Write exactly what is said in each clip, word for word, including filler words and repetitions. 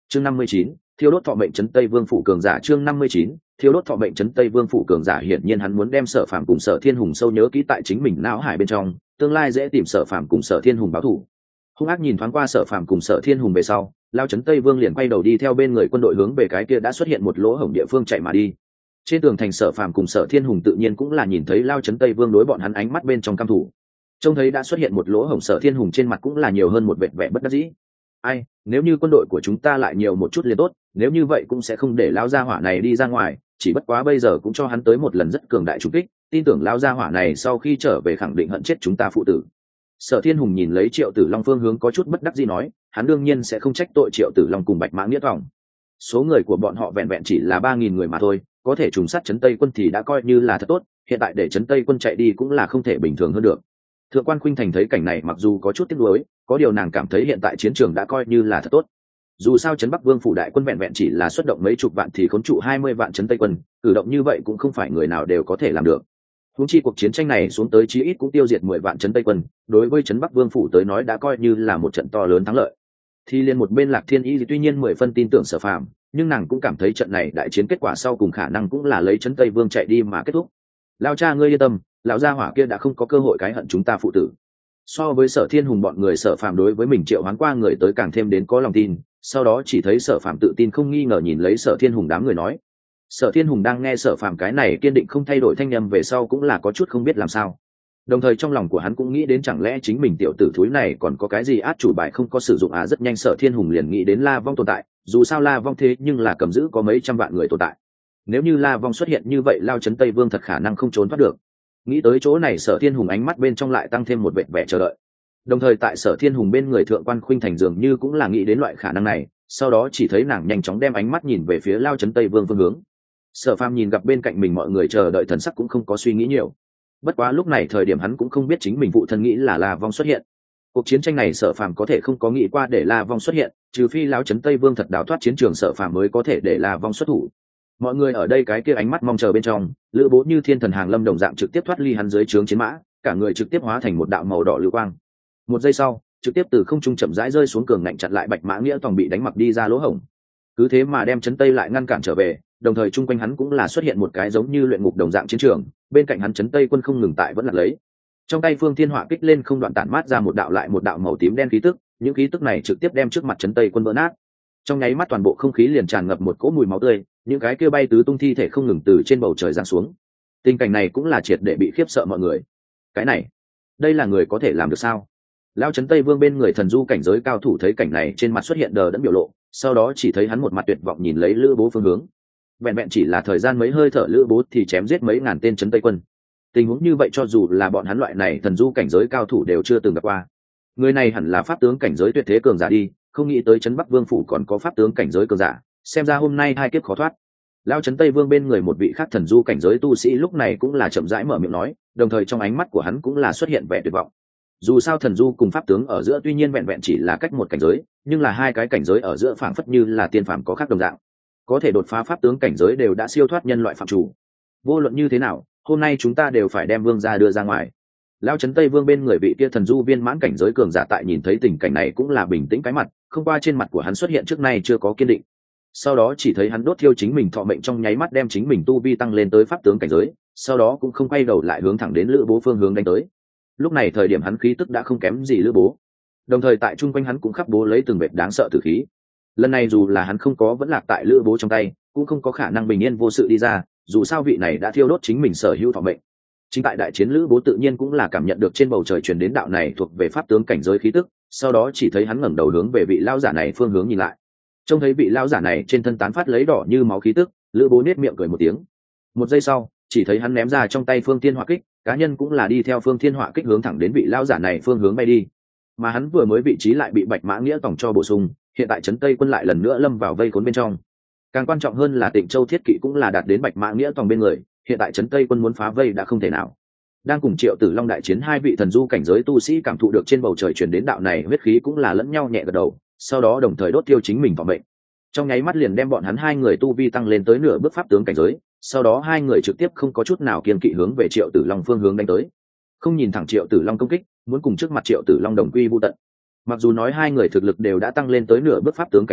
chương năm mươi chín, thiêu đốt thọ mệnh trấn Tây Vương phủ cường giả. chương năm mươi chín, thiêu đốt thọ mệnh trấn Tây Vương phủ cường giả. Hiển nhiên hắn muốn đem Sở Phàm cùng Sở Thiên Hùng sâu nhớ kỹ tại chính mình não hải bên trong, tương lai dễ tìm Sở Phàm cùng Sở Thiên Hùng báo thù. Hung ác nhìn thoáng qua Sở Phàm cùng Sở Thiên Hùng về sau, lao trấn Tây Vương liền quay đầu đi theo bên người quân đội hướng về cái kia đã xuất hiện một lỗ hổng địa phương chạy mà đi. Trên tường thành Sở Phàm cùng Sở Thiên Hùng tự nhiên cũng là nhìn thấy lao trấn Tây Vương đối bọn hắn ánh mắt bên trong căm thủ. Trông thấy đã xuất hiện một lỗ hổng, Sở Thiên Hùng trên mặt cũng là nhiều hơn một vẻ vẻ bất đắc dĩ. Ai, nếu như quân đội của chúng ta lại nhiều một chút liền tốt, nếu như vậy cũng sẽ không để lao gia hỏa này đi ra ngoài, chỉ bất quá bây giờ cũng cho hắn tới một lần rất cường đại trùng kích, tin tưởng lao gia hỏa này sau khi trở về khẳng định hận chết chúng ta phụ tử. Sở Thiên Hùng nhìn lấy Triệu Tử Long phương hướng có chút bất đắc dĩ nói, hắn đương nhiên sẽ không trách tội Triệu Tử Long cùng Bạch Mã Nghĩa Thòng. Số người của bọn họ vẹn vẹn chỉ là ba nghìn người mà thôi, có thể trùng sát trấn Tây quân thì đã coi như là thật tốt, hiện tại để trấn Tây quân chạy đi cũng là không thể bình thường hơn được. Thượng quan Khuynh Thành thấy cảnh này mặc dù có chút tiếc nuối, có điều nàng cảm thấy hiện tại chiến trường đã coi như là thật tốt. Dù sao trấn Bắc Vương phủ đại quân vẹn vẹn chỉ là xuất động mấy chục vạn thì khốn trụ hai mươi vạn trấn Tây quân, cử động như vậy cũng không phải người nào đều có thể làm được. Huống chi cuộc chiến tranh này xuống tới chí ít cũng tiêu diệt mười vạn trấn Tây quân, đối với trấn Bắc Vương phủ tới nói đã coi như là một trận to lớn thắng lợi. Thì liền một bên Lạc Thiên Y tuy nhiên mười phân tin tưởng Sở Phàm, nhưng nàng cũng cảm thấy trận này đại chiến kết quả sau cùng khả năng cũng là lấy trấn Tây Vương chạy đi mà kết thúc. Lão cha ngươi yên tâm, lão gia hỏa kia đã không có cơ hội cái hận chúng ta phụ tử. So với Sở Thiên Hùng bọn người, Sở Phàm đối với mình triệu hoán qua người tới càng thêm đến có lòng tin, sau đó chỉ thấy Sở Phàm tự tin không nghi ngờ nhìn lấy Sở Thiên Hùng đám người nói. Sở Thiên Hùng đang nghe Sở Phàm cái này kiên định không thay đổi thanh âm về sau cũng là có chút không biết làm sao. Đồng thời trong lòng của hắn cũng nghĩ đến chẳng lẽ chính mình tiểu tử thúi này còn có cái gì át chủ bài không có sử dụng à. Rất nhanh Sở Thiên Hùng liền nghĩ đến La Vong tồn tại, dù sao La Vong thế nhưng là cầm giữ có mấy trăm vạn người tồn tại. Nếu như La Vong xuất hiện như vậy, lao trấn Tây Vương thật khả năng không trốn thoát được. Nghĩ tới chỗ này, Sở Thiên Hùng ánh mắt bên trong lại tăng thêm một vẻ vẻ chờ đợi. Đồng thời tại Sở Thiên Hùng bên người Thượng quan Khuynh Thành dường như cũng là nghĩ đến loại khả năng này, sau đó chỉ thấy nàng nhanh chóng đem ánh mắt nhìn về phía lao trấn Tây Vương phương hướng. Sở Phàm nhìn gặp bên cạnh mình mọi người chờ đợi, thần sắc cũng không có suy nghĩ nhiều. Bất quá lúc này thời điểm hắn cũng không biết chính mình phụ thân nghĩ là La Vong xuất hiện. Cuộc chiến tranh này Sở Phàm có thể không có nghĩ qua để La Vong xuất hiện, trừ phi lão trấn Tây Vương thật đào thoát chiến trường, Sở Phàm mới có thể để La Vong xuất thủ. Mọi người ở đây cái kia ánh mắt mong chờ bên trong, Lữ Bố như thiên thần hàng lâm đồng dạng trực tiếp thoát ly hắn dưới trướng chiến mã, cả người trực tiếp hóa thành một đạo màu đỏ lưu quang. Một giây sau, trực tiếp từ không trung chậm rãi rơi xuống, cường ngạnh chặn lại Bạch Mã Nghĩa Tòng bị đánh mặc đi ra lỗ hổng. Cứ thế mà đem trấn Tây lại ngăn cản trở về, đồng thời chung quanh hắn cũng là xuất hiện một cái giống như luyện ngục đồng dạng chiến trường, bên cạnh hắn trấn Tây quân không ngừng tại vẫn là lấy. Trong tay Phương Thiên Họa kích lên không đoạn tản mát ra một đạo lại một đạo màu tím đen khí tức, những khí tức này trực tiếp đem trước mặt trấn Tây quân vỡ nát. Trong nháy mắt toàn bộ không khí liền tràn ngập một cỗ mùi máu tươi, những cái kia bay tứ tung thi thể không ngừng từ trên bầu trời giáng xuống. Tình cảnh này cũng là triệt để bị khiếp sợ mọi người. Cái này, đây là người có thể làm được sao? Lão trấn Tây Vương bên người thần du cảnh giới cao thủ thấy cảnh này trên mặt xuất hiện đờ đẫn biểu lộ, sau đó chỉ thấy hắn một mặt tuyệt vọng nhìn lấy Lữ Bố phương hướng. Vẹn vẹn chỉ là thời gian mấy hơi thở, Lữ Bố thì chém giết mấy ngàn tên trấn Tây quân. Tình huống như vậy cho dù là bọn hắn loại này thần du cảnh giới cao thủ đều chưa từng gặp qua. Người này hẳn là pháp tướng cảnh giới tuyệt thế cường giả đi, không nghĩ tới trấn Bắc Vương phủ còn có pháp tướng cảnh giới cường giả, xem ra hôm nay hai kiếp khó thoát. Lão trấn Tây Vương bên người một vị khác thần du cảnh giới tu sĩ lúc này cũng là chậm rãi mở miệng nói, đồng thời trong ánh mắt của hắn cũng là xuất hiện vẻ tuyệt vọng. Dù sao thần du cùng pháp tướng ở giữa tuy nhiên vẹn vẹn chỉ là cách một cảnh giới, nhưng là hai cái cảnh giới ở giữa phảng phất như là tiên phàm có khác đồng dạng, có thể đột phá pháp tướng cảnh giới đều đã siêu thoát nhân loại phạm chủ. Vô luận như thế nào, hôm nay chúng ta đều phải đem vương gia đưa ra ngoài. Lão trấn Tây Vương bên người vị kia thần du viên mãn cảnh giới cường giả tại nhìn thấy tình cảnh này cũng là bình tĩnh cái mặt, không qua trên mặt của hắn xuất hiện trước nay chưa có kiên định. Sau đó chỉ thấy hắn đốt thiêu chính mình thọ mệnh trong nháy mắt đem chính mình tu vi tăng lên tới pháp tướng cảnh giới, sau đó cũng không quay đầu lại hướng thẳng đến Lữ Bố phương hướng đánh tới. Lúc này thời điểm hắn khí tức đã không kém gì Lữ Bố, đồng thời tại trung quanh hắn cũng khắp bố lấy từng vệt đáng sợ tử khí. Lần này dù là hắn không có vẫn lạc tại Lữ Bố trong tay, cũng không có khả năng bình yên vô sự đi ra, dù sao vị này đã thiêu đốt chính mình sở hữu thọ mệnh. Chính tại đại chiến, Lữ Bố tự nhiên cũng là cảm nhận được trên bầu trời truyền đến đạo này thuộc về pháp tướng cảnh giới khí tức, sau đó chỉ thấy hắn ngẩng đầu hướng về vị lão giả này phương hướng nhìn lại. Trông thấy vị lão giả này trên thân tán phát lấy đỏ như máu khí tức, Lữ Bố nét miệng cười một tiếng. Một giây sau, chỉ thấy hắn ném ra trong tay Phương Thiên Họa kích, cá nhân cũng là đi theo Phương Thiên Họa kích hướng thẳng đến vị lão giả này phương hướng bay đi. Mà hắn vừa mới vị trí lại bị Bạch Mã Nghĩa Tòng cho bổ sung, hiện tại trấn Tây quân lại lần nữa lâm vào vây khốn bên trong. Càng quan trọng hơn là Tịnh Châu Thiết Kỵ cũng là đạt đến Bạch Mã Nghĩa Tòng bên người, hiện tại trấn Tây quân muốn phá vây đã không thể nào. Đang cùng Triệu Tử Long đại chiến, hai vị thần du cảnh giới tu sĩ cảm thụ được trên bầu trời truyền đến đạo này huyết khí cũng là lẫn nhau nhẹ gật đầu, sau đó đồng thời đốt tiêu chính mình phòng mệnh. Trong nháy mắt liền đem bọn hắn hai người tu vi tăng lên tới nửa bước pháp tướng cảnh giới, sau đó hai người trực tiếp không có chút nào kiên kỵ hướng về Triệu Tử Long phương hướng đánh tới. Không nhìn thẳng Triệu Tử Long công kích, muốn cùng trước mặt Triệu Tử Long đồng quy vu tận. Mặc dù nói hai người thực lực đều đã tăng lên tới nửa bước pháp tướng cảnh giới,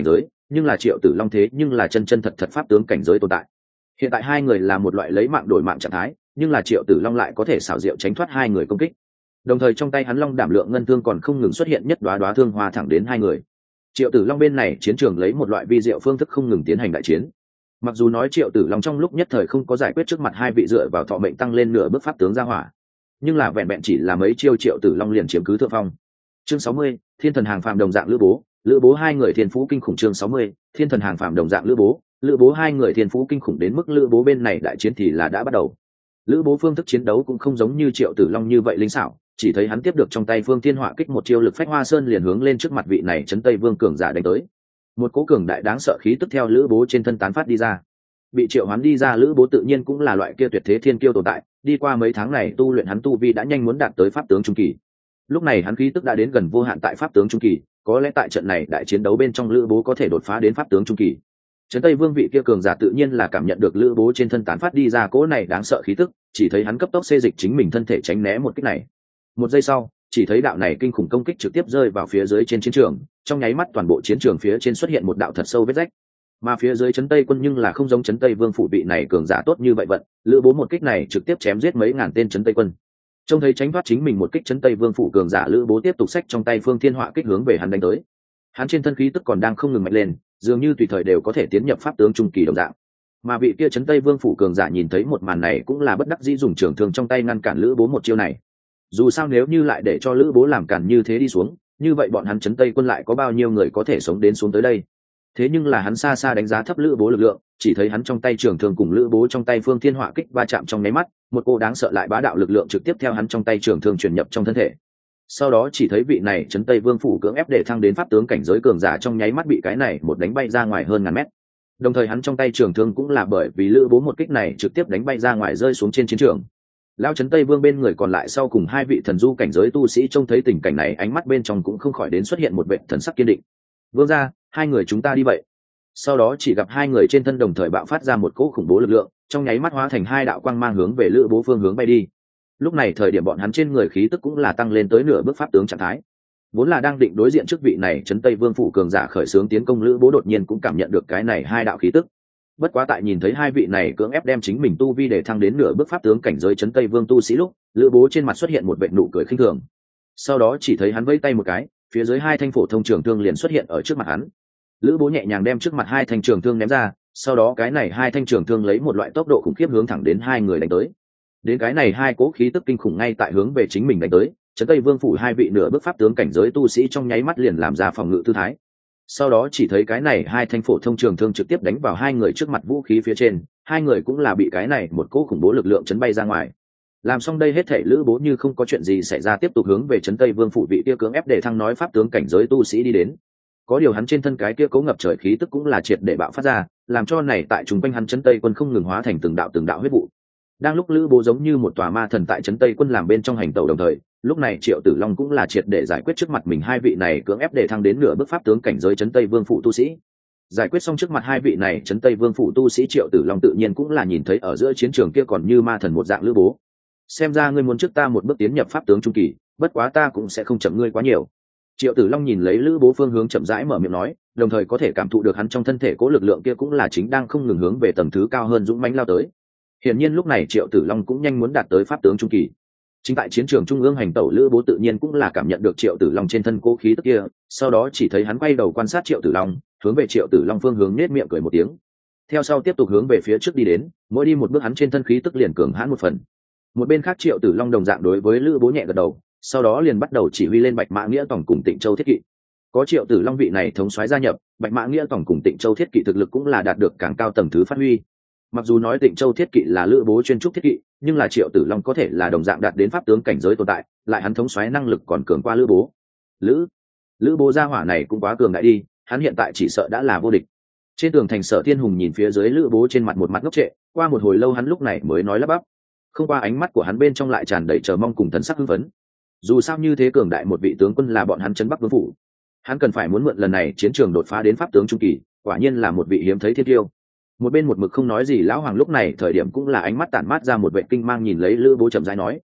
nhưng là Triệu Tử Long thế nhưng là chân chân thật thật pháp tướng cảnh giới tồn tại. Hiện tại hai người là một loại lấy mạng đổi mạng trạng thái, nhưng là Triệu Tử Long lại có thể xảo diệu tránh thoát hai người công kích. Đồng thời trong tay hắn long đảm lượng ngân thương còn không ngừng xuất hiện nhất đóa đóa thương hoa thẳng đến hai người. Triệu Tử Long bên này chiến trường lấy một loại vi diệu phương thức không ngừng tiến hành đại chiến. Mặc dù nói Triệu Tử Long trong lúc nhất thời không có giải quyết trước mặt hai vị dựa vào thọ mệnh tăng lên nửa bước pháp tướng ra hỏa, nhưng là vẹn vẹn chỉ là mấy chiêu Triệu Tử Long liền chiếm cứ thượng phong. Chương sáu mươi, Thiên thần hàng phàm đồng dạng Lữ Bố, Lữ Bố hai người thiên phú kinh khủng. Chương sáu mươi, Thiên thần hàng phàm đồng dạng Lữ Bố, Lữ Bố hai người thiên phú kinh khủng đến mức Lữ Bố bên này đại chiến thì là đã bắt đầu. Lữ Bố phương thức chiến đấu cũng không giống như Triệu Tử Long như vậy linh xảo, chỉ thấy hắn tiếp được trong tay Phương Thiên Họa kích một chiêu lực phách hoa sơn liền hướng lên trước mặt vị này trấn Tây Vương cường giả đánh tới. Một cỗ cường đại đáng sợ khí tức theo Lữ Bố trên thân tán phát đi ra. Bị triệu hoán đi ra Lữ Bố tự nhiên cũng là loại kia tuyệt thế thiên kiêu tồn tại, đi qua mấy tháng này tu luyện hắn tu vi đã nhanh muốn đạt tới pháp tướng trung kỳ. Lúc này hắn khí tức đã đến gần vô hạn tại pháp tướng trung kỳ, có lẽ tại trận này đại chiến đấu bên trong Lữ Bố có thể đột phá đến pháp tướng trung kỳ. Trấn Tây Vương vị kia cường giả tự nhiên là cảm nhận được Lữ Bố trên thân tán phát đi ra cỗ này đáng sợ khí tức, chỉ thấy hắn cấp tốc xê dịch chính mình thân thể tránh né một kích này. Một giây sau, chỉ thấy đạo này kinh khủng công kích trực tiếp rơi vào phía dưới trên chiến trường, trong nháy mắt toàn bộ chiến trường phía trên xuất hiện một đạo thật sâu vết rách. Mà phía dưới Trấn Tây quân nhưng là không giống Trấn Tây Vương phủ vị này cường giả tốt như vậy vận, Lữ Bố một kích này trực tiếp chém giết mấy ngàn tên Trấn Tây quân. Trông thấy tránh thoát chính mình một kích Trấn Tây Vương phủ cường giả Lữ Bố tiếp tục xách trong tay Phương Thiên Họa kích hướng về hắn đánh tới. Hắn trên thân khí tức còn đang không ngừng mạnh lên, dường như tùy thời đều có thể tiến nhập pháp tướng trung kỳ đồng dạng. Mà vị kia Trấn Tây Vương phủ cường giả nhìn thấy một màn này cũng là bất đắc dĩ dùng trường thương trong tay ngăn cản Lữ Bố một chiêu này. Dù sao nếu như lại để cho Lữ Bố làm cản như thế đi xuống, như vậy bọn hắn Trấn Tây quân lại có bao nhiêu người có thể sống đến xuống tới đây. Thế nhưng là hắn xa xa đánh giá thấp Lữ Bố lực lượng, chỉ thấy hắn trong tay trường thương cùng Lữ Bố trong tay Phương Thiên Họa kích va chạm trong nháy mắt, một cô đáng sợ lại bá đạo lực lượng trực tiếp theo hắn trong tay trường thương truyền nhập trong thân thể. Sau đó chỉ thấy vị này Trấn Tây Vương phủ cưỡng ép để thăng đến pháp tướng cảnh giới cường giả trong nháy mắt bị cái này một đánh bay ra ngoài hơn ngàn mét. Đồng thời hắn trong tay trường thương cũng là bởi vì Lữ Bố một kích này trực tiếp đánh bay ra ngoài rơi xuống trên chiến trường. Lão Trấn Tây Vương bên người còn lại sau cùng hai vị thần du cảnh giới tu sĩ trông thấy tình cảnh này, ánh mắt bên trong cũng không khỏi đến xuất hiện một vẻ thần sắc kiên định. Vương gia, hai người chúng ta đi vậy. Sau đó chỉ gặp hai người trên thân đồng thời bạo phát ra một cỗ khủng bố lực lượng, trong nháy mắt hóa thành hai đạo quang mang hướng về Lữ Bố phương hướng bay đi. Lúc này thời điểm bọn hắn trên người khí tức cũng là tăng lên tới nửa bước pháp tướng trạng thái. Vốn là đang định đối diện trước vị này Trấn Tây Vương phủ cường giả khởi xướng tiến công Lữ Bố đột nhiên cũng cảm nhận được cái này hai đạo khí tức. Bất quá tại nhìn thấy hai vị này cưỡng ép đem chính mình tu vi để thăng đến nửa bước pháp tướng cảnh giới Trấn Tây Vương tu sĩ lúc, Lữ Bố trên mặt xuất hiện một vệt nụ cười khinh thường. Sau đó chỉ thấy hắn vẫy tay một cái, phía dưới hai thanh phổ thông trường thương liền xuất hiện ở trước mặt hắn. Lữ Bố nhẹ nhàng đem trước mặt hai thanh trường thương ném ra, sau đó cái này hai thanh trường thương lấy một loại tốc độ khủng khiếp hướng thẳng đến hai người đánh tới. Đến cái này hai cố khí tức kinh khủng ngay tại hướng về chính mình đánh tới, Trấn Tây Vương phủ hai vị nửa bước pháp tướng cảnh giới tu sĩ trong nháy mắt liền làm ra phòng ngự tư thái. Sau đó chỉ thấy cái này hai thanh phổ thông trường thương trực tiếp đánh vào hai người trước mặt vũ khí phía trên, hai người cũng là bị cái này một cỗ khủng bố lực lượng chấn bay ra ngoài. Làm xong đây hết thảy Lữ Bố như không có chuyện gì xảy ra tiếp tục hướng về Trấn Tây Vương phủ vị kia cưỡng ép để thăng nói pháp tướng cảnh giới tu sĩ đi đến. Có điều hắn trên thân cái kia cố ngập trời khí tức cũng là triệt để bạo phát ra, làm cho này tại trung quanh hắn Trấn Tây quân không ngừng hóa thành từng đạo từng đạo huyết vụ. Đang lúc Lữ Bố giống như một tòa ma thần tại Trấn Tây quân làm bên trong hành tẩu đồng thời, lúc này Triệu Tử Long cũng là triệt để giải quyết trước mặt mình hai vị này cưỡng ép để thăng đến nửa bước pháp tướng cảnh giới Trấn Tây Vương phủ tu sĩ. Giải quyết xong trước mặt hai vị này Trấn Tây Vương phủ tu sĩ, Triệu Tử Long tự nhiên cũng là nhìn thấy ở giữa chiến trường kia còn như ma thần một dạng Lữ Bố. Xem ra ngươi muốn trước ta một bước tiến nhập pháp tướng trung kỳ, bất quá ta cũng sẽ không chậm ngươi quá nhiều. Triệu Tử Long nhìn lấy Lữ Bố phương hướng chậm rãi mở miệng nói, đồng thời có thể cảm thụ được hắn trong thân thể cố lực lượng kia cũng là chính đang không ngừng hướng về tầng thứ cao hơn dũng mãnh lao tới. Hiển nhiên lúc này Triệu Tử Long cũng nhanh muốn đạt tới pháp tướng trung kỳ. Chính tại chiến trường trung ương hành tẩu Lữ Bố tự nhiên cũng là cảm nhận được Triệu Tử Long trên thân cố khí tức kia, sau đó chỉ thấy hắn quay đầu quan sát Triệu Tử Long, hướng về Triệu Tử Long phương hướng nhếch miệng cười một tiếng. Theo sau tiếp tục hướng về phía trước đi đến, mỗi đi một bước hắn trên thân khí tức liền cường hãn một phần. Một bên khác Triệu Tử Long đồng dạng đối với Lữ Bố nhẹ gật đầu, sau đó liền bắt đầu chỉ huy lên Bạch Mã Nghĩa tổng cùng Tịnh Châu Thiết Kỵ. Có Triệu Tử Long vị này thống soái gia nhập, Bạch Mã Nghĩa tổng cùng Tịnh Châu Thiết Kỵ thực lực cũng là đạt được càng cao tầng thứ phát huy. Mặc dù nói Tịnh Châu Thiết Kỵ là Lữ Bố chuyên trúc thiết kỵ, nhưng là Triệu Tử Long có thể là đồng dạng đạt đến pháp tướng cảnh giới tồn tại, lại hắn thống soái năng lực còn cường qua Lữ Bố. Lữ, Lữ Bố gia hỏa này cũng quá cường đại đi, hắn hiện tại chỉ sợ đã là vô địch. Trên tường thành Sở Thiên Hùng nhìn phía dưới Lữ Bố trên mặt một mặt ngốc trệ, qua một hồi lâu hắn lúc này mới nói lắp bắp. Không qua ánh mắt của hắn bên trong lại tràn đầy chờ mong cùng thần sắc hưng phấn. Dù sao như thế cường đại một vị tướng quân là bọn hắn trấn Bắc Vương phủ, hắn cần phải muốn mượn lần này chiến trường đột phá đến pháp tướng trung kỳ, quả nhiên là một vị hiếm thấy thiên tiêu. Một bên một mực không nói gì lão hoàng lúc này thời điểm cũng là ánh mắt tản mát ra một vệ kinh mang nhìn lấy Lữ Bố chậm rãi nói,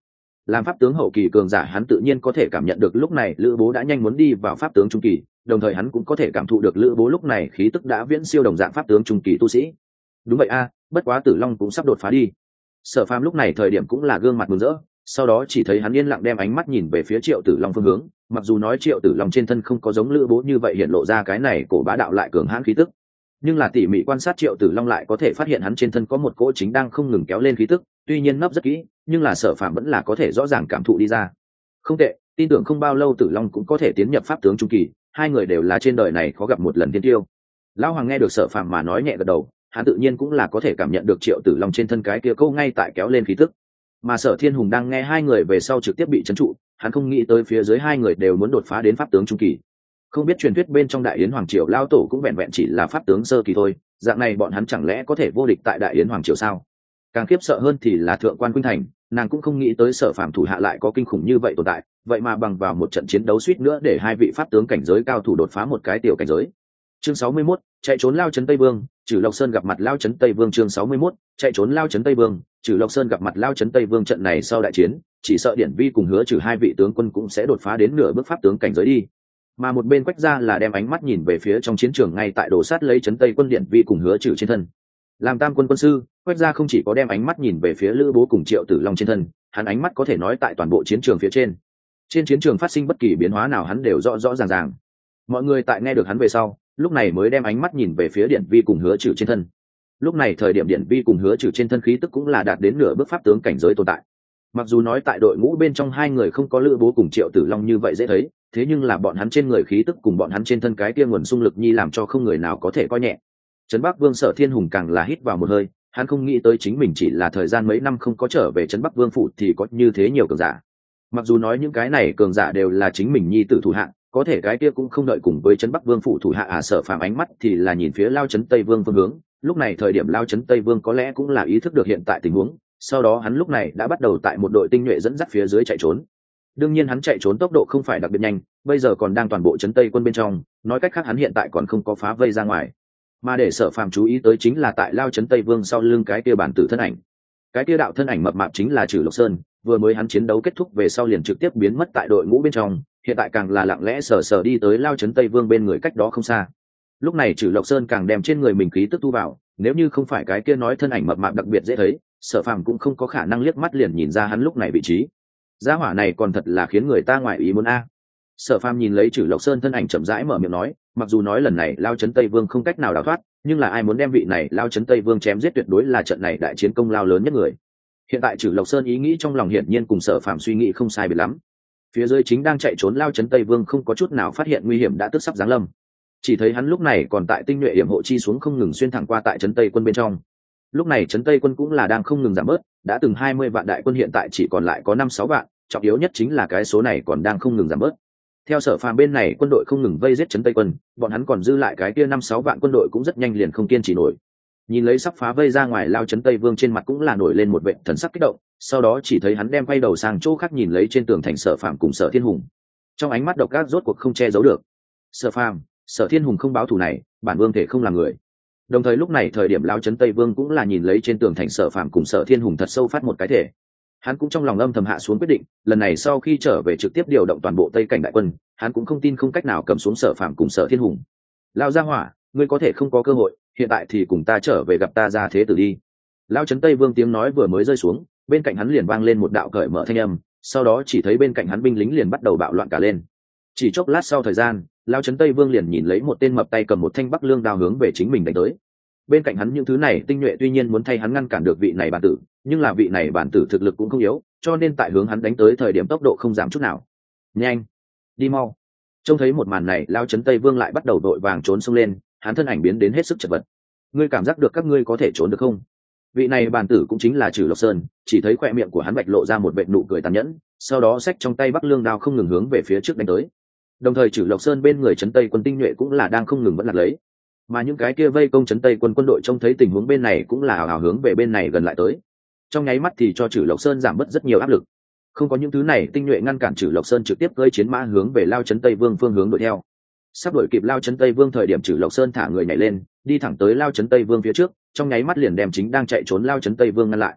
làm pháp tướng hậu kỳ cường giả hắn tự nhiên có thể cảm nhận được lúc này lữ bố đã nhanh muốn đi vào pháp tướng trung kỳ, đồng thời hắn cũng có thể cảm thụ được lữ bố lúc này khí tức đã viễn siêu đồng dạng pháp tướng trung kỳ tu sĩ. Đúng vậy a, bất quá Tử Long cũng sắp đột phá đi. Sở Phàm lúc này thời điểm cũng là gương mặt mừng rỡ, sau đó chỉ thấy hắn yên lặng đem ánh mắt nhìn về phía Triệu Tử Long phương hướng, mặc dù nói Triệu Tử Long trên thân không có giống lữ bố như vậy hiện lộ ra cái này cổ bá đạo lại cường hãn khí tức, nhưng là tỉ mỉ quan sát Triệu Tử Long lại có thể phát hiện hắn trên thân có một cỗ chính đang không ngừng kéo lên khí tức, tuy nhiên nấp rất kỹ, nhưng là Sở Phàm vẫn là có thể rõ ràng cảm thụ đi ra. Không tệ, tin tưởng không bao lâu Tử Long cũng có thể tiến nhập pháp tướng trung kỳ, hai người đều là trên đời này khó gặp một lần thiên tiêu. Lão Hoàng nghe được Sở Phàm mà nói nhẹ gật đầu, hắn tự nhiên cũng là có thể cảm nhận được Triệu Tử Long trên thân cái kia câu ngay tại kéo lên khí tức. Mà Sở Thiên Hùng đang nghe hai người về sau trực tiếp bị trấn trụ, hắn không nghĩ tới phía dưới hai người đều muốn đột phá đến pháp tướng trung kỳ. Không biết truyền thuyết bên trong Đại Yến Hoàng Triều lao tổ cũng vẹn vẹn chỉ là pháp tướng sơ kỳ thôi, dạng này bọn hắn chẳng lẽ có thể vô địch tại Đại Yến Hoàng Triều sao? Càng khiếp sợ hơn thì là Thượng quan Khuynh Thành, nàng cũng không nghĩ tới Sở Phàm thủ hạ lại có kinh khủng như vậy tồn tại, vậy mà bằng vào một trận chiến đấu suýt nữa để hai vị pháp tướng cảnh giới cao thủ đột phá một cái tiểu cảnh giới. Chương sáu mươi mốt, chạy trốn Lao Trấn Tây Vương, Trử Lộc Sơn gặp mặt Lao Trấn Tây Vương. Chương sáu mươi mốt, chạy trốn Lao Trấn Tây Vương, Trử Lộc Sơn gặp mặt Lao Trấn Tây Vương. Trận này sau đại chiến, chỉ sợ Điển Vi cùng Hứa Trừ hai vị tướng quân cũng sẽ đột phá đến nửa bước pháp tướng cảnh giới đi. Mà một bên Quách Gia là đem ánh mắt nhìn về phía trong chiến trường ngay tại đổ sát lấy Trấn Tây quân Điển Vi cùng Hứa Trừ trên thân. Làm tam quân quân sư, Quách Gia không chỉ có đem ánh mắt nhìn về phía Lữ Bố cùng Triệu Tử Long trên thân, hắn ánh mắt có thể nói tại toàn bộ chiến trường phía trên. Trên chiến trường phát sinh bất kỳ biến hóa nào hắn đều rõ rõ ràng ràng. Mọi người tại nghe được hắn về sau, lúc này mới đem ánh mắt nhìn về phía Điển Vi cùng Hứa Trừ trên thân. Lúc này thời điểm Điển Vi cùng Hứa Trừ trên thân khí tức cũng là đạt đến nửa bước pháp tướng cảnh giới tồn tại. Mặc dù nói tại đội ngũ bên trong hai người không có Lữ Bố cùng Triệu Tử Long như vậy dễ thấy, thế nhưng là bọn hắn trên người khí tức cùng bọn hắn trên thân cái kia nguồn xung lực nhi làm cho không người nào có thể coi nhẹ. Trấn Bắc Vương Sở Thiên Hùng càng là hít vào một hơi, hắn không nghĩ tới chính mình chỉ là thời gian mấy năm không có trở về Trấn Bắc Vương phủ thì có như thế nhiều cường giả. Mặc dù nói những cái này cường giả đều là chính mình nhi tử thủ hạ, có thể cái kia cũng không đợi cùng với Trấn Bắc Vương phủ thủ hạ à. Sở Phàm ánh mắt thì là nhìn phía Lao Trấn Tây Vương phương hướng, lúc này thời điểm Lao Trấn Tây Vương có lẽ cũng là ý thức được hiện tại tình huống, sau đó hắn lúc này đã bắt đầu tại một đội tinh nhuệ dẫn dắt phía dưới chạy trốn. Đương nhiên hắn chạy trốn tốc độ không phải đặc biệt nhanh, bây giờ còn đang toàn bộ Trấn Tây quân bên trong, nói cách khác hắn hiện tại còn không có phá vây ra ngoài. Mà để Sở Phàm chú ý tới chính là tại Lao Trấn Tây Vương sau lưng cái kia bản tử thân ảnh. Cái kia đạo thân ảnh mập mạp chính là Trử Lộc Sơn, vừa mới hắn chiến đấu kết thúc về sau liền trực tiếp biến mất tại đội ngũ bên trong, hiện tại càng là lặng lẽ sờ sờ đi tới Lao Trấn Tây Vương bên người cách đó không xa. Lúc này Trử Lộc Sơn càng đem trên người mình khí tức thu vào, nếu như không phải cái kia nói thân ảnh mập mạp đặc biệt dễ thấy, Sở Phàm cũng không có khả năng liếc mắt liền nhìn ra hắn lúc này vị trí. Gia hỏa này còn thật là khiến người ta ngoại ý muốn a. Sở Phàm nhìn lấy Trử Lộc Sơn thân ảnh chậm rãi mở miệng nói, mặc dù nói lần này Lao Trấn Tây Vương không cách nào đào thoát, nhưng là ai muốn đem vị này Lao Trấn Tây Vương chém giết tuyệt đối là trận này đại chiến công lao lớn nhất người. Hiện tại Trử Lộc Sơn ý nghĩ trong lòng hiển nhiên cùng Sở Phàm suy nghĩ không sai biệt lắm. Phía dưới chính đang chạy trốn Lao Trấn Tây Vương không có chút nào phát hiện nguy hiểm đã tức sắp giáng lâm, chỉ thấy hắn lúc này còn tại tinh nhuệ hiểm hộ chi xuống không ngừng xuyên thẳng qua tại Trấn Tây quân bên trong. Lúc này Trấn Tây quân cũng là đang không ngừng giảm bớt, đã từng hai mươi vạn đại quân hiện tại chỉ còn lại có năm sáu vạn, trọng yếu nhất chính là cái số này còn đang không ngừng giảm bớt. Theo Sở Phàm bên này quân đội không ngừng vây giết Trấn Tây quân, bọn hắn còn dư lại cái kia năm sáu vạn quân đội cũng rất nhanh liền không kiên trì nổi. Nhìn lấy sắp phá vây ra ngoài Lao Trấn Tây Vương trên mặt cũng là nổi lên một vẻ thần sắc kích động, sau đó chỉ thấy hắn đem quay đầu sang chỗ khác nhìn lấy trên tường thành Sở Phàm cùng Sở Thiên Hùng. Trong ánh mắt độc ác rốt cuộc không che giấu được. Sở Phàm, Sở Thiên Hùng không báo thù này, bản vương thể không làm người. Đồng thời lúc này thời điểm Lao Trấn Tây Vương cũng là nhìn lấy trên tường thành Sở Phàm cùng Sở Thiên Hùng thật sâu phát một cái thể. Hắn cũng trong lòng âm thầm hạ xuống quyết định, lần này sau khi trở về trực tiếp điều động toàn bộ Tây cảnh đại quân, hắn cũng không tin không cách nào cầm xuống Sở Phàm cùng Sở Thiên Hùng. Lao gia hỏa, ngươi có thể không có cơ hội, hiện tại thì cùng ta trở về gặp ta ra thế tử đi. Lao Trấn Tây Vương tiếng nói vừa mới rơi xuống, bên cạnh hắn liền vang lên một đạo cởi mở thanh âm, sau đó chỉ thấy bên cạnh hắn binh lính liền bắt đầu bạo loạn cả lên. Chỉ chốc lát sau thời gian, Lao Trấn Tây Vương liền nhìn lấy một tên mập tay cầm một thanh bắc lương đao hướng về chính mình đánh tới. Bên cạnh hắn những thứ này tinh nhuệ tuy nhiên muốn thay hắn ngăn cản được vị này bản tử, nhưng là vị này bản tử thực lực cũng không yếu, cho nên tại hướng hắn đánh tới thời điểm tốc độ không giảm chút nào. Nhanh, đi mau. Trông thấy một màn này, Lao Trấn Tây Vương lại bắt đầu đội vàng trốn xông lên, hắn thân ảnh biến đến hết sức chật vật. Ngươi cảm giác được các ngươi có thể trốn được không? Vị này bản tử cũng chính là Trử Lộc Sơn, chỉ thấy khóe miệng của hắn bạch lộ ra một vệt nụ cười tàn nhẫn, sau đó xách trong tay bắc lương đao không ngừng hướng về phía trước đánh tới. Đồng thời Trử Lộc Sơn bên người Trấn Tây quân tinh nhuệ cũng là đang không ngừng vẫn lạc lấy. Mà những cái kia vây công Trấn Tây quân quân đội trông thấy tình huống bên này cũng là hào hào hướng về bên này gần lại tới. Trong nháy mắt thì cho Trử Lộc Sơn giảm bớt rất nhiều áp lực. Không có những thứ này tinh nhuệ ngăn cản Trử Lộc Sơn trực tiếp gây chiến mã hướng về Lao Trấn Tây Vương phương hướng đuổi theo. Sắp đuổi kịp Lao Trấn Tây Vương thời điểm Trử Lộc Sơn thả người nhảy lên, đi thẳng tới Lao Trấn Tây Vương phía trước, trong nháy mắt liền đem chính đang chạy trốn Lao Trấn Tây Vương ngăn lại.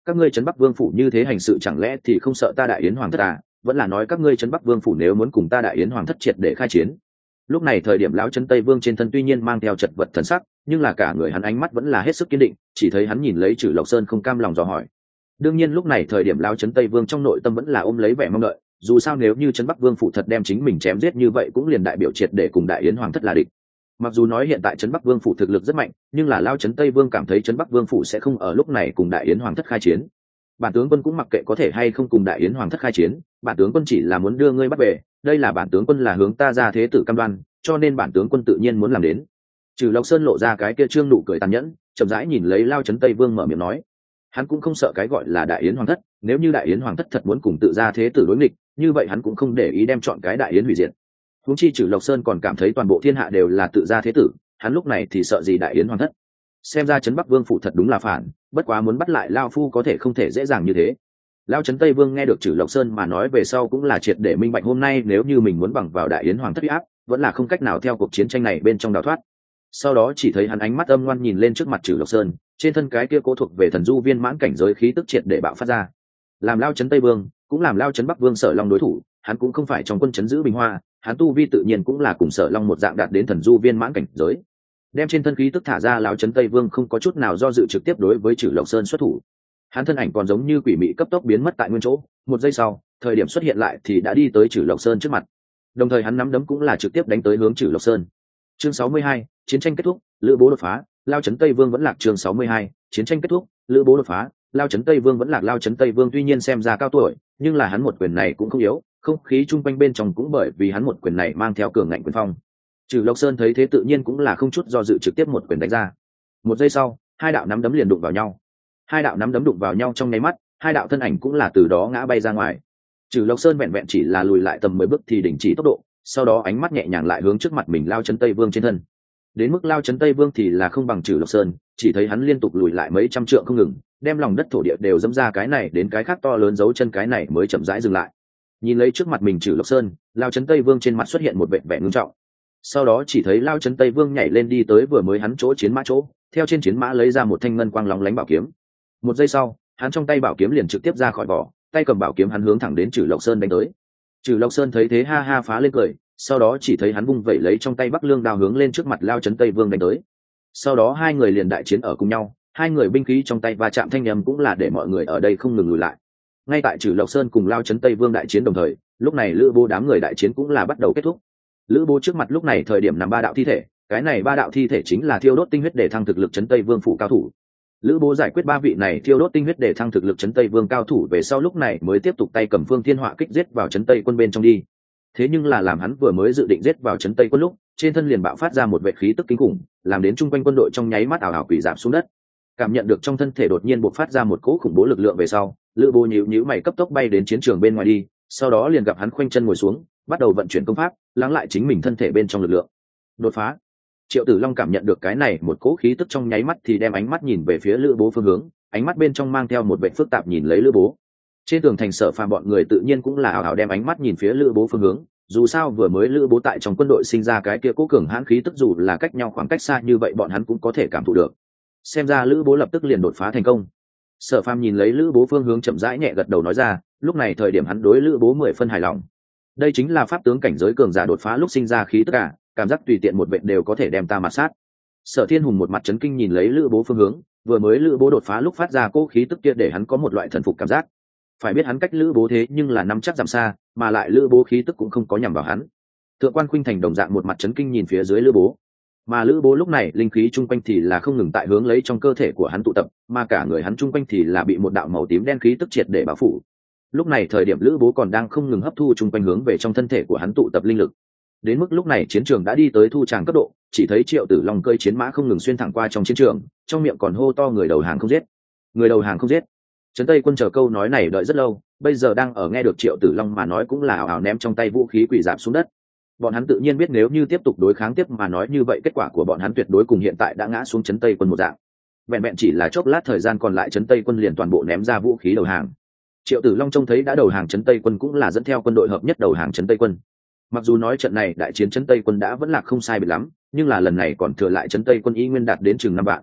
các ngươi trấn bắc vương phủ như thế hành sự chẳng lẽ thì không sợ ta đại yến hoàng thất à? Vẫn là nói các ngươi trấn bắc vương phủ nếu muốn cùng ta đại yến hoàng thất triệt để khai chiến? Lúc này thời điểm lão trấn tây vương trên thân tuy nhiên mang theo chật vật thần sắc, nhưng là cả người hắn ánh mắt vẫn là hết sức kiên định, chỉ thấy hắn nhìn lấy Trử Lộc Sơn không cam lòng dò hỏi. Đương nhiên lúc này thời điểm lão trấn tây vương trong nội tâm vẫn là ôm lấy vẻ mong đợi, dù sao nếu như trấn bắc vương phủ thật đem chính mình chém giết như vậy cũng liền đại biểu triệt để cùng đại yến hoàng thất là địch. Mặc dù nói hiện tại trấn bắc vương phủ thực lực rất mạnh, nhưng là lão trấn tây vương cảm thấy trấn bắc vương phủ sẽ không ở lúc này cùng đại yến hoàng thất khai chiến. Bản tướng quân cũng mặc kệ có thể hay không cùng đại yến hoàng thất khai chiến, bản tướng quân chỉ là muốn đưa ngươi bắt về, đây là bản tướng quân là hướng ta ra thế tử cam đoan, cho nên bản tướng quân tự nhiên muốn làm đến. Trừ Lộc Sơn lộ ra cái kia trương nụ cười tàn nhẫn, chậm rãi nhìn lấy Lao Trấn Tây Vương mở miệng nói, hắn cũng không sợ cái gọi là đại yến hoàng thất, nếu như đại yến hoàng thất thật muốn cùng tự ra thế tử đối nghịch, như vậy hắn cũng không để ý đem chọn cái đại yến hủy diệt. Huống chi Trừ Lộc Sơn còn cảm thấy toàn bộ thiên hạ đều là tự ra thế tử, hắn lúc này thì sợ gì đại yến hoàng thất. Xem ra Trấn Bắc Vương phủ thật đúng là phản, bất quá muốn bắt lại Lao phu có thể không thể dễ dàng như thế. Lao Trấn Tây Vương nghe được Trừ Lộc Sơn mà nói về sau cũng là triệt để minh bạch hôm nay nếu như mình muốn bằng vào đại yến hoàng thất uy áp, vẫn là không cách nào theo cuộc chiến tranh này bên trong đào thoát. Sau đó chỉ thấy hắn ánh mắt âm ngoan nhìn lên trước mặt Trừ Lộc Sơn, trên thân cái kia cố thuộc về thần du viên mãn cảnh giới khí tức triệt để bạo phát ra. Làm Lao Trấn Tây Vương, cũng làm Lao Trấn Bắc Vương Sở Long đối thủ, hắn cũng không phải trong quân trấn giữ Bình Hoa, hắn tu vi tự nhiên cũng là cùng Sở Long một dạng đạt đến thần du viên mãn cảnh giới. Đem trên thân khí tức thả ra, Lao Trấn Tây Vương không có chút nào do dự trực tiếp đối với Trừ Lộc Sơn xuất thủ. Hắn thân ảnh còn giống như quỷ mị cấp tốc biến mất tại nguyên chỗ, một giây sau, thời điểm xuất hiện lại thì đã đi tới Trừ Lộc Sơn trước mặt. Đồng thời hắn nắm đấm cũng là trực tiếp đánh tới hướng Trừ Lộc Sơn. Chương sáu mươi hai, chiến tranh kết thúc, Lữ Bố đột phá, Lao Trấn Tây Vương vẫn lạc. Chương sáu mươi hai, chiến tranh kết thúc, Lữ Bố đột phá, Lao Trấn Tây Vương vẫn lạc. Lao Trấn Tây Vương tuy nhiên xem ra cao tuổi, nhưng là hắn một quyền này cũng không yếu, không khí chung quanh bên trong cũng bởi vì hắn một quyền này mang theo cường ngạnh quyền phong. Trừ Lộc Sơn thấy thế tự nhiên cũng là không chút do dự trực tiếp một quyền đánh ra. Một giây sau, hai đạo nắm đấm liền đụng vào nhau. Hai đạo nắm đấm đụng vào nhau trong nháy mắt, hai đạo thân ảnh cũng là từ đó ngã bay ra ngoài. Trừ Lộc Sơn vẹn vẹn chỉ là lùi lại tầm mười bước thì đình chỉ tốc độ, sau đó ánh mắt nhẹ nhàng lại hướng trước mặt mình Lao Trấn Tây Vương trên thân. Đến mức Lao Trấn Tây Vương thì là không bằng Trừ Lộc Sơn, chỉ thấy hắn liên tục lùi lại mấy trăm trượng không ngừng, đem lòng đất thổ địa đều dẫm ra cái này đến cái khác to lớn dấu chân, cái này mới chậm rãi dừng lại. Nhìn lấy trước mặt mình Trừ Lộc Sơn, Lao Trấn Tây Vương trên mặt xuất hiện một vẻ vẻ ngưng trọng. Sau đó chỉ thấy Lao Trấn Tây Vương nhảy lên đi tới vừa mới hắn chỗ chiến mã chỗ, theo trên chiến mã lấy ra một thanh ngân quang lóng lánh bảo kiếm. Một giây sau, hắn trong tay bảo kiếm liền trực tiếp ra khỏi vỏ, tay cầm bảo kiếm hắn hướng thẳng đến Trừ Lộc Sơn đánh tới. Trừ Lộc Sơn thấy thế ha ha phá lên cười, sau đó chỉ thấy hắn vung vẩy lấy trong tay Bắc Lương đao hướng lên trước mặt Lao Trấn Tây Vương đánh tới. Sau đó hai người liền đại chiến ở cùng nhau, hai người binh khí trong tay va chạm thanh âm cũng là để mọi người ở đây không ngừng lùi lại. Ngay tại Trừ Lộc Sơn cùng Lao Trấn Tây Vương đại chiến đồng thời, lúc này Lữ Bố đám người đại chiến cũng là bắt đầu kết thúc. Lữ Bố trước mặt lúc này thời điểm nằm ba đạo thi thể, cái này ba đạo thi thể chính là thiêu đốt tinh huyết để thăng thực lực Trấn Tây Vương phủ cao thủ. Lữ Bố giải quyết ba vị này thiêu đốt tinh huyết để thăng thực lực Trấn Tây Vương cao thủ về sau lúc này mới tiếp tục tay cầm Phương Thiên Họa kích giết vào Trấn Tây quân bên trong đi. Thế nhưng là làm hắn vừa mới dự định giết vào Trấn Tây quân lúc, trên thân liền bạo phát ra một vệt khí tức kinh khủng, làm đến chung quanh quân đội trong nháy mắt ảo ảo quỷ giảm xuống đất. Cảm nhận được trong thân thể đột nhiên bộc phát ra một cỗ khủng bố lực lượng về sau, Lữ Bố nhíu nhíu mày cấp tốc bay đến chiến trường bên ngoài đi, sau đó liền gặp hắn khoanh chân ngồi xuống, bắt đầu vận chuyển công pháp, lắng lại chính mình thân thể bên trong lực lượng. Đột phá. Triệu Tử Long cảm nhận được cái này một cỗ khí tức trong nháy mắt thì đem ánh mắt nhìn về phía Lữ Bố phương hướng, ánh mắt bên trong mang theo một vẻ phức tạp nhìn lấy Lữ Bố. Trên tường thành Sở Phàm bọn người tự nhiên cũng là ảo ảo đem ánh mắt nhìn phía Lữ Bố phương hướng, dù sao vừa mới Lữ Bố tại trong quân đội sinh ra cái kia cố cường hãn khí tức dù là cách nhau khoảng cách xa như vậy bọn hắn cũng có thể cảm thụ được. Xem ra Lữ Bố lập tức liền đột phá thành công. Sở Phàm nhìn lấy Lữ Bố phương hướng chậm rãi nhẹ gật đầu nói ra, lúc này thời điểm hắn đối Lữ Bố mười phân hài lòng. Đây chính là pháp tướng cảnh giới cường giả đột phá lúc sinh ra khí tức cả, cảm giác tùy tiện một vệt đều có thể đem ta mạt sát. Sở Thiên Hùng một mặt chấn kinh nhìn lấy Lữ Bố phương hướng, vừa mới Lữ Bố đột phá lúc phát ra cố khí tức kia để hắn có một loại thần phục cảm giác. Phải biết hắn cách Lữ Bố thế nhưng là năm chắc giảm xa, mà lại Lữ Bố khí tức cũng không có nhằm vào hắn. Thượng quan Khuynh Thành đồng dạng một mặt chấn kinh nhìn phía dưới Lữ Bố, mà Lữ Bố lúc này linh khí chung quanh thì là không ngừng tại hướng lấy trong cơ thể của hắn tụ tập, mà cả người hắn chung quanh thì là bị một đạo màu tím đen khí tức triệt để bao phủ. Lúc này thời điểm Lữ Bố còn đang không ngừng hấp thu chung quanh hướng về trong thân thể của hắn tụ tập linh lực. Đến mức lúc này chiến trường đã đi tới thu tràng cấp độ, chỉ thấy Triệu Tử Long cơi chiến mã không ngừng xuyên thẳng qua trong chiến trường, trong miệng còn hô to người đầu hàng không giết, người đầu hàng không giết. Trấn Tây quân chờ câu nói này đợi rất lâu, bây giờ đang ở nghe được Triệu Tử Long mà nói cũng là ảo ảo ném trong tay vũ khí quỳ rạp xuống đất. Bọn hắn tự nhiên biết nếu như tiếp tục đối kháng tiếp mà nói như vậy kết quả của bọn hắn tuyệt đối cùng hiện tại đã ngã xuống Trấn Tây quân một dạng. Vẹn vẹn chỉ là chốc lát thời gian còn lại Trấn Tây quân liền toàn bộ ném ra vũ khí đầu hàng. Triệu Tử Long trông thấy đã đầu hàng Trấn Tây quân cũng là dẫn theo quân đội hợp nhất đầu hàng Trấn Tây quân. Mặc dù nói trận này đại chiến Trấn Tây quân đã vẫn là không sai biệt lắm, nhưng là lần này còn thừa lại Trấn Tây quân y nguyên đạt đến chừng năm vạn.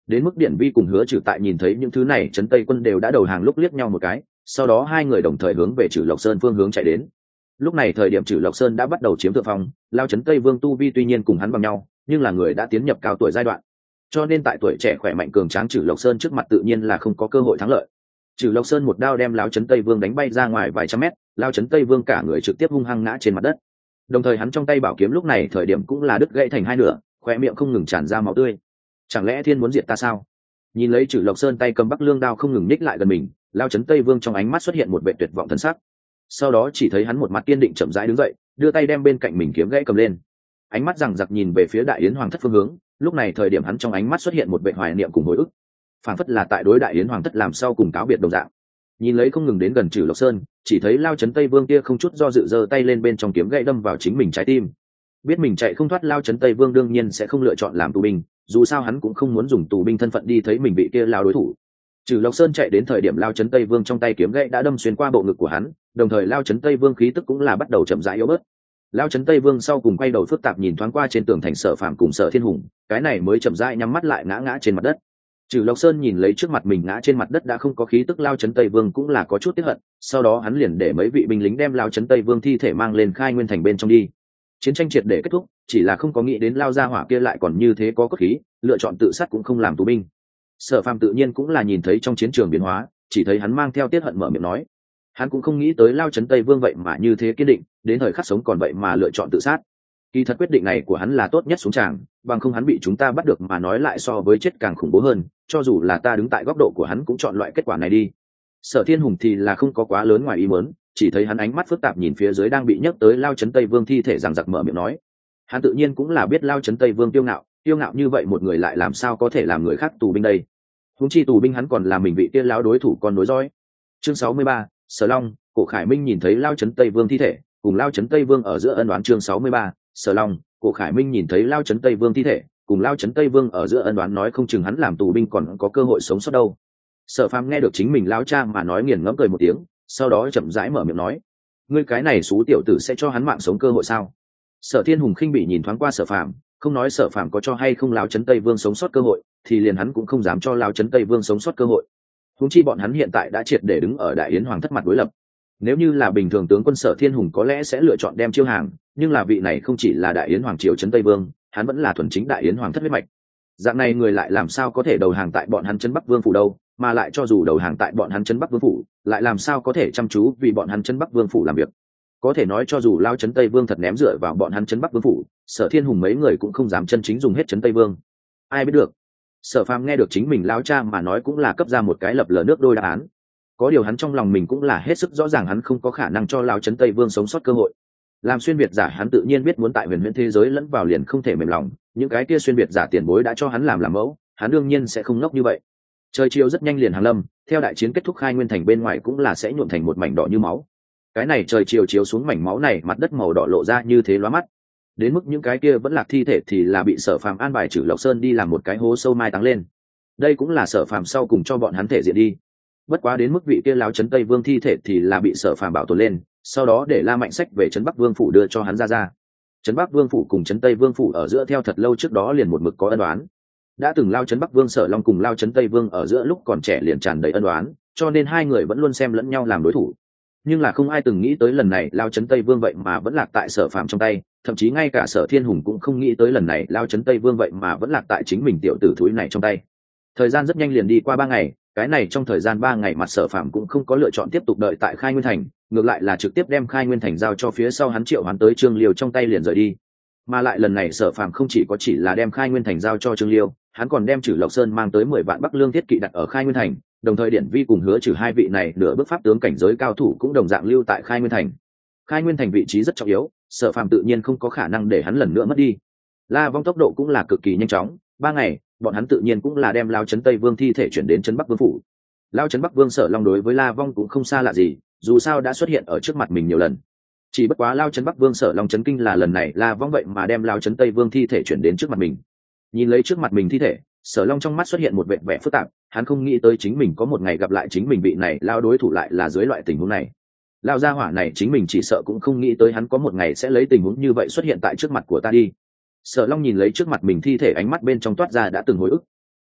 Đến mức Điển Vi cùng Hứa Trừ tại nhìn thấy những thứ này trấn Tây quân đều đã đầu hàng lúc liếc nhau một cái, sau đó hai người đồng thời hướng về Trừ Lộc Sơn phương hướng chạy đến. Lúc này thời điểm Trừ Lộc Sơn đã bắt đầu chiếm thượng phong, lao trấn Tây Vương tu vi tuy nhiên cùng hắn bằng nhau, nhưng là người đã tiến nhập cao tuổi giai đoạn, cho nên tại tuổi trẻ khỏe mạnh cường tráng Trừ Lộc Sơn trước mặt tự nhiên là không có cơ hội thắng lợi. Trừ Lộc Sơn một đao đem lao trấn Tây Vương đánh bay ra ngoài vài trăm mét, lao trấn Tây Vương cả người trực tiếp hung hăng ngã trên mặt đất. Đồng thời hắn trong tay bảo kiếm lúc này thời điểm cũng là đứt gãy thành hai nửa, khóe miệng không ngừng tràn ra máu tươi. Chẳng lẽ thiên muốn diệt ta sao? Nhìn lấy Trừ Lộc Sơn tay cầm Bắc Lương đao không ngừng ních lại gần mình, lao trấn Tây Vương trong ánh mắt xuất hiện một vẻ tuyệt vọng thần sắc. Sau đó chỉ thấy hắn một mặt kiên định chậm rãi đứng dậy, đưa tay đem bên cạnh mình kiếm gãy cầm lên, ánh mắt rằng giặc nhìn về phía Đại Yến Hoàng thất phương hướng. Lúc này thời điểm hắn trong ánh mắt xuất hiện một vẻ hoài niệm cùng hồi ức, phản phất là tại đối Đại Yến Hoàng thất làm sau cùng cáo biệt đồng dạng. Nhìn lấy không ngừng đến gần Trừ Lộc Sơn, chỉ thấy lao trấn Tây Vương kia không chút do dự giơ tay lên bên trong kiếm gãy đâm vào chính mình trái tim. Biết mình chạy không thoát, lao trấn Tây Vương đương nhiên sẽ không lựa chọn làm tù binh, dù sao hắn cũng không muốn dùng tù binh thân phận đi thấy mình bị kia lao đối thủ. Trừ Lộc Sơn chạy đến thời điểm lao trấn Tây Vương trong tay kiếm gãy đã đâm xuyên qua bộ ngực của hắn, đồng thời lao trấn Tây Vương khí tức cũng là bắt đầu chậm rãi yếu bớt. Lao trấn Tây Vương sau cùng quay đầu phức tạp nhìn thoáng qua trên tường thành Sở Phạm cùng Sở Thiên Hùng, cái này mới chậm rãi nhắm mắt lại ngã ngã trên mặt đất. Trừ Lộc Sơn nhìn lấy trước mặt mình ngã trên mặt đất đã không có khí tức lao trấn Tây Vương cũng là có chút tiếc hận, sau đó hắn liền để mấy vị binh lính đem lao trấn Tây Vương thi thể mang lên Khai Nguyên thành bên trong đi. Chiến tranh triệt để kết thúc, chỉ là không có nghĩ đến lao gia hỏa kia lại còn như thế có cốt khí, lựa chọn tự sát cũng không làm tù binh. Sở Phàm tự nhiên cũng là nhìn thấy trong chiến trường biến hóa, chỉ thấy hắn mang theo tiếc hận mở miệng nói, hắn cũng không nghĩ tới lao trấn Tây Vương vậy mà như thế kiên định, đến thời khắc sống còn vậy mà lựa chọn tự sát. Kỳ thật quyết định này của hắn là tốt nhất xuống tràng, bằng không hắn bị chúng ta bắt được mà nói lại so với chết càng khủng bố hơn, cho dù là ta đứng tại góc độ của hắn cũng chọn loại kết quả này đi. Sở Thiên Hùng thì là không có quá lớn ngoài ý muốn, chỉ thấy hắn ánh mắt phức tạp nhìn phía dưới đang bị nhấc tới lao trấn Tây Vương thi thể, rằng giặc mở miệng nói, hắn tự nhiên cũng là biết lao trấn Tây Vương tiêu ngạo, tiêu ngạo như vậy một người lại làm sao có thể làm người khác tù binh đây. Huống chi tù binh hắn còn là mình vị kia lão đối thủ con nối dõi. Chương sáu mươi ba, Sở Long, Cổ Khải Minh nhìn thấy lao trấn Tây Vương thi thể, cùng lao trấn Tây Vương ở giữa ân oán. Chương sáu mươi ba, Sở Long, Cổ Khải Minh nhìn thấy lao trấn Tây Vương thi thể, cùng lao trấn Tây Vương ở giữa ân oán, nói không chừng hắn làm tù binh còn có cơ hội sống sót đâu. Sở Phàm nghe được chính mình lão cha mà nói nghiền ngẫm cười một tiếng, sau đó chậm rãi mở miệng nói, ngươi cái này xú tiểu tử sẽ cho hắn mạng sống cơ hội sao? Sở Thiên Hùng khinh bị nhìn thoáng qua Sở Phàm, không nói Sở Phàm có cho hay không lao trấn Tây Vương sống sót cơ hội, thì liền hắn cũng không dám cho lao trấn Tây Vương sống sót cơ hội. Huống chi bọn hắn hiện tại đã triệt để đứng ở Đại Yến Hoàng thất mặt đối lập. Nếu như là bình thường tướng quân Sở Thiên Hùng có lẽ sẽ lựa chọn đem chiêu hàng, nhưng là vị này không chỉ là Đại Yến Hoàng triều trấn Tây Vương, hắn vẫn là thuần chính Đại Yến Hoàng thất huyết mạch. Dạng này người lại làm sao có thể đầu hàng tại bọn hắn trấn Bắc Vương phủ đâu, mà lại cho dù đầu hàng tại bọn hắn trấn Bắc Vương phủ, lại làm sao có thể chăm chú vì bọn hắn trấn Bắc Vương phủ làm việc. Có thể nói cho dù lao trấn Tây Vương thật ném dựa vào bọn hắn trấn Bắc Vương phủ, Sở Thiên Hùng mấy người cũng không dám chân chính dùng hết trấn Tây Vương. Ai biết được. Sở Phàm nghe được chính mình lão cha mà nói cũng là cấp ra một cái lập lờ nước đôi đáp án. Có điều hắn trong lòng mình cũng là hết sức rõ ràng hắn không có khả năng cho lao trấn Tây Vương sống sót cơ hội. Làm xuyên việt giả hắn tự nhiên biết muốn tại huyền huyễn thế giới lẫn vào liền không thể mềm lòng, những cái kia xuyên việt giả tiền bối đã cho hắn làm làm mẫu, hắn đương nhiên sẽ không ngốc như vậy. Trời chiều rất nhanh liền hàng lâm, theo đại chiến kết thúc Khai Nguyên thành bên ngoài cũng là sẽ nhuộm thành một mảnh đỏ như máu. Cái này trời chiều chiếu xuống mảnh máu này, mặt đất màu đỏ lộ ra như thế lóa mắt. Đến mức những cái kia vẫn lạc thi thể thì là bị Sở Phàm an bài Trừ Lộc Sơn đi làm một cái hố sâu mai táng lên. Đây cũng là Sở Phàm sau cùng cho bọn hắn thể diện đi. Bất quá đến mức vị kia lão trấn Tây Vương thi thể thì là bị Sở Phàm bảo tồn lên, sau đó để La Mạnh Sách về trấn Bắc Vương phủ đưa cho hắn ra ra. Trấn Bắc Vương phủ cùng trấn Tây Vương phủ ở giữa theo thật lâu trước đó liền một mực có ân oán. Đã từng lao trấn Bắc Vương Sở Long cùng lao trấn Tây Vương ở giữa lúc còn trẻ liền tràn đầy ân oán, cho nên hai người vẫn luôn xem lẫn nhau làm đối thủ. Nhưng là không ai từng nghĩ tới lần này lao trấn Tây Vương vậy mà vẫn lạc tại Sở Phàm trong tay, thậm chí ngay cả Sở Thiên Hùng cũng không nghĩ tới lần này lao trấn Tây Vương vậy mà vẫn lạc tại chính mình tiểu tử thúi này trong tay. Thời gian rất nhanh liền đi qua ba ngày, cái này trong thời gian ba ngày mặt Sở Phàm cũng không có lựa chọn tiếp tục đợi tại Khai Nguyên thành, ngược lại là trực tiếp đem Khai Nguyên thành giao cho phía sau hắn Triệu Hoán tới Trương Liêu trong tay liền rời đi. Mà lại lần này Sở Phàm không chỉ có chỉ là đem Khai Nguyên thành giao cho Trương Liêu, hắn còn đem Trừ Lộc Sơn mang tới mười vạn Bắc Lương thiết kỵ đặt ở Khai Nguyên thành, đồng thời Điển Vi cùng Hứa Trừ hai vị này nửa bước pháp tướng cảnh giới cao thủ cũng đồng dạng lưu tại Khai Nguyên thành. Khai Nguyên thành vị trí rất trọng yếu, Sở Phàm tự nhiên không có khả năng để hắn lần nữa mất đi. La Vong tốc độ cũng là cực kỳ nhanh chóng, ba ngày, bọn hắn tự nhiên cũng là đem lao trấn Tây Vương thi thể chuyển đến trấn Bắc Vương phủ. Lao trấn Bắc Vương Sở Long đối với La Vong cũng không xa lạ gì, dù sao đã xuất hiện ở trước mặt mình nhiều lần. Chỉ bất quá lao trấn Bắc Vương Sở Long chấn kinh là lần này La Vong vậy mà đem lao trấn Tây Vương thi thể chuyển đến trước mặt mình. Nhìn lấy trước mặt mình thi thể, Sở Long trong mắt xuất hiện một vẻ vẻ phức tạp, hắn không nghĩ tới chính mình có một ngày gặp lại chính mình vị này lao đối thủ lại là dưới loại tình huống này. Lao gia hỏa này chính mình chỉ sợ cũng không nghĩ tới hắn có một ngày sẽ lấy tình huống như vậy xuất hiện tại trước mặt của ta đi. Sở Long nhìn lấy trước mặt mình thi thể, ánh mắt bên trong toát ra đã từng hồi ức.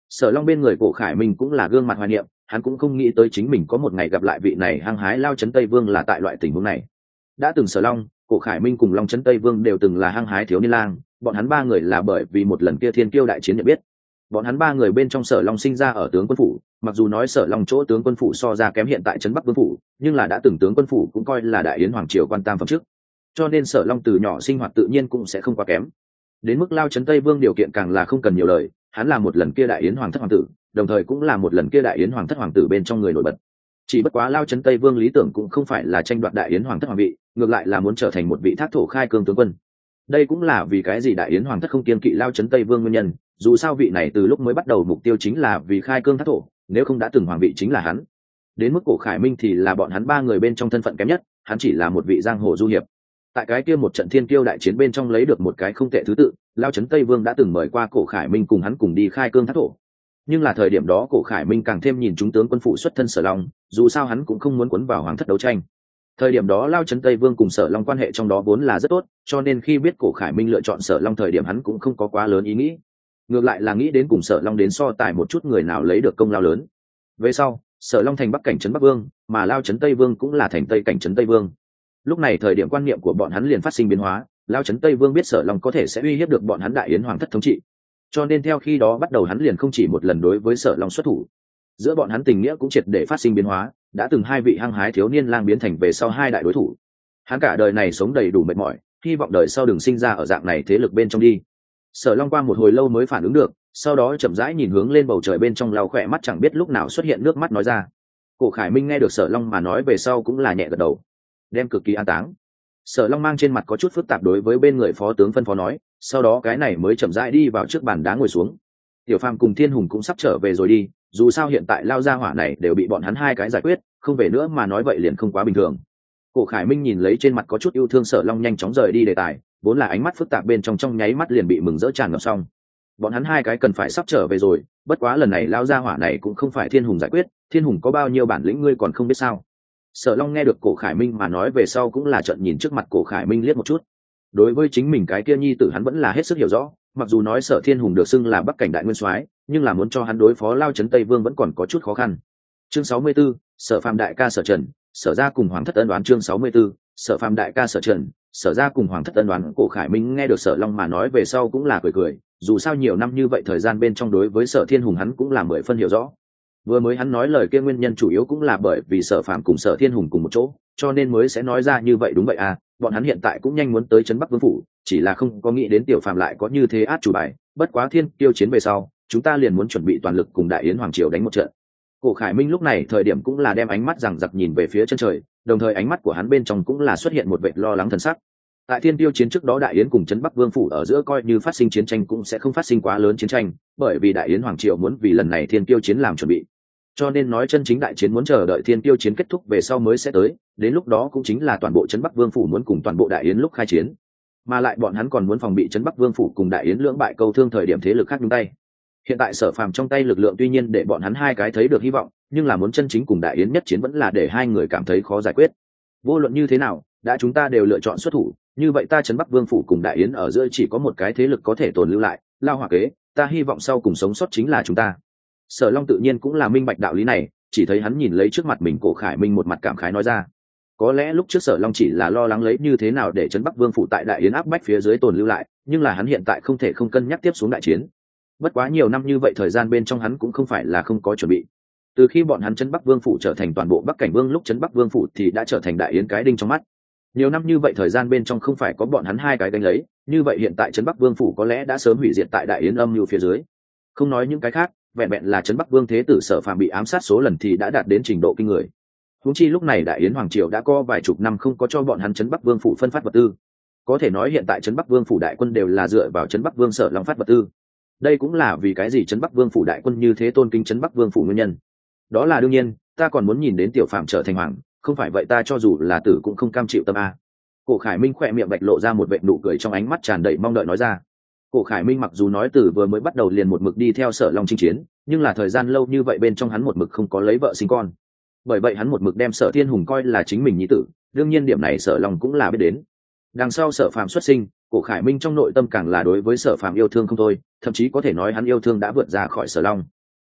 Sở Long bên người Cổ Khải Minh cũng là gương mặt hoài niệm, hắn cũng không nghĩ tới chính mình có một ngày gặp lại vị này hăng hái Lao Chấn Tây Vương là tại loại tình huống này. Đã từng Sở Long, Cổ Khải Minh cùng Long Chấn Tây Vương đều từng là hăng hái thiếu niên lang, bọn hắn ba người là bởi vì một lần kia thiên kiêu đại chiến nhận biết. Bọn hắn ba người bên trong Sở Long sinh ra ở tướng quân phủ, mặc dù nói Sở Long chỗ tướng quân phủ so ra kém hiện tại trấn Bắc Vương phủ, nhưng là đã từng tướng quân phủ cũng coi là đại yến hoàng triều quan tam phẩm trước, cho nên Sở Long từ nhỏ sinh hoạt tự nhiên cũng sẽ không quá kém. Đến mức Lao Chấn Tây Vương điều kiện càng là không cần nhiều lời, hắn là một lần kia đại yến hoàng thất hoàng tử, đồng thời cũng là một lần kia đại yến hoàng thất hoàng tử bên trong người nổi bật. Chỉ bất quá Lao Chấn Tây Vương lý tưởng cũng không phải là tranh đoạt đại yến hoàng thất hoàng vị, ngược lại là muốn trở thành một vị thác thổ khai cương tướng quân. Đây cũng là vì cái gì đại yến hoàng thất không kiên kỵ Lao Chấn Tây Vương nguyên nhân, dù sao vị này từ lúc mới bắt đầu mục tiêu chính là vì khai cương thác thổ, nếu không đã từng hoàng vị chính là hắn. Đến mức Cổ Khải Minh thì là bọn hắn ba người bên trong thân phận kém nhất, hắn chỉ là một vị giang hồ du hiệp. Tại cái kia một trận thiên kiêu đại chiến bên trong lấy được một cái không tệ thứ tự, Lao Chấn Tây Vương đã từng mời qua Cổ Khải Minh cùng hắn cùng đi khai cương thác thổ. Nhưng là thời điểm đó Cổ Khải Minh càng thêm nhìn chúng tướng quân phụ xuất thân Sở Long, dù sao hắn cũng không muốn cuốn vào hoàng thất đấu tranh. Thời điểm đó Lao Chấn Tây Vương cùng Sở Long quan hệ trong đó vốn là rất tốt, cho nên khi biết Cổ Khải Minh lựa chọn Sở Long thời điểm hắn cũng không có quá lớn ý nghĩ, ngược lại là nghĩ đến cùng Sở Long đến so tài một chút người nào lấy được công lao lớn. Về sau Sở Long thành Bắc cảnh trấn Bắc Vương, mà Lao Chấn Tây Vương cũng là thành Tây cảnh trấn Tây Vương. Lúc này thời điểm quan niệm của bọn hắn liền phát sinh biến hóa, Lao Chấn Tây Vương biết Sở Long có thể sẽ uy hiếp được bọn hắn đại yến hoàng thất thống trị, cho nên theo khi đó bắt đầu hắn liền không chỉ một lần đối với Sở Long xuất thủ. Giữa bọn hắn tình nghĩa cũng triệt để phát sinh biến hóa, đã từng hai vị hăng hái thiếu niên lang biến thành về sau hai đại đối thủ. Hắn cả đời này sống đầy đủ mệt mỏi, hy vọng đời sau đừng sinh ra ở dạng này thế lực bên trong đi. Sở Long qua một hồi lâu mới phản ứng được, sau đó chậm rãi nhìn hướng lên bầu trời bên trong, lau khỏe mắt chẳng biết lúc nào xuất hiện nước mắt nói ra. Cổ Khải Minh nghe được Sở Long mà nói về sau cũng là nhẹ gật đầu, đem cực kỳ an táng. Sở Long mang trên mặt có chút phức tạp đối với bên người phó tướng phân phó nói, sau đó cái này mới chậm rãi đi vào trước bàn đá ngồi xuống. Tiểu Phàm cùng Thiên Hùng cũng sắp trở về rồi đi, dù sao hiện tại Lao gia hỏa này đều bị bọn hắn hai cái giải quyết, không về nữa mà nói vậy liền không quá bình thường. Cổ Khải Minh nhìn lấy trên mặt có chút yêu thương Sở Long nhanh chóng rời đi đề tài, vốn là ánh mắt phức tạp bên trong trong nháy mắt liền bị mừng rỡ tràn ngập xong. Bọn hắn hai cái cần phải sắp trở về rồi, bất quá lần này Lao gia hỏa này cũng không phải Thiên Hùng giải quyết, Thiên Hùng có bao nhiêu bản lĩnh ngươi còn không biết sao? Sở Long nghe được Cổ Khải Minh mà nói về sau cũng là trợn nhìn trước mặt Cổ Khải Minh liếc một chút. Đối với chính mình cái kia nhi tử hắn vẫn là hết sức hiểu rõ, mặc dù nói Sở Thiên Hùng được xưng là Bắc cảnh đại nguyên soái, nhưng là muốn cho hắn đối phó Lao Chấn Tây Vương vẫn còn có chút khó khăn. Chương sáu mươi 64, Sở Phàm đại ca Sở Trần, Sở gia cùng Hoàng thất ân đoán. Chương sáu mươi 64, Sở Phàm đại ca Sở Trần, Sở gia cùng Hoàng thất ân đoán. Cổ Khải Minh nghe được Sở Long mà nói về sau cũng là cười cười, dù sao nhiều năm như vậy thời gian bên trong đối với Sở Thiên Hùng hắn cũng là mười phân hiểu rõ. Vừa mới hắn nói lời kia nguyên nhân chủ yếu cũng là bởi vì Sở Phàm cùng Sở Thiên Hùng cùng một chỗ, cho nên mới sẽ nói ra như vậy. Đúng vậy à, bọn hắn hiện tại cũng nhanh muốn tới trấn Bắc Vương phủ, chỉ là không có nghĩ đến Tiểu Phàm lại có như thế át chủ bài, bất quá thiên tiêu chiến về sau, chúng ta liền muốn chuẩn bị toàn lực cùng đại yến hoàng triều đánh một trận. Cổ Khải Minh lúc này thời điểm cũng là đem ánh mắt rằng giặc nhìn về phía chân trời, đồng thời ánh mắt của hắn bên trong cũng là xuất hiện một vệt lo lắng thần sắc. Tại thiên tiêu chiến trước đó đại yến cùng trấn Bắc Vương phủ ở giữa coi như phát sinh chiến tranh cũng sẽ không phát sinh quá lớn chiến tranh, bởi vì đại yến hoàng triều muốn vì lần này thiên tiêu chiến làm chuẩn bị. Cho nên nói chân chính đại chiến muốn chờ đợi thiên tiêu chiến kết thúc về sau mới sẽ tới, đến lúc đó cũng chính là toàn bộ trấn Bắc Vương phủ muốn cùng toàn bộ đại yến lúc khai chiến, mà lại bọn hắn còn muốn phòng bị trấn Bắc Vương phủ cùng đại yến lưỡng bại câu thương thời điểm thế lực khác nhúng tay. Hiện tại Sở Phàm trong tay lực lượng tuy nhiên để bọn hắn hai cái thấy được hy vọng, nhưng là muốn chân chính cùng đại yến nhất chiến vẫn là để hai người cảm thấy khó giải quyết. Vô luận như thế nào, đã chúng ta đều lựa chọn xuất thủ, như vậy ta trấn Bắc Vương phủ cùng đại yến ở giữa chỉ có một cái thế lực có thể tồn lưu lại, Lao Hỏa Kế, ta hy vọng sau cùng sống sót chính là chúng ta. Sở Long tự nhiên cũng là minh bạch đạo lý này, chỉ thấy hắn nhìn lấy trước mặt mình Cổ Khải Minh một mặt cảm khái nói ra. Có lẽ lúc trước Sở Long chỉ là lo lắng lấy như thế nào để trấn Bắc Vương phủ tại đại yến áp bách phía dưới tồn lưu lại, nhưng là hắn hiện tại không thể không cân nhắc tiếp xuống đại chiến. Bất quá nhiều năm như vậy thời gian bên trong hắn cũng không phải là không có chuẩn bị. Từ khi bọn hắn trấn Bắc Vương phủ trở thành toàn bộ Bắc cảnh Vương lúc trấn Bắc Vương phủ thì đã trở thành đại yến cái đinh trong mắt. Nhiều năm như vậy thời gian bên trong không phải có bọn hắn hai cái đánh lấy, như vậy hiện tại trấn Bắc Vương phủ có lẽ đã sớm hủy diệt tại đại yến âm mưu phía dưới. Không nói những cái khác, vẹn vẹn là trấn Bắc Vương thế tử Sở Phàm bị ám sát số lần thì đã đạt đến trình độ kinh người. Huống chi lúc này đại yến hoàng triều đã có vài chục năm không có cho bọn hắn trấn Bắc Vương phủ phân phát vật tư. Có thể nói hiện tại trấn Bắc Vương phủ đại quân đều là dựa vào trấn Bắc Vương Sở Long phát vật tư. Đây cũng là vì cái gì trấn Bắc Vương phủ đại quân như thế tôn kính trấn Bắc Vương phủ nguyên nhân. Đó là đương nhiên, ta còn muốn nhìn đến Tiểu Phàm trở thành hoàng, không phải vậy ta cho dù là tử cũng không cam chịu tâm a. Cổ Khải Minh khỏe miệng bạch lộ ra một vệt nụ cười trong ánh mắt tràn đầy mong đợi nói ra. Cổ Khải Minh mặc dù nói từ vừa mới bắt đầu liền một mực đi theo Sở Long chinh chiến, nhưng là thời gian lâu như vậy bên trong hắn một mực không có lấy vợ sinh con. Bởi vậy hắn một mực đem Sở Thiên Hùng coi là chính mình nhi tử, đương nhiên điểm này Sở Long cũng là biết đến. Đằng sau Sở Phàm xuất sinh, Cổ Khải Minh trong nội tâm càng là đối với Sở Phàm yêu thương không thôi, thậm chí có thể nói hắn yêu thương đã vượt ra khỏi Sở Long.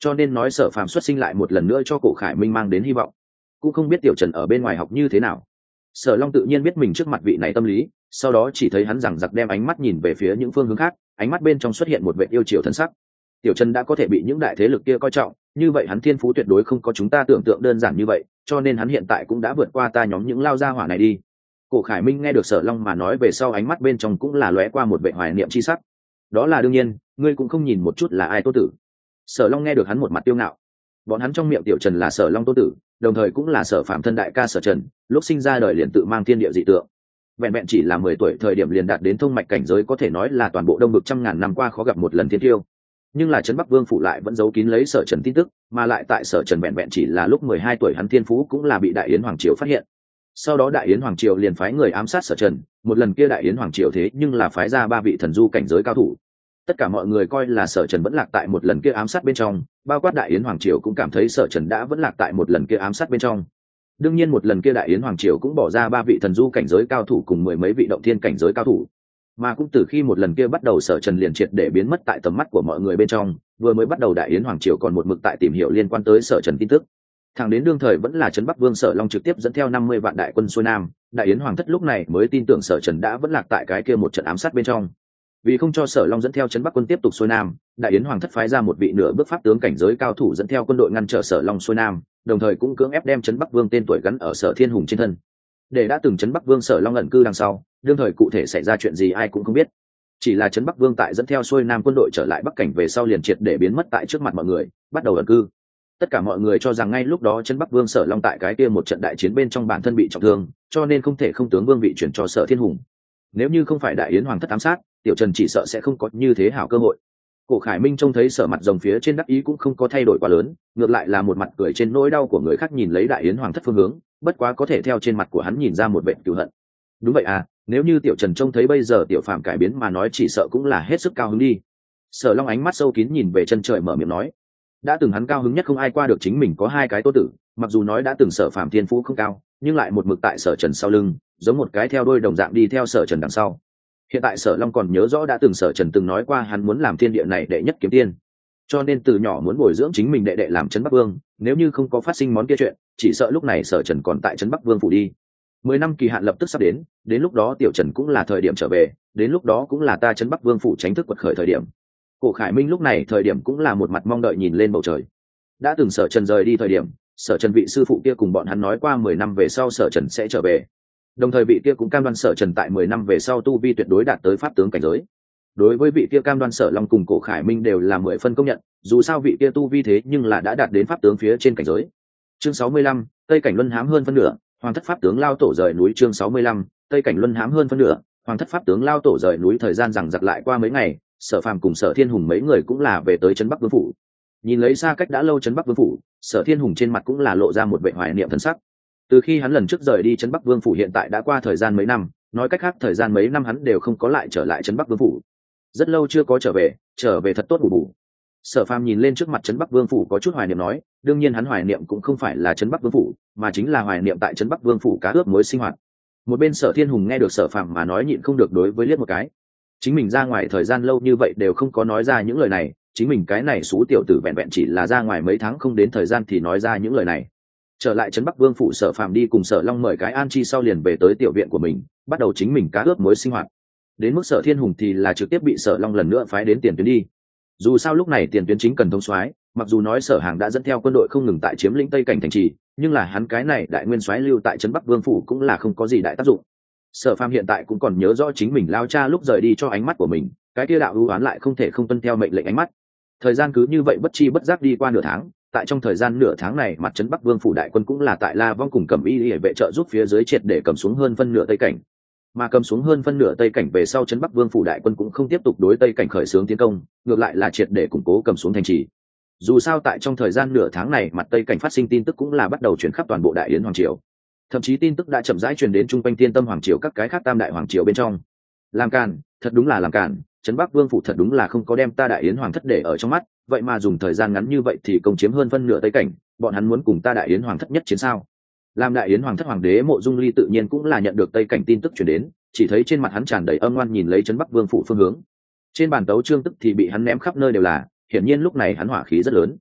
cho nên nói Sở Phàm xuất sinh lại một lần nữa cho Cổ Khải Minh mang đến hy vọng. Cũng không biết Tiểu Trần ở bên ngoài học như thế nào. Sở Long tự nhiên biết mình trước mặt vị này tâm lý, sau đó chỉ thấy hắn rằng giặc đem ánh mắt nhìn về phía những phương hướng khác, ánh mắt bên trong xuất hiện một vẻ yêu chiều thân sắc. Tiểu Trần đã có thể bị những đại thế lực kia coi trọng, như vậy hắn thiên phú tuyệt đối không có chúng ta tưởng tượng đơn giản như vậy, cho nên hắn hiện tại cũng đã vượt qua ta nhóm những lao gia hỏa này đi. Cổ Khải Minh nghe được Sở Long mà nói về sau, ánh mắt bên trong cũng là lóe qua một vẻ hoài niệm chi sắc. Đó là đương nhiên, ngươi cũng không nhìn một chút là ai tô tử. Sở Long nghe được hắn một mặt tiêu ngạo. Bọn hắn trong miệng Tiểu Trần là Sở Long tô tử, đồng thời cũng là Sở Phạm thân đại ca Sở Trần, lúc sinh ra đời liền tự mang thiên địa dị tượng. Vẹn vẹn chỉ là mười tuổi thời điểm liền đạt đến thông mạch cảnh giới, có thể nói là toàn bộ đông vực trăm ngàn năm qua khó gặp một lần thiên tiêu. Nhưng là Trấn Bắc Vương phủ lại vẫn giấu kín lấy Sở Trần tin tức, mà lại tại Sở Trần vẹn vẹn chỉ là lúc mười hai tuổi hắn thiên phú cũng là bị Đại Yến Hoàng triều phát hiện. Sau đó Đại Yến Hoàng triều liền phái người ám sát Sở Trần, một lần kia Đại Yến Hoàng triều thế nhưng là phái ra ba vị thần du cảnh giới cao thủ. Tất cả mọi người coi là Sở Trần vẫn lạc tại một lần kia ám sát bên trong, bao quát Đại Yến Hoàng triều cũng cảm thấy Sở Trần đã vẫn lạc tại một lần kia ám sát bên trong. Đương nhiên một lần kia Đại Yến Hoàng triều cũng bỏ ra ba vị thần du cảnh giới cao thủ cùng mười mấy vị động thiên cảnh giới cao thủ. Mà cũng từ khi một lần kia bắt đầu, Sở Trần liền triệt để biến mất tại tầm mắt của mọi người bên trong, vừa mới bắt đầu Đại Yến Hoàng triều còn một mực tại tìm hiểu liên quan tới Sở Trần tin tức. Thẳng đến đương thời vẫn là Trấn Bắc Vương Sở Long trực tiếp dẫn theo năm mươi vạn đại quân xuôi nam, Đại Yến Hoàng thất lúc này mới tin tưởng Sở Trần đã vẫn lạc tại cái kia một trận ám sát bên trong. Vì không cho Sở Long dẫn theo Trấn Bắc quân tiếp tục xuôi nam, Đại Yến Hoàng thất phái ra một vị nửa bước pháp tướng cảnh giới cao thủ dẫn theo quân đội ngăn trở Sở Long xuôi nam, đồng thời cũng cưỡng ép đem Trấn Bắc Vương tên tuổi gắn ở Sở Thiên Hùng trên thân. Để đã từng Trấn Bắc Vương Sở Long ẩn cư đằng sau, đương thời cụ thể xảy ra chuyện gì ai cũng không biết. Chỉ là Trấn Bắc Vương tại dẫn theo xuôi nam quân đội trở lại Bắc cảnh về sau liền triệt để biến mất tại trước mặt mọi người, bắt đầu ẩn cư. Tất cả mọi người cho rằng ngay lúc đó Trấn Bắc Vương Sở Long tại cái kia một trận đại chiến bên trong bản thân bị trọng thương, cho nên không thể không tướng vương vị chuyển cho Sở Thiên Hùng. Nếu như không phải Đại Yến Hoàng thất ám sát, Tiểu Trần chỉ sợ sẽ không có như thế hảo cơ hội. Cổ Khải Minh trông thấy Sở mặt rồng phía trên đắc ý cũng không có thay đổi quá lớn, ngược lại là một mặt cười trên nỗi đau của người khác nhìn lấy Đại Yến Hoàng thất phương hướng, bất quá có thể theo trên mặt của hắn nhìn ra một vẻ cừu hận. Đúng vậy à, nếu như Tiểu Trần trông thấy bây giờ Tiểu Phạm cải biến mà nói chỉ sợ cũng là hết sức cao hứng đi. Sở Long ánh mắt sâu kín nhìn về chân trời mở miệng nói, đã từng hắn cao hứng nhất không ai qua được chính mình có hai cái tô tử, mặc dù nói đã từng Sở Phạm thiên phú không cao, nhưng lại một mực tại Sở Trần sau lưng, giống một cái theo đuôi đồng dạng đi theo Sở Trần đằng sau. Hiện tại Sở Long còn nhớ rõ đã từng Sở Trần từng nói qua hắn muốn làm thiên địa này đệ nhất kiếm tiên, cho nên từ nhỏ muốn bồi dưỡng chính mình đệ đệ làm Trấn Bắc Vương, nếu như không có phát sinh món kia chuyện, chỉ sợ lúc này Sở Trần còn tại Trấn Bắc Vương phủ đi. Mười năm kỳ hạn lập tức sắp đến, đến lúc đó Tiểu Trần cũng là thời điểm trở về, đến lúc đó cũng là ta Trấn Bắc Vương phủ chính thức quật khởi thời điểm. Cổ Khải Minh lúc này thời điểm cũng là một mặt mong đợi nhìn lên bầu trời. Đã từng Sở Trần rời đi thời điểm, Sở Trần vị sư phụ kia cùng bọn hắn nói qua mười năm về sau Sở Trần sẽ trở về. Đồng thời vị kia cũng cam đoan Sở Trần tại mười năm về sau tu vi tuyệt đối đạt tới pháp tướng cảnh giới. Đối với vị kia cam đoan Sở Long cùng Cổ Khải Minh đều là mười phân công nhận, dù sao vị kia tu vi thế nhưng là đã đạt đến pháp tướng phía trên cảnh giới. Chương sáu mươi lăm, Tây Cảnh Luân hám hơn phân nửa, Hoàng thất pháp tướng lao tổ rời núi. Chương sáu mươi lăm, Tây Cảnh Luân hám hơn phân nửa, Hoàng thất pháp tướng lao tổ rời núi. Thời gian rằng giặc lại qua mấy ngày, Sở Phàm cùng Sở Thiên Hùng mấy người cũng là về tới Trấn Bắc Vương phủ. Nhìn lấy xa cách đã lâu Trấn Bắc Vương phủ, Sở Thiên Hùng trên mặt cũng là lộ ra một vẻ hoài niệm thân sắc. Từ khi hắn lần trước rời đi Trấn Bắc Vương phủ hiện tại đã qua thời gian mấy năm, nói cách khác thời gian mấy năm hắn đều không có lại trở lại Trấn Bắc Vương phủ. Rất lâu chưa có trở về, trở về thật tốt bù bù. Sở Phàm nhìn lên trước mặt Trấn Bắc Vương phủ có chút hoài niệm nói, đương nhiên hắn hoài niệm cũng không phải là Trấn Bắc Vương phủ, mà chính là hoài niệm tại Trấn Bắc Vương phủ cá ướp muối sinh hoạt. Một bên Sở Thiên Hùng nghe được Sở Phàm mà nói nhịn không được đối với liếc một cái. Chính mình ra ngoài thời gian lâu như vậy đều không có nói ra những lời này, chính mình cái này xú tiểu tử vẹn vẹn chỉ là ra ngoài mấy tháng không đến thời gian thì nói ra những lời này. Trở lại Trấn Bắc Vương phủ, Sở Phàm đi cùng Sở Long mời cái an chi sau liền về tới tiểu viện của mình, bắt đầu chính mình cá ướp muối sinh hoạt. Đến mức Sở Thiên Hùng thì là trực tiếp bị Sở Long lần nữa phái đến tiền tuyến đi. Dù sao lúc này tiền tuyến chính cần thông soái, mặc dù nói Sở Hàng đã dẫn theo quân đội không ngừng tại chiếm lĩnh Tây Cảnh thành trì, nhưng là hắn cái này đại nguyên soái lưu tại Trấn Bắc Vương phủ cũng là không có gì đại tác dụng. Sở Phàm hiện tại cũng còn nhớ rõ chính mình lao cha lúc rời đi cho ánh mắt của mình, cái kia đạo ưu oán lại không thể không tuân theo mệnh lệnh ánh mắt. Thời gian cứ như vậy bất chi bất giác đi qua nửa tháng, tại trong thời gian nửa tháng này mặt Trấn Bắc Vương phủ đại quân cũng là tại La Vong cùng Cẩm Y Liễu vệ trợ giúp phía dưới triệt để cầm xuống hơn phân nửa Tây Cảnh. Mà cầm xuống hơn phân nửa Tây Cảnh về sau Trấn Bắc Vương phủ đại quân cũng không tiếp tục đối Tây Cảnh khởi xướng tiến công, ngược lại là triệt để củng cố cầm xuống thành trì. Dù sao tại trong thời gian nửa tháng này mặt Tây Cảnh phát sinh tin tức cũng là bắt đầu truyền khắp toàn bộ Đại Yến hoàng triều. Thậm chí tin tức đã chậm rãi truyền đến trung quanh Tiên Tâm hoàng triều các cái khác tam đại hoàng triều bên trong. Làm càn, thật đúng là làm càn, Trấn Bắc Vương phủ thật đúng là không có đem ta Đại Yến hoàng thất để ở trong mắt, vậy mà dùng thời gian ngắn như vậy thì công chiếm hơn phân nửa Tây Cảnh, bọn hắn muốn cùng ta Đại Yến hoàng thất nhất chiến sao? Làm Đại Yến hoàng thất hoàng đế Mộ Dung Ly tự nhiên cũng là nhận được Tây Cảnh tin tức truyền đến, chỉ thấy trên mặt hắn tràn đầy âm ngoan nhìn lấy Trấn Bắc Vương phủ phương hướng. Trên bàn tấu chương tức thì bị hắn ném khắp nơi đều là, hiển nhiên lúc này hắn hỏa khí rất lớn.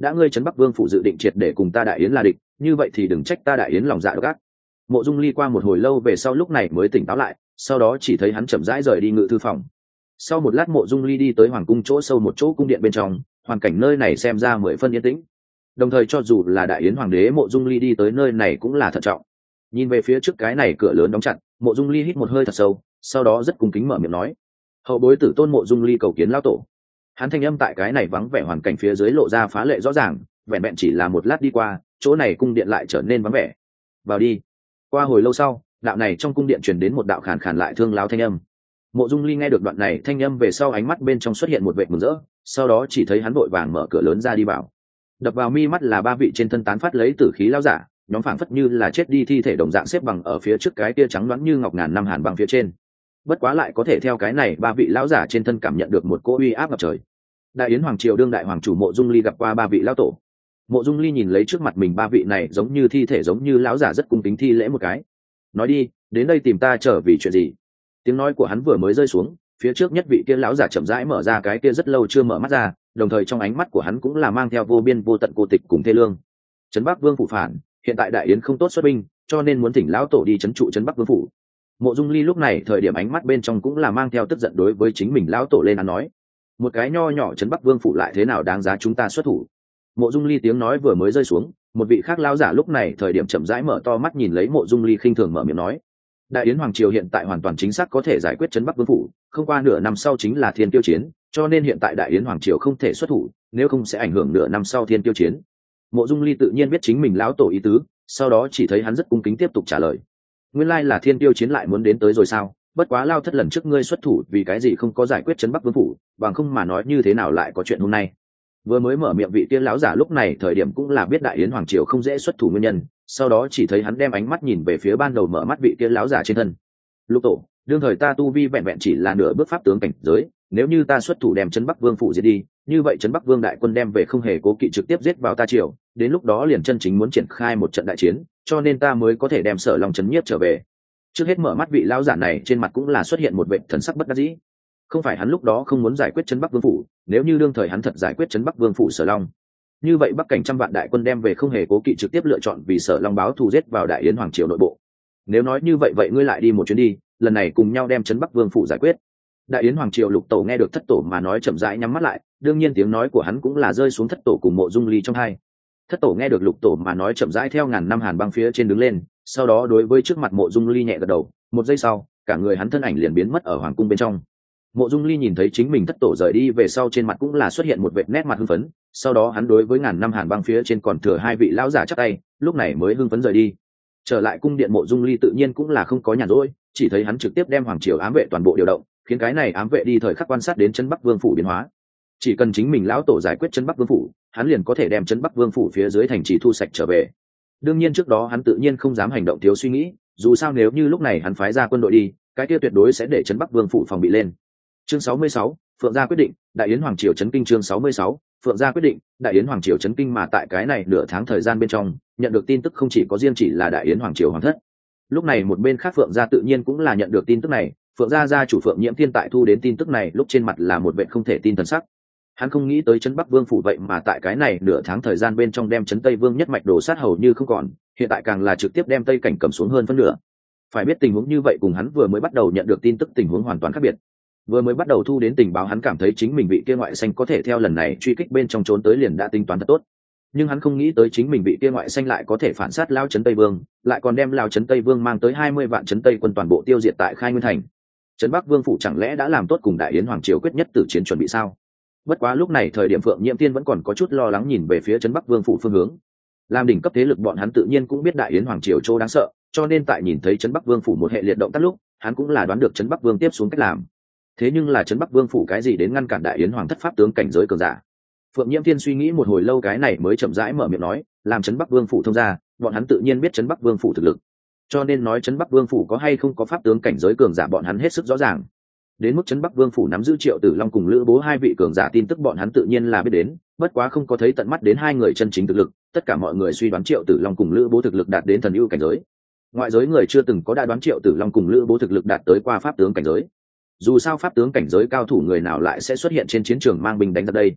đã ngươi trấn bắc vương phủ dự định triệt để cùng ta đại yến là địch, như vậy thì đừng trách ta đại yến lòng dạ độc ác. Mộ Dung Ly qua một hồi lâu về sau lúc này mới tỉnh táo lại, sau đó chỉ thấy hắn chậm rãi rời đi ngự thư phòng. Sau một lát Mộ Dung Ly đi tới hoàng cung chỗ sâu một chỗ cung điện bên trong, hoàn cảnh nơi này xem ra mười phân yên tĩnh. Đồng thời cho dù là đại yến hoàng đế Mộ Dung Ly đi tới nơi này cũng là thận trọng. Nhìn về phía trước cái này cửa lớn đóng chặt, Mộ Dung Ly hít một hơi thật sâu, sau đó rất cung kính mở miệng nói: "Hậu bối tử tôn Mộ Dung Ly cầu kiến lão tổ." Hắn thanh âm tại cái này vắng vẻ hoàn cảnh phía dưới lộ ra phá lệ rõ ràng, vẹn vẹn chỉ là một lát đi qua, chỗ này cung điện lại trở nên vắng vẻ. "Vào đi." Qua hồi lâu sau, đạo này trong cung điện truyền đến một đạo khàn khàn lại thương láo thanh âm. Mộ Dung Ly nghe được đoạn này thanh âm về sau, ánh mắt bên trong xuất hiện một vệt mừng rỡ, sau đó chỉ thấy hắn vội vàng mở cửa lớn ra đi vào. Đập vào mi mắt là ba vị trên thân tán phát lấy tử khí lão giả, nhóm phảng phất như là chết đi thi thể đồng dạng xếp bằng ở phía trước cái kia trắng loáng như ngọc ngàn năm hàn băng phía trên. Bất quá lại có thể theo cái này ba vị lão giả trên thân cảm nhận được một cỗ uy áp ngập trời. Đại yến hoàng triều đương đại hoàng chủ Mộ Dung Ly gặp qua ba vị lão tổ. Mộ Dung Ly nhìn lấy trước mặt mình ba vị này giống như thi thể giống như lão giả rất cung kính thi lễ một cái. "Nói đi, đến đây tìm ta trở vì chuyện gì?" Tiếng nói của hắn vừa mới rơi xuống, phía trước nhất vị kia lão giả chậm rãi mở ra cái kia rất lâu chưa mở mắt ra, đồng thời trong ánh mắt của hắn cũng là mang theo vô biên vô tận cô tịch cùng thê lương. "Trấn Bắc Vương phủ phản, hiện tại đại yến không tốt xuất binh, cho nên muốn thỉnh lão tổ đi trấn trụ Trấn Bắc Vương phủ." Mộ Dung Ly lúc này thời điểm ánh mắt bên trong cũng là mang theo tức giận đối với chính mình lão tổ lên án nói: "Một cái nho nhỏ Trấn Bắc Vương phủ lại thế nào đáng giá chúng ta xuất thủ?" Mộ Dung Ly tiếng nói vừa mới rơi xuống, một vị khác lão giả lúc này thời điểm chậm rãi mở to mắt nhìn lấy Mộ Dung Ly khinh thường mở miệng nói: "Đại yến hoàng triều hiện tại hoàn toàn chính xác có thể giải quyết Trấn Bắc Vương phủ, không qua nửa năm sau chính là thiên tiêu chiến, cho nên hiện tại đại yến hoàng triều không thể xuất thủ, nếu không sẽ ảnh hưởng nửa năm sau thiên tiêu chiến." Mộ Dung Ly tự nhiên biết chính mình lão tổ ý tứ, sau đó chỉ thấy hắn rất cung kính tiếp tục trả lời: "Nguyên lai là thiên tiêu chiến lại muốn đến tới rồi sao? Bất quá lao thất lần trước ngươi xuất thủ vì cái gì không có giải quyết Trấn Bắc Vương phủ, bằng không mà nói như thế nào lại có chuyện hôm nay?" Vừa mới mở miệng vị tiên lão giả lúc này thời điểm cũng là biết đại yến hoàng triều không dễ xuất thủ nguyên nhân, sau đó chỉ thấy hắn đem ánh mắt nhìn về phía ban đầu mở mắt vị tiên lão giả trên thân. "Lục tổ, đương thời ta tu vi vẹn vẹn chỉ là nửa bước pháp tướng cảnh giới, nếu như ta xuất thủ đem Trấn Bắc Vương phủ giết đi, như vậy Trấn Bắc Vương đại quân đem về không hề cố kỵ trực tiếp giết vào ta triều, đến lúc đó liền chân chính muốn triển khai một trận đại chiến, cho nên ta mới có thể đem Sở Long trấn nhiếp trở về." Trước hết mở mắt vị lão giả này trên mặt cũng là xuất hiện một vệt thần sắc bất đắc dĩ. Không phải hắn lúc đó không muốn giải quyết Trấn Bắc Vương phủ, nếu như đương thời hắn thật giải quyết Trấn Bắc Vương phủ Sở Long, như vậy Bắc cảnh trăm vạn đại quân đem về không hề cố kỵ trực tiếp lựa chọn vì Sở Long báo thù giết vào đại yến hoàng triều nội bộ. Nếu nói như vậy vậy ngươi lại đi một chuyến đi, lần này cùng nhau đem Trấn Bắc Vương phủ giải quyết. Đại yến hoàng triều Lục tổ nghe được thất tổ mà nói chậm rãi nhắm mắt lại, đương nhiên tiếng nói của hắn cũng là rơi xuống thất tổ cùng Mộ Dung Ly trong hai. Thất tổ nghe được Lục tổ mà nói chậm rãi theo ngàn năm hàn băng phía trên đứng lên, sau đó đối với trước mặt Mộ Dung Ly nhẹ gật đầu, một giây sau, cả người hắn thân ảnh liền biến mất ở hoàng cung bên trong. Mộ Dung Ly nhìn thấy chính mình thất tổ rời đi về sau trên mặt cũng là xuất hiện một vệt nét mặt hưng phấn, sau đó hắn đối với ngàn năm hàn băng phía trên còn thừa hai vị lão giả chắp tay, lúc này mới hưng phấn rời đi. Trở lại cung điện Mộ Dung Ly tự nhiên cũng là không có nhàn rỗi, chỉ thấy hắn trực tiếp đem hoàng triều ám vệ toàn bộ điều động, khiến cái này ám vệ đi thời khắc quan sát đến Trấn Bắc Vương phủ biến hóa. Chỉ cần chính mình lão tổ giải quyết Trấn Bắc Vương phủ, hắn liền có thể đem Trấn Bắc Vương phủ phía dưới thành trì thu sạch trở về. Đương nhiên trước đó hắn tự nhiên không dám hành động thiếu suy nghĩ, dù sao nếu như lúc này hắn phái ra quân đội đi, cái kia tuyệt đối sẽ để Trấn Bắc Vương phủ phòng bị lên. Chương sáu mươi sáu, Phượng gia quyết định, Đại yến hoàng triều chấn kinh. Chương sáu mươi sáu, Phượng gia quyết định, Đại yến hoàng triều chấn kinh. Mà tại cái này nửa tháng thời gian bên trong, nhận được tin tức không chỉ có riêng chỉ là Đại yến hoàng triều hoàng thất. Lúc này một bên khác Phượng gia tự nhiên cũng là nhận được tin tức này, Phượng gia gia chủ Phượng Nhiễm Thiên tại thu đến tin tức này lúc trên mặt là một vẻ không thể tin thần sắc. Hắn không nghĩ tới Trấn Bắc Vương phủ vậy mà tại cái này nửa tháng thời gian bên trong đem Trấn Tây Vương nhất mạch đổ sát hầu như không còn, hiện tại càng là trực tiếp đem Tây cảnh cầm xuống hơn phân nửa. Phải biết tình huống như vậy cùng hắn vừa mới bắt đầu nhận được tin tức tình huống hoàn toàn khác biệt. Vừa mới bắt đầu thu đến tình báo hắn cảm thấy chính mình vị kia ngoại xanh có thể theo lần này truy kích bên trong trốn tới liền đã tính toán thật tốt, nhưng hắn không nghĩ tới chính mình vị kia ngoại xanh lại có thể phản sát lao Trấn Tây Vương, lại còn đem lao Trấn Tây Vương mang tới hai mươi vạn Trấn Tây quân toàn bộ tiêu diệt tại Khai Nguyên thành. Trấn Bắc Vương phủ chẳng lẽ đã làm tốt cùng Đại yến hoàng triều quyết nhất tử chiến chuẩn bị sao? Bất quá lúc này thời điểm Phượng Nhiễm Tiên vẫn còn có chút lo lắng nhìn về phía Trấn Bắc Vương phủ phương hướng. Làm đỉnh cấp thế lực bọn hắn tự nhiên cũng biết Đại yến hoàng triều chỗ đáng sợ, cho nên tại nhìn thấy Trấn Bắc Vương phủ một hệ liệt động tác lúc, hắn cũng là đoán được Trấn Bắc Vương tiếp xuống cách làm. Thế nhưng là Trấn Bắc Vương phủ cái gì đến ngăn cản Đại yến hoàng thất pháp tướng cảnh giới cường giả? Phượng Nhiễm Thiên suy nghĩ một hồi lâu cái này mới chậm rãi mở miệng nói, làm Trấn Bắc Vương phủ thông ra, bọn hắn tự nhiên biết Trấn Bắc Vương phủ thực lực, cho nên nói Trấn Bắc Vương phủ có hay không có pháp tướng cảnh giới cường giả bọn hắn hết sức rõ ràng. Đến mức Trấn Bắc Vương phủ nắm giữ Triệu Tử Long cùng Lữ Bố hai vị cường giả tin tức bọn hắn tự nhiên là biết đến, bất quá không có thấy tận mắt đến hai người chân chính thực lực, tất cả mọi người suy đoán Triệu Tử Long cùng Lữ Bố thực lực đạt đến thần ưu cảnh giới. Ngoại giới người chưa từng có đã đoán Triệu Tử Long cùng Lữ Bố thực lực đạt tới qua pháp tướng cảnh giới. Dù sao pháp tướng cảnh giới cao thủ người nào lại sẽ xuất hiện trên chiến trường mang binh đánh ra đây.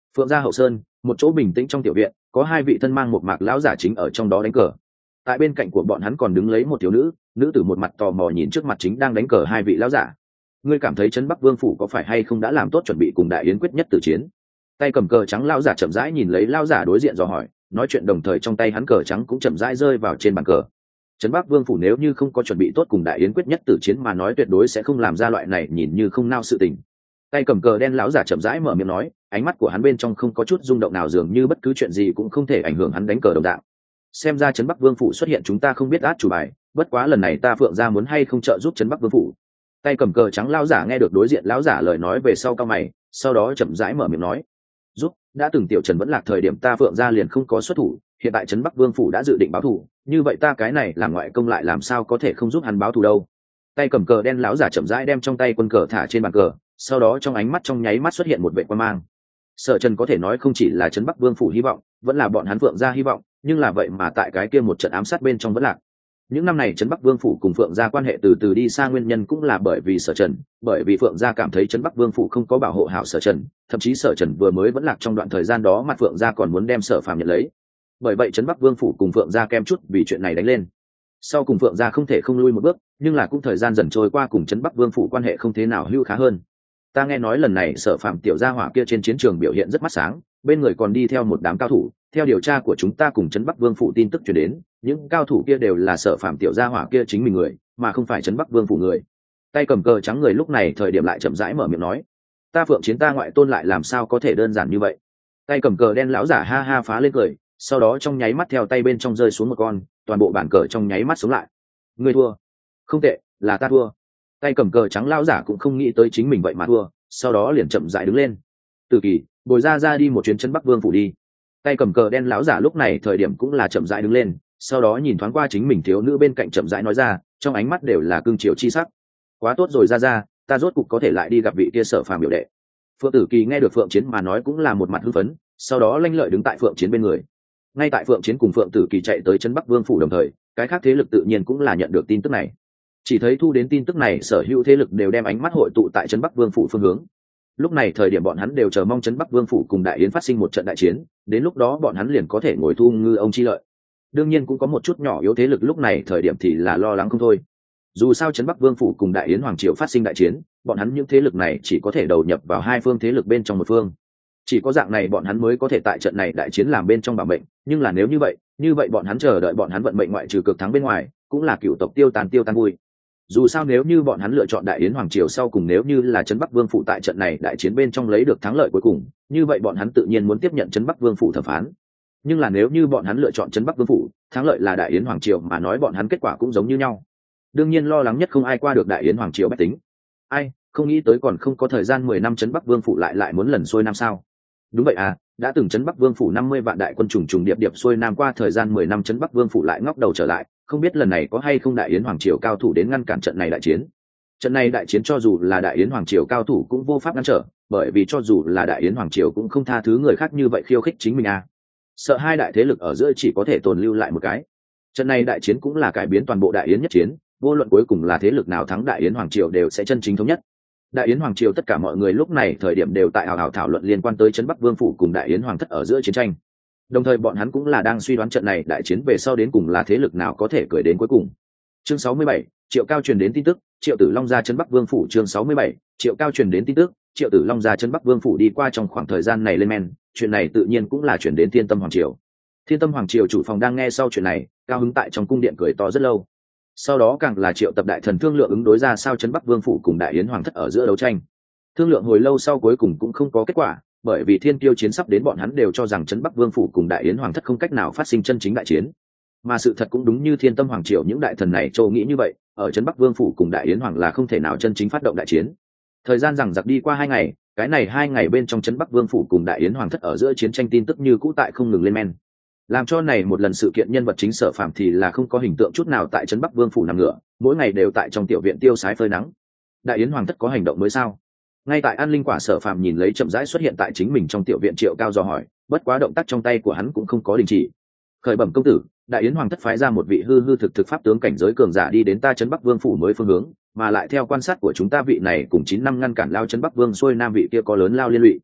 Phượng gia hậu sơn, một chỗ bình tĩnh trong tiểu viện, có hai vị thân mang một mạc lão giả chính ở trong đó đánh cờ. Tại bên cạnh của bọn hắn còn đứng lấy một thiếu nữ, nữ tử một mặt tò mò nhìn trước mặt chính đang đánh cờ hai vị lão giả. Ngươi cảm thấy trấn Bắc Vương phủ có phải hay không đã làm tốt chuẩn bị cùng đại yến quyết nhất tử chiến? Tay cầm cờ trắng lão giả chậm rãi nhìn lấy lão giả đối diện dò hỏi, nói chuyện đồng thời trong tay hắn cờ trắng cũng chậm rãi rơi vào trên bàn cờ. Trấn Bắc Vương phủ nếu như không có chuẩn bị tốt cùng đại yến quyết nhất tử chiến mà nói tuyệt đối sẽ không làm ra loại này nhìn như không nao sự tình. Tay cầm cờ đen lão giả chậm rãi mở miệng nói, ánh mắt của hắn bên trong không có chút rung động nào, dường như bất cứ chuyện gì cũng không thể ảnh hưởng hắn đánh cờ đồng dạng. Xem ra trấn Bắc Vương phủ xuất hiện chúng ta không biết át chủ bài, bất quá lần này ta Phượng gia muốn hay không trợ giúp trấn Bắc Vương phủ. Tay cầm cờ trắng lão giả nghe được đối diện lão giả lời nói về sau cao mày, sau đó chậm rãi mở miệng nói, giúp, đã từng tiểu Trần vẫn lạc thời điểm ta Phượng gia liền không có xuất thủ, hiện tại trấn Bắc Vương phủ đã dự định báo thù, như vậy ta cái này làm ngoại công lại làm sao có thể không giúp hắn báo thù đâu. Tay cầm cờ đen lão giả chậm rãi đem trong tay quân cờ thả trên bàn cờ, sau đó trong ánh mắt trong nháy mắt xuất hiện một vệ quan mang. Sở Trần có thể nói không chỉ là trấn Bắc Vương phủ hy vọng, vẫn là bọn hắn Phượng gia hy vọng, nhưng là vậy mà tại cái kia một trận ám sát bên trong vẫn lạc. Những năm này trấn Bắc Vương phủ cùng Phượng gia quan hệ từ từ đi xa, nguyên nhân cũng là bởi vì Sở Trần, bởi vì Phượng gia cảm thấy trấn Bắc Vương phủ không có bảo hộ hảo Sở Trần, thậm chí Sở Trần vừa mới vẫn lạc trong đoạn thời gian đó mặt Phượng gia còn muốn đem Sở Phàm nhận lấy. Bởi vậy trấn Bắc Vương phủ cùng Phượng gia kem chút vì chuyện này đánh lên. Sau cùng Phượng gia không thể không lui một bước, nhưng là cũng thời gian dần trôi qua cùng trấn Bắc Vương phủ quan hệ không thế nào hữu khá hơn. Ta nghe nói lần này Sở Phàm tiểu gia hỏa kia trên chiến trường biểu hiện rất mắt sáng, bên người còn đi theo một đám cao thủ, theo điều tra của chúng ta cùng trấn Bắc Vương phủ tin tức truyền đến, những cao thủ kia đều là Sở Phàm tiểu gia hỏa kia chính mình người, mà không phải trấn Bắc Vương phủ người. Tay cầm cờ trắng người lúc này thời điểm lại chậm rãi mở miệng nói, ta Phượng chiến ta ngoại tôn lại làm sao có thể đơn giản như vậy. Tay cầm cờ đen lão giả ha ha phá lên cười, sau đó trong nháy mắt theo tay bên trong rơi xuống một con, toàn bộ bản cờ trong nháy mắt sống lại. Ngươi thua. Không tệ, là ta thua. Tay cầm cờ trắng lão giả cũng không nghĩ tới chính mình vậy mà thua, sau đó liền chậm rãi đứng lên. Từ Kỳ, bồi ra ra đi một chuyến trấn Bắc Vương phủ đi. Tay cầm cờ đen lão giả lúc này thời điểm cũng là chậm rãi đứng lên, sau đó nhìn thoáng qua chính mình thiếu nữ bên cạnh chậm rãi nói ra, trong ánh mắt đều là cương chiều chi sắc. Quá tốt rồi ra ra, ta rốt cục có thể lại đi gặp vị kia Sở Phàm biểu đệ. Phượng Tử Kỳ nghe được Phượng Chiến mà nói cũng là một mặt hưng phấn, sau đó lanh lợi đứng tại Phượng Chiến bên người. Ngay tại Phượng Chiến cùng Phượng Tử Kỳ chạy tới trấn Bắc Vương phủ đồng thời, cái khác thế lực tự nhiên cũng là nhận được tin tức này. Chỉ thấy thu đến tin tức này, sở hữu thế lực đều đem ánh mắt hội tụ tại trấn Bắc Vương phủ phương hướng. Lúc này thời điểm bọn hắn đều chờ mong trấn Bắc Vương phủ cùng đại yến phát sinh một trận đại chiến, đến lúc đó bọn hắn liền có thể ngồi thu ngư ông chi lợi. Đương nhiên cũng có một chút nhỏ yếu thế lực lúc này thời điểm thì là lo lắng không thôi. Dù sao trấn Bắc Vương phủ cùng đại yến hoàng triều phát sinh đại chiến, bọn hắn những thế lực này chỉ có thể đầu nhập vào hai phương thế lực bên trong một phương. Chỉ có dạng này bọn hắn mới có thể tại trận này đại chiến làm bên trong bảo mệnh, nhưng là nếu như vậy, như vậy bọn hắn chờ đợi bọn hắn vận mệnh ngoại trừ cực thắng bên ngoài, cũng là cựu tộc tiêu tàn tiêu tan vui. Dù sao nếu như bọn hắn lựa chọn đại yến hoàng triều sau cùng, nếu như là trấn Bắc Vương phủ tại trận này đại chiến bên trong lấy được thắng lợi cuối cùng, như vậy bọn hắn tự nhiên muốn tiếp nhận trấn Bắc Vương phủ thẩm phán. Nhưng là nếu như bọn hắn lựa chọn trấn Bắc Vương phủ, thắng lợi là đại yến hoàng triều mà nói, bọn hắn kết quả cũng giống như nhau. Đương nhiên lo lắng nhất không ai qua được đại yến hoàng triều bách tính. Ai, không nghĩ tới còn không có thời gian mười năm trấn Bắc Vương phủ lại lại muốn lần xuôi năm sao? Đúng vậy à, đã từng trấn Bắc Vương phủ năm mươi vạn đại quân trùng trùng điệp điệp xuôi nam, qua thời gian mười năm trấn Bắc Vương phủ lại ngóc đầu trở lại, không biết lần này có hay không đại yến hoàng triều cao thủ đến ngăn cản trận này đại chiến. Trận này đại chiến cho dù là đại yến hoàng triều cao thủ cũng vô pháp ngăn trở, bởi vì cho dù là đại yến hoàng triều cũng không tha thứ người khác như vậy khiêu khích chính mình à. Sợ hai đại thế lực ở giữa chỉ có thể tồn lưu lại một cái. Trận này đại chiến cũng là cải biến toàn bộ đại yến nhất chiến, vô luận cuối cùng là thế lực nào thắng đại yến hoàng triều đều sẽ chân chính thống nhất. Đại yến hoàng triều tất cả mọi người lúc này thời điểm đều tại hào hào thảo luận liên quan tới trấn Bắc Vương phủ cùng đại yến hoàng thất ở giữa chiến tranh. Đồng thời bọn hắn cũng là đang suy đoán trận này đại chiến về sau đến cùng là thế lực nào có thể cười đến cuối cùng. Chương sáu mươi bảy, Triệu Cao truyền đến tin tức, Triệu Tử Long ra trấn Bắc Vương phủ. Chương sáu mươi bảy, Triệu Cao truyền đến tin tức, Triệu Tử Long ra trấn Bắc Vương phủ. Đi qua trong khoảng thời gian này lên men, chuyện này tự nhiên cũng là chuyển đến Thiên Tâm hoàng triều. Thiên Tâm hoàng triều chủ phòng đang nghe sau chuyện này, cao hứng tại trong cung điện cười to rất lâu. Sau đó càng là triệu tập đại thần thương lượng ứng đối ra sao trấn Bắc Vương phủ cùng đại yến hoàng thất ở giữa đấu tranh. Thương lượng hồi lâu sau cuối cùng cũng không có kết quả, bởi vì thiên tiêu chiến sắp đến, bọn hắn đều cho rằng trấn Bắc Vương phủ cùng đại yến hoàng thất không cách nào phát sinh chân chính đại chiến. Mà sự thật cũng đúng như Thiên Tâm hoàng triều những đại thần này châu nghĩ như vậy, ở trấn Bắc Vương phủ cùng đại yến hoàng là không thể nào chân chính phát động đại chiến. Thời gian rằng giặc đi qua hai ngày, cái này hai ngày bên trong trấn Bắc Vương phủ cùng đại yến hoàng thất ở giữa chiến tranh tin tức như cũ tại không ngừng lên men. Làm cho này một lần sự kiện nhân vật chính Sở Phàm thì là không có hình tượng chút nào tại trấn Bắc Vương phủ nằm ngửa, mỗi ngày đều tại trong tiểu viện tiêu sái phơi nắng. Đại yến hoàng thất có hành động mới sao? Ngay tại An Linh Quả, Sở Phàm nhìn lấy chậm rãi xuất hiện tại chính mình trong tiểu viện Triệu Cao dò hỏi, bất quá động tác trong tay của hắn cũng không có đình chỉ. Khởi bẩm công tử, đại yến hoàng thất phái ra một vị hư hư thực thực pháp tướng cảnh giới cường giả đi đến ta trấn Bắc Vương phủ mới phương hướng, mà lại theo quan sát của chúng ta vị này cùng chín năm ngăn cản lao trấn Bắc Vương xuôi nam vị kia có lớn lao liên lụy.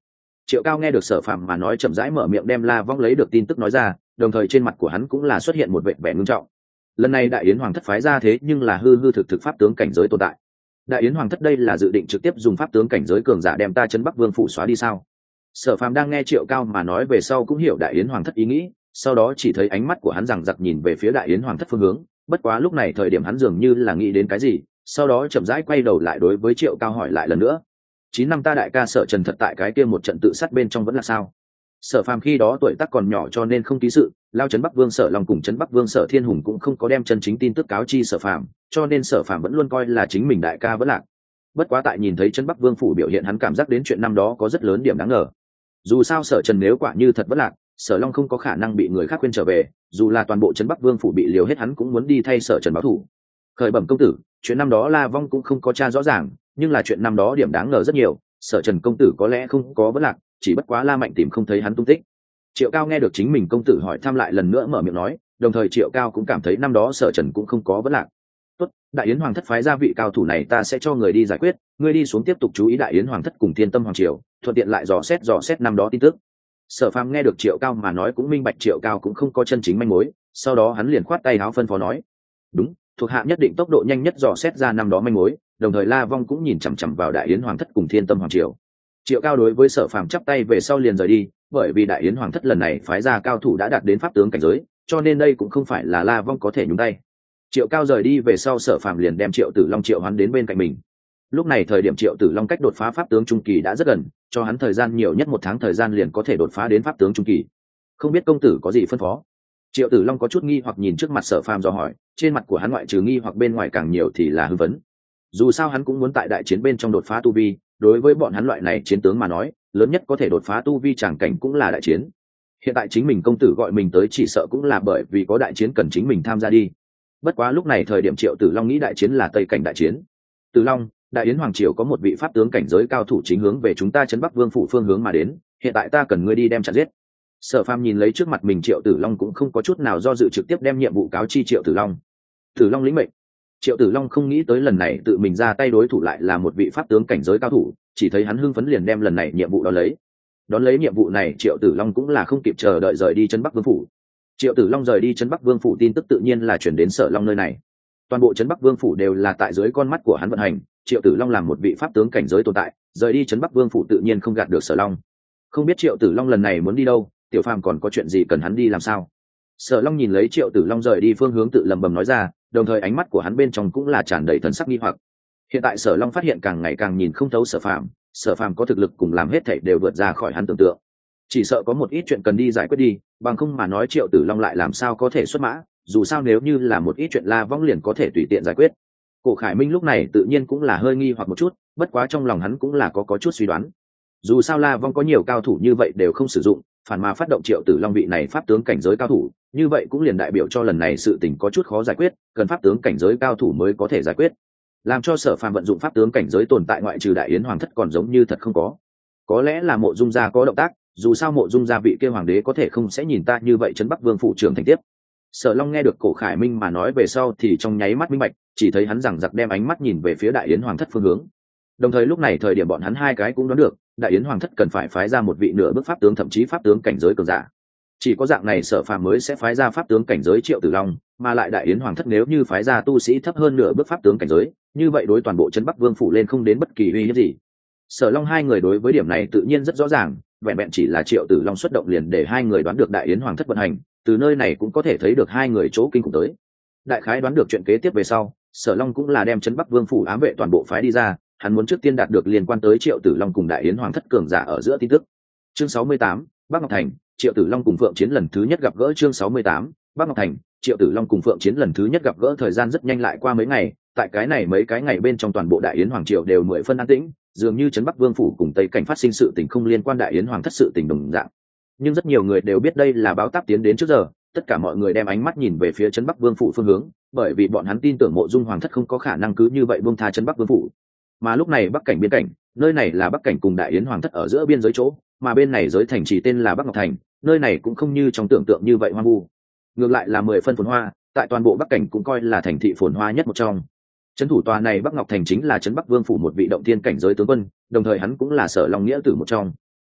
Triệu Cao nghe được Sở Phàm mà nói, chậm rãi mở miệng đem La Vong lấy được tin tức nói ra, đồng thời trên mặt của hắn cũng là xuất hiện một vẻ vẻ ngưng trọng. Lần này Đại Yến Hoàng thất phái ra thế nhưng là hư hư thực thực pháp tướng cảnh giới tồn tại. Đại Yến Hoàng thất đây là dự định trực tiếp dùng pháp tướng cảnh giới cường giả đem ta Trấn Bắc Vương phủ xóa đi sao? Sở Phàm đang nghe Triệu Cao mà nói về sau cũng hiểu Đại Yến Hoàng thất ý nghĩ, sau đó chỉ thấy ánh mắt của hắn rằng giặc nhìn về phía Đại Yến Hoàng thất phương hướng, bất quá lúc này thời điểm hắn dường như là nghĩ đến cái gì, sau đó chậm rãi quay đầu lại đối với Triệu Cao hỏi lại lần nữa. Chín năm ta đại ca Sở Trần thật tại cái kia một trận tự sát bên trong vẫn là sao? Sở Phàm khi đó tuổi tác còn nhỏ cho nên không ký sự, lao Trấn Bắc Vương Sở Long cùng Trấn Bắc Vương Sở Thiên Hùng cũng không có đem chân chính tin tức cáo chi Sở Phàm, cho nên Sở Phàm vẫn luôn coi là chính mình đại ca vẫn lạc. Bất quá tại nhìn thấy Trấn Bắc Vương phủ biểu hiện, hắn cảm giác đến chuyện năm đó có rất lớn điểm đáng ngờ. Dù sao Sở Trần nếu quả như thật vẫn lạc, Sở Long không có khả năng bị người khác khuyên trở về, dù là toàn bộ Trấn Bắc Vương phủ bị liều hết hắn cũng muốn đi thay Sở Trần báo thù. Khởi bẩm công tử, chuyện năm đó La Vong cũng không có tra rõ ràng, nhưng là chuyện năm đó điểm đáng ngờ rất nhiều, Sở Trần công tử có lẽ không có vẫn lạc, chỉ bất quá La Mạnh tìm không thấy hắn tung tích. Triệu Cao nghe được chính mình công tử hỏi thăm lại lần nữa mở miệng nói, đồng thời Triệu Cao cũng cảm thấy năm đó Sở Trần cũng không có vẫn lạc. Tốt, Đại Yến Hoàng thất phái ra vị cao thủ này ta sẽ cho người đi giải quyết, ngươi đi xuống tiếp tục chú ý Đại Yến Hoàng thất cùng Thiên Tâm Hoàng triều, thuận tiện lại dò xét dò xét năm đó tin tức. Sở Phàm nghe được Triệu Cao mà nói cũng minh bạch Triệu Cao cũng không có chân chính manh mối, sau đó hắn liền khoát tay áo phân phó nói, đúng, thuộc hạ nhất định tốc độ nhanh nhất dò xét ra năm đó manh mối, đồng thời La Vong cũng nhìn chằm chằm vào Đại Yến Hoàng thất cùng Thiên Tâm Hoàng triều. Triệu Cao đối với Sở Phàm chắp tay về sau liền rời đi, bởi vì Đại Yến Hoàng thất lần này phái ra cao thủ đã đạt đến pháp tướng cảnh giới, cho nên đây cũng không phải là La Vong có thể nhúng tay. Triệu Cao rời đi về sau, Sở Phàm liền đem Triệu Tử Long triệu hoán đến bên cạnh mình. Lúc này thời điểm Triệu Tử Long cách đột phá pháp tướng trung kỳ đã rất gần, cho hắn thời gian nhiều nhất một tháng thời gian liền có thể đột phá đến pháp tướng trung kỳ. Không biết công tử có gì phân phó? Triệu Tử Long có chút nghi hoặc nhìn trước mặt Sở Phàm dò hỏi, trên mặt của hắn ngoại trừ nghi hoặc bên ngoài càng nhiều thì là hưng phấn. Dù sao hắn cũng muốn tại đại chiến bên trong đột phá tu vi, đối với bọn hắn loại này chiến tướng mà nói, lớn nhất có thể đột phá tu vi tràng cảnh cũng là đại chiến. Hiện tại chính mình công tử gọi mình tới chỉ sợ cũng là bởi vì có đại chiến cần chính mình tham gia đi. Bất quá lúc này thời điểm Triệu Tử Long nghĩ đại chiến là Tây cảnh đại chiến. Tử Long, Đại Yến Hoàng triều có một vị pháp tướng cảnh giới cao thủ chính hướng về chúng ta Trấn Bắc Vương phủ phương hướng mà đến, hiện tại ta cần ngươi đi đem chặn giết. Sở Phàm nhìn lấy trước mặt mình Triệu Tử Long cũng không có chút nào do dự, trực tiếp đem nhiệm vụ cáo chi Triệu Tử Long. Tử Long lĩnh mệnh. Triệu Tử Long không nghĩ tới lần này tự mình ra tay đối thủ lại là một vị pháp tướng cảnh giới cao thủ, chỉ thấy hắn hưng phấn liền đem lần này nhiệm vụ đó lấy. Đón lấy nhiệm vụ này Triệu Tử Long cũng là không kịp chờ đợi rời đi Trấn Bắc Vương phủ. Triệu Tử Long rời đi Trấn Bắc Vương phủ tin tức tự nhiên là chuyển đến Sở Long nơi này. Toàn bộ Trấn Bắc Vương phủ đều là tại dưới con mắt của hắn vận hành, Triệu Tử Long làm một vị pháp tướng cảnh giới tồn tại, rời đi Trấn Bắc Vương phủ tự nhiên không gạt được Sở Long. Không biết Triệu Tử Long lần này muốn đi đâu, Tiểu Phàm còn có chuyện gì cần hắn đi làm sao? Sở Long nhìn lấy Triệu Tử Long rời đi phương hướng tự lẩm bẩm nói ra, đồng thời ánh mắt của hắn bên trong cũng là tràn đầy thần sắc nghi hoặc. Hiện tại Sở Long phát hiện càng ngày càng nhìn không thấu Sở Phàm, Sở Phàm có thực lực cùng làm hết thảy đều vượt ra khỏi hắn tưởng tượng. Chỉ sợ có một ít chuyện cần đi giải quyết đi, bằng không mà nói Triệu Tử Long lại làm sao có thể xuất mã, dù sao nếu như là một ít chuyện La Vong liền có thể tùy tiện giải quyết. Cổ Khải Minh lúc này tự nhiên cũng là hơi nghi hoặc một chút, bất quá trong lòng hắn cũng là có có chút suy đoán. Dù sao La Vong có nhiều cao thủ như vậy đều không sử dụng, phản mà phát động Triệu Tử Long vị này pháp tướng cảnh giới cao thủ, như vậy cũng liền đại biểu cho lần này sự tình có chút khó giải quyết, cần pháp tướng cảnh giới cao thủ mới có thể giải quyết. Làm cho Sở Phàm vận dụng pháp tướng cảnh giới tồn tại ngoại trừ Đại Yến Hoàng thất còn giống như thật không có. Có lẽ là Mộ Dung gia có động tác, dù sao Mộ Dung gia vị kia hoàng đế có thể không sẽ nhìn ta như vậy Trấn Bắc Vương phủ trưởng thành tiếp. Sở Long nghe được Cổ Khải Minh mà nói về sau thì trong nháy mắt minh bạch, chỉ thấy hắn rằng giặc đem ánh mắt nhìn về phía Đại Yến Hoàng thất phương hướng. Đồng thời lúc này thời điểm bọn hắn hai cái cũng đoán được, Đại Yến Hoàng thất cần phải phái ra một vị nửa bước pháp tướng thậm chí pháp tướng cảnh giới cường giả. Chỉ có dạng này Sở Phàm mới sẽ phái ra pháp tướng cảnh giới Triệu Tử Long, mà lại Đại Yến Hoàng thất nếu như phái ra tu sĩ thấp hơn nửa bước pháp tướng cảnh giới, như vậy đối toàn bộ Trấn Bắc Vương phủ lên không đến bất kỳ uy hiếp gì. Sở Long hai người đối với điểm này tự nhiên rất rõ ràng, vẹn vẹn chỉ là Triệu Tử Long xuất động liền để hai người đoán được Đại Yến Hoàng thất vận hành, từ nơi này cũng có thể thấy được hai người chỗ kinh khủng tới. Đại khái đoán được chuyện kế tiếp về sau, Sở Long cũng là đem Trấn Bắc Vương phủ ám vệ toàn bộ phái đi ra, hắn muốn trước tiên đạt được liên quan tới Triệu Tử Long cùng Đại Yến Hoàng thất cường giả ở giữa tin tức. Chương sáu mươi tám, Bắc Ngọc Thành, Triệu Tử Long cùng Phượng Chiến lần thứ nhất gặp gỡ. Chương sáu mươi tám, Bắc Ngọc Thành, Triệu Tử Long cùng Phượng Chiến lần thứ nhất gặp gỡ. Thời gian rất nhanh lại qua mấy ngày, tại cái này mấy cái ngày bên trong toàn bộ Đại Yến Hoàng triều đều mười phân an tĩnh, dường như Trấn Bắc Vương phủ cùng Tây cảnh phát sinh sự tình không liên quan Đại Yến Hoàng thất sự tình đồng dạng. Nhưng rất nhiều người đều biết đây là báo táp tiến đến trước giờ, tất cả mọi người đem ánh mắt nhìn về phía Trấn Bắc Vương phủ phương hướng, bởi vì bọn hắn tin tưởng Mộ Dung Hoàng thất không có khả năng cứ như vậy buông tha Trấn Bắc Vương phủ. Mà lúc này Bắc cảnh biên cảnh, nơi này là Bắc cảnh cùng Đại Yến Hoàng thất ở giữa biên giới chỗ, mà bên này giới thành trì tên là Bắc Ngọc Thành, nơi này cũng không như trong tưởng tượng như vậy hoang vu, ngược lại là mười phân phồn hoa, tại toàn bộ Bắc cảnh cũng coi là thành thị phồn hoa nhất một trong. Trấn thủ tòa này Bắc Ngọc Thành chính là Trấn Bắc Vương phủ một vị động thiên cảnh giới tướng quân, đồng thời hắn cũng là Sở Long nghĩa tử một trong.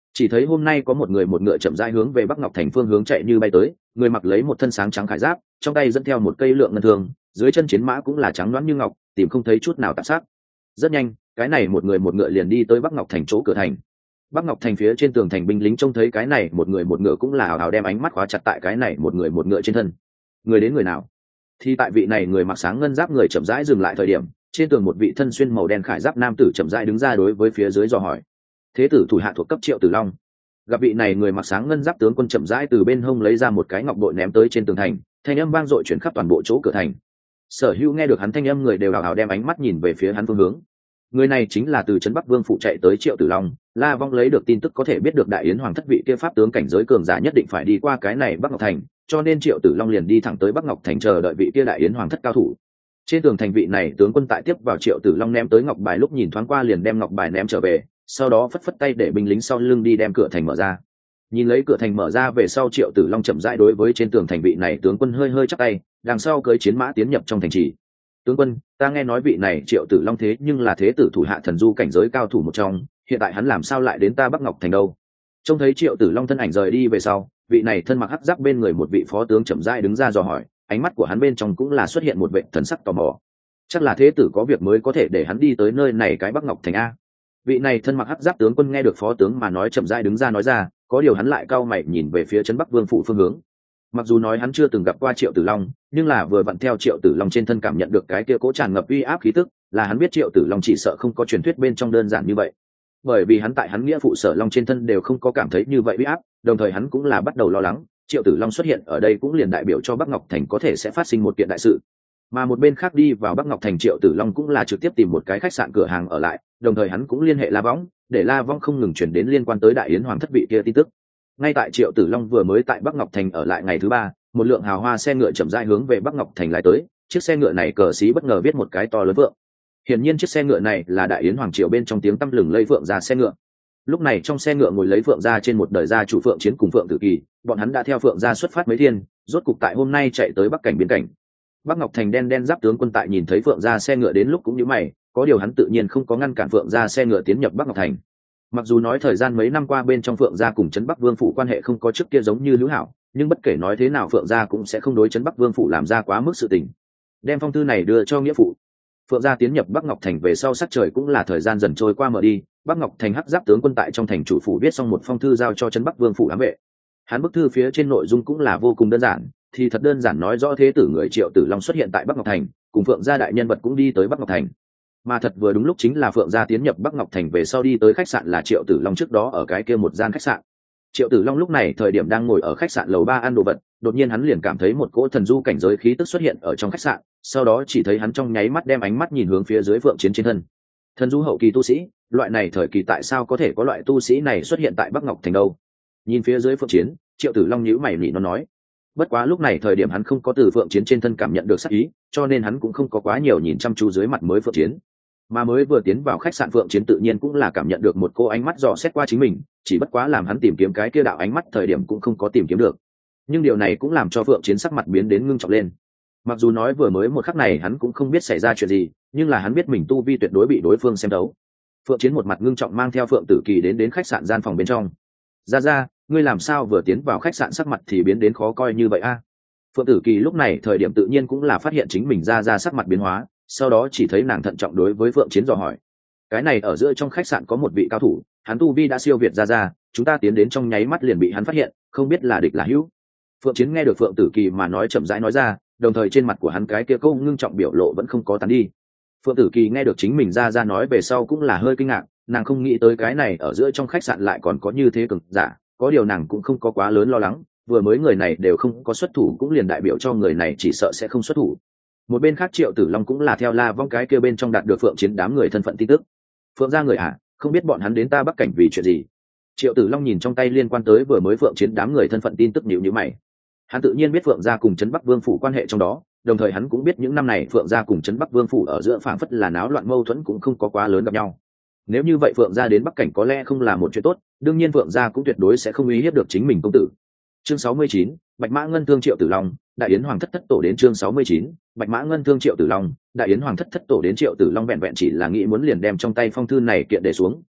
chỉ thấy hôm nay có một người một ngựa chậm rãi hướng về Bắc Ngọc Thành phương hướng chạy như bay tới, người mặc lấy một thân sáng trắng khải giáp, trong tay dẫn theo một cây lượng ngân thường, dưới chân chiến mã cũng là trắng loáng như ngọc, tìm không thấy chút nào tạp sắc. Rất nhanh, cái này một người một ngựa liền đi tới Bắc Ngọc Thành chỗ cửa thành. Bắc Ngọc Thành phía trên tường thành binh lính trông thấy cái này một người một ngựa cũng là hào hào đem ánh mắt khóa chặt tại cái này một người một ngựa trên thân. Người đến người nào? Thì tại vị này người mặc sáng ngân giáp người chậm rãi dừng lại thời điểm, trên tường một vị thân xuyên màu đen khải giáp nam tử chậm rãi đứng ra đối với phía dưới dò hỏi. Thế tử thủ hạ thuộc cấp Triệu Tử Long. Gặp vị này người mặc sáng ngân giáp tướng quân chậm rãi từ bên hông lấy ra một cái ngọc bội ném tới trên tường thành, thanh âm vang dội chuyển khắp toàn bộ chỗ cửa thành. Sở hữu nghe được hắn thanh âm người đều hào hào đem ánh mắt nhìn về phía hắn phương hướng. Người này chính là từ trấn Bắc Vương phụ chạy tới Triệu Tử Long. La Vong lấy được tin tức có thể biết được đại yến hoàng thất vị kia pháp tướng cảnh giới cường giả nhất định phải đi qua cái này Bắc Ngọc Thành, cho nên Triệu Tử Long liền đi thẳng tới Bắc Ngọc Thành chờ đợi vị kia đại yến hoàng thất cao thủ. Trên tường thành vị này tướng quân tại tiếp vào Triệu Tử Long ném tới ngọc bài lúc nhìn thoáng qua liền đem ngọc bài ném trở về, sau đó phất phất tay để binh lính sau lưng đi đem cửa thành mở ra. Nhìn lấy cửa thành mở ra về sau, Triệu Tử Long chậm rãi đối với trên tường thành vị này tướng quân hơi hơi chắp tay, đằng sau cưỡi chiến mã tiến nhập trong thành trì. Tướng quân, ta nghe nói vị này Triệu Tử Long thế nhưng là thế tử thủ hạ thần du cảnh giới cao thủ một trong, hiện tại hắn làm sao lại đến ta Bắc Ngọc Thành đâu? Trông thấy Triệu Tử Long thân ảnh rời đi về sau, vị này thân mặc hắc giáp bên người một vị phó tướng chậm rãi đứng ra dò hỏi, ánh mắt của hắn bên trong cũng là xuất hiện một vẻ thần sắc tò mò. Chắc là thế tử có việc mới có thể để hắn đi tới nơi này cái Bắc Ngọc Thành a. Vị này thân mặc hắc giáp tướng quân nghe được phó tướng mà nói chậm rãi đứng ra nói ra, có điều hắn lại cau mày nhìn về phía trấn Bắc Vương phủ phương hướng. Mặc dù nói hắn chưa từng gặp qua Triệu Tử Long, nhưng là vừa vặn theo Triệu Tử Long trên thân cảm nhận được cái kia cố tràn ngập uy áp khí tức, là hắn biết Triệu Tử Long chỉ sợ không có truyền thuyết bên trong đơn giản như vậy. Bởi vì hắn tại hắn nghĩa phụ Sở Long trên thân đều không có cảm thấy như vậy uy áp, đồng thời hắn cũng là bắt đầu lo lắng, Triệu Tử Long xuất hiện ở đây cũng liền đại biểu cho Bắc Ngọc Thành có thể sẽ phát sinh một kiện đại sự. Mà một bên khác đi vào Bắc Ngọc Thành Triệu Tử Long cũng là trực tiếp tìm một cái khách sạn cửa hàng ở lại, đồng thời hắn cũng liên hệ La Võng, để La Võng không ngừng chuyển đến liên quan tới đại yến hoàng thất vị kia tin tức. Ngay tại Triệu Tử Long vừa mới tại Bắc Ngọc Thành ở lại ngày thứ ba, một lượng hào hoa xe ngựa chậm rãi hướng về Bắc Ngọc Thành lái tới, chiếc xe ngựa này cờ xí bất ngờ viết một cái to lớn vượng. Hiển nhiên chiếc xe ngựa này là đại yến hoàng triều bên trong tiếng tăm lừng lây Phượng gia xe ngựa. Lúc này trong xe ngựa ngồi lấy Phượng gia trên một đời gia chủ Phượng Chiến cùng Phượng Tử Kỳ, bọn hắn đã theo Phượng gia xuất phát mấy thiên, rốt cục tại hôm nay chạy tới Bắc cảnh biên cảnh. Bắc Ngọc Thành đen đen giáp tướng quân tại nhìn thấy Phượng gia xe ngựa đến lúc cũng nhíu mày, có điều hắn tự nhiên không có ngăn cản Phượng gia xe ngựa tiến nhập Bắc Ngọc Thành. Mặc dù nói thời gian mấy năm qua bên trong Phượng gia cùng trấn Bắc Vương phủ quan hệ không có trước kia giống như hữu hảo, nhưng bất kể nói thế nào Phượng gia cũng sẽ không đối trấn Bắc Vương phủ làm ra quá mức sự tình. Đem phong thư này đưa cho nghĩa phụ. Phượng gia tiến nhập Bắc Ngọc Thành về sau sắc trời cũng là thời gian dần trôi qua mở đi, Bắc Ngọc Thành hắc giáp tướng quân tại trong thành chủ phủ viết xong một phong thư giao cho trấn Bắc Vương phủ ám vệ. Hắn bức thư phía trên nội dung cũng là vô cùng đơn giản, thì thật đơn giản nói rõ thế tử người Triệu Tử Long xuất hiện tại Bắc Ngọc Thành, cùng Phượng gia đại nhân vật cũng đi tới Bắc Ngọc Thành. Mà thật vừa đúng lúc chính là Phượng gia tiến nhập Bắc Ngọc Thành về sau đi tới khách sạn là Triệu Tử Long trước đó ở cái kia một gian khách sạn. Triệu Tử Long lúc này thời điểm đang ngồi ở khách sạn lầu ba ăn đồ vật, đột nhiên hắn liền cảm thấy một cỗ thần du cảnh giới khí tức xuất hiện ở trong khách sạn, sau đó chỉ thấy hắn trong nháy mắt đem ánh mắt nhìn hướng phía dưới Phượng Chiến trên thân. Thần du hậu kỳ tu sĩ, loại này thời kỳ tại sao có thể có loại tu sĩ này xuất hiện tại Bắc Ngọc Thành đâu? Nhìn phía dưới Phượng Chiến, Triệu Tử Long nhíu mày nhị nó nói. Bất quá lúc này thời điểm hắn không có từ Phượng Chiến trên thân cảm nhận được sát ý, cho nên hắn cũng không có quá nhiều nhìn chăm chú dưới mặt mới Phượng Chiến. Mà mới vừa tiến vào khách sạn Phượng Chiến tự nhiên cũng là cảm nhận được một cô ánh mắt dò xét qua chính mình, chỉ bất quá làm hắn tìm kiếm cái kia đạo ánh mắt thời điểm cũng không có tìm kiếm được. Nhưng điều này cũng làm cho Phượng Chiến sắc mặt biến đến ngưng trọng lên. Mặc dù nói vừa mới một khắc này hắn cũng không biết xảy ra chuyện gì, nhưng là hắn biết mình tu vi tuyệt đối bị đối phương xem đấu. Phượng Chiến một mặt ngưng trọng mang theo Phượng Tử Kỳ đến đến khách sạn gian phòng bên trong. Ra ra, ngươi làm sao vừa tiến vào khách sạn sắc mặt thì biến đến khó coi như vậy a? Phượng Tử Kỳ lúc này thời điểm tự nhiên cũng là phát hiện chính mình ra ra sắc mặt biến hóa, sau đó chỉ thấy nàng thận trọng đối với Phượng Chiến dò hỏi. Cái này ở giữa trong khách sạn có một vị cao thủ, hắn tu vi đã siêu việt ra ra, chúng ta tiến đến trong nháy mắt liền bị hắn phát hiện, không biết là địch là hữu. Phượng Chiến nghe được Phượng Tử Kỳ mà nói chậm rãi nói ra, đồng thời trên mặt của hắn cái kia câu ngưng trọng biểu lộ vẫn không có tán đi. Phượng Tử Kỳ nghe được chính mình ra ra nói về sau cũng là hơi kinh ngạc, nàng không nghĩ tới cái này ở giữa trong khách sạn lại còn có như thế cường giả, có điều nàng cũng không có quá lớn lo lắng, vừa mới người này đều không có xuất thủ cũng liền đại biểu cho người này chỉ sợ sẽ không xuất thủ. Một bên khác Triệu Tử Long cũng là theo La Vong cái kia bên trong đạt được Phượng Chiến đám người thân phận tin tức. Phượng gia người à, không biết bọn hắn đến ta Bắc cảnh vì chuyện gì? Triệu Tử Long nhìn trong tay liên quan tới vừa mới Phượng Chiến đám người thân phận tin tức nhíu nhíu mày. Hắn tự nhiên biết Phượng gia cùng trấn Bắc Vương phủ quan hệ trong đó, đồng thời hắn cũng biết những năm này Phượng gia cùng trấn Bắc Vương phủ ở giữa phảng phất là náo loạn mâu thuẫn cũng không có quá lớn gặp nhau. Nếu như vậy Phượng gia đến Bắc cảnh có lẽ không là một chuyện tốt, đương nhiên Phượng gia cũng tuyệt đối sẽ không uy hiếp được chính mình công tử. Chương sáu mươi chín, Bạch Mã Ngân Thương Triệu Tử Long, Đại Yến Hoàng thất thất tổ đến chương sáu mươi chín, Bạch Mã Ngân Thương Triệu Tử Long, Đại Yến Hoàng thất thất tổ đến Triệu Tử Long vẹn vẹn chỉ là nghĩ muốn liền đem trong tay phong thư này kiện để xuống,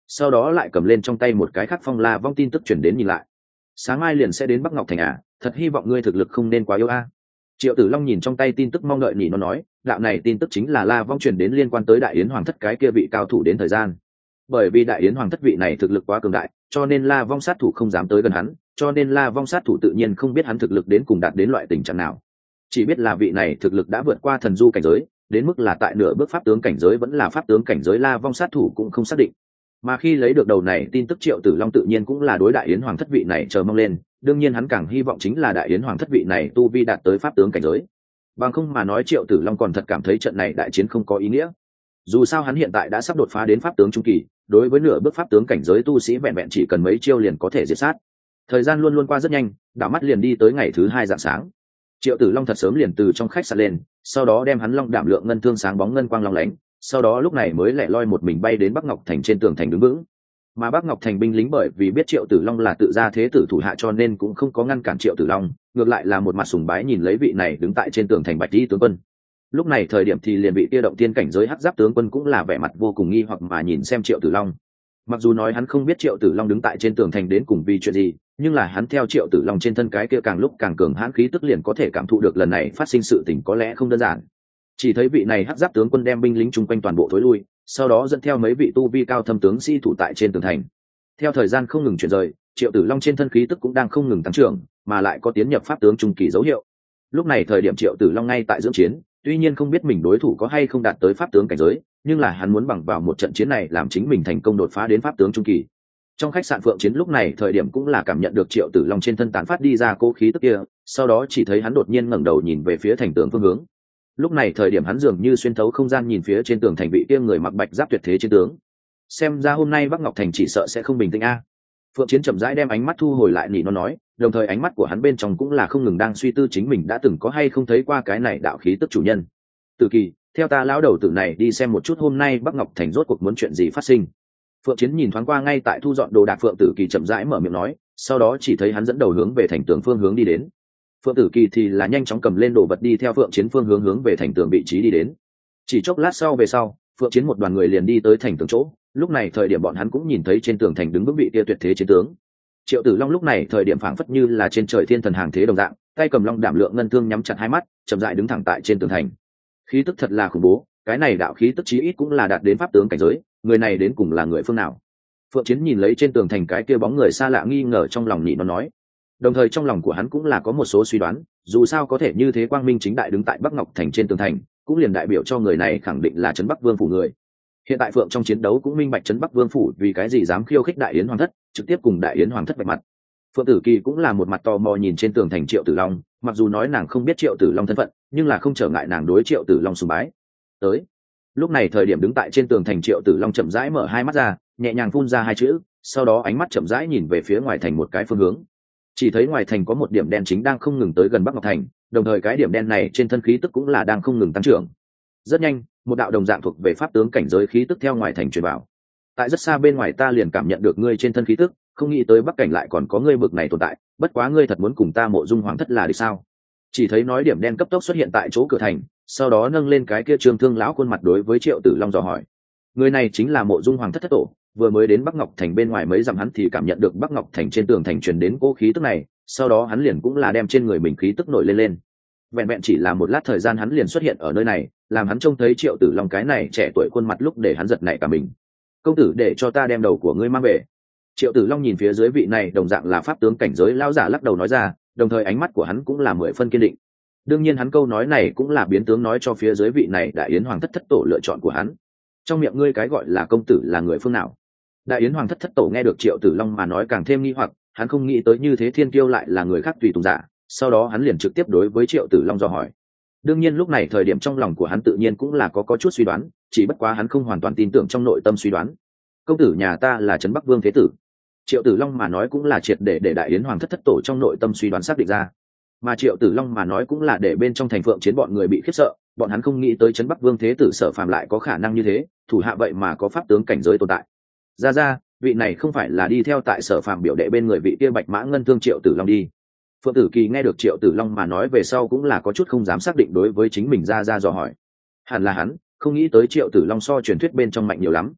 sau đó lại cầm lên trong tay một cái khắc phong la vong tin tức chuyển đến nhìn lại. Sáng mai liền sẽ đến Bắc Ngọc Thành à, thật hy vọng ngươi thực lực không nên quá yếu a. Triệu Tử Long nhìn trong tay tin tức mong đợi nhỉ, nó nói đạo này tin tức chính là la vong truyền đến liên quan tới đại yến hoàng thất cái kia vị cao thủ đến thời gian. Bởi vì đại yến hoàng thất vị này thực lực quá cường đại, cho nên la vong sát thủ không dám tới gần hắn, cho nên la vong sát thủ tự nhiên không biết hắn thực lực đến cùng đạt đến loại tình trạng nào, chỉ biết là vị này thực lực đã vượt qua thần du cảnh giới, đến mức là tại nửa bước pháp tướng cảnh giới vẫn là pháp tướng cảnh giới la vong sát thủ cũng không xác định. Mà khi lấy được đầu này tin tức, Triệu Tử Long tự nhiên cũng là đối đại yến hoàng thất vị này chờ mong lên, đương nhiên hắn càng hy vọng chính là đại yến hoàng thất vị này tu vi đạt tới pháp tướng cảnh giới. Bằng không mà nói Triệu Tử Long còn thật cảm thấy trận này đại chiến không có ý nghĩa. Dù sao hắn hiện tại đã sắp đột phá đến pháp tướng trung kỳ, đối với nửa bước pháp tướng cảnh giới tu sĩ vẹn vẹn chỉ cần mấy chiêu liền có thể diệt sát. Thời gian luôn luôn qua rất nhanh, đảo mắt liền đi tới ngày thứ hai rạng sáng. Triệu Tử Long thật sớm liền từ trong khách sạn lên, sau đó đem hắn long đảm lượng ngân thương sáng bóng ngân quang long lánh, sau đó lúc này mới lẻ loi một mình bay đến Bắc Ngọc Thành trên tường thành đứng vững. Mà Bắc Ngọc Thành binh lính bởi vì biết Triệu Tử Long là tự gia thế tử thủ hạ cho nên cũng không có ngăn cản Triệu Tử Long, ngược lại là một mặt sùng bái nhìn lấy vị này đứng tại trên tường thành bạch y tướng quân. Lúc này thời điểm thì liền bị kia động tiên cảnh giới hắc giáp tướng quân cũng là vẻ mặt vô cùng nghi hoặc mà nhìn xem Triệu Tử Long. Mặc dù nói hắn không biết Triệu Tử Long đứng tại trên tường thành đến cùng vì chuyện gì, nhưng là hắn theo Triệu Tử Long trên thân cái kia càng lúc càng cường hãn khí tức liền có thể cảm thụ được lần này phát sinh sự tình có lẽ không đơn giản. Chỉ thấy vị này hắc giáp tướng quân đem binh lính chung quanh toàn bộ thối lui, sau đó dẫn theo mấy vị tu vi cao thâm tướng sĩ thủ tại trên tường thành. Theo thời gian không ngừng chuyển rời, Triệu Tử Long trên thân khí tức cũng đang không ngừng tăng trưởng, mà lại có tiến nhập pháp tướng trung kỳ dấu hiệu. Lúc này thời điểm Triệu Tử Long ngay tại dưỡng chiến, tuy nhiên không biết mình đối thủ có hay không đạt tới pháp tướng cảnh giới, nhưng là hắn muốn bằng vào một trận chiến này làm chính mình thành công đột phá đến pháp tướng trung kỳ. Trong khách sạn Phượng Chiến lúc này thời điểm cũng là cảm nhận được Triệu Tử Long trên thân tán phát đi ra cố khí tức kia, sau đó chỉ thấy hắn đột nhiên ngẩng đầu nhìn về phía thành tường phương hướng. Lúc này thời điểm hắn dường như xuyên thấu không gian nhìn phía trên tường thành vị kia người mặc bạch giáp tuyệt thế chiến tướng. Xem ra hôm nay Bắc Ngọc Thành chỉ sợ sẽ không bình tĩnh a. Phượng Chiến chậm rãi đem ánh mắt thu hồi lại nỉ nó nói, đồng thời ánh mắt của hắn bên trong cũng là không ngừng đang suy tư chính mình đã từng có hay không thấy qua cái này đạo khí tức chủ nhân. Từ Kỳ, theo ta lão đầu tử này đi xem một chút hôm nay Bắc Ngọc Thành rốt cuộc muốn chuyện gì phát sinh. Phượng Chiến nhìn thoáng qua ngay tại thu dọn đồ đạc Phượng Tử Kỳ chậm rãi mở miệng nói, sau đó chỉ thấy hắn dẫn đầu hướng về thành tường phương hướng đi đến. Phượng Tử Kỳ thì là nhanh chóng cầm lên đồ vật đi theo Phượng Chiến phương hướng hướng về thành tường vị trí đi đến. Chỉ chốc lát sau về sau, Phượng Chiến một đoàn người liền đi tới thành tường chỗ. Lúc này thời điểm bọn hắn cũng nhìn thấy trên tường thành đứng vững vị kia tuyệt thế chiến tướng. Triệu Tử Long lúc này thời điểm phảng phất như là trên trời thiên thần hàng thế đồng dạng, tay cầm long đảm lượng ngân thương nhắm chặt hai mắt, chậm rãi đứng thẳng tại trên tường thành. Khí tức thật là khủng bố, cái này đạo khí tức chí ít cũng là đạt đến pháp tướng cảnh giới, người này đến cùng là người phương nào? Phượng Chiến nhìn lấy trên tường thành cái kia bóng người xa lạ nghi ngờ trong lòng nhị nó nói. Đồng thời trong lòng của hắn cũng là có một số suy đoán, dù sao có thể như thế quang minh chính đại đứng tại Bắc Ngọc Thành trên tường thành, cũng liền đại biểu cho người này khẳng định là Trấn Bắc Vương phủ người. Hiện tại Phượng trong chiến đấu cũng minh bạch Trấn Bắc Vương phủ vì cái gì dám khiêu khích Đại Yến Hoàng thất, trực tiếp cùng Đại Yến Hoàng thất vạch mặt. Phượng Tử Kỳ cũng là một mặt tò mò nhìn trên tường thành Triệu Tử Long, mặc dù nói nàng không biết Triệu Tử Long thân phận, nhưng là không trở ngại nàng đối Triệu Tử Long sùng bái. Tới. Lúc này thời điểm đứng tại trên tường thành Triệu Tử Long chậm rãi mở hai mắt ra, nhẹ nhàng phun ra hai chữ, sau đó ánh mắt chậm rãi nhìn về phía ngoài thành một cái phương hướng. Chỉ thấy ngoài thành có một điểm đen chính đang không ngừng tới gần Bắc Ngọc Thành, đồng thời cái điểm đen này trên thân khí tức cũng là đang không ngừng tăng trưởng. Rất nhanh, một đạo đồng dạng thuộc về pháp tướng cảnh giới khí tức theo ngoài thành truyền vào. Tại rất xa bên ngoài ta liền cảm nhận được ngươi trên thân khí tức, không nghĩ tới Bắc cảnh lại còn có ngươi bực này tồn tại, bất quá ngươi thật muốn cùng ta Mộ Dung Hoàng thất là được sao? Chỉ thấy nói điểm đen cấp tốc xuất hiện tại chỗ cửa thành, sau đó nâng lên cái kia trương thương lão khuôn mặt đối với Triệu Tử Long dò hỏi. Người này chính là Mộ Dung Hoàng thất thất tổ, vừa mới đến Bắc Ngọc Thành bên ngoài mấy dặm hắn thì cảm nhận được Bắc Ngọc Thành trên tường thành truyền đến cố khí tức này, sau đó hắn liền cũng là đem trên người mình khí tức nổi lên lên. Vẹn vẹn chỉ là một lát thời gian hắn liền xuất hiện ở nơi này, làm hắn trông thấy Triệu Tử Long cái này trẻ tuổi khuôn mặt lúc để hắn giật nảy cả mình. Công tử để cho ta đem đầu của ngươi mang về. Triệu Tử Long nhìn phía dưới vị này đồng dạng là pháp tướng cảnh giới lão giả lắc đầu nói ra, đồng thời ánh mắt của hắn cũng là mười phân kiên định. Đương nhiên hắn câu nói này cũng là biến tướng nói cho phía dưới vị này Đại Yến Hoàng thất thất tổ lựa chọn của hắn. Trong miệng ngươi cái gọi là công tử là người phương nào? Đại Yến Hoàng thất thất tổ nghe được Triệu Tử Long mà nói càng thêm nghi hoặc, hắn không nghĩ tới như thế thiên kiêu lại là người khác tùy tùng giả, sau đó hắn liền trực tiếp đối với Triệu Tử Long dò hỏi. Đương nhiên lúc này thời điểm trong lòng của hắn tự nhiên cũng là có có chút suy đoán, chỉ bất quá hắn không hoàn toàn tin tưởng trong nội tâm suy đoán. Công tử nhà ta là Trấn Bắc Vương thế tử. Triệu Tử Long mà nói cũng là triệt để để Đại Yến Hoàng thất thất tổ trong nội tâm suy đoán xác định ra. Mà Triệu Tử Long mà nói cũng là để bên trong thành Phượng Chiến bọn người bị khiếp sợ, bọn hắn không nghĩ tới Trấn Bắc Vương thế tử Sở Phàm lại có khả năng như thế, thủ hạ vậy mà có pháp tướng cảnh giới tồn tại. Ra ra, vị này không phải là đi theo tại Sở Phàm biểu đệ bên người vị kia Bạch Mã Ngân Thương Triệu Tử Long đi. Phượng Tử Kỳ nghe được Triệu Tử Long mà nói về sau cũng là có chút không dám xác định đối với chính mình ra ra dò hỏi. Hẳn là hắn, không nghĩ tới Triệu Tử Long so truyền thuyết bên trong mạnh nhiều lắm.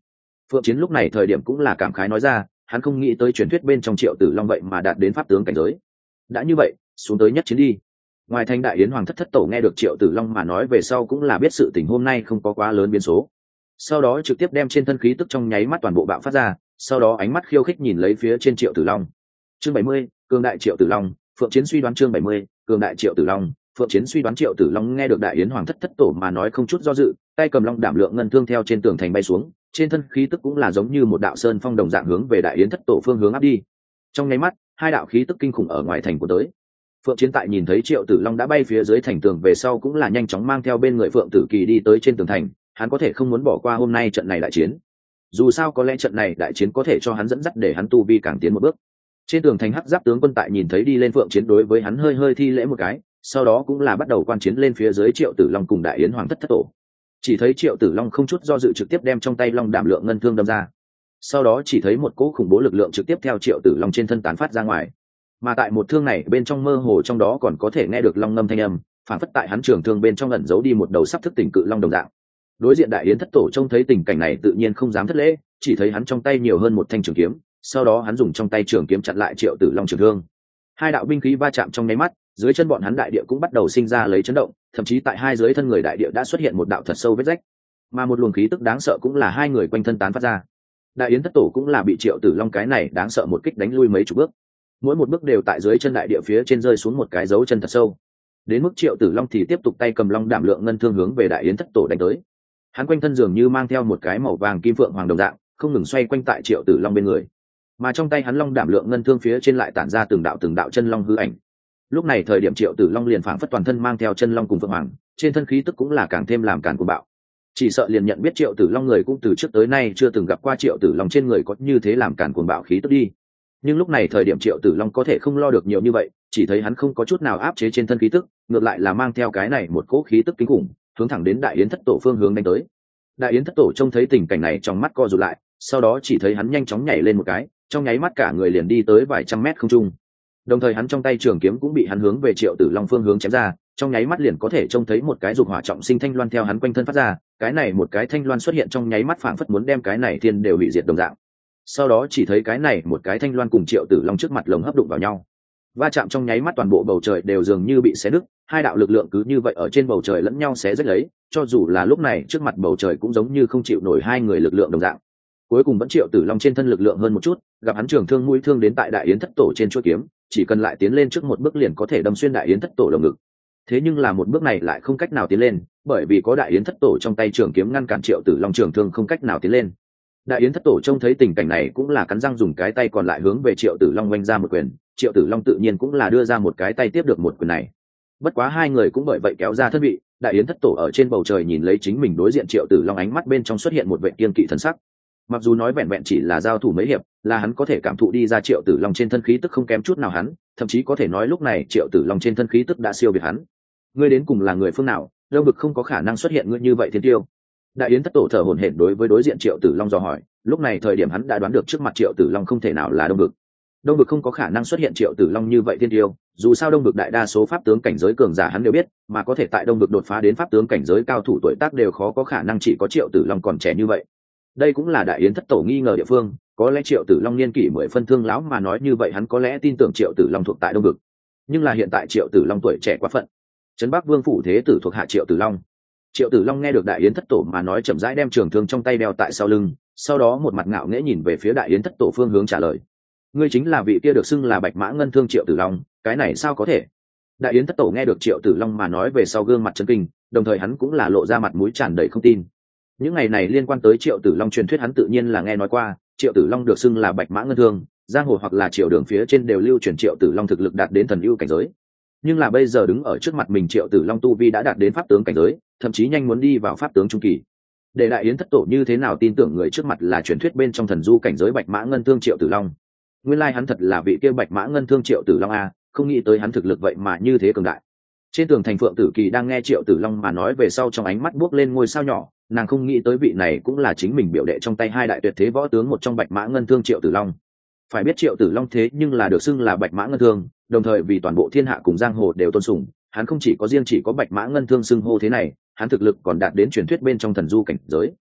Phượng Chiến lúc này thời điểm cũng là cảm khái nói ra, hắn không nghĩ tới truyền thuyết bên trong Triệu Tử Long vậy mà đạt đến pháp tướng cảnh giới. Đã như vậy, xuống tới nhất chiến đi. Ngoài thành đại yến hoàng thất thất tổ nghe được Triệu Tử Long mà nói về sau cũng là biết sự tình hôm nay không có quá lớn biến số. Sau đó trực tiếp đem trên thân khí tức trong nháy mắt toàn bộ bạo phát ra, sau đó ánh mắt khiêu khích nhìn lấy phía trên Triệu Tử Long. Chương bảy mươi, cường đại Triệu Tử Long, Phượng Chiến suy đoán chương bảy mươi, cường đại Triệu Tử Long, Phượng Chiến suy đoán Triệu Tử Long nghe được đại yến hoàng thất thất tổ mà nói không chút do dự, tay cầm long đảm lượng ngân thương theo trên tường thành bay xuống, trên thân khí tức cũng là giống như một đạo sơn phong đồng dạng hướng về đại yến thất tổ phương hướng áp đi. Trong nháy mắt, hai đạo khí tức kinh khủng ở ngoài thành của tới. Phượng Chiến tại nhìn thấy Triệu Tử Long đã bay phía dưới thành tường về sau cũng là nhanh chóng mang theo bên người Phượng Tử Kỳ đi tới trên tường thành, hắn có thể không muốn bỏ qua hôm nay trận này đại chiến. Dù sao có lẽ trận này đại chiến có thể cho hắn dẫn dắt để hắn tu vi càng tiến một bước. Trên tường thành hắc giáp tướng quân tại nhìn thấy đi lên Phượng Chiến đối với hắn hơi hơi thi lễ một cái, sau đó cũng là bắt đầu quan chiến lên phía dưới Triệu Tử Long cùng đại yến hoàng thất thất tổ. Chỉ thấy Triệu Tử Long không chút do dự trực tiếp đem trong tay long đảm lượng ngân thương đâm ra. Sau đó chỉ thấy một cỗ khủng bố lực lượng trực tiếp theo Triệu Tử Long trên thân tán phát ra ngoài. Mà tại một thương này bên trong mơ hồ trong đó còn có thể nghe được long ngâm thanh âm, phản phất tại hắn trường thương bên trong ẩn giấu đi một đầu sắp thức tỉnh cự long đồng dạng. Đối diện đại yến thất tổ trông thấy tình cảnh này tự nhiên không dám thất lễ, chỉ thấy hắn trong tay nhiều hơn một thanh trường kiếm, sau đó hắn dùng trong tay trường kiếm chặn lại Triệu Tử Long trường thương. Hai đạo binh khí va chạm trong nháy mắt, dưới chân bọn hắn đại địa cũng bắt đầu sinh ra lấy chấn động, thậm chí tại hai dưới thân người đại địa đã xuất hiện một đạo thật sâu vết rách, mà một luồng khí tức đáng sợ cũng là hai người quanh thân tán phát ra. Đại yến thất tổ cũng là bị Triệu Tử Long cái này đáng sợ một kích đánh lui mấy chục bước, mỗi một bước đều tại dưới chân đại địa phía trên rơi xuống một cái dấu chân thật sâu. Đến mức Triệu Tử Long thì tiếp tục tay cầm long đảm lượng ngân thương hướng về đại yến thất tổ đánh tới. Hắn quanh thân dường như mang theo một cái màu vàng kim phượng hoàng đồng dạng, không ngừng xoay quanh tại Triệu Tử Long bên người, mà trong tay hắn long đảm lượng ngân thương phía trên lại tản ra từng đạo từng đạo chân long hư ảnh. Lúc này thời điểm Triệu Tử Long liền phảng phất toàn thân mang theo chân long cùng phượng hoàng, trên thân khí tức cũng là càng thêm làm càn cuồng bạo. Chỉ sợ liền nhận biết Triệu Tử Long người cũng từ trước tới nay chưa từng gặp qua Triệu Tử Long trên người có như thế làm càn cuồng bạo khí tức đi. Nhưng lúc này thời điểm Triệu Tử Long có thể không lo được nhiều như vậy, chỉ thấy hắn không có chút nào áp chế trên thân khí tức, ngược lại là mang theo cái này một cỗ khí tức kinh khủng, hướng thẳng đến đại yến thất tổ phương hướng đánh tới. Đại yến thất tổ trông thấy tình cảnh này trong mắt co rụt lại, sau đó chỉ thấy hắn nhanh chóng nhảy lên một cái, trong nháy mắt cả người liền đi tới vài trăm mét không trung. Đồng thời hắn trong tay trường kiếm cũng bị hắn hướng về Triệu Tử Long phương hướng chém ra, trong nháy mắt liền có thể trông thấy một cái dục hỏa trọng sinh thanh loan theo hắn quanh thân phát ra, cái này một cái thanh loan xuất hiện trong nháy mắt phảng phất muốn đem cái này thiên đều hủy diệt đồng dạng. Sau đó chỉ thấy cái này một cái thanh loan cùng Triệu Tử Long trước mặt lồng hấp đụng vào nhau, va chạm trong nháy mắt toàn bộ bầu trời đều dường như bị xé nứt, hai đạo lực lượng cứ như vậy ở trên bầu trời lẫn nhau xé rách lấy, cho dù là lúc này trước mặt bầu trời cũng giống như không chịu nổi hai người lực lượng đồng dạng. Cuối cùng vẫn Triệu Tử Long trên thân lực lượng hơn một chút, gặp hắn trường thương mũi thương đến tại đại yến thất tổ trên chuôi kiếm, chỉ cần lại tiến lên trước một bước liền có thể đâm xuyên đại yến thất tổ lồng ngực. Thế nhưng là một bước này lại không cách nào tiến lên, bởi vì có đại yến thất tổ trong tay trường kiếm ngăn cản Triệu Tử Long trường thương không cách nào tiến lên. Đại yến thất tổ trông thấy tình cảnh này cũng là cắn răng dùng cái tay còn lại hướng về Triệu Tử Long oanh ra một quyền, Triệu Tử Long tự nhiên cũng là đưa ra một cái tay tiếp được một quyền này. Bất quá hai người cũng bởi vậy kéo ra thân vị, đại yến thất tổ ở trên bầu trời nhìn lấy chính mình đối diện Triệu Tử Long, ánh mắt bên trong xuất hiện một vẻ kiên kỵ thần sắc. Mặc dù nói vẹn vẹn chỉ là giao thủ mấy hiệp, là hắn có thể cảm thụ đi ra Triệu Tử Long trên thân khí tức không kém chút nào hắn, thậm chí có thể nói lúc này Triệu Tử Long trên thân khí tức đã siêu việt hắn. Ngươi đến cùng là người phương nào? Đông Bực không có khả năng xuất hiện ngươi như vậy thiên tiêu. Đại yến thất tổ thở hổn hển đối với đối diện Triệu Tử Long dò hỏi, lúc này thời điểm hắn đã đoán được trước mặt Triệu Tử Long không thể nào là Đông Bực. Đông Bực không có khả năng xuất hiện Triệu Tử Long như vậy thiên tiêu, dù sao Đông Bực đại đa số pháp tướng cảnh giới cường giả hắn đều biết, mà có thể tại Đông Bực đột phá đến pháp tướng cảnh giới cao thủ tuổi tác đều khó có khả năng chỉ có Triệu Tử Long còn trẻ như vậy. Đây cũng là đại yến thất tổ nghi ngờ địa phương, có lẽ Triệu Tử Long niên kỷ mười phân thương lão mà nói như vậy hắn có lẽ tin tưởng Triệu Tử Long thuộc tại Đông Bực. Nhưng là hiện tại Triệu Tử Long tuổi trẻ quá phận. Trấn Bắc Vương phủ thế tử thuộc hạ Triệu Tử Long. Triệu Tử Long nghe được đại yến thất tổ mà nói chậm rãi đem trường thương trong tay đeo tại sau lưng, sau đó một mặt ngạo nghễ nhìn về phía đại yến thất tổ phương hướng trả lời. Ngươi chính là vị kia được xưng là Bạch Mã Ngân Thương Triệu Tử Long, cái này sao có thể? Đại yến thất tổ nghe được Triệu Tử Long mà nói về sau gương mặt chấn kinh, đồng thời hắn cũng là lộ ra mặt mũi tràn đầy không tin. Những ngày này liên quan tới Triệu Tử Long truyền thuyết hắn tự nhiên là nghe nói qua, Triệu Tử Long được xưng là Bạch Mã Ngân Thương, giang hồ hoặc là triều đường phía trên đều lưu truyền Triệu Tử Long thực lực đạt đến thần ưu cảnh giới. Nhưng là bây giờ đứng ở trước mặt mình Triệu Tử Long tu vi đã đạt đến pháp tướng cảnh giới, thậm chí nhanh muốn đi vào pháp tướng trung kỳ. Để đại yến thất tổ như thế nào tin tưởng người trước mặt là truyền thuyết bên trong thần du cảnh giới Bạch Mã Ngân Thương Triệu Tử Long? Nguyên lai hắn thật là vị kia Bạch Mã Ngân Thương Triệu Tử Long a, không nghĩ tới hắn thực lực vậy mà như thế cường đại. Trên tường thành Phượng Tử Kỳ đang nghe Triệu Tử Long mà nói về sau trong ánh mắt buốc lên ngôi sao nhỏ, nàng không nghĩ tới vị này cũng là chính mình biểu đệ trong tay hai đại tuyệt thế võ tướng một trong Bạch Mã Ngân Thương Triệu Tử Long. Phải biết Triệu Tử Long thế nhưng là được xưng là Bạch Mã Ngân Thương, đồng thời vì toàn bộ thiên hạ cùng giang hồ đều tôn sùng, hắn không chỉ có riêng chỉ có Bạch Mã Ngân Thương xưng hô thế này, hắn thực lực còn đạt đến truyền thuyết bên trong thần du cảnh giới.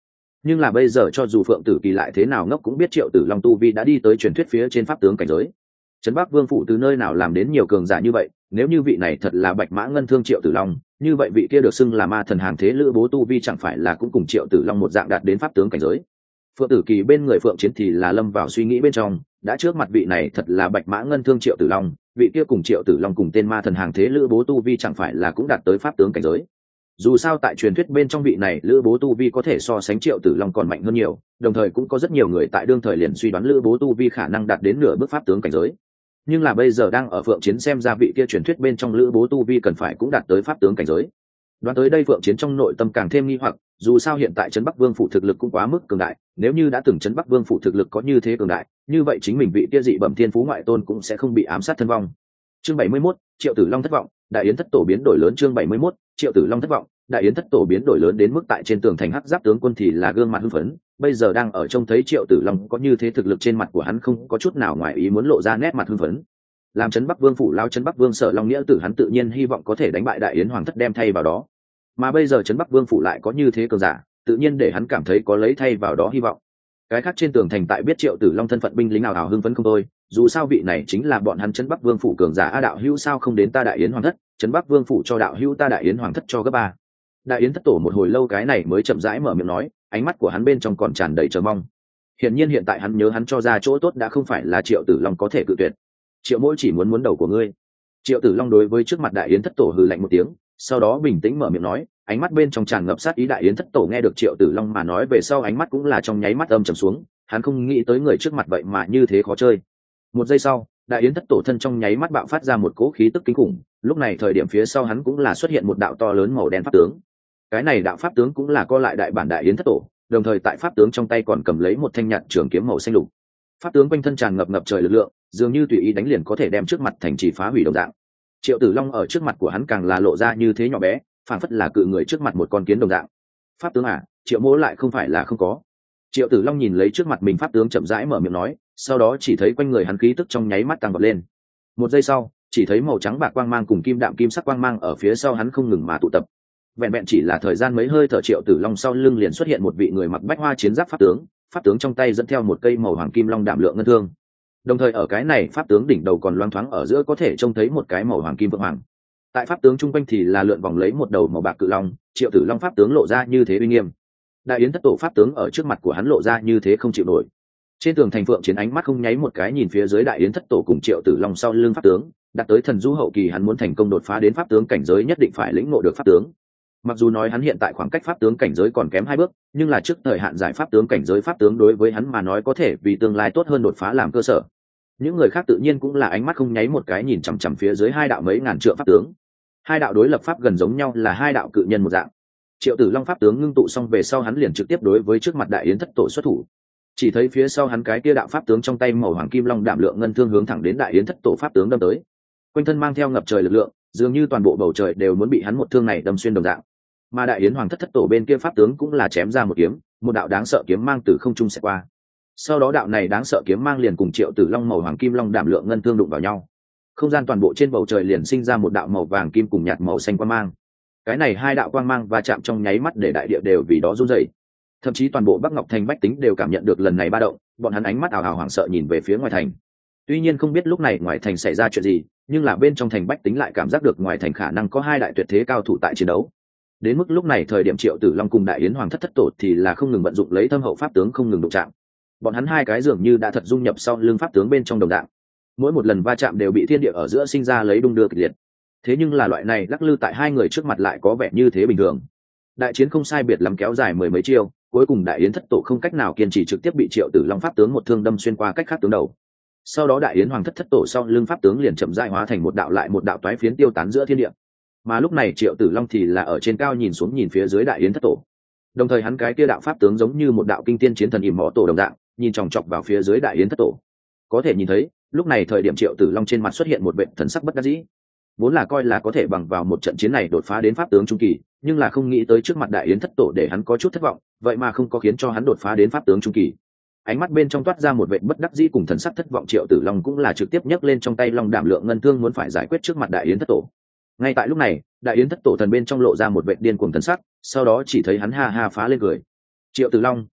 nhưng là bây giờ cho dù Phượng Tử Kỳ lại thế nào ngốc cũng biết Triệu Tử Long tu vi đã đi tới truyền thuyết phía trên pháp tướng cảnh giới. Trấn Bắc Vương phủ từ nơi nào làm đến nhiều cường giả như vậy, nếu như vị này thật là Bạch Mã Ngân Thương Triệu Tử Long, như vậy vị kia được xưng là ma thần hàng thế Lữ Bố tu vi chẳng phải là cũng cùng Triệu Tử Long một dạng đạt đến pháp tướng cảnh giới. Phượng Tử Kỳ bên người Phượng Chiến thì là lâm vào suy nghĩ bên trong, đã trước mặt vị này thật là Bạch Mã Ngân Thương Triệu Tử Long, vị kia cùng Triệu Tử Long cùng tên ma thần hàng thế Lữ Bố tu vi chẳng phải là cũng đạt tới pháp tướng cảnh giới. Dù sao tại truyền thuyết bên trong vị này Lữ Bố tu vi có thể so sánh Triệu Tử Long còn mạnh hơn nhiều, đồng thời cũng có rất nhiều người tại đương thời liền suy đoán Lữ Bố tu vi khả năng đạt đến nửa bước pháp tướng cảnh giới. Nhưng là bây giờ đang ở Phượng Chiến xem ra vị kia truyền thuyết bên trong Lữ Bố tu vi cần phải cũng đạt tới pháp tướng cảnh giới. Đoán tới đây Phượng Chiến trong nội tâm càng thêm nghi hoặc, dù sao hiện tại Trấn Bắc Vương phủ thực lực cũng quá mức cường đại, nếu như đã từng Trấn Bắc Vương phủ thực lực có như thế cường đại, như vậy chính mình vị kia dị bẩm thiên phú ngoại tôn cũng sẽ không bị ám sát thân vong. Chương bảy mươi mốt, Triệu Tử Long thất vọng, đại yến thất tổ biến đổi lớn. Chương bảy mươi mốt, Triệu Tử Long thất vọng, đại yến thất tổ biến đổi lớn đến mức tại trên tường thành hắc giáp tướng quân thì là gương mặt hưng phấn, bây giờ đang ở trông thấy Triệu Tử Long có như thế thực lực trên mặt của hắn không có chút nào ngoài ý muốn lộ ra nét mặt hưng phấn. Làm Trấn Bắc Vương phủ lao Trấn Bắc Vương Sở Long nghĩa tử hắn tự nhiên hy vọng có thể đánh bại đại yến hoàng thất đem thay vào đó, mà bây giờ Trấn Bắc Vương phủ lại có như thế cường giả, tự nhiên để hắn cảm thấy có lấy thay vào đó hy vọng. Cái khác trên tường thành tại biết Triệu Tử Long thân phận binh lính nào hào hưng phấn không thôi, dù sao vị này chính là bọn hắn Trấn Bắc Vương phủ cường giả. A đạo hữu sao không đến ta đại yến hoàng thất, Trấn Bắc Vương phủ cho đạo hữu ta đại yến hoàng thất cho gấp ba. Đại yến thất tổ một hồi lâu cái này mới chậm rãi mở miệng nói, ánh mắt của hắn bên trong còn tràn đầy chờ mong. Hiển nhiên hiện tại hắn nhớ hắn cho ra chỗ tốt đã không phải là Triệu Tử Long có thể cự tuyệt. Triệu mỗi chỉ muốn muốn đầu của ngươi. Triệu Tử Long đối với trước mặt đại yến thất tổ hừ lạnh một tiếng, sau đó bình tĩnh mở miệng nói, ánh mắt bên trong tràn ngập sát ý. Đại yến thất tổ nghe được Triệu Tử Long mà nói về sau ánh mắt cũng là trong nháy mắt âm trầm xuống, hắn không nghĩ tới người trước mặt vậy mà như thế khó chơi. Một giây sau, đại yến thất tổ thân trong nháy mắt bạo phát ra một cỗ khí tức kinh khủng, lúc này thời điểm phía sau hắn cũng là xuất hiện một đạo to lớn màu đen pháp tướng. Cái này đạo pháp tướng cũng là co lại đại bản đại yến thất tổ, đồng thời tại pháp tướng trong tay còn cầm lấy một thanh nhạt trường kiếm màu xanh lục. Pháp tướng quanh thân tràn ngập ngập trời lực lượng, dường như tùy ý đánh liền có thể đem trước mặt thành trì phá hủy đồng dạng. Triệu Tử Long ở trước mặt của hắn càng là lộ ra như thế nhỏ bé, phảng phất là cự người trước mặt một con kiến đồng dạng. Pháp tướng à? Triệu Mỗ lại không phải là không có. Triệu Tử Long nhìn lấy trước mặt mình pháp tướng chậm rãi mở miệng nói, sau đó chỉ thấy quanh người hắn khí tức trong nháy mắt tăng vọt lên. Một giây sau, chỉ thấy màu trắng bạc quang mang cùng kim đạm kim sắc quang mang ở phía sau hắn không ngừng mà tụ tập. Vẹn vẹn chỉ là thời gian mấy hơi thở, Triệu Tử Long sau lưng liền xuất hiện một vị người mặc bách hoa chiến giáp pháp tướng, pháp tướng trong tay dẫn theo một cây màu hoàng kim long đạm lượng ngân thương. Đồng thời ở cái này pháp tướng đỉnh đầu còn loáng thoáng ở giữa có thể trông thấy một cái màu hoàng kim vượng hoàng. Tại pháp tướng trung quanh thì là lượn vòng lấy một đầu màu bạc cự long. Triệu Tử Long pháp tướng lộ ra như thế uy nghiêm, đại yến thất tổ pháp tướng ở trước mặt của hắn lộ ra như thế không chịu nổi. Trên tường thành Phượng Chiến ánh mắt không nháy một cái nhìn phía dưới đại yến thất tổ cùng Triệu Tử Long sau lưng pháp tướng, đạt tới thần du hậu kỳ hắn muốn thành công đột phá đến pháp tướng cảnh giới nhất định phải lĩnh ngộ được pháp tướng. Mặc dù nói hắn hiện tại khoảng cách pháp tướng cảnh giới còn kém hai bước, nhưng là trước thời hạn giải pháp tướng cảnh giới pháp tướng đối với hắn mà nói có thể vì tương lai tốt hơn đột phá làm cơ sở. Những người khác tự nhiên cũng là ánh mắt không nháy một cái nhìn chằm chằm phía dưới hai đạo mấy ngàn trượng pháp tướng. Hai đạo đối lập pháp gần giống nhau là hai đạo cự nhân một dạng. Triệu Tử Long pháp tướng ngưng tụ xong về sau hắn liền trực tiếp đối với trước mặt đại yến thất tổ xuất thủ. Chỉ thấy phía sau hắn cái kia đạo pháp tướng trong tay màu hoàng kim long đạm lượng ngân thương hướng thẳng đến đại yến thất tổ pháp tướng đâm tới. Quanh thân mang theo ngập trời lực lượng, dường như toàn bộ bầu trời đều muốn bị hắn một thương này đâm xuyên đồng dạng. Mà đại yến hoàng thất thất tổ bên kia pháp tướng cũng là chém ra một kiếm, một đạo đáng sợ kiếm mang từ không trung sẽ qua. Sau đó đạo này đáng sợ kiếm mang liền cùng Triệu Tử Long màu hoàng kim long đạm lượng ngân thương đụng vào nhau. Không gian toàn bộ trên bầu trời liền sinh ra một đạo màu vàng kim cùng nhạt màu xanh quang mang. Cái này hai đạo quang mang va chạm trong nháy mắt để đại địa đều vì đó run rẩy. Thậm chí toàn bộ Bắc Ngọc Thành bách tính đều cảm nhận được lần này ba động, bọn hắn ánh mắt ảo ảo hoảng sợ nhìn về phía ngoài thành. Tuy nhiên không biết lúc này ngoài thành xảy ra chuyện gì, nhưng là bên trong thành bách tính lại cảm giác được ngoài thành khả năng có hai đại tuyệt thế cao thủ tại chiến đấu. Đến mức lúc này thời điểm Triệu Tử Long cùng đại yến hoàng thất thất tổ thì là không ngừng vận dụng lấy thâm hậu pháp tướng không ngừng đụng chạm. Bọn hắn hai cái dường như đã thật dung nhập sau lưng pháp tướng bên trong đồng dạng. Mỗi một lần va chạm đều bị thiên địa ở giữa sinh ra lấy đung đưa kịch liệt. Thế nhưng là loại này lắc lư tại hai người trước mặt lại có vẻ như thế bình thường. Đại chiến không sai biệt lắm kéo dài mười mấy chiêu, cuối cùng đại yến thất tổ không cách nào kiên trì trực tiếp bị Triệu Tử Long pháp tướng một thương đâm xuyên qua cách khác tướng đầu. Sau đó đại yến hoàng thất thất tổ sau lưng pháp tướng liền chậm rãi hóa thành một đạo lại một đạo toái phiến tiêu tán giữa thiên địa. Mà lúc này Triệu Tử Long thì là ở trên cao nhìn xuống nhìn phía dưới đại yến thất tổ. Đồng thời hắn cái kia đạo pháp tướng giống như một đạo kinh tiên chiến thần ỉm mỏ tổ đồng dạng, nhìn chòng chọc vào phía dưới đại yến thất tổ. Có thể nhìn thấy, lúc này thời điểm Triệu Tử Long trên mặt xuất hiện một vệt thần sắc bất đắc dĩ. Vốn là coi là có thể bằng vào một trận chiến này đột phá đến pháp tướng trung kỳ, nhưng là không nghĩ tới trước mặt đại yến thất tổ để hắn có chút thất vọng, vậy mà không có khiến cho hắn đột phá đến pháp tướng trung kỳ. Ánh mắt bên trong toát ra một vệt bất đắc dĩ cùng thần sắc thất vọng, Triệu Tử Long cũng là trực tiếp nhấc lên trong tay long đảm lượng ngân thương muốn phải giải quyết trước mặt đại yến thất tổ. Ngay tại lúc này, đại yến thất tổ thần bên trong lộ ra một vệt điên cuồng thần sắc, sau đó chỉ thấy hắn ha ha phá lên cười. Triệu Tử Long,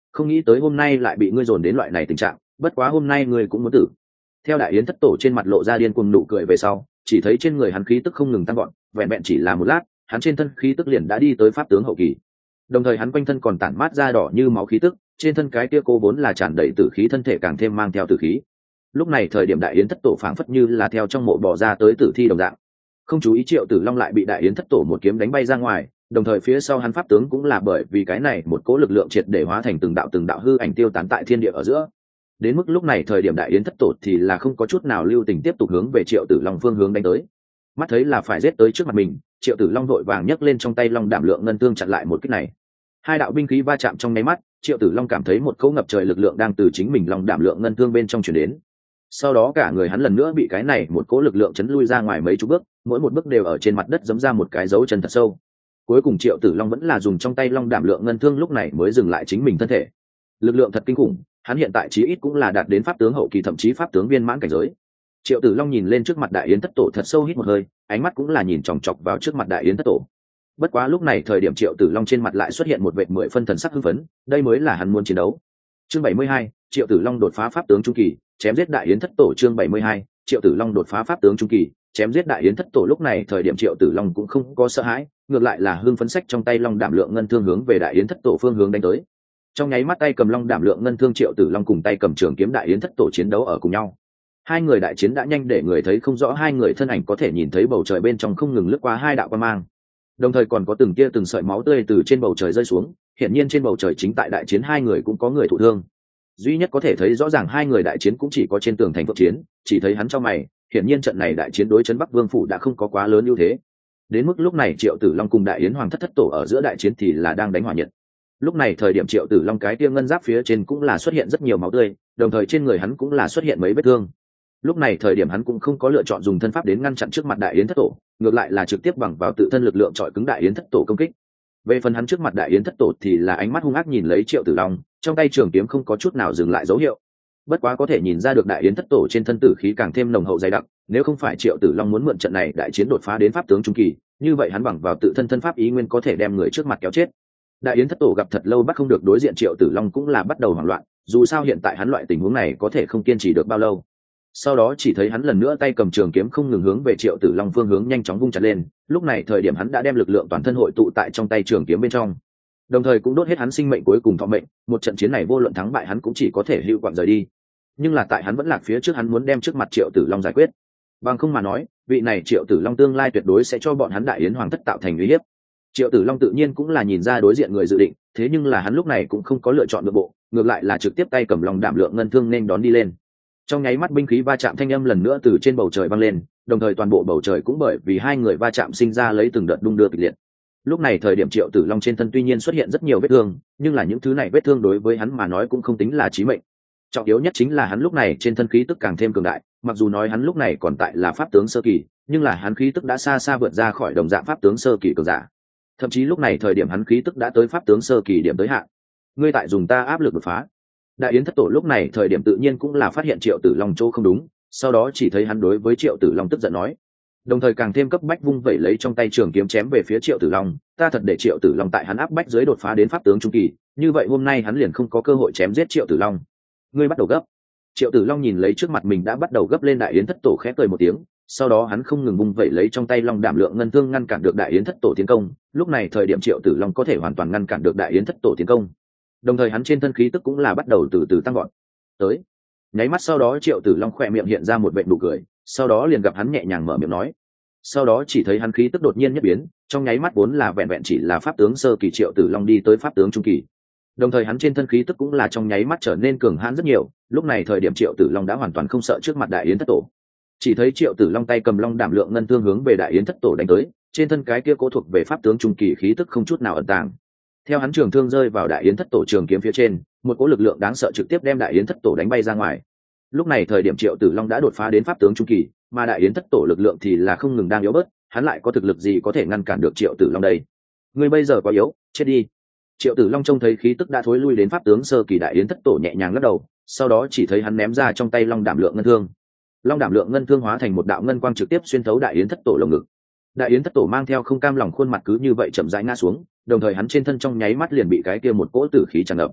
không nghĩ tới hôm nay lại bị ngươi dồn đến loại này tình trạng, bất quá hôm nay ngươi cũng muốn tử. Theo đại yến thất tổ trên mặt lộ ra điên cuồng nụ cười về sau, chỉ thấy trên người hắn khí tức không ngừng tăng gọn, vẹn vẹn chỉ là một lát, hắn trên thân khí tức liền đã đi tới pháp tướng hậu kỳ. Đồng thời hắn quanh thân còn tản mát ra đỏ như máu khí tức, trên thân cái kia cô vốn là tràn đầy tử khí thân thể càng thêm mang theo tử khí. Lúc này thời điểm đại yến thất tổ phảng phất như là theo trong mộ bò ra tới tử thi đồng dạng. Không chú ý Triệu Tử Long lại bị đại yến thất tổ một kiếm đánh bay ra ngoài, đồng thời phía sau hắn pháp tướng cũng là bởi vì cái này một cỗ lực lượng triệt để hóa thành từng đạo từng đạo hư ảnh tiêu tán tại thiên địa ở giữa. Đến mức lúc này thời điểm đại yến thất tổ thì là không có chút nào lưu tình tiếp tục hướng về Triệu Tử Long phương hướng đánh tới. Mắt thấy là phải giết tới trước mặt mình, Triệu Tử Long vội vàng nhấc lên trong tay long đảm lượng ngân thương chặn lại một kích này. Hai đạo binh khí va chạm trong nháy mắt, Triệu Tử Long cảm thấy một cỗ ngập trời lực lượng đang từ chính mình long đảm lượng ngân thương bên trong truyền đến. Sau đó cả người hắn lần nữa bị cái này một cỗ lực lượng chấn lui ra ngoài mấy chục bước, mỗi một bước đều ở trên mặt đất giẫm ra một cái dấu chân thật sâu. Cuối cùng Triệu Tử Long vẫn là dùng trong tay long đảm lượng ngân thương lúc này mới dừng lại chính mình thân thể. Lực lượng thật kinh khủng, hắn hiện tại chí ít cũng là đạt đến pháp tướng hậu kỳ thậm chí pháp tướng viên mãn cảnh giới. Triệu Tử Long nhìn lên trước mặt đại yến thất tổ thật sâu hít một hơi, ánh mắt cũng là nhìn chòng chọc vào trước mặt đại yến thất tổ. Bất quá lúc này thời điểm Triệu Tử Long trên mặt lại xuất hiện một vệt mười phân thần sắc hưng phấn, đây mới là hắn muốn chiến đấu. Chương bảy mươi hai, Triệu Tử Long đột phá pháp tướng trung kỳ, chém giết đại yến thất tổ. Chương bảy mươi hai, Triệu Tử Long đột phá pháp tướng trung kỳ, chém giết đại yến thất tổ. Lúc này thời điểm Triệu Tử Long cũng không có sợ hãi, ngược lại là hưng phấn sách trong tay long đảm lượng ngân thương hướng về đại yến thất tổ phương hướng đánh tới. Trong nháy mắt tay cầm long đảm lượng ngân thương Triệu Tử Long cùng tay cầm trường kiếm đại yến thất tổ chiến đấu ở cùng nhau. Hai người đại chiến đã nhanh để người thấy không rõ hai người thân ảnh, có thể nhìn thấy bầu trời bên trong không ngừng lướt qua hai đạo quang mang, đồng thời còn có từng tia từng sợi máu tươi từ trên bầu trời rơi xuống. Hiển nhiên trên bầu trời chính tại đại chiến hai người cũng có người thụ thương. Duy nhất có thể thấy rõ ràng hai người đại chiến cũng chỉ có trên tường thành phượng chiến, chỉ thấy hắn trong mày, hiển nhiên trận này đại chiến đối chấn Bắc Vương phủ đã không có quá lớn ưu thế. Đến mức lúc này Triệu Tử Long cùng đại yến hoàng thất thất tổ ở giữa đại chiến thì là đang đánh hỏa nhiệt. Lúc này thời điểm Triệu Tử Long cái tia ngân giáp phía trên cũng là xuất hiện rất nhiều máu tươi, đồng thời trên người hắn cũng là xuất hiện mấy vết thương. Lúc này thời điểm hắn cũng không có lựa chọn dùng thân pháp đến ngăn chặn trước mặt đại yến thất tổ, ngược lại là trực tiếp bằng vào tự thân lực lượng chọi cứng đại yến thất tổ công kích. Về phần hắn trước mặt đại yến thất tổ thì là ánh mắt hung ác nhìn lấy Triệu Tử Long, trong tay trường kiếm không có chút nào dừng lại dấu hiệu. Bất quá có thể nhìn ra được đại yến thất tổ trên thân tử khí càng thêm nồng hậu dày đặc, nếu không phải Triệu Tử Long muốn mượn trận này đại chiến đột phá đến pháp tướng trung kỳ, như vậy hắn bằng vào tự thân thân pháp ý nguyên có thể đem người trước mặt kéo chết. Đại yến thất tổ gặp thật lâu bắt không được đối diện Triệu Tử Long cũng là bắt đầu hoảng loạn, dù sao hiện tại hắn loại tình huống này có thể không kiên trì được bao lâu. Sau đó chỉ thấy hắn lần nữa tay cầm trường kiếm không ngừng hướng về Triệu Tử Long phương hướng nhanh chóng vung chặt lên, lúc này thời điểm hắn đã đem lực lượng toàn thân hội tụ tại trong tay trường kiếm bên trong, đồng thời cũng đốt hết hắn sinh mệnh cuối cùng thọ mệnh. Một trận chiến này vô luận thắng bại hắn cũng chỉ có thể hưu quặng rời đi, nhưng là tại hắn vẫn lạc phía trước hắn muốn đem trước mặt Triệu Tử Long giải quyết, bằng không mà nói vị này Triệu Tử Long tương lai tuyệt đối sẽ cho bọn hắn đại yến hoàng thất tạo thành uy hiếp. Triệu Tử Long tự nhiên cũng là nhìn ra đối diện người dự định, thế nhưng là hắn lúc này cũng không có lựa chọn nội bộ, ngược lại là trực tiếp tay cầm long đảm lượng ngân thương nên đón đi lên. Trong nháy mắt binh khí va chạm thanh âm lần nữa từ trên bầu trời vang lên, đồng thời toàn bộ bầu trời cũng bởi vì hai người va chạm sinh ra lấy từng đợt đung đưa kịch liệt. Lúc này thời điểm Triệu Tử Long trên thân tuy nhiên xuất hiện rất nhiều vết thương, nhưng là những thứ này vết thương đối với hắn mà nói cũng không tính là chí mệnh. Trọng yếu nhất chính là hắn lúc này trên thân khí tức càng thêm cường đại, mặc dù nói hắn lúc này còn tại là pháp tướng sơ kỳ, nhưng là hắn khí tức đã xa xa vượt ra khỏi đồng dạng pháp tướng sơ kỳ cường giả. Thậm chí lúc này thời điểm hắn khí tức đã tới pháp tướng sơ kỳ điểm tới hạn. Ngươi tại dùng ta áp lực đột phá. Đại yến thất tổ lúc này thời điểm tự nhiên cũng là phát hiện Triệu Tử Long chỗ không đúng, sau đó chỉ thấy hắn đối với Triệu Tử Long tức giận nói, đồng thời càng thêm cấp bách vung vẩy lấy trong tay trường kiếm chém về phía Triệu Tử Long. Ta thật để Triệu Tử Long tại hắn áp bách dưới đột phá đến pháp tướng trung kỳ, như vậy hôm nay hắn liền không có cơ hội chém giết Triệu Tử Long. Ngươi bắt đầu gấp. Triệu Tử Long nhìn lấy trước mặt mình đã bắt đầu gấp lên đại yến thất tổ khẽ cười một tiếng, sau đó hắn không ngừng vung vẩy lấy trong tay long đảm lượng ngân thương ngăn cản được đại yến thất tổ tiến công. Lúc này thời điểm Triệu Tử Long có thể hoàn toàn ngăn cản được đại yến thất tổ tiến công, đồng thời hắn trên thân khí tức cũng là bắt đầu từ từ tăng gọn. Tới, nháy mắt sau đó Triệu Tử Long khỏe miệng hiện ra một vệt nụ cười, sau đó liền gặp hắn nhẹ nhàng mở miệng nói. Sau đó chỉ thấy hắn khí tức đột nhiên nhất biến, trong nháy mắt vốn là vẹn vẹn chỉ là pháp tướng sơ kỳ Triệu Tử Long đi tới pháp tướng trung kỳ, đồng thời hắn trên thân khí tức cũng là trong nháy mắt trở nên cường hãn rất nhiều. Lúc này thời điểm Triệu Tử Long đã hoàn toàn không sợ trước mặt đại yến thất tổ. Chỉ thấy Triệu Tử Long tay cầm long đảm lượng ngân thương hướng về đại yến thất tổ đánh tới, trên thân cái kia cố thuộc về pháp tướng trung kỳ khí tức không chút nào ẩn tàng. Theo hắn trường thương rơi vào đại yến thất tổ trường kiếm phía trên, một cỗ lực lượng đáng sợ trực tiếp đem đại yến thất tổ đánh bay ra ngoài. Lúc này thời điểm Triệu Tử Long đã đột phá đến pháp tướng trung kỳ, mà đại yến thất tổ lực lượng thì là không ngừng đang yếu bớt, hắn lại có thực lực gì có thể ngăn cản được Triệu Tử Long đây? Ngươi bây giờ quá yếu, chết đi. Triệu Tử Long trông thấy khí tức đã thối lui đến pháp tướng sơ kỳ đại yến thất tổ nhẹ nhàng lắc đầu, sau đó chỉ thấy hắn ném ra trong tay long đảm lượng ngân thương. Long đảm lượng ngân thương hóa thành một đạo ngân quang trực tiếp xuyên thấu đại yến thất tổ lồng ngực. Đại yến thất tổ mang theo không cam lòng khuôn mặt cứ như vậy chậm rãi ngã xuống, đồng thời hắn trên thân trong nháy mắt liền bị cái kia một cỗ tử khí tràn ngập.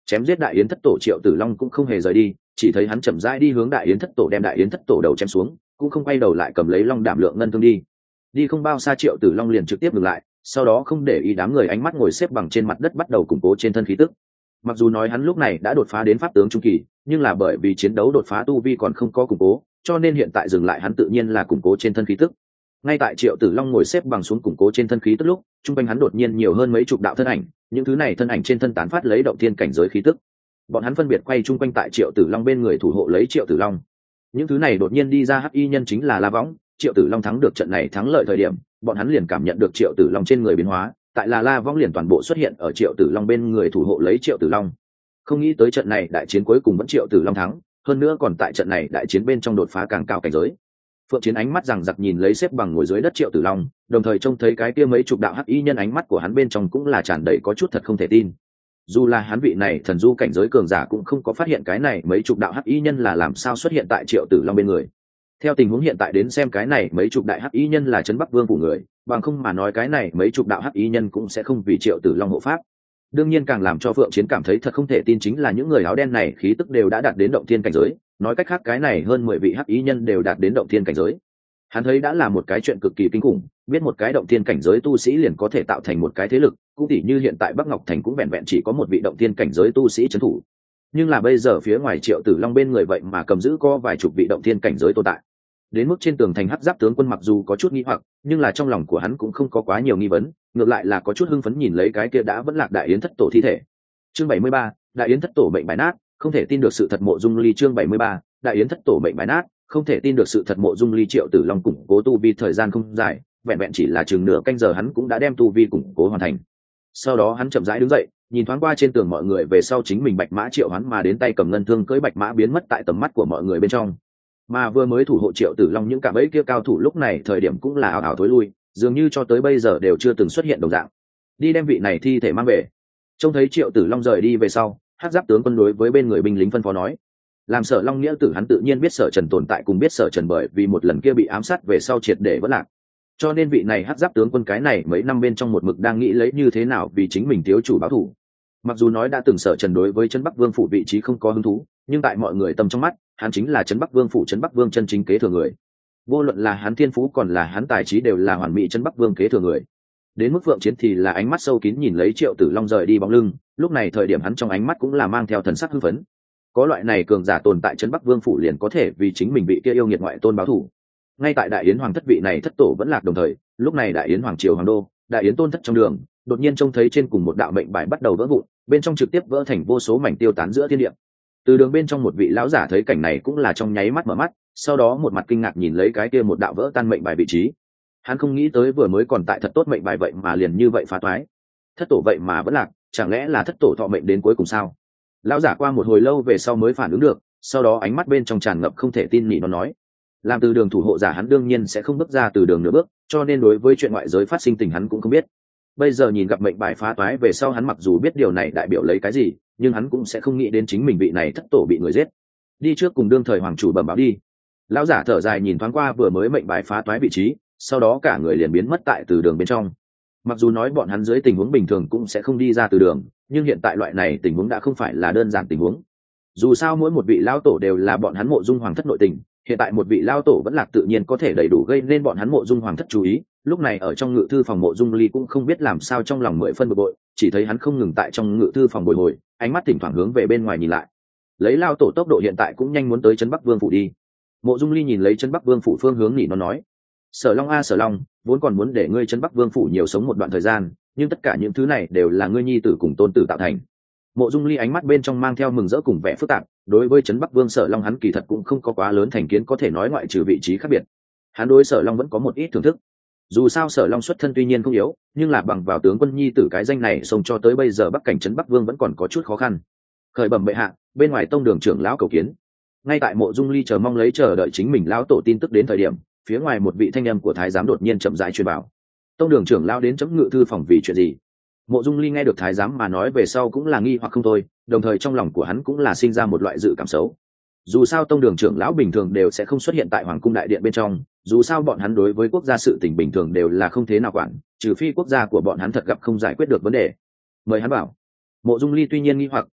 chém giết đại yến thất tổ Triệu Tử Long cũng không hề rời đi, chỉ thấy hắn chậm rãi đi hướng đại yến thất tổ, đem đại yến thất tổ đầu chém xuống, cũng không quay đầu lại cầm lấy long đảm lượng ngân thương đi. Đi không bao xa Triệu Tử Long liền trực tiếp ngừng lại, sau đó không để ý đám người ánh mắt ngồi xếp bằng trên mặt đất bắt đầu củng cố trên thân khí tức. Mặc dù nói hắn lúc này đã đột phá đến pháp tướng trung kỳ, nhưng là bởi vì chiến đấu đột phá tu vi còn không có củng cố, cho nên hiện tại dừng lại hắn tự nhiên là củng cố trên thân khí tức. Ngay tại Triệu Tử Long ngồi xếp bằng xuống củng cố trên thân khí tức lúc, trung quanh hắn đột nhiên nhiều hơn mấy chục đạo thân ảnh, những thứ này thân ảnh trên thân tán phát lấy động thiên cảnh giới khí tức. Bọn hắn phân biệt quay trung quanh tại Triệu Tử Long bên người thủ hộ lấy Triệu Tử Long. Những thứ này đột nhiên đi ra hắc y nhân chính là La Võng. Triệu Tử Long thắng được trận này thắng lợi thời điểm, bọn hắn liền cảm nhận được Triệu Tử Long trên người biến hóa, tại là La Võng liền toàn bộ xuất hiện ở Triệu Tử Long bên người thủ hộ lấy Triệu Tử Long. Không nghĩ tới trận này đại chiến cuối cùng vẫn Triệu Tử Long thắng, hơn nữa còn tại trận này đại chiến bên trong đột phá càng cao cảnh giới. Phượng Chiến ánh mắt rằng giặc nhìn lấy xếp bằng ngồi dưới đất Triệu Tử Long, đồng thời trông thấy cái kia mấy chục đạo hắc y nhân, ánh mắt của hắn bên trong cũng là tràn đầy có chút thật không thể tin. Dù là hắn vị này thần du cảnh giới cường giả cũng không có phát hiện cái này mấy chục đạo hắc y nhân là làm sao xuất hiện tại Triệu Tử Long bên người. Theo tình huống hiện tại đến xem, cái này mấy chục đại hắc y nhân là Trấn Bắc Vương phủ người, bằng không mà nói cái này mấy chục đạo hắc y nhân cũng sẽ không vì Triệu Tử Long hộ pháp. Đương nhiên càng làm cho Phượng Chiến cảm thấy thật không thể tin chính là những người áo đen này khí tức đều đã đạt đến động thiên cảnh giới, nói cách khác cái này hơn mười vị hắc y nhân đều đạt đến động thiên cảnh giới. Hắn thấy đã là một cái chuyện cực kỳ kinh khủng, biết một cái động thiên cảnh giới tu sĩ liền có thể tạo thành một cái thế lực, cũng tỉ như hiện tại Bắc Ngọc Thành cũng vẹn vẹn chỉ có một vị động thiên cảnh giới tu sĩ trấn thủ. Nhưng là bây giờ phía ngoài Triệu Tử Long bên người vậy mà cầm giữ có vài chục vị động thiên cảnh giới tồn tại. Đến mức trên tường thành hắc giáp tướng quân mặc dù có chút nghi hoặc, nhưng là trong lòng của hắn cũng không có quá nhiều nghi vấn, ngược lại là có chút hưng phấn nhìn lấy cái kia đã vẫn lạc đại yến thất tổ thi thể. Chương bảy mươi ba, đại yến thất tổ mệnh bài nát, không thể tin được sự thật Mộ Dung Ly. Chương bảy mươi ba, đại yến thất tổ mệnh bài nát, không thể tin được sự thật Mộ Dung Ly. Triệu Tử Long củng cố tu vi thời gian không dài, vẹn vẹn chỉ là chừng nửa canh giờ hắn cũng đã đem tu vi củng cố hoàn thành. Sau đó hắn chậm rãi đứng dậy, nhìn thoáng qua trên tường mọi người về sau chính mình bạch mã triệu hắn mà đến tay cầm ngân thương cưỡi bạch mã biến mất tại tầm mắt của mọi người bên trong. Mà vừa mới thủ hộ Triệu Tử Long những cả bẫy kia cao thủ lúc này thời điểm cũng là ảo ảo thối lui, dường như cho tới bây giờ đều chưa từng xuất hiện đồng dạng. Đi đem vị này thi thể mang về. Trông thấy Triệu Tử Long rời đi về sau, hắc giáp tướng quân đối với bên người binh lính phân phó nói. Làm Sở Long nghĩa tử hắn tự nhiên biết Sở Trần tồn tại, cùng biết Sở Trần bởi vì một lần kia bị ám sát về sau triệt để vỡ lạc. Cho nên vị này hắc giáp tướng quân cái này mấy năm bên trong một mực đang nghĩ lấy như thế nào vì chính mình thiếu chủ báo thù. Mặc dù nói đã từng Sở Trần đối với Trấn Bắc Vương phủ vị trí không có hứng thú, nhưng tại mọi người tâm trong mắt, hắn chính là Trấn Bắc Vương phủ Trấn Bắc Vương chân chính kế thừa người. Vô luận là hắn thiên phú còn là hắn tài trí đều là hoàn mỹ Trấn Bắc Vương kế thừa người. Đến mức Phượng Chiến thì là ánh mắt sâu kín nhìn lấy Triệu Tử Long rời đi bóng lưng, lúc này thời điểm hắn trong ánh mắt cũng là mang theo thần sắc hưng phấn. Có loại này cường giả tồn tại Trấn Bắc Vương phủ liền có thể vì chính mình bị kia yêu nghiệt ngoại tôn báo thù. Ngay tại Đại Yến Hoàng thất vị này thất tổ vẫn lạc đồng thời, lúc này Đại Yến Hoàng triều hoàng đô, Đại Yến tôn thất trong đường, đột nhiên trông thấy trên cùng một đạo mệnh bài bắt đầu vỡ vụn, bên trong trực tiếp vỡ thành vô số mảnh tiêu tán giữa thiên địa. Từ đường bên trong một vị lão giả thấy cảnh này cũng là trong nháy mắt mở mắt, sau đó một mặt kinh ngạc nhìn lấy cái kia một đạo vỡ tan mệnh bài vị trí. Hắn không nghĩ tới vừa mới còn tại thật tốt mệnh bài vậy mà liền như vậy phá toái. Thất tổ vậy mà vẫn lạc, chẳng lẽ là thất tổ thọ mệnh đến cuối cùng sao? Lão giả qua một hồi lâu về sau mới phản ứng được, sau đó ánh mắt bên trong tràn ngập không thể tin nỉ nó nói. Làm từ đường thủ hộ giả hắn đương nhiên sẽ không bước ra từ đường nửa bước, cho nên đối với chuyện ngoại giới phát sinh tình hắn cũng không biết. Bây giờ nhìn gặp mệnh bài phá toái về sau hắn mặc dù biết điều này đại biểu lấy cái gì, nhưng hắn cũng sẽ không nghĩ đến chính mình vị này thất tổ bị người giết. Đi trước cùng đương thời hoàng chủ bẩm báo đi. Lão giả thở dài nhìn thoáng qua vừa mới mệnh bài phá toái vị trí, sau đó cả người liền biến mất tại từ đường bên trong. Mặc dù nói bọn hắn dưới tình huống bình thường cũng sẽ không đi ra từ đường, nhưng hiện tại loại này tình huống đã không phải là đơn giản tình huống. Dù sao mỗi một vị lão tổ đều là bọn hắn Mộ Dung hoàng thất nội tình, hiện tại một vị lão tổ vẫn lạc tự nhiên có thể đầy đủ gây nên bọn hắn Mộ Dung hoàng thất chú ý. Lúc này ở trong ngự thư phòng Mộ Dung Ly cũng không biết làm sao trong lòng mười phân bực bội, chỉ thấy hắn không ngừng tại trong ngự thư phòng bồi hồi, ánh mắt thỉnh thoảng hướng về bên ngoài nhìn lại. Lấy lão tổ tốc độ hiện tại cũng nhanh muốn tới Trấn Bắc Vương phủ đi. Mộ Dung Ly nhìn lấy Trấn Bắc Vương phủ phương hướng nhỉ nó nói: Sở Long a Sở Long, vốn còn muốn để ngươi Trấn Bắc Vương phủ nhiều sống một đoạn thời gian, nhưng tất cả những thứ này đều là ngươi nhi tử cùng tôn tử tạo thành. Mộ Dung Ly ánh mắt bên trong mang theo mừng rỡ cùng vẻ phức tạp, đối với Trấn Bắc Vương Sở Long hắn kỳ thật cũng không có quá lớn thành kiến, có thể nói ngoại trừ vị trí khác biệt, hắn đối Sở Long vẫn có một ít thưởng thức. Dù sao Sở Long xuất thân tuy nhiên không yếu, nhưng là bằng vào tướng quân nhi tử cái danh này sống cho tới bây giờ Bắc cảnh Trấn Bắc Vương vẫn còn có chút khó khăn. Khởi bẩm bệ hạ, bên ngoài tông đường trưởng lão cầu kiến. Ngay tại Mộ Dung Ly chờ mong lấy chờ đợi chính mình lão tổ tin tức đến thời điểm, phía ngoài một vị thanh âm của thái giám đột nhiên chậm rãi truyền vào. Tông đường trưởng lão đến chấm ngự thư phòng vì chuyện gì? Mộ Dung Ly nghe được thái giám mà nói về sau cũng là nghi hoặc không thôi, đồng thời trong lòng của hắn cũng là sinh ra một loại dự cảm xấu. Dù sao tông đường trưởng lão bình thường đều sẽ không xuất hiện tại hoàng cung đại điện bên trong, dù sao bọn hắn đối với quốc gia sự tình bình thường đều là không thế nào quản, trừ phi quốc gia của bọn hắn thật gặp không giải quyết được vấn đề. Mời hắn bảo. Mộ Dung Ly tuy nhiên nghi hoặc,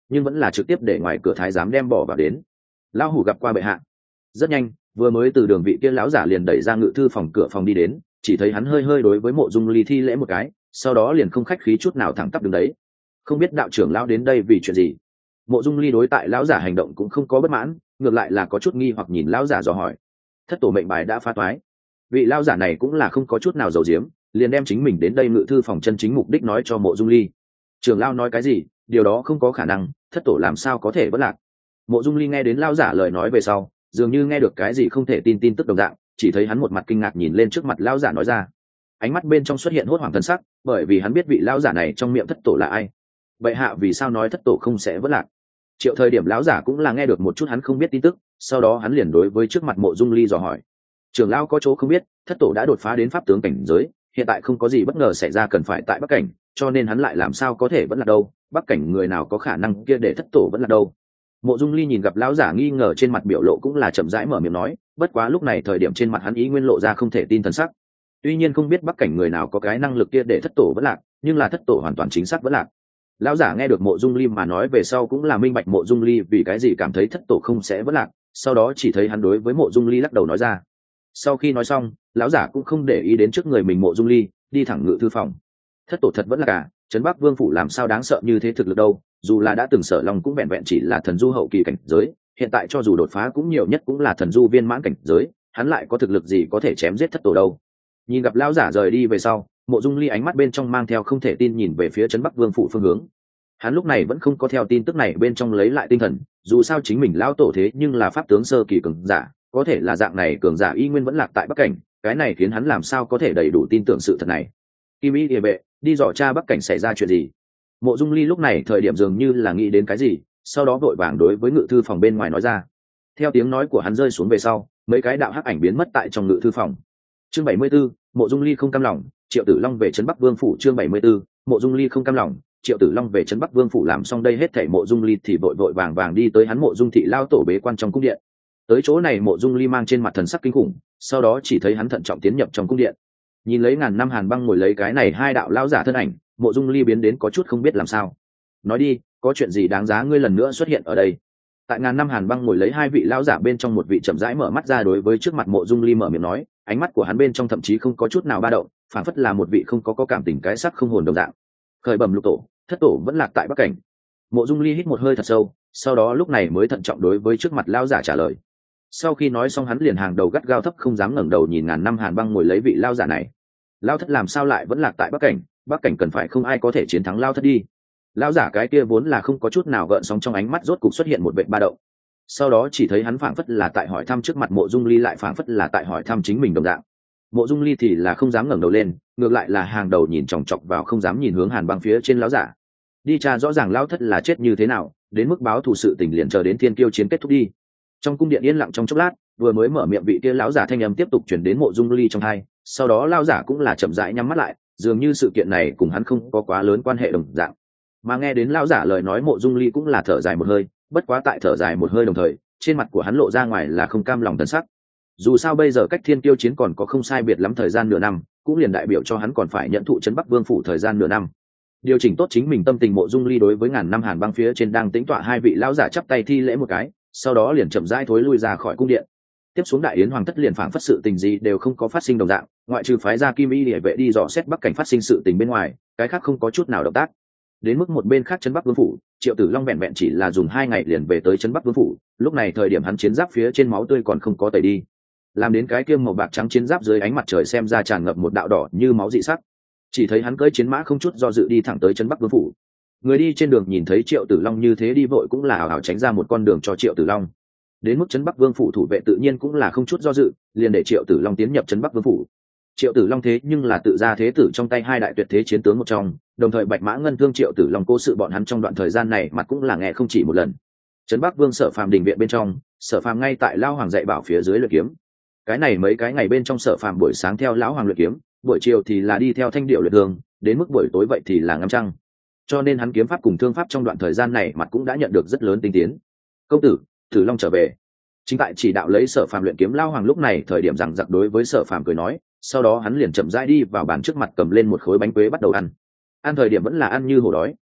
nhưng vẫn là trực tiếp để ngoài cửa thái giám đem bỏ vào đến. Lão hủ gặp qua bệ hạ. Rất nhanh, vừa mới từ đường vị kia lão giả liền đẩy ra ngự thư phòng cửa phòng đi đến, chỉ thấy hắn hơi hơi đối với Mộ Dung Ly thi lễ một cái, sau đó liền không khách khí chút nào thẳng tắp đứng đấy. Không biết đạo trưởng lão đến đây vì chuyện gì? Mộ Dung Ly đối tại lão giả hành động cũng không có bất mãn, ngược lại là có chút nghi hoặc nhìn lão giả dò hỏi. Thất tổ mệnh bài đã phá toái. Vị lão giả này cũng là không có chút nào giấu giếm, liền đem chính mình đến đây ngự thư phòng chân chính mục đích nói cho Mộ Dung Ly. Trưởng lão nói cái gì? Điều đó không có khả năng, thất tổ làm sao có thể bất lạc? Mộ Dung Ly nghe đến lão giả lời nói về sau, dường như nghe được cái gì không thể tin tin tức đồng dạng, chỉ thấy hắn một mặt kinh ngạc nhìn lên trước mặt lão giả nói ra. Ánh mắt bên trong xuất hiện hốt hoảng thần sắc, bởi vì hắn biết vị lão giả này trong miệng thất tổ là ai. Bệ hạ vì sao nói thất tổ không sẽ vỡ lạc? Triệu thời điểm lão giả cũng là nghe được một chút hắn không biết tin tức, sau đó hắn liền đối với trước mặt Mộ Dung Ly dò hỏi. Trưởng lão có chỗ không biết, thất tổ đã đột phá đến pháp tướng cảnh giới, hiện tại không có gì bất ngờ xảy ra cần phải tại Bắc cảnh, cho nên hắn lại làm sao có thể vẫn là đâu? Bắc cảnh người nào có khả năng kia để thất tổ vẫn là đâu? Mộ Dung Ly nhìn gặp lão giả nghi ngờ trên mặt biểu lộ cũng là chậm rãi mở miệng nói, bất quá lúc này thời điểm trên mặt hắn ý nguyên lộ ra không thể tin thần sắc. Tuy nhiên không biết Bắc cảnh người nào có cái năng lực kia để thất tổ vẫn lạc, nhưng là thất tổ hoàn toàn chính xác vẫn lạc. Lão giả nghe được Mộ Dung Ly mà nói về sau cũng là minh bạch Mộ Dung Ly vì cái gì cảm thấy thất tổ không sẽ vẫn lạc, sau đó chỉ thấy hắn đối với Mộ Dung Ly lắc đầu nói ra. Sau khi nói xong, lão giả cũng không để ý đến trước người mình Mộ Dung Ly, đi thẳng ngự thư phòng. Thất tổ thật vẫn là cả, trấn Bắc Vương phủ làm sao đáng sợ như thế thực lực đâu, dù là đã từng Sở Long cũng vẹn vẹn chỉ là thần du hậu kỳ cảnh giới, hiện tại cho dù đột phá cũng nhiều nhất cũng là thần du viên mãn cảnh giới, hắn lại có thực lực gì có thể chém giết thất tổ đâu. Nhìn gặp lão giả rời đi về sau, Mộ Dung Ly ánh mắt bên trong mang theo không thể tin nhìn về phía trấn Bắc Vương phủ phương hướng. Hắn lúc này vẫn không có theo tin tức này bên trong lấy lại tinh thần, dù sao chính mình lão tổ thế nhưng là pháp tướng sơ kỳ cường giả, có thể là dạng này cường giả y nguyên vẫn lạc tại Bắc cảnh, cái này khiến hắn làm sao có thể đầy đủ tin tưởng sự thật này. Kim Y Địa Vệ, đi dò tra Bắc cảnh xảy ra chuyện gì? Mộ Dung Ly lúc này thời điểm dường như là nghĩ đến cái gì, sau đó vội vàng đối với ngự thư phòng bên ngoài nói ra. Theo tiếng nói của hắn rơi xuống về sau, mấy cái đạo hắc ảnh biến mất tại trong ngự thư phòng. Chương bảy mươi 74, Mộ Dung Ly không cam lòng, Triệu Tử Long về trấn Bắc Vương phủ. Chương bảy mươi 74, Mộ Dung Ly không cam lòng, Triệu Tử Long về trấn Bắc Vương phủ. Làm xong đây hết thảy Mộ Dung Ly thì vội vội vàng vàng đi tới hắn Mộ Dung thị lao tổ bế quan trong cung điện. Tới chỗ này Mộ Dung Ly mang trên mặt thần sắc kinh khủng, sau đó chỉ thấy hắn thận trọng tiến nhập trong cung điện. Nhìn lấy ngàn năm hàn băng ngồi lấy cái này hai đạo lão giả thân ảnh, Mộ Dung Ly biến đến có chút không biết làm sao. Nói đi, có chuyện gì đáng giá ngươi lần nữa xuất hiện ở đây? Tại ngàn năm hàn băng ngồi lấy hai vị lão giả bên trong một vị chậm rãi mở mắt ra đối với trước mặt Mộ Dung Ly mở miệng nói, ánh mắt của hắn bên trong thậm chí không có chút nào ba động, phản phất là một vị không có có cảm tình cái sắc không hồn đồng dạng. Khởi bẩm lục tổ, thất tổ vẫn lạc tại Bắc cảnh. Mộ Dung Ly hít một hơi thật sâu, sau đó lúc này mới thận trọng đối với trước mặt lão giả trả lời. Sau khi nói xong hắn liền hàng đầu gắt gao thấp không dám ngẩng đầu nhìn ngàn năm hàn băng ngồi lấy vị lão giả này. Lão thất làm sao lại vẫn lạc tại Bắc cảnh? Bắc cảnh cần phải không ai có thể chiến thắng lão thất đi. Lão giả cái kia vốn là không có chút nào gợn sóng trong ánh mắt rốt cục xuất hiện một vệt ba động. Sau đó chỉ thấy hắn phảng phất là tại hỏi thăm trước mặt Mộ Dung Ly lại phảng phất là tại hỏi thăm chính mình đồng dạng. Mộ Dung Ly thì là không dám ngẩng đầu lên, ngược lại là hàng đầu nhìn chòng chọc vào không dám nhìn hướng hàn băng phía trên lão giả. Đi tra rõ ràng lão thất là chết như thế nào, đến mức báo thù sự tình liền chờ đến thiên kiêu chiến kết thúc đi. Trong cung điện yên lặng trong chốc lát, vừa mới mở miệng vị kia lão giả thanh âm tiếp tục truyền đến Mộ Dung Ly trong tai, sau đó lão giả cũng là chậm rãi nhắm mắt lại, dường như sự kiện này cùng hắn không có quá lớn quan hệ đồng dạng. Mà nghe đến lão giả lời nói Mộ Dung Ly cũng là thở dài một hơi, bất quá tại thở dài một hơi đồng thời, trên mặt của hắn lộ ra ngoài là không cam lòng thần sắc. Dù sao bây giờ cách thiên kiêu chiến còn có không sai biệt lắm thời gian nửa năm, cũng liền đại biểu cho hắn còn phải nhận thụ trấn Bắc Vương phủ thời gian nửa năm. Điều chỉnh tốt chính mình tâm tình Mộ Dung Ly đối với ngàn năm hàn băng phía trên đang tĩnh tọa hai vị lão giả chắp tay thi lễ một cái, sau đó liền chậm rãi thối lui ra khỏi cung điện. Tiếp xuống đại yến hoàng thất liền phảng phất sự tình gì đều không có phát sinh đồng dạng, ngoại trừ phái ra Kim Y Địa Vệ đi dò xét Bắc cảnh phát sinh sự tình bên ngoài, cái khác không có chút nào động tác. Đến mức một bên khác trấn Bắc Vương phủ, Triệu Tử Long vẹn vẹn chỉ là dùng hai ngày liền về tới trấn Bắc Vương phủ, lúc này thời điểm hắn chiến giáp phía trên máu tươi còn không có tẩy đi, làm đến cái kiêm màu bạc trắng chiến giáp dưới ánh mặt trời xem ra tràn ngập một đạo đỏ như máu dị sắc. Chỉ thấy hắn cưỡi chiến mã không chút do dự đi thẳng tới trấn Bắc Vương phủ. Người đi trên đường nhìn thấy Triệu Tử Long như thế đi vội cũng là hào hào tránh ra một con đường cho Triệu Tử Long. Đến mức trấn Bắc Vương phủ thủ vệ tự nhiên cũng là không chút do dự, liền để Triệu Tử Long tiến nhập trấn Bắc Vương phủ. Triệu Tử Long thế nhưng là tự ra thế tử trong tay hai đại tuyệt thế chiến tướng một trong, đồng thời Bạch Mã Ngân Thương Triệu Tử Long cố sự bọn hắn trong đoạn thời gian này mặt cũng là nghe không chỉ một lần. Trấn Bắc Vương Sở Phàm đình viện bên trong, Sở Phàm ngay tại Lão Hoàng dạy bảo phía dưới luyện kiếm. Cái này mấy cái ngày bên trong Sở Phàm buổi sáng theo Lão Hoàng luyện kiếm, buổi chiều thì là đi theo Thanh Điệu luyện thương, đến mức buổi tối vậy thì là ngắm trăng. Cho nên hắn kiếm pháp cùng thương pháp trong đoạn thời gian này mặt cũng đã nhận được rất lớn tinh tiến. Công tử, Tử Long trở về. Chính tại chỉ đạo lấy Sở Phàm luyện kiếm Lão Hoàng lúc này thời điểm rằng giặc đối với Sở Phàm cười nói, sau đó hắn liền chậm rãi đi vào bàn trước mặt cầm lên một khối bánh quế bắt đầu ăn. Ăn thời điểm vẫn là ăn như hổ đói,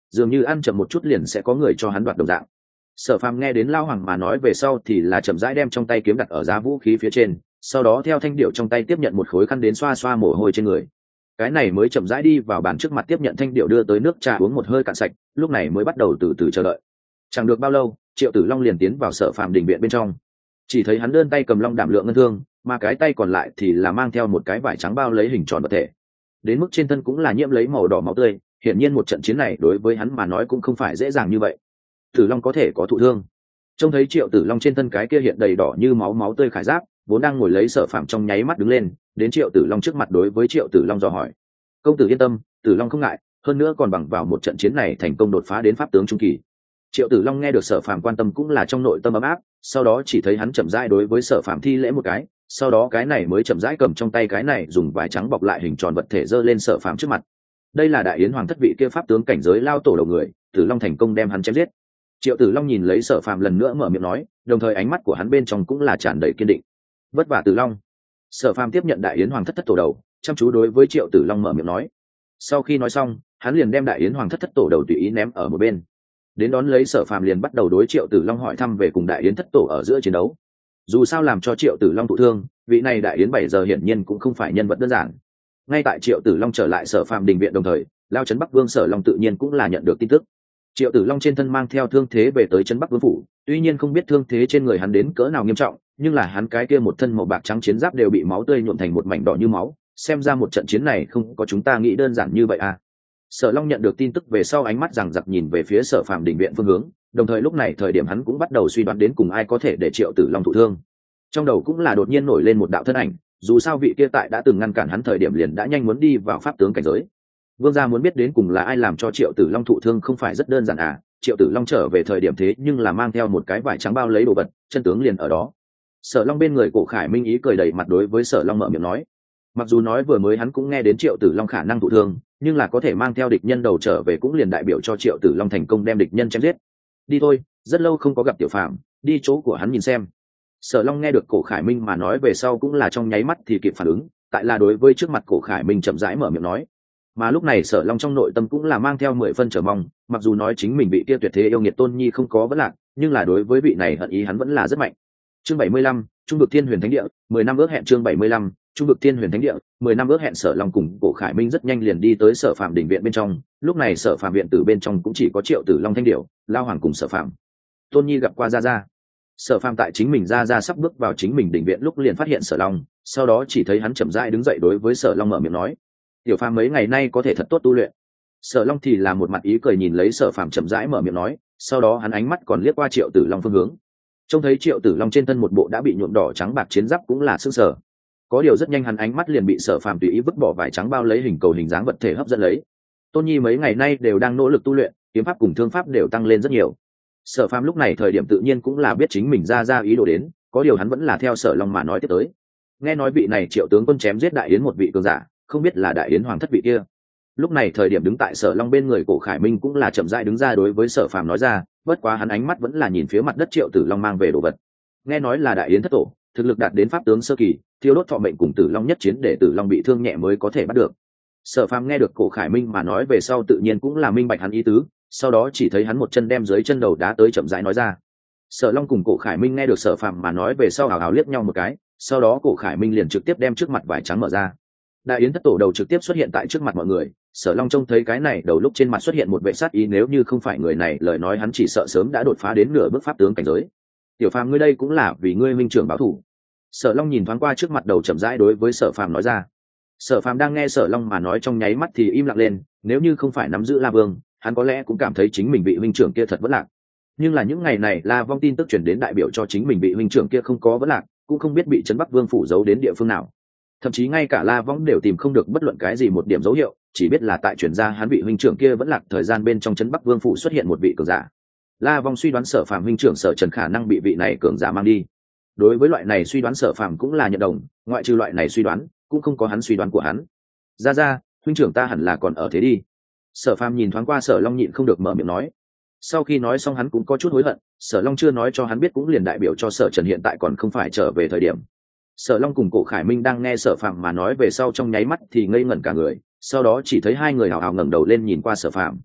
dường như ăn chậm một chút liền sẽ có người cho hắn đoạt đồng dạng. Sở Phàm nghe đến Lao Hoàng mà nói về sau thì là chậm rãi đem trong tay kiếm đặt ở giá vũ khí phía trên, sau đó theo thanh điệu trong tay tiếp nhận một khối khăn đến xoa xoa mồ hôi trên người. Cái này mới chậm rãi đi vào bàn trước mặt tiếp nhận thanh điệu đưa tới nước trà uống một hơi cạn sạch, lúc này mới bắt đầu từ từ chờ đợi. Chẳng được bao lâu, Triệu Tử Long liền tiến vào Sở Phàm đình viện bên trong. Chỉ thấy hắn đơn tay cầm long đảm lượng ngân thương, mà cái tay còn lại thì là mang theo một cái vải trắng bao lấy hình tròn vật thể. Đến mức trên thân cũng là nhiễm lấy màu đỏ máu tươi, hiển nhiên một trận chiến này đối với hắn mà nói cũng không phải dễ dàng như vậy. Tử Long có thể có thụ thương. Trông thấy Triệu Tử Long trên thân cái kia hiện đầy đỏ như máu máu tươi khải giáp, vốn đang ngồi lấy Sở Phàm trong nháy mắt đứng lên, đến Triệu Tử Long trước mặt đối với Triệu Tử Long dò hỏi: "Công tử yên tâm, Tử Long không ngại, hơn nữa còn bằng vào một trận chiến này thành công đột phá đến pháp tướng trung kỳ." Triệu Tử Long nghe được Sở Phàm quan tâm cũng là trong nội tâm ấm áp, sau đó chỉ thấy hắn chậm rãi đối với Sở Phàm thi lễ một cái, sau đó cái này mới chậm rãi cầm trong tay cái này dùng vải trắng bọc lại hình tròn vật thể giơ lên Sở Phàm trước mặt. Đây là Đại Yến Hoàng thất vị kia pháp tướng cảnh giới lao tổ đầu người, Tử Long thành công đem hắn chém giết. Triệu Tử Long nhìn lấy Sở Phàm lần nữa mở miệng nói, đồng thời ánh mắt của hắn bên trong cũng là tràn đầy kiên định. "Vất vả Tử Long." Sở Phàm tiếp nhận Đại Yến Hoàng thất thất tổ đầu, chăm chú đối với Triệu Tử Long mở miệng nói. Sau khi nói xong, hắn liền đem Đại Yến Hoàng thất thất tổ đầu tùy ý ném ở một bên. Đến đón lấy Sở Phàm liền bắt đầu đối Triệu Tử Long hỏi thăm về cùng Đại Yến thất tổ ở giữa chiến đấu. Dù sao làm cho Triệu Tử Long thụ thương, vị này Đại Yến bảy giờ hiển nhiên cũng không phải nhân vật đơn giản. Ngay tại Triệu Tử Long trở lại Sở Phàm đình viện đồng thời, Lao Trấn Bắc Vương Sở Long tự nhiên cũng là nhận được tin tức. Triệu Tử Long trên thân mang theo thương thế về tới Trấn Bắc Vương phủ, tuy nhiên không biết thương thế trên người hắn đến cỡ nào nghiêm trọng, nhưng là hắn cái kia một thân màu bạc trắng chiến giáp đều bị máu tươi nhuộm thành một mảnh đỏ như máu, xem ra một trận chiến này không có chúng ta nghĩ đơn giản như vậy à. Sở Long nhận được tin tức về sau ánh mắt rằng giặc nhìn về phía Sở Phàm đình viện phương hướng, đồng thời lúc này thời điểm hắn cũng bắt đầu suy đoán đến cùng ai có thể để Triệu Tử Long thụ thương. Trong đầu cũng là đột nhiên nổi lên một đạo thân ảnh, dù sao vị kia tại đã từng ngăn cản hắn thời điểm liền đã nhanh muốn đi vào pháp tướng cảnh giới. Vương gia muốn biết đến cùng là ai làm cho Triệu Tử Long thụ thương không phải rất đơn giản à? Triệu Tử Long trở về thời điểm thế nhưng là mang theo một cái vải trắng bao lấy đồ vật, chân tướng liền ở đó. Sở Long bên người Cổ Khải Minh ý cười đầy mặt đối với Sở Long mở miệng nói. Mặc dù nói vừa mới hắn cũng nghe đến Triệu Tử Long khả năng thụ thương, nhưng là có thể mang theo địch nhân đầu trở về cũng liền đại biểu cho Triệu Tử Long thành công đem địch nhân chém giết. Đi thôi, rất lâu không có gặp Tiểu Phàm, đi chỗ của hắn nhìn xem. Sở Long nghe được Cổ Khải Minh mà nói về sau cũng là trong nháy mắt thì kịp phản ứng, tại là đối với trước mặt Cổ Khải Minh chậm rãi mở miệng nói. Mà lúc này Sở Long trong nội tâm cũng là mang theo mười phân chờ mong, mặc dù nói chính mình bị kia tuyệt thế yêu nghiệt Tôn Nhi không có vấn lạc, nhưng là đối với vị này hận ý hắn vẫn là rất mạnh. Chương bảy mươi lăm, Trung vực Thiên Huyền Thánh Địa, mười năm ước hẹn. Chương bảy mươi lăm, Trung vực Thiên Huyền Thánh Địa, mười năm ước hẹn. Sở Long cùng Cổ Khải Minh rất nhanh liền đi tới Sở Phàm đình viện bên trong, lúc này Sở Phàm viện tử bên trong cũng chỉ có Triệu Tử Long Thanh Điểu, Lao Hoàng cùng Sở Phàm. Tôn Nhi gặp qua gia gia. Sở Phàm tại chính mình gia gia sắp bước vào chính mình đình viện lúc liền phát hiện Sở Long, sau đó chỉ thấy hắn chậm rãi đứng dậy đối với Sở Long mở miệng nói: "Tiểu Phàm mấy ngày nay có thể thật tốt tu luyện." Sở Long thì là một mặt ý cười nhìn lấy Sở Phàm chậm rãi mở miệng nói, sau đó hắn ánh mắt còn liếc qua Triệu Tử Long phương hướng. Trông thấy Triệu Tử Long trên thân một bộ đã bị nhuộm đỏ trắng bạc chiến giáp cũng là sững sờ. Có điều rất nhanh hắn ánh mắt liền bị Sở Phàm tùy ý vứt bỏ vải trắng bao lấy hình cầu hình dáng vật thể hấp dẫn lấy. Tôn Nhi mấy ngày nay đều đang nỗ lực tu luyện, kiếm pháp cùng thương pháp đều tăng lên rất nhiều. Sở Phàm lúc này thời điểm tự nhiên cũng là biết chính mình ra ra ý đồ đến, có điều hắn vẫn là theo Sở Long mà nói tiếp tới. Nghe nói vị này Triệu tướng quân chém giết Đại Yến một vị cường giả, không biết là Đại Yến Hoàng thất vị kia. Lúc này thời điểm đứng tại Sở Long bên người Cổ Khải Minh cũng là chậm rãi đứng ra đối với Sở Phàm nói ra, bất quá hắn ánh mắt vẫn là nhìn phía mặt đất Triệu Tử Long mang về đồ vật. Nghe nói là Đại Yến thất tổ, thực lực đạt đến pháp tướng sơ kỳ, thiêu đốt thọ mệnh cùng Tử Long nhất chiến để Tử Long bị thương nhẹ mới có thể bắt được. Sở Phàm nghe được Cổ Khải Minh mà nói về sau tự nhiên cũng là minh bạch hắn ý tứ, sau đó chỉ thấy hắn một chân đem dưới chân đầu đá tới chậm rãi nói ra. Sở Long cùng Cổ Khải Minh nghe được Sở Phàm mà nói về sau hào hào liếc nhau một cái, sau đó Cổ Khải Minh liền trực tiếp đem trước mặt vải trắng mở ra. Đại Yến thất tổ đầu trực tiếp xuất hiện tại trước mặt mọi người. Sở Long trông thấy cái này đầu lúc trên mặt xuất hiện một vệ sát ý, nếu như không phải người này lời nói hắn chỉ sợ sớm đã đột phá đến nửa bước pháp tướng cảnh giới. Tiểu Phàm ngươi đây cũng là vì ngươi minh trưởng báo thù. Sở Long nhìn thoáng qua trước mặt đầu chậm rãi đối với Sở Phàm nói ra. Sở Phàm đang nghe Sở Long mà nói trong nháy mắt thì im lặng lên, nếu như không phải nắm giữ La Vương, hắn có lẽ cũng cảm thấy chính mình bị huynh trưởng kia thật vất lạc. Nhưng là những ngày này La Vong tin tức truyền đến đại biểu cho chính mình bị huynh trưởng kia không có vất lạc, cũng không biết bị Trấn Bắc Vương phủ giấu đến địa phương nào. Thậm chí ngay cả La Vong đều tìm không được bất luận cái gì một điểm dấu hiệu, chỉ biết là tại truyền ra hắn bị huynh trưởng kia vẫn lạc thời gian bên trong Trấn Bắc Vương phủ xuất hiện một vị cường giả. La Vong suy đoán Sở Phàm huynh trưởng Sở Trần khả năng bị vị này cường giả mang đi. Đối với loại này suy đoán Sở Phàm cũng là nhận đồng, ngoại trừ loại này suy đoán, cũng không có hắn suy đoán của hắn. Ra ra, huynh trưởng ta hẳn là còn ở thế đi. Sở Phàm nhìn thoáng qua Sở Long nhịn không được mở miệng nói. Sau khi nói xong hắn cũng có chút hối hận, Sở Long chưa nói cho hắn biết cũng liền đại biểu cho Sở Trần hiện tại còn không phải trở về thời điểm. Sở Long cùng Cổ Khải Minh đang nghe Sở Phàm mà nói về sau trong nháy mắt thì ngây ngẩn cả người, sau đó chỉ thấy hai người hào hào ngẩng đầu lên nhìn qua Sở Phàm.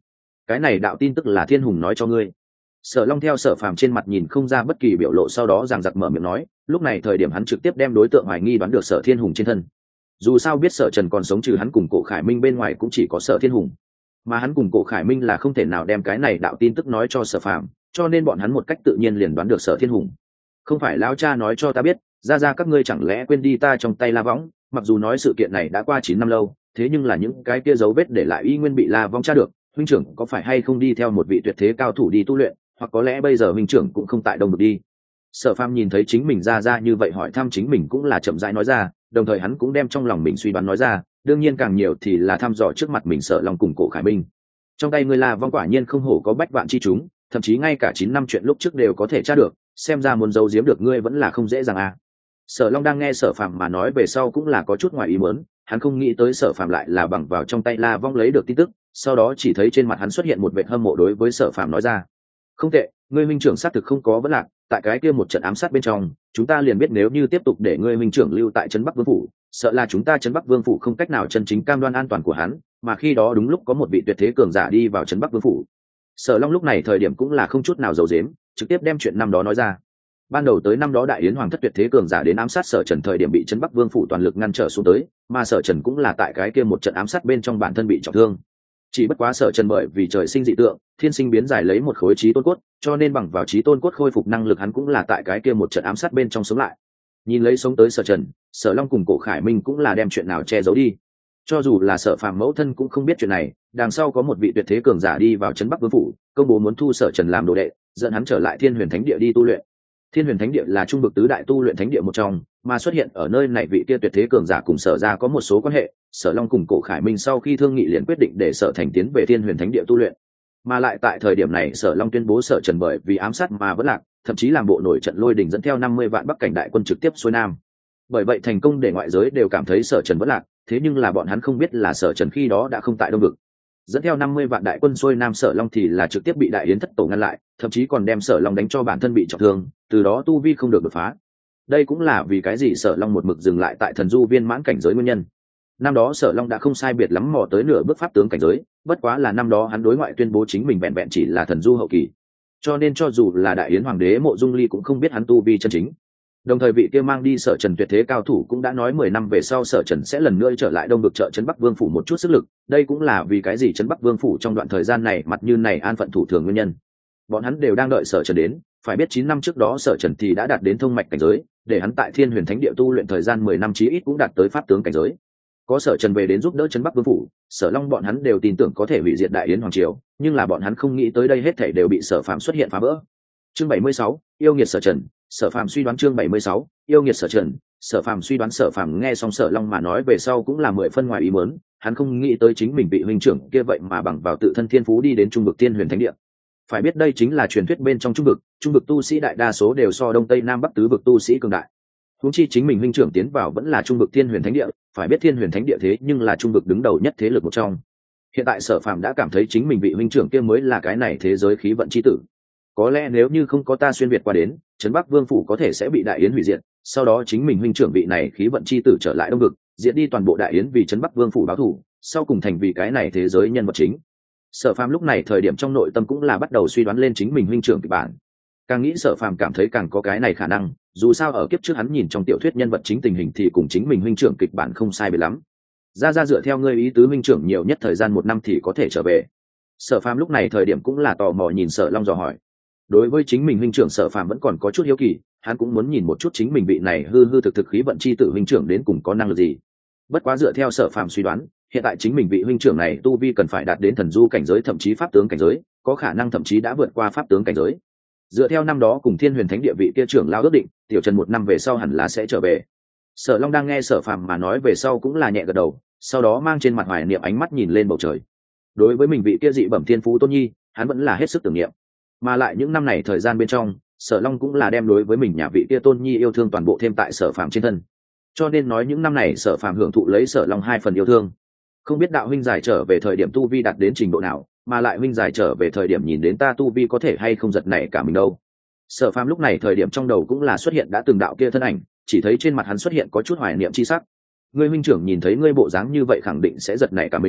cái này đạo tin tức là thiên hùng nói cho ngươi. Sở Long theo Sở Phàm trên mặt nhìn không ra bất kỳ biểu lộ, sau đó giằng giặc mở miệng nói, lúc này thời điểm hắn trực tiếp đem đối tượng hoài nghi đoán được Sở Thiên Hùng trên thân. Dù sao biết Sở Trần còn sống trừ hắn cùng Cổ Khải Minh bên ngoài cũng chỉ có Sở Thiên Hùng, mà hắn cùng Cổ Khải Minh là không thể nào đem cái này đạo tin tức nói cho Sở Phàm, cho nên bọn hắn một cách tự nhiên liền đoán được Sở Thiên Hùng. Không phải lão cha nói cho ta biết, ra ra các ngươi chẳng lẽ quên đi ta trong tay La Võng, mặc dù nói sự kiện này đã qua chín năm lâu, thế nhưng là những cái kia dấu vết để lại y nguyên bị La Võng tra được, huynh trưởng có phải hay không đi theo một vị tuyệt thế cao thủ đi tu luyện, hoặc có lẽ bây giờ huynh trưởng cũng không tại đông được đi. Sở Phàm nhìn thấy chính mình ra ra như vậy hỏi thăm chính mình cũng là chậm rãi nói ra, đồng thời hắn cũng đem trong lòng mình suy đoán nói ra, đương nhiên càng nhiều thì là thăm dò trước mặt mình Sở Long cùng Cổ Khải Minh. Trong tay ngươi La Võng quả nhiên không hổ có bách vạn chi chúng, thậm chí ngay cả chín năm chuyện lúc trước đều có thể tra được, xem ra muốn giấu giếm được ngươi vẫn là không dễ dàng à. Sở Long đang nghe Sở Phàm mà nói về sau cũng là có chút ngoài ý muốn, hắn không nghĩ tới Sở Phàm lại là bằng vào trong tay La Võng lấy được tin tức, sau đó chỉ thấy trên mặt hắn xuất hiện một vệt hâm mộ đối với Sở Phàm nói ra, không tệ, ngươi minh trưởng xác thực không có vấn lạc, tại cái kia một trận ám sát bên trong, chúng ta liền biết nếu như tiếp tục để ngươi minh trưởng lưu tại trấn Bắc Vương phủ, sợ là chúng ta trấn Bắc Vương phủ không cách nào chân chính cam đoan an toàn của hắn, mà khi đó đúng lúc có một vị tuyệt thế cường giả đi vào trấn Bắc Vương phủ. Sở Long lúc này thời điểm cũng là không chút nào giấu giếm, trực tiếp đem chuyện năm đó nói ra. Ban đầu tới năm đó đại yến hoàng thất tuyệt thế cường giả đến ám sát Sở Trần thời điểm bị trấn Bắc Vương phủ toàn lực ngăn trở xuống tới, mà Sở Trần cũng là tại cái kia một trận ám sát bên trong bản thân bị trọng thương. Chỉ bất quá Sở Trần bởi vì trời sinh dị tượng, thiên sinh biến giải lấy một khối trí tôn cốt, cho nên bằng vào trí tôn cốt khôi phục năng lực hắn cũng là tại cái kia một trận ám sát bên trong sống lại. Nhìn lấy sống tới Sở Trần, Sở Long cùng Cổ Khải Minh cũng là đem chuyện nào che giấu đi. Cho dù là Sở Phàm mẫu thân cũng không biết chuyện này, đằng sau có một vị tuyệt thế cường giả đi vào trấn Bắc Vương phủ, công bố muốn thu Sở Trần làm đồ đệ, dẫn hắn trở lại Thiên Huyền Thánh Địa đi tu luyện. Thiên Huyền Thánh Địa là trung vực tứ đại tu luyện thánh địa một trong, mà xuất hiện ở nơi này vị kia tuyệt thế cường giả cùng Sở gia có một số quan hệ, Sở Long cùng Cổ Khải Minh sau khi thương nghị liền quyết định để Sở Thành tiến về Thiên Huyền Thánh Địa tu luyện. Mà lại tại thời điểm này Sở Long tuyên bố Sở Trần bởi vì ám sát mà vẫn lạc, thậm chí làm bộ nổi trận lôi đình dẫn theo năm mươi vạn Bắc cảnh đại quân trực tiếp xuôi nam. Bởi vậy thành công để ngoại giới đều cảm thấy Sở Trần vẫn lạc, thế nhưng là bọn hắn không biết là Sở Trần khi đó đã không tại đông vực. Dẫn theo năm mươi vạn đại quân xuôi nam Sở Long thì là trực tiếp bị đại yến thất tổ ngăn lại, thậm chí còn đem Sở Long đánh cho bản thân bị trọng thương, từ đó tu vi không được đột phá. Đây cũng là vì cái gì Sở Long một mực dừng lại tại thần du viên mãn cảnh giới nguyên nhân. Năm đó Sở Long đã không sai biệt lắm mò tới nửa bước pháp tướng cảnh giới, bất quá là năm đó hắn đối ngoại tuyên bố chính mình vẹn vẹn chỉ là thần du hậu kỳ, cho nên cho dù là đại yến hoàng đế Mộ Dung Ly cũng không biết hắn tu vi chân chính. Đồng thời vị kia mang đi Sở Trần tuyệt thế cao thủ cũng đã nói mười năm về sau Sở Trần sẽ lần nữa trở lại đông vực trợ trấn Bắc Vương phủ một chút sức lực, đây cũng là vì cái gì trấn Bắc Vương phủ trong đoạn thời gian này mặt như này an phận thủ thường nguyên nhân. Bọn hắn đều đang đợi Sở Trần đến, phải biết chín năm trước đó Sở Trần thì đã đạt đến thông mạch cảnh giới, để hắn tại Thiên Huyền Thánh Địa tu luyện thời gian mười năm chí ít cũng đạt tới pháp tướng cảnh giới. Có Sở Trần về đến giúp đỡ trấn Bắc Vương phủ, Sở Long bọn hắn đều tin tưởng có thể hủy diệt đại yến hoàng triều, nhưng là bọn hắn không nghĩ tới đây hết thảy đều bị Sở Phàm xuất hiện phá vỡ. Chương bảy mươi sáu, yêu nghiệt Sở Trần. Sở Phàm suy đoán chương bảy mươi sáu, yêu nghiệt Sở Trần. Sở Phàm suy đoán Sở Phàm nghe xong Sở Long mà nói về sau cũng là mười phân ngoài ý muốn, hắn không nghĩ tới chính mình bị huynh trưởng kia vậy mà bằng vào tự thân thiên phú đi đến trung vực Thiên Huyền Thánh Địa. Phải biết đây chính là truyền thuyết bên trong trung vực, trung vực tu sĩ đại đa số đều so đông tây nam bắc tứ vực tu sĩ cường đại. Huống chi chính mình huynh trưởng tiến vào vẫn là trung vực Thiên Huyền Thánh Địa, phải biết Thiên Huyền Thánh Địa thế nhưng là trung vực đứng đầu nhất thế lực một trong. Hiện tại Sở Phàm đã cảm thấy chính mình vị huynh trưởng kia mới là cái này thế giới khí vận chi tử. Có lẽ nếu như không có ta xuyên việt qua đến, trấn Bắc Vương phủ có thể sẽ bị đại yến hủy diệt, sau đó chính mình huynh trưởng vị này khí vận chi tử trở lại đông vực, diệt đi toàn bộ đại yến vì trấn Bắc Vương phủ báo thù, sau cùng thành vì cái này thế giới nhân vật chính. Sở Phàm lúc này thời điểm trong nội tâm cũng là bắt đầu suy đoán lên chính mình huynh trưởng kịch bản. Càng nghĩ Sở Phàm cảm thấy càng có cái này khả năng, dù sao ở kiếp trước hắn nhìn trong tiểu thuyết nhân vật chính tình hình thì cùng chính mình huynh trưởng kịch bản không sai biệt lắm. Ra ra dựa theo ngươi ý tứ huynh trưởng nhiều nhất thời gian một năm thì có thể trở về. Sở Phàm lúc này thời điểm cũng là tò mò nhìn Sở Long dò hỏi. Đối với chính mình huynh trưởng Sở Phàm vẫn còn có chút hiếu kỳ, hắn cũng muốn nhìn một chút chính mình vị này hư hư thực thực khí vận chi tử huynh trưởng đến cùng có năng lực gì. Bất quá dựa theo Sở Phàm suy đoán, hiện tại chính mình vị huynh trưởng này tu vi cần phải đạt đến thần du cảnh giới thậm chí pháp tướng cảnh giới, có khả năng thậm chí đã vượt qua pháp tướng cảnh giới. Dựa theo năm đó cùng Thiên Huyền Thánh Địa vị kia trưởng lao ước định, tiểu Trần một năm về sau hẳn là sẽ trở về. Sở Long đang nghe Sở Phàm mà nói về sau cũng là nhẹ gật đầu, sau đó mang trên mặt hoài niệm ánh mắt nhìn lên bầu trời. Đối với mình vị kia dị bẩm thiên phú tôn nhi, hắn vẫn là hết sức tưởng niệm. Mà lại những năm này thời gian bên trong, Sở Long cũng là đem đối với mình nhà vị kia tôn nhi yêu thương toàn bộ thêm tại Sở Phàm trên thân. Cho nên nói những năm này Sở Phàm hưởng thụ lấy Sở Long hai phần yêu thương. Không biết đạo huynh giải trở về thời điểm tu vi đạt đến trình độ nào, mà lại huynh giải trở về thời điểm nhìn đến ta tu vi có thể hay không giật nảy cả mình đâu. Sở Phàm lúc này thời điểm trong đầu cũng là xuất hiện đã từng đạo kia thân ảnh, chỉ thấy trên mặt hắn xuất hiện có chút hoài niệm chi sắc. Ngươi huynh trưởng nhìn thấy ngươi bộ dáng như vậy khẳng định sẽ giật nảy cả mình,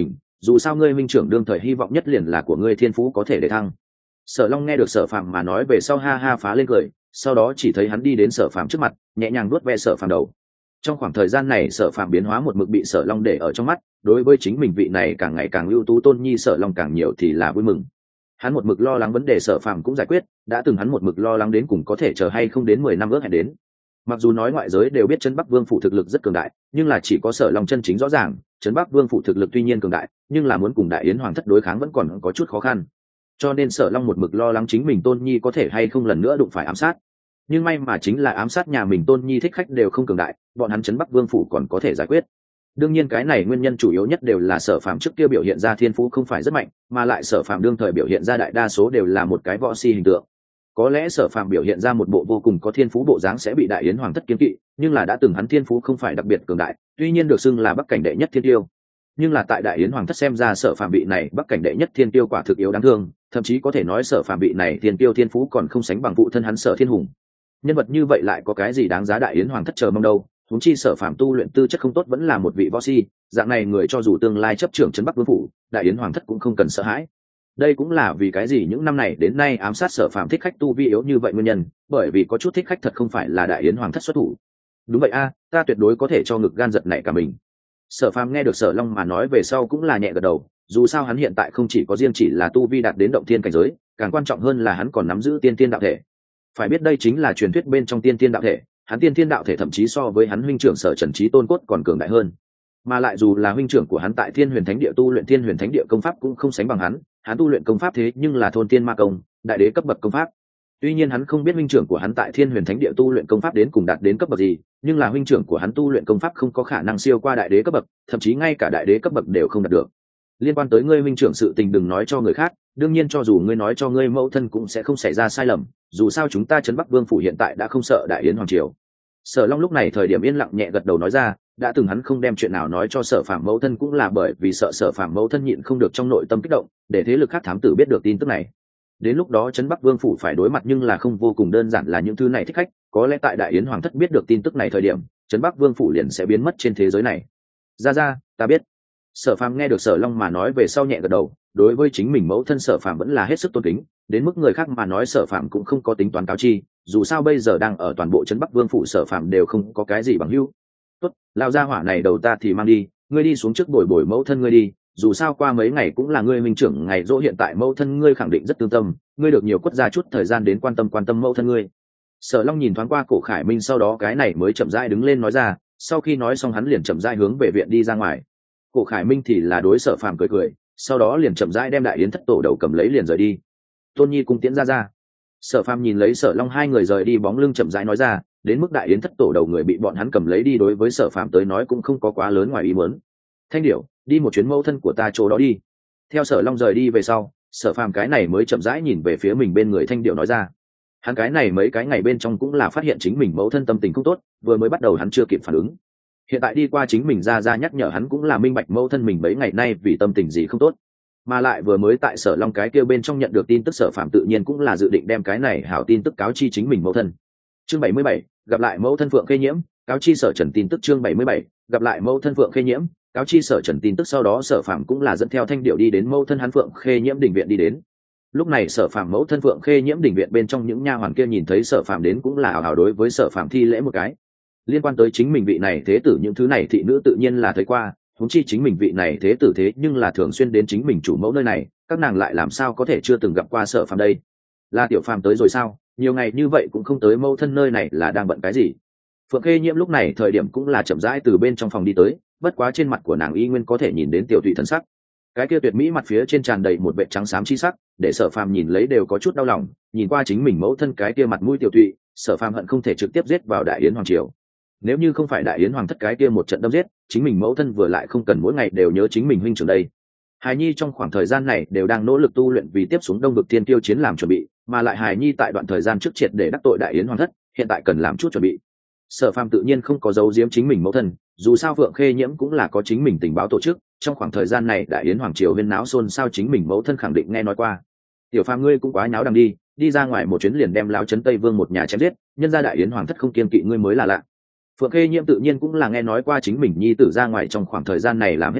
dù sao ngươi minh trưởng đương thời hy vọng nhất liền là của ngươi thiên phú có thể để thăng. Sở Long nghe được Sở Phàm mà nói về sau ha ha phá lên cười, sau đó chỉ thấy hắn đi đến Sở Phàm trước mặt, nhẹ nhàng nuốt ve Sở Phàm đầu. Trong khoảng thời gian này Sở Phàm biến hóa một mực bị Sở Long để ở trong mắt, đối với chính mình vị này càng ngày càng ưu tú tôn nhi Sở Long càng nhiều thì là vui mừng. Hắn một mực lo lắng vấn đề Sở Phàm cũng giải quyết, đã từng hắn một mực lo lắng đến cùng có thể chờ hay không đến mười năm ước hẹn đến. Mặc dù nói ngoại giới đều biết Trấn Bắc Vương phủ thực lực rất cường đại, nhưng là chỉ có Sở Long chân chính rõ ràng, Trấn Bắc Vương phủ thực lực tuy nhiên cường đại, nhưng là muốn cùng Đại Yến Hoàng thất đối kháng vẫn còn có chút khó khăn. Cho nên Sở Long một mực lo lắng chính mình tôn nhi có thể hay không lần nữa đụng phải ám sát. Nhưng may mà chính là ám sát nhà mình tôn nhi thích khách đều không cường đại, bọn hắn Trấn Bắc Vương phủ còn có thể giải quyết. Đương nhiên cái này nguyên nhân chủ yếu nhất đều là Sở Phàm trước kia biểu hiện ra thiên phú không phải rất mạnh, mà lại Sở Phàm đương thời biểu hiện ra đại đa số đều là một cái võ si hình tượng. Có lẽ Sở Phàm biểu hiện ra một bộ vô cùng có thiên phú bộ dáng sẽ bị Đại Yến Hoàng thất kiêng kỵ, nhưng là đã từng hắn thiên phú không phải đặc biệt cường đại, tuy nhiên được xưng là bắc cảnh đệ nhất thiên tiêu. Nhưng là tại Đại Yến Hoàng thất xem ra Sở Phàm vị này bắc cảnh đệ nhất thiên tiêu quả thực yếu đáng thương, thậm chí có thể nói Sở Phàm vị này thiên tiêu thiên phú còn không sánh bằng phụ thân hắn Sở Thiên Hùng. Nhân vật như vậy lại có cái gì đáng giá Đại Yến Hoàng thất chờ mong đâu? Huống chi Sở Phàm tu luyện tư chất không tốt vẫn là một vị võ si, dạng này người cho dù tương lai chấp trưởng trấn Bắc Vương phủ, Đại Yến Hoàng thất cũng không cần sợ hãi. Đây cũng là vì cái gì những năm này đến nay ám sát Sở Phàm thích khách tu vi yếu như vậy nguyên nhân, bởi vì có chút thích khách thật không phải là Đại Yến Hoàng thất xuất thủ. Đúng vậy a, ta tuyệt đối có thể cho ngực gan giật nảy cả mình. Sở Phàm nghe được Sở Long mà nói về sau cũng là nhẹ gật đầu, dù sao hắn hiện tại không chỉ có riêng chỉ là tu vi đạt đến động thiên cảnh giới, càng quan trọng hơn là hắn còn nắm giữ tiên tiên đạo thể. Phải biết đây chính là truyền thuyết bên trong tiên tiên đạo thể, hắn tiên tiên đạo thể thậm chí so với hắn huynh trưởng Sở Trần Chí Tôn Cốt còn cường đại hơn. Mà lại dù là huynh trưởng của hắn tại Thiên Huyền Thánh Địa tu luyện Thiên Huyền Thánh Địa công pháp cũng không sánh bằng hắn, hắn tu luyện công pháp thế nhưng là thôn tiên ma công, đại đế cấp bậc công pháp. Tuy nhiên hắn không biết huynh trưởng của hắn tại Thiên Huyền Thánh Địa tu luyện công pháp đến cùng đạt đến cấp bậc gì, nhưng là huynh trưởng của hắn tu luyện công pháp không có khả năng siêu qua đại đế cấp bậc, thậm chí ngay cả đại đế cấp bậc đều không đạt được. Liên quan tới ngươi huynh trưởng sự tình đừng nói cho người khác, đương nhiên cho dù ngươi nói cho ngươi mẫu thân cũng sẽ không xảy ra sai lầm, dù sao chúng ta Trấn Bắc Vương phủ hiện tại đã không sợ Đại Yến hoàng triều. Sở Long lúc này thời điểm yên lặng nhẹ gật đầu nói ra, đã từng hắn không đem chuyện nào nói cho Sở Phàm mẫu thân cũng là bởi vì sợ Sở Phàm mẫu thân nhịn không được trong nội tâm kích động, để thế lực khác thám tử biết được tin tức này. Đến lúc đó Trấn Bắc Vương phủ phải đối mặt nhưng là không vô cùng đơn giản là những thứ này thích khách, có lẽ tại Đại Yến hoàng thất biết được tin tức này thời điểm, Trấn Bắc Vương phủ liền sẽ biến mất trên thế giới này. Ra ra, ta biết. Sở Phàm nghe được Sở Long mà nói về sau nhẹ gật đầu, đối với chính mình mẫu thân Sở Phàm vẫn là hết sức tôn kính, đến mức người khác mà nói Sở Phàm cũng không có tính toán cáo chi, dù sao bây giờ đang ở toàn bộ Trấn Bắc Vương phủ Sở Phàm đều không có cái gì bằng hữu. Tốt, lao ra hỏa này đầu ta thì mang đi, ngươi đi xuống trước bồi bồi mẫu thân ngươi đi, dù sao qua mấy ngày cũng là ngươi minh trưởng ngày dỗ, hiện tại mẫu thân ngươi khẳng định rất tương tâm, ngươi được nhiều quất ra chút thời gian đến quan tâm quan tâm mẫu thân ngươi. Sở Long nhìn thoáng qua Cổ Khải Minh, sau đó cái này mới chậm rãi đứng lên nói ra, sau khi nói xong hắn liền chậm rãi hướng về viện đi ra ngoài. Cổ Khải Minh thì là đối Sở Phàm cười cười, sau đó liền chậm rãi đem Đại Yến thất tổ đầu cầm lấy liền rời đi. Tôn Nhi cùng tiễn ra ra. Sở Phàm nhìn lấy Sở Long hai người rời đi bóng lưng chậm rãi nói ra, đến mức Đại Yến thất tổ đầu người bị bọn hắn cầm lấy đi đối với Sở Phàm tới nói cũng không có quá lớn ngoài ý muốn. Thanh Điểu, đi một chuyến mẫu thân của ta chỗ đó đi. Theo Sở Long rời đi về sau, Sở Phàm cái này mới chậm rãi nhìn về phía mình bên người Thanh Điểu nói ra. Hắn cái này mấy cái ngày bên trong cũng là phát hiện chính mình mẫu thân tâm tình không tốt, vừa mới bắt đầu hắn chưa kịp phản ứng. Hiện tại đi qua chính mình ra ra nhắc nhở hắn cũng là minh bạch mẫu thân mình mấy ngày nay vì tâm tình gì không tốt, mà lại vừa mới tại Sở Long cái kia bên trong nhận được tin tức Sở Phạm tự nhiên cũng là dự định đem cái này hảo tin tức cáo chi chính mình mẫu thân. Chương bảy mươi bảy, gặp lại mẫu thân Phượng Khê Nhiễm, cáo chi Sở Trần tin tức. Chương bảy mươi bảy, gặp lại mẫu thân Phượng Khê Nhiễm, cáo chi Sở Trần tin tức. Sau đó Sở Phạm cũng là dẫn theo Thanh Điệu đi đến mẫu thân hắn Phượng Khê Nhiễm đình viện đi đến. Lúc này Sở Phạm mẫu thân Phượng Khê Nhiễm đình viện bên trong những nha hoàn kia nhìn thấy Sở Phạm đến cũng là ảo ảo đối với Sở Phạm thi lễ một cái. Liên quan tới chính mình vị này thế tử những thứ này thị nữ tự nhiên là thấy qua, huống chi chính mình vị này thế tử thế nhưng là thường xuyên đến chính mình chủ mẫu nơi này, các nàng lại làm sao có thể chưa từng gặp qua Sở Phàm đây? Là Tiểu Phàm tới rồi sao? Nhiều ngày như vậy cũng không tới mẫu thân nơi này là đang bận cái gì? Phượng Khê Nhiễm lúc này thời điểm cũng là chậm rãi từ bên trong phòng đi tới, bất quá trên mặt của nàng y nguyên có thể nhìn đến tiểu thủy thần sắc. Cái kia tuyệt mỹ mặt phía trên tràn đầy một vệt trắng xám chi sắc, để Sở Phàm nhìn lấy đều có chút đau lòng, nhìn qua chính mình mẫu thân cái kia mặt mũi tiểu thụy, Sở Phàm hận không thể trực tiếp giết vào Đại Yến hoàng triều. Nếu như không phải Đại Yến hoàng thất cái kia một trận đâm giết, chính mình mẫu thân vừa lại không cần mỗi ngày đều nhớ chính mình huynh trưởng đây. Hài Nhi trong khoảng thời gian này đều đang nỗ lực tu luyện vì tiếp xuống Đông vực Thiên Tiêu chiến làm chuẩn bị, mà lại Hài Nhi tại đoạn thời gian trước triệt để đắc tội Đại Yến hoàng thất, hiện tại cần làm chút chuẩn bị. Sở Phàm tự nhiên không có giấu giếm chính mình mẫu thân, dù sao Phượng Khê Nhiễm cũng là có chính mình tình báo tổ chức, trong khoảng thời gian này Đại Yến hoàng triều huyên náo xôn xao chính mình mẫu thân khẳng định nghe nói qua. Tiểu Phàm ngươi cũng quá nháo đằng đi, đi ra ngoài một chuyến liền đem lão trấn Tây Vương một nhà chém giết, nhân gia Đại Yến hoàng thất không kiêng kỵ ngươi mới là lạ. Phượng Khê Nhiễm tự nhiên cũng là nghe nói qua chính mình nhi tử ra ngoài trong khoảng thời gian này làm hết thảy,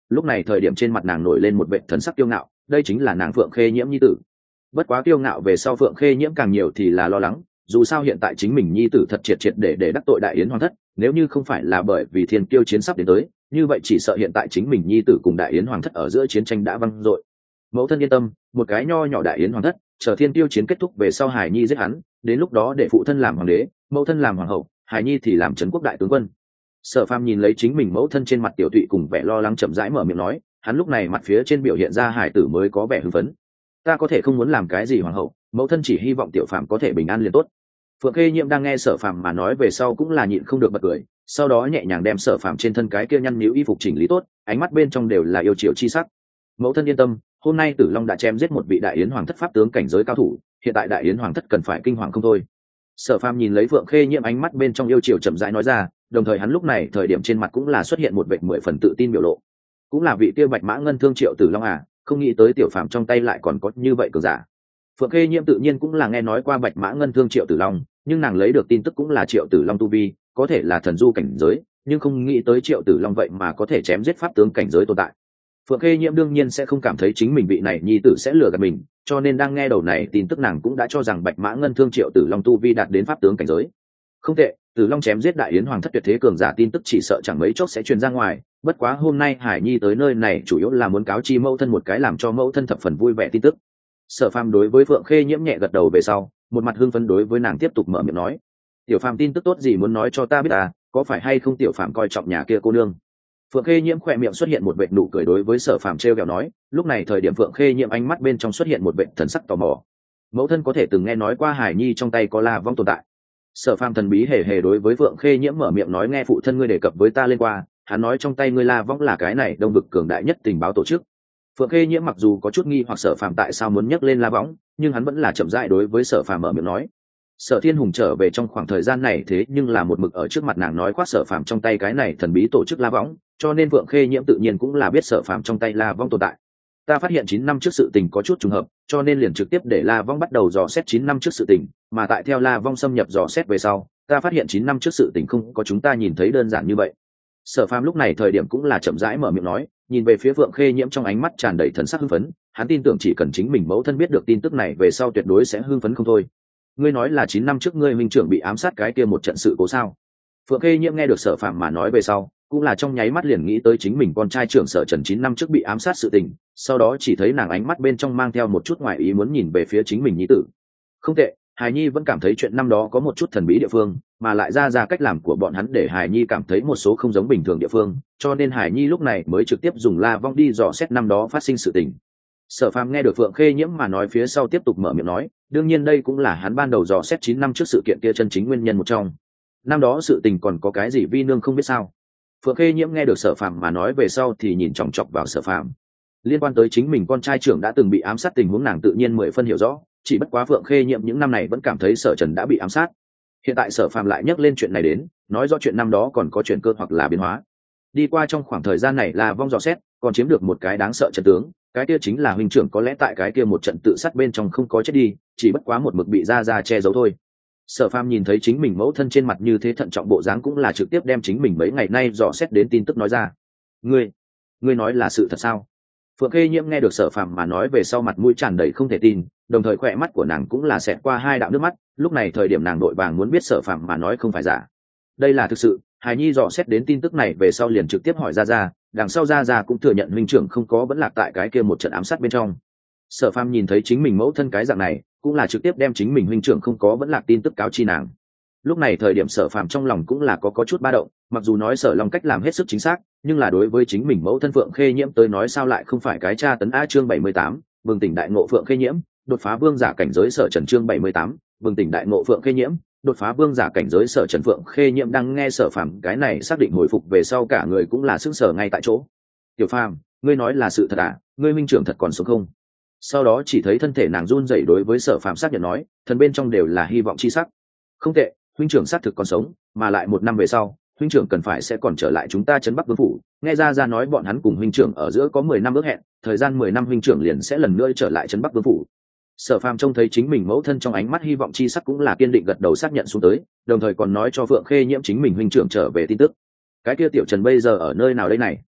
lúc này thời điểm trên mặt nàng nổi lên một vệ thần sắc kiêu ngạo, đây chính là nàng Phượng Khê Nhiễm nhi tử. Bất quá kiêu ngạo về sau Phượng Khê Nhiễm càng nhiều thì là lo lắng, dù sao hiện tại chính mình nhi tử thật triệt triệt để để đắc tội Đại Yến Hoàng thất, nếu như không phải là bởi vì thiên kiêu chiến sắp đến tới, như vậy chỉ sợ hiện tại chính mình nhi tử cùng Đại Yến Hoàng thất ở giữa chiến tranh đã văng dội. Mẫu thân yên tâm, một cái nho nhỏ Đại Yến Hoàng thất, chờ thiên kiêu chiến kết thúc về sau Hải Nhi giết hắn, đến lúc đó để phụ thân làm hoàng đế, mẫu thân làm hoàng hậu, Hải Nhi thì làm trấn quốc đại tướng quân. Sở Phàm nhìn lấy chính mình mẫu thân trên mặt tiểu tụy cùng vẻ lo lắng chậm rãi mở miệng nói, hắn lúc này mặt phía trên biểu hiện ra hải tử mới có vẻ hưng phấn. Ta có thể không muốn làm cái gì hoàng hậu, mẫu thân chỉ hy vọng tiểu Phàm có thể bình an liền tốt. Phượng Khê Nhiễm đang nghe Sở Phàm mà nói về sau cũng là nhịn không được bật cười, sau đó nhẹ nhàng đem Sở Phàm trên thân cái kia nhăn nhíu y phục chỉnh lý tốt, ánh mắt bên trong đều là yêu chiều chi sắc. Mẫu thân yên tâm, hôm nay Tử Long đã chém giết một vị Đại Yến Hoàng thất pháp tướng cảnh giới cao thủ, hiện tại Đại Yến Hoàng thất cần phải kinh hoàng không thôi. Sở Phàm nhìn lấy Phượng Khê Nhiễm ánh mắt bên trong yêu chiều chậm rãi nói ra, đồng thời hắn lúc này thời điểm trên mặt cũng là xuất hiện một vệt mười phần tự tin biểu lộ. Cũng là vị kia Bạch Mã Ngân Thương Triệu Tử Long à, không nghĩ tới tiểu Phàm trong tay lại còn có như vậy cường giả. Phượng Khê Nhiễm tự nhiên cũng là nghe nói qua Bạch Mã Ngân Thương Triệu Tử Long, nhưng nàng lấy được tin tức cũng là Triệu Tử Long tu vi, có thể là thần du cảnh giới, nhưng không nghĩ tới Triệu Tử Long vậy mà có thể chém giết pháp tướng cảnh giới tồn tại. Phượng Khê Nhiễm đương nhiên sẽ không cảm thấy chính mình vị này nhi tử sẽ lừa gạt mình, cho nên đang nghe đầu này tin tức nàng cũng đã cho rằng Bạch Mã Ngân Thương Triệu Tử Long tu vi đạt đến pháp tướng cảnh giới. Không tệ, Tử Long chém giết Đại Yến Hoàng thất tuyệt thế cường giả tin tức chỉ sợ chẳng mấy chốc sẽ truyền ra ngoài, bất quá hôm nay Hải Nhi tới nơi này chủ yếu là muốn cáo chi mẫu thân một cái làm cho mẫu thân thập phần vui vẻ tin tức. Sở Phàm đối với Phượng Khê Nhiễm nhẹ gật đầu về sau, một mặt hưng phấn đối với nàng tiếp tục mở miệng nói: "Tiểu Phàm tin tức tốt gì muốn nói cho ta biết à, có phải hay không tiểu Phàm coi trọng nhà kia cô nương?" Phượng Khê Nhiễm khỏe miệng xuất hiện một vệt nụ cười đối với Sở Phàm trêu ghẹo nói, lúc này thời điểm Phượng Khê Nhiễm ánh mắt bên trong xuất hiện một vệt thần sắc tò mò. Mẫu thân có thể từng nghe nói qua Hải Nhi trong tay có La Vong tồn tại. Sở Phàm thần bí hề hề đối với Phượng Khê Nhiễm mở miệng nói, nghe phụ thân ngươi đề cập với ta lên qua, hắn nói trong tay ngươi La Vong là cái này đông vực cường đại nhất tình báo tổ chức. Phượng Khê Nhiễm mặc dù có chút nghi hoặc Sở Phàm tại sao muốn nhắc lên La Vong, nhưng hắn vẫn là chậm rãi đối với Sở Phàm mở miệng nói. Sở Thiên Hùng trở về trong khoảng thời gian này thế nhưng là một mực ở trước mặt nàng nói khoác Sở Phàm trong tay cái này thần bí tổ chức La Vong, cho nên Phượng Khê Nhiễm tự nhiên cũng là biết Sở Phàm trong tay La Vong tồn tại. Ta phát hiện chín năm trước sự tình có chút trùng hợp, cho nên liền trực tiếp để La Vong bắt đầu dò xét chín năm trước sự tình, mà tại theo La Vong xâm nhập dò xét về sau, ta phát hiện chín năm trước sự tình không có chúng ta nhìn thấy đơn giản như vậy. Sở Phàm lúc này thời điểm cũng là chậm rãi mở miệng nói, nhìn về phía Phượng Khê Nhiễm trong ánh mắt tràn đầy thần sắc hưng phấn, hắn tin tưởng chỉ cần chính mình mẫu thân biết được tin tức này về sau tuyệt đối sẽ hưng phấn không thôi. Ngươi nói là chín năm trước ngươi huynh trưởng bị ám sát cái kia một trận sự cố sao? Phượng Khê Nhiễm nghe được Sở Phàm mà nói về sau, cũng là trong nháy mắt liền nghĩ tới chính mình con trai trưởng Sở Trần chín năm trước bị ám sát sự tình, sau đó chỉ thấy nàng ánh mắt bên trong mang theo một chút ngoại ý muốn nhìn về phía chính mình nhi tử. Không tệ, Hải Nhi vẫn cảm thấy chuyện năm đó có một chút thần bí địa phương, mà lại ra ra cách làm của bọn hắn để Hải Nhi cảm thấy một số không giống bình thường địa phương, cho nên Hải Nhi lúc này mới trực tiếp dùng La Vong đi dò xét năm đó phát sinh sự tình. Sở Phàm nghe được Phượng Khê Nhiễm mà nói phía sau tiếp tục mở miệng nói, đương nhiên đây cũng là hắn ban đầu dò xét chín năm trước sự kiện kia chân chính nguyên nhân một trong. Năm đó sự tình còn có cái gì vi nương không biết sao? Phượng Khê Nhiễm nghe được Sở Phàm mà nói về sau thì nhìn chòng chọc vào Sở Phàm. Liên quan tới chính mình con trai trưởng đã từng bị ám sát tình huống nàng tự nhiên mười phân hiểu rõ, chỉ bất quá Phượng Khê Nhiễm những năm này vẫn cảm thấy Sở Trần đã bị ám sát. Hiện tại Sở Phàm lại nhắc lên chuyện này đến, nói rõ chuyện năm đó còn có chuyển cơ hoặc là biến hóa. Đi qua trong khoảng thời gian này là vong dò xét, còn chiếm được một cái đáng sợ trận tướng, cái kia chính là huynh trưởng có lẽ tại cái kia một trận tự sát bên trong không có chết đi, chỉ bất quá một mực bị ra ra che giấu thôi. Sở Phàm nhìn thấy chính mình mẫu thân trên mặt như thế thận trọng bộ dáng cũng là trực tiếp đem chính mình mấy ngày nay dò xét đến tin tức nói ra. Ngươi, ngươi nói là sự thật sao? Phượng Khê Nhiễm nghe được Sở Phàm mà nói về sau mặt mũi tràn đầy không thể tin, đồng thời khỏe mắt của nàng cũng là xẹt qua hai đạo nước mắt, lúc này thời điểm nàng đội vàng muốn biết Sở Phàm mà nói không phải giả. Đây là thực sự, Hải Nhi dò xét đến tin tức này về sau liền trực tiếp hỏi ra ra, đằng sau ra ra cũng thừa nhận huynh trưởng không có vẫn lạc tại cái kia một trận ám sát bên trong. Sở Phàm nhìn thấy chính mình mẫu thân cái dạng này, cũng là trực tiếp đem chính mình huynh trưởng không có vẫn lạc tin tức cáo chi nàng. Lúc này thời điểm Sở Phàm trong lòng cũng là có có chút ba động, mặc dù nói Sở Long cách làm hết sức chính xác, nhưng là đối với chính mình mẫu thân Phượng Khê Nhiễm tới nói sao lại không phải cái tra tấn a chương bảy mươi tám, bừng tỉnh đại ngộ Phượng Khê Nhiễm, đột phá vương giả cảnh giới Sở Trần chương bảy mươi tám, bừng tỉnh đại ngộ Phượng Khê Nhiễm, đột phá vương giả cảnh giới Sở Trần. Phượng Khê Nhiễm đang nghe Sở Phàm cái này xác định hồi phục về sau cả người cũng là sững sờ ngay tại chỗ. Tiểu Phàm, ngươi nói là sự thật à? Ngươi minh trưởng thật còn sống không? Sau đó chỉ thấy thân thể nàng run rẩy đối với Sở Phàm xác nhận nói, thần bên trong đều là hy vọng chi sắc. Không tệ, huynh trưởng xác thực còn sống, mà lại một năm về sau, huynh trưởng cần phải sẽ còn trở lại chúng ta trấn Bắc Vương phủ. Nghe ra ra nói bọn hắn cùng huynh trưởng ở giữa có mười năm ước hẹn, thời gian mười năm huynh trưởng liền sẽ lần nữa trở lại trấn Bắc Vương phủ. Sở Phàm trông thấy chính mình mẫu thân trong ánh mắt hy vọng chi sắc cũng là kiên định gật đầu xác nhận xuống tới, đồng thời còn nói cho Phượng Khê Nhiễm chính mình huynh trưởng trở về tin tức. Cái kia tiểu Trần bây giờ ở nơi nào đây này?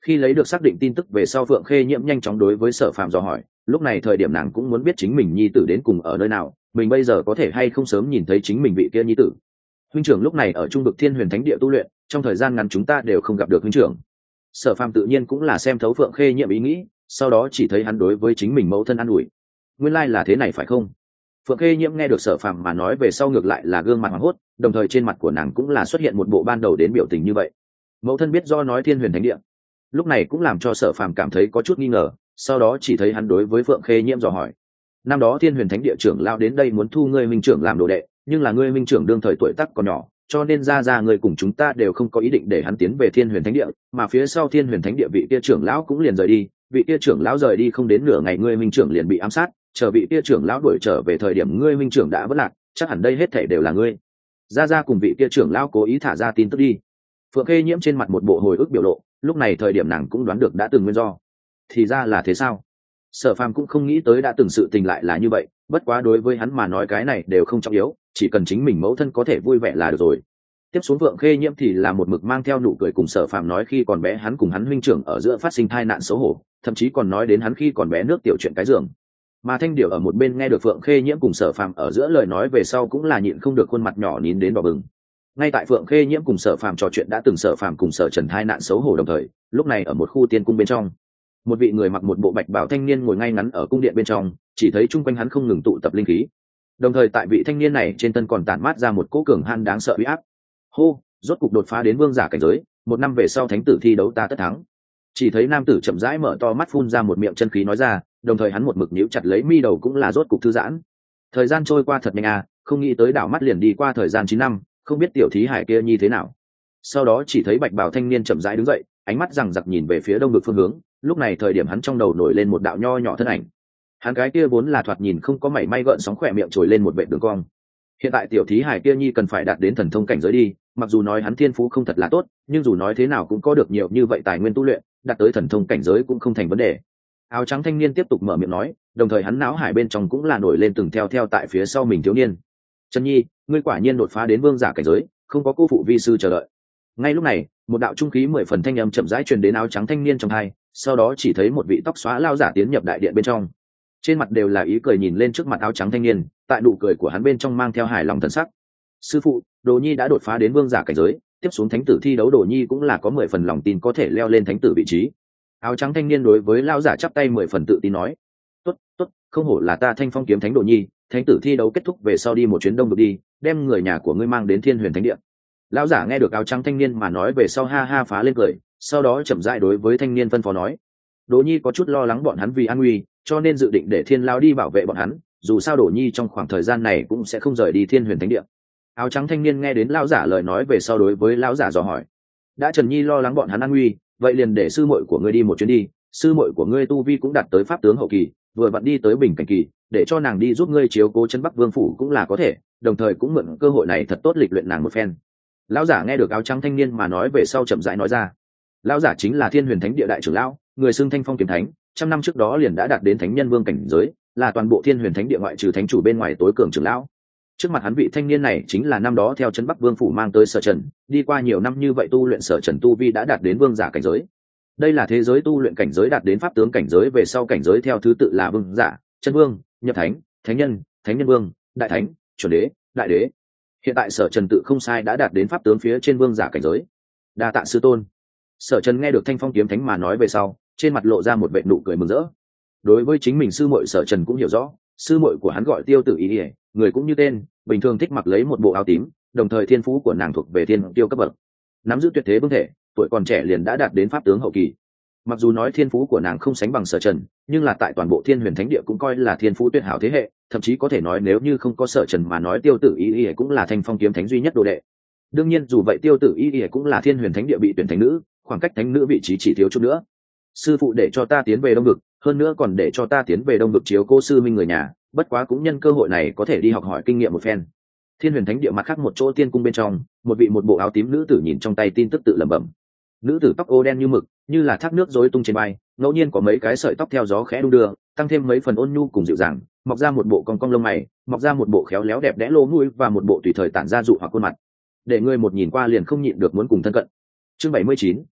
Khi lấy được xác định tin tức về sau, Phượng Khê Nhiễm nhanh chóng đối với Sở Phàm dò hỏi, lúc này thời điểm nàng cũng muốn biết chính mình nhi tử đến cùng ở nơi nào, mình bây giờ có thể hay không sớm nhìn thấy chính mình vị kia nhi tử. Huynh trưởng lúc này ở trung vực Thiên Huyền Thánh Địa tu luyện, trong thời gian ngắn chúng ta đều không gặp được huynh trưởng. Sở Phàm tự nhiên cũng là xem thấu Phượng Khê Nhiễm ý nghĩ, sau đó chỉ thấy hắn đối với chính mình mẫu thân an ủi. Nguyên lai là thế này phải không? Phượng Khê Nhiễm nghe được Sở Phàm mà nói về sau ngược lại là gương mặt hoảng hốt, đồng thời trên mặt của nàng cũng là xuất hiện một bộ ban đầu đến biểu tình như vậy. Mẫu thân biết do nói Thiên Huyền Thánh Địa, lúc này cũng làm cho Sở Phàm cảm thấy có chút nghi ngờ, sau đó chỉ thấy hắn đối với Phượng Khê Nhiễm dò hỏi. Năm đó Thiên Huyền Thánh Địa trưởng lao đến đây muốn thu ngươi minh trưởng làm đồ đệ, nhưng là ngươi minh trưởng đương thời tuổi tác còn nhỏ, cho nên ra ra ngươi cùng chúng ta đều không có ý định để hắn tiến về Thiên Huyền Thánh Địa, mà phía sau Thiên Huyền Thánh Địa vị kia trưởng lão cũng liền rời đi, vị kia trưởng lão rời đi không đến nửa ngày ngươi minh trưởng liền bị ám sát, chờ vị kia trưởng lão đuổi trở về thời điểm ngươi minh trưởng đã vất lạc, chắc hẳn đây hết thảy đều là ngươi. Ra ra cùng vị kia trưởng lão cố ý thả ra tin tức đi. Phượng Khê Nhiễm trên mặt một bộ hồi ức biểu lộ, lúc này thời điểm nàng cũng đoán được đã từng nguyên do. Thì ra là thế sao? Sở Phàm cũng không nghĩ tới đã từng sự tình lại là như vậy, bất quá đối với hắn mà nói cái này đều không trọng yếu, chỉ cần chính mình mẫu thân có thể vui vẻ là được rồi. Tiếp xuống Phượng Khê Nhiễm thì là một mực mang theo nụ cười cùng Sở Phàm nói khi còn bé hắn cùng hắn huynh trưởng ở giữa phát sinh tai nạn xấu hổ, thậm chí còn nói đến hắn khi còn bé nước tiểu chuyện cái giường. Mà Thanh Điểu ở một bên nghe được Phượng Khê Nhiễm cùng Sở Phàm ở giữa lời nói về sau cũng là nhịn không được khuôn mặt nhỏ nín đến đỏ bừng. Ngay tại Phượng Khê Nhiễm cùng Sở Phàm trò chuyện đã từng Sở Phàm cùng Sở Trần tai nạn xấu hổ đồng thời, lúc này ở một khu tiên cung bên trong, một vị người mặc một bộ bạch bào thanh niên ngồi ngay ngắn ở cung điện bên trong, chỉ thấy chung quanh hắn không ngừng tụ tập linh khí. Đồng thời tại vị thanh niên này trên thân còn tản mát ra một cỗ cường han đáng sợ uy áp. Hô, rốt cục đột phá đến vương giả cảnh giới, một năm về sau thánh tử thi đấu ta tất thắng. Chỉ thấy nam tử chậm rãi mở to mắt phun ra một miệng chân khí nói ra, đồng thời hắn một mực nhíu chặt lấy mi đầu cũng là rốt cục thư giãn. Thời gian trôi qua thật nhanh à, không nghĩ tới đảo mắt liền đi qua thời gian chín năm, không biết tiểu thí hải kia như thế nào. Sau đó chỉ thấy bạch bào thanh niên chậm rãi đứng dậy, ánh mắt rằng giặc nhìn về phía đông vực phương hướng, lúc này thời điểm hắn trong đầu nổi lên một đạo nho nhỏ thân ảnh. Hắn cái kia vốn là thoạt nhìn không có mảy may gợn sóng khỏe miệng trồi lên một vệt đường cong. Hiện tại tiểu thí hải kia nhi cần phải đạt đến thần thông cảnh giới đi, mặc dù nói hắn thiên phú không thật là tốt, nhưng dù nói thế nào cũng có được nhiều như vậy tài nguyên tu luyện, đạt tới thần thông cảnh giới cũng không thành vấn đề. Áo trắng thanh niên tiếp tục mở miệng nói, đồng thời hắn não hải bên trong cũng là nổi lên từng theo theo tại phía sau mình thiếu niên. Trần Nhi, ngươi quả nhiên đột phá đến vương giả cảnh giới, không có cô phụ vi sư chờ đợi. Ngay lúc này, một đạo trung khí mười phần thanh âm chậm rãi truyền đến áo trắng thanh niên trong tai, sau đó chỉ thấy một vị tóc xóa lao giả tiến nhập đại điện bên trong. Trên mặt đều là ý cười nhìn lên trước mặt áo trắng thanh niên, tại nụ cười của hắn bên trong mang theo hài lòng thần sắc. Sư phụ, Đồ Nhi đã đột phá đến vương giả cảnh giới, tiếp xuống thánh tử thi đấu Đồ Nhi cũng là có mười phần lòng tin có thể leo lên thánh tử vị trí. Áo trắng thanh niên đối với lao giả chắp tay mười phần tự tin nói, tốt, tốt, không hổ là ta Thanh Phong kiếm thánh Đồ Nhi, thánh tử thi đấu kết thúc về sau đi một chuyến đông vực đi, đem người nhà của ngươi mang đến Thiên Huyền Thánh Địa. Lão giả nghe được áo trắng thanh niên mà nói về sau ha ha phá lên cười, sau đó chậm rãi đối với thanh niên phân phó nói, Đỗ Nhi có chút lo lắng bọn hắn vì an nguy, cho nên dự định để Thiên Lão đi bảo vệ bọn hắn, dù sao Đỗ Nhi trong khoảng thời gian này cũng sẽ không rời đi Thiên Huyền Thánh Địa. Áo trắng thanh niên nghe đến lão giả lời nói về sau đối với lão giả dò hỏi, đã Trần Nhi lo lắng bọn hắn an nguy, vậy liền để sư muội của ngươi đi một chuyến đi, sư muội của ngươi tu vi cũng đạt tới pháp tướng hậu kỳ, vừa vặn đi tới bình cảnh kỳ, để cho nàng đi giúp ngươi chiếu cố chân Bắc Vương phủ cũng là có thể, đồng thời cũng mượn cơ hội này thật tốt lịch luyện nàng một phen. Lão giả nghe được áo trắng thanh niên mà nói về sau chậm rãi nói ra, lão giả chính là Thiên Huyền Thánh Địa đại trưởng lão, người xưng Thanh Phong kiếm thánh, trăm năm trước đó liền đã đạt đến thánh nhân vương cảnh giới, là toàn bộ Thiên Huyền Thánh Địa ngoại trừ thánh chủ bên ngoài tối cường trưởng lão. Trước mặt hắn vị thanh niên này chính là năm đó theo chân Bắc Vương phủ mang tới Sở Trần, đi qua nhiều năm như vậy tu luyện Sở Trần tu vi đã đạt đến vương giả cảnh giới. Đây là thế giới tu luyện cảnh giới đạt đến pháp tướng cảnh giới về sau cảnh giới theo thứ tự là vương giả, chân vương, nhập thánh, thánh nhân, thánh nhân vương, đại thánh, chuẩn đế, đại đế. Hiện tại Sở Trần tự không sai đã đạt đến pháp tướng phía trên vương giả cảnh giới. Đa tạ sư tôn. Sở Trần nghe được Thanh Phong kiếm thánh mà nói về sau, trên mặt lộ ra một vẻ nụ cười mừng rỡ. Đối với chính mình sư muội Sở Trần cũng hiểu rõ, sư muội của hắn gọi Tiêu Tử Ý, người cũng như tên, bình thường thích mặc lấy một bộ áo tím, đồng thời thiên phú của nàng thuộc về thiên tiêu cấp bậc, nắm giữ tuyệt thế vương thể, tuổi còn trẻ liền đã đạt đến pháp tướng hậu kỳ. Mặc dù nói thiên phú của nàng không sánh bằng Sở Trần, nhưng là tại toàn bộ Thiên Huyền Thánh Địa cũng coi là thiên phú tuyệt hảo thế hệ, thậm chí có thể nói nếu như không có Sở Trần mà nói Tiêu Tử Y Y cũng là Thanh Phong kiếm thánh duy nhất đồ đệ. Đương nhiên dù vậy Tiêu Tử Y Y cũng là Thiên Huyền Thánh Địa bị tuyển thánh nữ, khoảng cách thánh nữ vị trí chỉ thiếu chút nữa. Sư phụ để cho ta tiến về Đông vực, hơn nữa còn để cho ta tiến về Đông vực chiếu cô sư minh người nhà, bất quá cũng nhân cơ hội này có thể đi học hỏi kinh nghiệm một phen. Thiên Huyền Thánh Địa mặt khác một chỗ tiên cung bên trong, một vị một bộ áo tím nữ tử nhìn trong tay tin tức tự lẩm bẩm. Nữ tử tóc ô đen như mực, như là thác nước rối tung trên bay, ngẫu nhiên có mấy cái sợi tóc theo gió khẽ đung đưa, tăng thêm mấy phần ôn nhu cùng dịu dàng, mọc ra một bộ cong cong lông mày, mọc ra một bộ khéo léo đẹp đẽ lỗ mũi và một bộ tùy thời tản ra dụ hoặc khuôn mặt, để người một nhìn qua liền không nhịn được muốn cùng thân cận. Chương bảy mươi chín,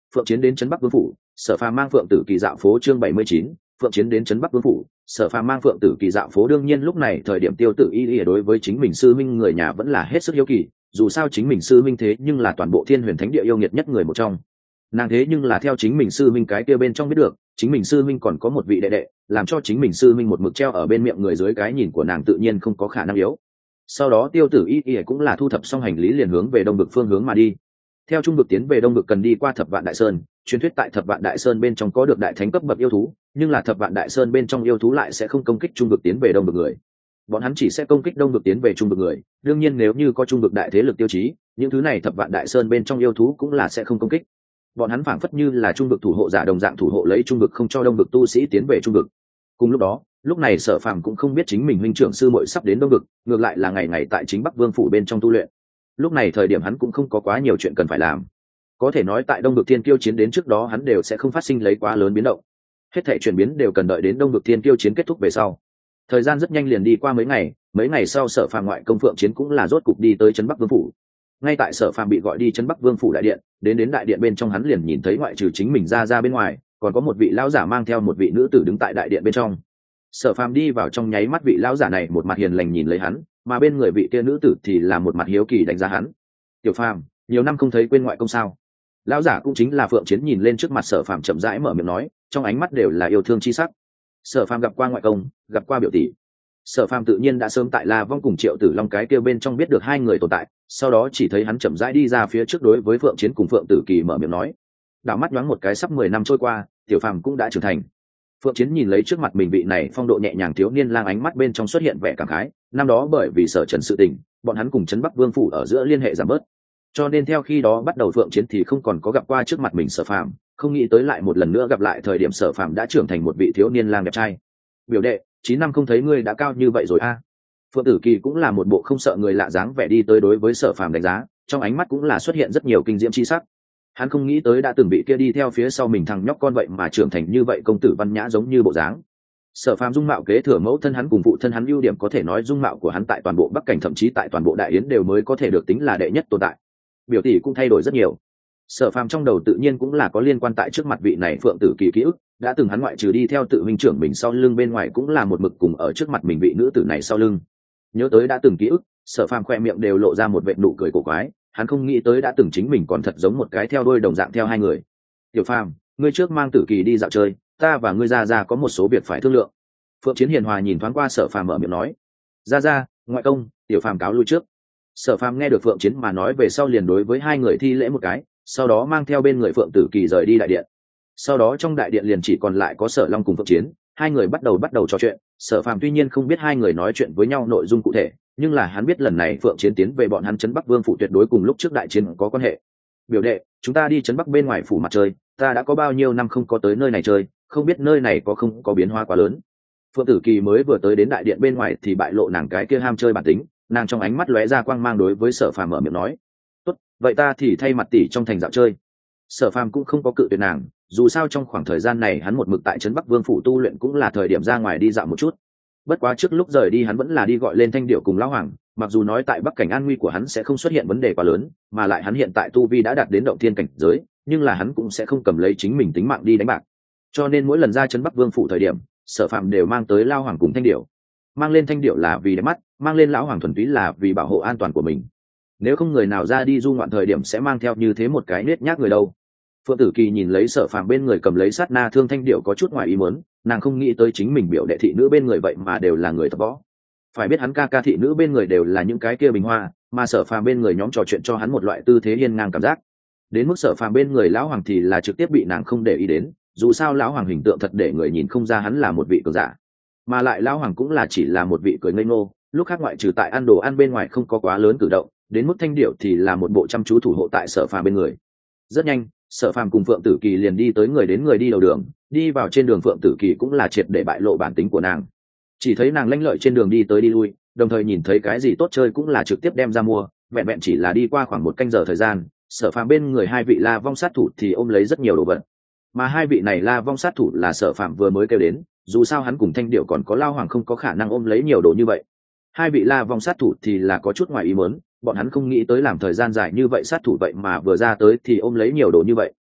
Phượng Chiến đến trấn Bắc Vương phủ, Sở Phàm mang Phượng Tử Kỳ dạo phố chương bảy mươi chín, Phượng Chiến đến trấn Bắc Vương phủ, Sở Phàm mang Phượng Tử Kỳ dạo phố. Đương nhiên lúc này thời điểm Tiêu Tử Y Y đối với chính mình sư minh người nhà vẫn là hết sức hiếu kỳ, dù sao chính mình sư minh thế nhưng là toàn bộ Thiên Huyền Thánh địa yêu nghiệt nhất người một trong. Nàng thế nhưng là theo chính mình sư minh cái kia bên trong biết được, chính mình sư minh còn có một vị đệ đệ, làm cho chính mình sư minh một mực treo ở bên miệng người dưới cái nhìn của nàng tự nhiên không có khả năng yếu. Sau đó Tiêu Tử Y Y cũng là thu thập xong hành lý liền hướng về đông vực phương hướng mà đi. Theo trung vực tiến về đông vực cần đi qua Thập Vạn Đại Sơn, truyền thuyết tại Thập Vạn Đại Sơn bên trong có được đại thánh cấp bậc yêu thú, nhưng là Thập Vạn Đại Sơn bên trong yêu thú lại sẽ không công kích trung vực tiến về đông vực người. Bọn hắn chỉ sẽ công kích đông vực tiến về trung vực người, đương nhiên nếu như có trung vực đại thế lực tiêu chí, những thứ này Thập Vạn Đại Sơn bên trong yêu thú cũng là sẽ không công kích. Bọn hắn phảng phất như là trung vực thủ hộ giả đồng dạng thủ hộ lấy trung vực không cho đông vực tu sĩ tiến về trung vực. Cùng lúc đó, lúc này Sở Phàm cũng không biết chính mình huynh trưởng sư muội sắp đến đông vực, ngược lại là ngày ngày tại chính Bắc Vương phủ bên trong tu luyện. Lúc này thời điểm hắn cũng không có quá nhiều chuyện cần phải làm. Có thể nói tại đông vực thiên kiêu chiến đến trước đó hắn đều sẽ không phát sinh lấy quá lớn biến động, hết thảy chuyển biến đều cần đợi đến đông vực thiên kiêu chiến kết thúc về sau. Thời gian rất nhanh liền đi qua mấy ngày, mấy ngày sau Sở Phàm ngoại công Phượng Chiến cũng là rốt cục đi tới trấn Bắc Vương phủ. Ngay tại Sở Phàm bị gọi đi trấn Bắc Vương phủ đại điện, đến đến đại điện bên trong hắn liền nhìn thấy ngoại trừ chính mình ra ra bên ngoài, còn có một vị lão giả mang theo một vị nữ tử đứng tại đại điện bên trong. Sở Phàm đi vào trong nháy mắt, vị lão giả này một mặt hiền lành nhìn lấy hắn, mà bên người vị kia nữ tử thì là một mặt hiếu kỳ đánh giá hắn. "Tiểu Phàm, nhiều năm không thấy quên ngoại công sao?" Lão giả cũng chính là Phượng Chiến nhìn lên trước mặt Sở Phàm chậm rãi mở miệng nói, trong ánh mắt đều là yêu thương chi sắc. Sở Phàm gặp qua ngoại công, gặp qua biểu tỷ. Sở Phàm tự nhiên đã sớm tại La Vong cùng Triệu Tử Long cái kia bên trong biết được hai người tồn tại, sau đó chỉ thấy hắn chậm rãi đi ra phía trước đối với Phượng Chiến cùng Phượng Tử Kỳ mở miệng nói. Đảo mắt nhoáng một cái sắp mười năm trôi qua, Tiểu Phàm cũng đã trưởng thành. Phượng Chiến nhìn lấy trước mặt mình vị này phong độ nhẹ nhàng thiếu niên lang, ánh mắt bên trong xuất hiện vẻ cảm khái, năm đó bởi vì Sở Trần sự tình, bọn hắn cùng trấn Bắc Vương phủ ở giữa liên hệ giảm bớt. Cho nên theo khi đó bắt đầu Phượng Chiến thì không còn có gặp qua trước mặt mình Sở Phàm, không nghĩ tới lại một lần nữa gặp lại thời điểm Sở Phàm đã trưởng thành một vị thiếu niên lang đẹp trai. "Biểu đệ, chín năm không thấy ngươi đã cao như vậy rồi a." Phượng Tử Kỳ cũng là một bộ không sợ người lạ dáng vẻ đi tới đối với Sở Phàm đánh giá, trong ánh mắt cũng là xuất hiện rất nhiều kinh diễm chi sắc. Hắn không nghĩ tới đã từng bị kia đi theo phía sau mình thằng nhóc con vậy mà trưởng thành như vậy, công tử văn nhã giống như bộ dáng. Sở Phàm dung mạo kế thừa mẫu thân hắn cùng phụ thân hắn ưu điểm, có thể nói dung mạo của hắn tại toàn bộ Bắc Cảnh thậm chí tại toàn bộ Đại Yến đều mới có thể được tính là đệ nhất tồn tại. Biểu tỷ cũng thay đổi rất nhiều. Sở Phàm trong đầu tự nhiên cũng là có liên quan tại trước mặt vị này Phượng Tử Kỳ ký ức, đã từng hắn ngoại trừ đi theo tự huynh trưởng mình sau lưng bên ngoài cũng là một mực cùng ở trước mặt mình vị nữ tử này sau lưng. Nhớ tới đã từng ký ức, Sở Phàm khoe miệng đều lộ ra một vệt nụ cười cổ quái, hắn không nghĩ tới đã từng chính mình còn thật giống một cái theo đuôi đồng dạng theo hai người. "Tiểu Phàm, ngươi trước mang Tử Kỳ đi dạo chơi, ta và ngươi ra ra có một số việc phải thương lượng." Phượng Chiến hiền hòa nhìn thoáng qua Sở Phàm mở miệng nói. "Ra ra, ngoại công, Tiểu Phàm cáo lui trước." Sở Phàm nghe được Phượng Chiến mà nói về sau liền đối với hai người thi lễ một cái, sau đó mang theo bên người Phượng Tử Kỳ rời đi đại điện. Sau đó trong đại điện liền chỉ còn lại có Sở Long cùng Phượng Chiến, hai người bắt đầu bắt đầu trò chuyện. Sở Phàm tuy nhiên không biết hai người nói chuyện với nhau nội dung cụ thể, nhưng là hắn biết lần này Phượng Chiến tiến về bọn hắn trấn Bắc Vương phủ tuyệt đối cùng lúc trước đại chiến có quan hệ. "Biểu đệ, chúng ta đi trấn Bắc bên ngoài phủ mặt chơi, ta đã có bao nhiêu năm không có tới nơi này chơi, không biết nơi này có không có biến hóa quá lớn." Phượng Tử Kỳ mới vừa tới đến đại điện bên ngoài thì bại lộ nàng cái kia ham chơi bản tính, nàng trong ánh mắt lóe ra quang mang đối với Sở Phàm mở miệng nói. "Tốt, vậy ta thì thay mặt tỷ trong thành dạo chơi." Sở Phàm cũng không có cự tuyệt nàng, dù sao trong khoảng thời gian này hắn một mực tại trấn Bắc Vương phủ tu luyện cũng là thời điểm ra ngoài đi dạo một chút. Bất quá trước lúc rời đi hắn vẫn là đi gọi lên Thanh Điệu cùng Lão Hoàng, mặc dù nói tại Bắc Cảnh an nguy của hắn sẽ không xuất hiện vấn đề quá lớn, mà lại hắn hiện tại tu vi đã đạt đến động thiên cảnh giới, nhưng là hắn cũng sẽ không cầm lấy chính mình tính mạng đi đánh bạc. Cho nên mỗi lần ra trấn Bắc Vương phủ thời điểm, Sở Phàm đều mang tới Lão Hoàng cùng Thanh Điệu. Mang lên Thanh Điệu là vì đẹp mắt, mang lên Lão Hoàng thuần túy là vì bảo hộ an toàn của mình. Nếu không người nào ra đi du ngoạn thời điểm sẽ mang theo như thế một cái nết nhác người đâu. Phượng Tử Kỳ nhìn lấy Sở Phàm bên người cầm lấy sát na thương Thanh Điệu có chút ngoài ý muốn, nàng không nghĩ tới chính mình biểu đệ thị nữ bên người vậy mà đều là người tập võ. Phải biết hắn ca ca thị nữ bên người đều là những cái kia bình hoa, mà Sở Phàm bên người nhóm trò chuyện cho hắn một loại tư thế hiên ngang cảm giác. Đến mức Sở Phàm bên người Lão Hoàng thì là trực tiếp bị nàng không để ý đến, dù sao Lão Hoàng hình tượng thật để người nhìn không ra hắn là một vị cường giả, mà lại Lão Hoàng cũng là chỉ là một vị cười ngây ngô, lúc khác ngoại trừ tại ăn đồ ăn bên ngoài không có quá lớn cử động. Đến mức Thanh Điệu thì là một bộ chăm chú thủ hộ tại Sở Phàm bên người. Rất nhanh, Sở Phàm cùng Phượng Tử Kỳ liền đi tới người đến người đi đầu đường, đi vào trên đường Phượng Tử Kỳ cũng là triệt để bại lộ bản tính của nàng. Chỉ thấy nàng lanh lợi trên đường đi tới đi lui, đồng thời nhìn thấy cái gì tốt chơi cũng là trực tiếp đem ra mua, vẹn vẹn chỉ là đi qua khoảng một canh giờ thời gian, Sở Phàm bên người hai vị La Vong sát thủ thì ôm lấy rất nhiều đồ vật. Mà hai vị này La Vong sát thủ là Sở Phàm vừa mới kêu đến, dù sao hắn cùng Thanh Điệu còn có Lao Hoàng không có khả năng ôm lấy nhiều đồ như vậy. Hai vị La Vong sát thủ thì là có chút ngoài ý muốn, bọn hắn không nghĩ tới làm thời gian dài như vậy sát thủ vậy mà vừa ra tới thì ôm lấy nhiều đồ như vậy.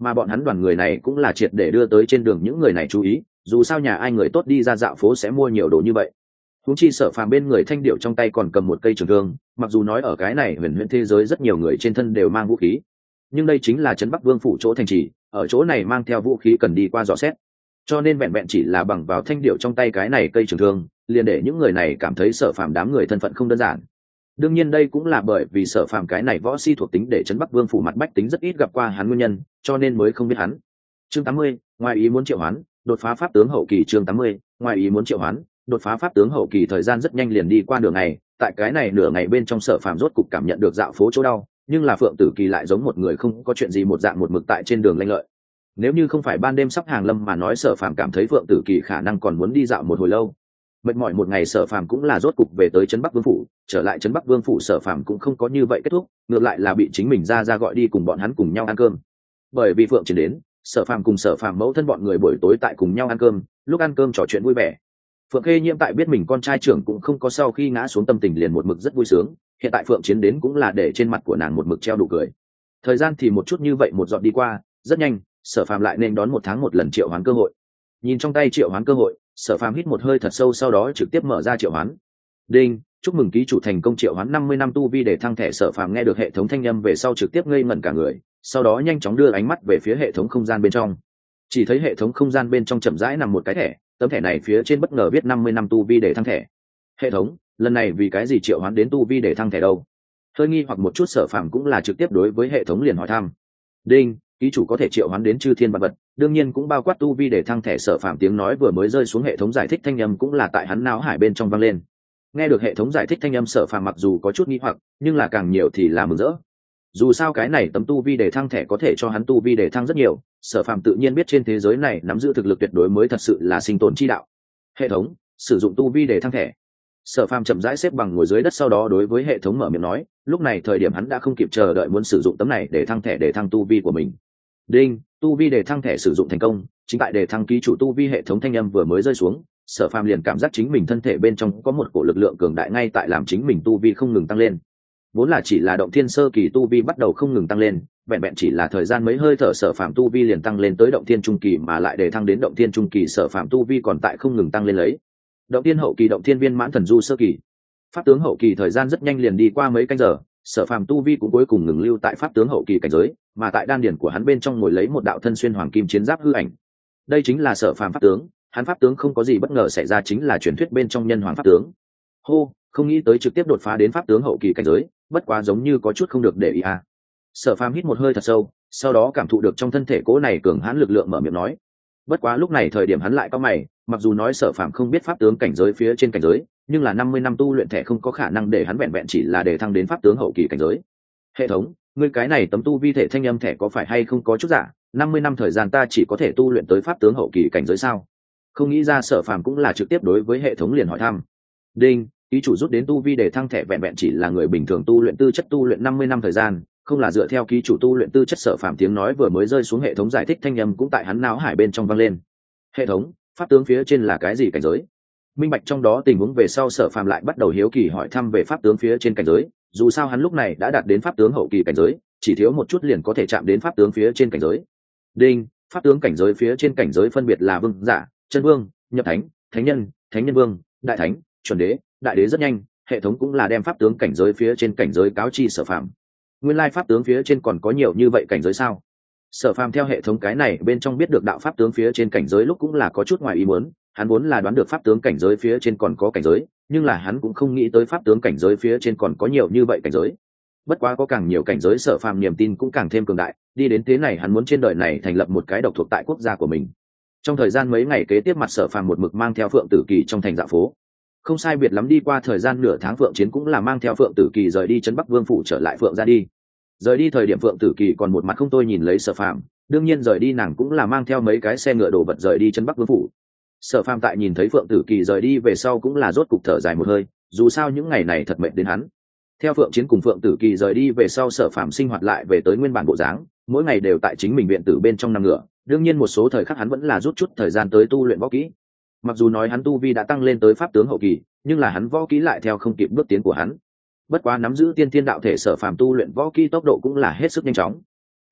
mà bọn hắn đoàn người này cũng là triệt để đưa tới trên đường những người này chú ý, dù sao nhà ai người tốt đi ra dạo phố sẽ mua nhiều đồ như vậy. Huống chi Sở Phàm bên người Thanh Điệu trong tay còn cầm một cây trường thương, mặc dù nói ở cái này huyền huyễn thế giới rất nhiều người trên thân đều mang vũ khí, nhưng đây chính là trấn Bắc Vương phủ chỗ thành trì, ở chỗ này mang theo vũ khí cần đi qua dò xét, cho nên vẹn vẹn chỉ là bằng vào Thanh Điệu trong tay cái này cây trường thương, liền để những người này cảm thấy Sở Phàm đám người thân phận không đơn giản. Đương nhiên đây cũng là bởi vì Sở Phàm cái này võ si thuộc tính để trấn Bắc Vương phủ mặt bách tính rất ít gặp qua hắn nguyên nhân, cho nên mới không biết hắn. Chương tám mươi, ngoài ý muốn triệu hoán, đột phá pháp tướng hậu kỳ. Chương tám mươi, ngoài ý muốn triệu hoán, đột phá pháp tướng hậu kỳ. Thời gian rất nhanh liền đi qua nửa ngày, tại cái này nửa ngày bên trong Sở Phàm rốt cục cảm nhận được dạo phố chỗ đau, nhưng là Phượng Tử Kỳ lại giống một người không có chuyện gì một dạng một mực tại trên đường lanh lợi. Nếu như không phải ban đêm sắp hàng lâm mà nói, Sở Phàm cảm thấy Phượng Tử Kỳ khả năng còn muốn đi dạo một hồi lâu. Mệt mỏi một ngày, Sở Phàm cũng là rốt cục về tới trấn Bắc Vương phủ. Trở lại trấn Bắc Vương phủ, Sở Phàm cũng không có như vậy kết thúc, ngược lại là bị chính mình ra ra gọi đi cùng bọn hắn cùng nhau ăn cơm. Bởi vì Phượng Chiến đến, Sở Phàm cùng Sở Phàm mẫu thân bọn người buổi tối tại cùng nhau ăn cơm, lúc ăn cơm trò chuyện vui vẻ. Phượng Khê Nhiễm tại biết mình con trai trưởng cũng không có sau khi ngã xuống tâm tình liền một mực rất vui sướng, hiện tại Phượng Chiến đến cũng là để trên mặt của nàng một mực treo đủ cười. Thời gian thì một chút như vậy một giọt đi qua, rất nhanh, Sở Phàm lại nên đón một tháng một lần triệu hoán cơ hội. Nhìn trong tay triệu hoán cơ hội, Sở Phàm hít một hơi thật sâu, sau đó trực tiếp mở ra triệu hoán. Đinh, chúc mừng ký chủ thành công triệu hoán năm mươi năm tu vi để thăng thẻ. Sở Phàm nghe được hệ thống thanh âm về sau trực tiếp ngây ngẩn cả người, sau đó nhanh chóng đưa ánh mắt về phía hệ thống không gian bên trong. Chỉ thấy hệ thống không gian bên trong chậm rãi nằm một cái thẻ, tấm thẻ này phía trên bất ngờ viết năm mươi năm tu vi để thăng thẻ. Hệ thống, lần này vì cái gì triệu hoán đến tu vi để thăng thẻ đâu? Hơi nghi hoặc một chút, Sở Phàm cũng là trực tiếp đối với hệ thống liền hỏi thăm. Đinh, ký chủ có thể triệu hoán đến chư thiên vạn vật, đương nhiên cũng bao quát tu vi để thăng thẻ. Sở Phàm tiếng nói vừa mới rơi xuống, hệ thống giải thích thanh âm cũng là tại hắn não hải bên trong vang lên. Nghe được hệ thống giải thích thanh âm, Sở Phàm mặc dù có chút nghi hoặc, nhưng là càng nhiều thì là mừng rỡ. Dù sao cái này tấm tu vi để thăng thẻ có thể cho hắn tu vi để thăng rất nhiều, Sở Phàm tự nhiên biết trên thế giới này nắm giữ thực lực tuyệt đối mới thật sự là sinh tồn chi đạo. Hệ thống, sử dụng tu vi để thăng thẻ. Sở Phàm chậm rãi xếp bằng ngồi dưới đất, sau đó đối với hệ thống mở miệng nói, lúc này thời điểm hắn đã không kịp chờ đợi muốn sử dụng tấm này để thăng thẻ để thăng tu vi của mình. Đinh, tu vi để thăng thẻ sử dụng thành công. Chính tại để thăng ký chủ tu vi, hệ thống thanh âm vừa mới rơi xuống, Sở Phàm liền cảm giác chính mình thân thể bên trong có một cổ lực lượng cường đại ngay tại làm chính mình tu vi không ngừng tăng lên. Vốn là chỉ là động thiên sơ kỳ tu vi bắt đầu không ngừng tăng lên, vẹn vẹn chỉ là thời gian mấy hơi thở, Sở Phàm tu vi liền tăng lên tới động thiên trung kỳ, mà lại để thăng đến động thiên trung kỳ, Sở Phàm tu vi còn tại không ngừng tăng lên lấy. Động thiên hậu kỳ, động thiên viên mãn thần du sơ kỳ, pháp tướng hậu kỳ. Thời gian rất nhanh liền đi qua mấy canh giờ, Sở Phàm tu vi cũng cuối cùng ngừng lưu tại pháp tướng hậu kỳ cảnh giới, mà tại đan điển của hắn bên trong ngồi lấy một đạo thân xuyên hoàng kim chiến giáp hư ảnh. Đây chính là Sở Phàm pháp tướng, hắn pháp tướng không có gì bất ngờ xảy ra, chính là truyền thuyết bên trong nhân hoàng pháp tướng. Hô, không nghĩ tới trực tiếp đột phá đến pháp tướng hậu kỳ cảnh giới, bất quá giống như có chút không được để ý à. Sở Phàm hít một hơi thật sâu, sau đó cảm thụ được trong thân thể cố này cường hãn lực lượng, mở miệng nói. Bất quá lúc này thời điểm hắn lại cau mày, mặc dù nói Sở Phàm không biết pháp tướng cảnh giới phía trên cảnh giới, nhưng là năm mươi năm tu luyện thẻ không có khả năng để hắn vẹn vẹn chỉ là để thăng đến pháp tướng hậu kỳ cảnh giới. Hệ thống, ngươi cái này tấm tu vi thể thanh âm thẻ có phải hay không có chút giả? năm mươi năm thời gian ta chỉ có thể tu luyện tới pháp tướng hậu kỳ cảnh giới sao? Không nghĩ ra, Sở Phàm cũng là trực tiếp đối với hệ thống liền hỏi thăm. Đinh, ký chủ rút đến tu vi để thăng thẻ vẹn vẹn chỉ là người bình thường tu luyện tư chất tu luyện năm mươi năm thời gian, không là dựa theo ký chủ tu luyện tư chất. Sở Phàm tiếng nói vừa mới rơi xuống, hệ thống giải thích thanh âm cũng tại hắn não hải bên trong vang lên. Hệ thống, pháp tướng phía trên là cái gì cảnh giới? Minh bạch trong đó tình huống về sau, Sở Phàm lại bắt đầu hiếu kỳ hỏi thăm về pháp tướng phía trên cảnh giới. Dù sao hắn lúc này đã đạt đến pháp tướng hậu kỳ cảnh giới, chỉ thiếu một chút liền có thể chạm đến pháp tướng phía trên cảnh giới. Đinh, pháp tướng cảnh giới phía trên cảnh giới phân biệt là vương giả, chân vương, nhập thánh, thánh nhân, thánh nhân vương, đại thánh, chuẩn đế, đại đế. Rất nhanh, hệ thống cũng là đem pháp tướng cảnh giới phía trên cảnh giới cáo chi Sở Phàm. Nguyên lai pháp tướng phía trên còn có nhiều như vậy cảnh giới sao? Sở Phàm theo hệ thống cái này bên trong biết được đạo pháp tướng phía trên cảnh giới lúc cũng là có chút ngoài ý muốn, hắn vốn là đoán được pháp tướng cảnh giới phía trên còn có cảnh giới, nhưng là hắn cũng không nghĩ tới pháp tướng cảnh giới phía trên còn có nhiều như vậy cảnh giới. Bất quá có càng nhiều cảnh giới, Sở Phàm niềm tin cũng càng thêm cường đại, đi đến thế này hắn muốn trên đời này thành lập một cái độc thuộc tại quốc gia của mình. Trong thời gian mấy ngày kế tiếp, mặt Sở Phàm một mực mang theo Phượng Tử Kỳ trong thành dạo phố. Không sai biệt lắm đi qua thời gian nửa tháng, Phượng Chiến cũng là mang theo Phượng Tử Kỳ rời đi trấn Bắc Vương phủ trở lại Phượng gia đi. Rời đi thời điểm Phượng Tử Kỳ còn một mặt không tôi nhìn lấy Sở Phàm, đương nhiên rời đi nàng cũng là mang theo mấy cái xe ngựa đồ vật rời đi trấn Bắc Vương phủ. Sở Phàm tại nhìn thấy Phượng Tử Kỳ rời đi về sau cũng là rốt cục thở dài một hơi, dù sao những ngày này thật mệt đến hắn. Theo Phượng Chiến cùng Phượng Tử Kỳ rời đi về sau, Sở Phàm sinh hoạt lại về tới nguyên bản bộ dáng, mỗi ngày đều tại chính mình viện tử bên trong nằm ngửa, đương nhiên một số thời khắc hắn vẫn là rút chút thời gian tới tu luyện võ kỹ. Mặc dù nói hắn tu vi đã tăng lên tới pháp tướng hậu kỳ, nhưng là hắn võ kỹ lại theo không kịp bước tiến của hắn. Bất quá nắm giữ tiên thiên đạo thể, Sở Phàm tu luyện võ kỹ tốc độ cũng là hết sức nhanh chóng.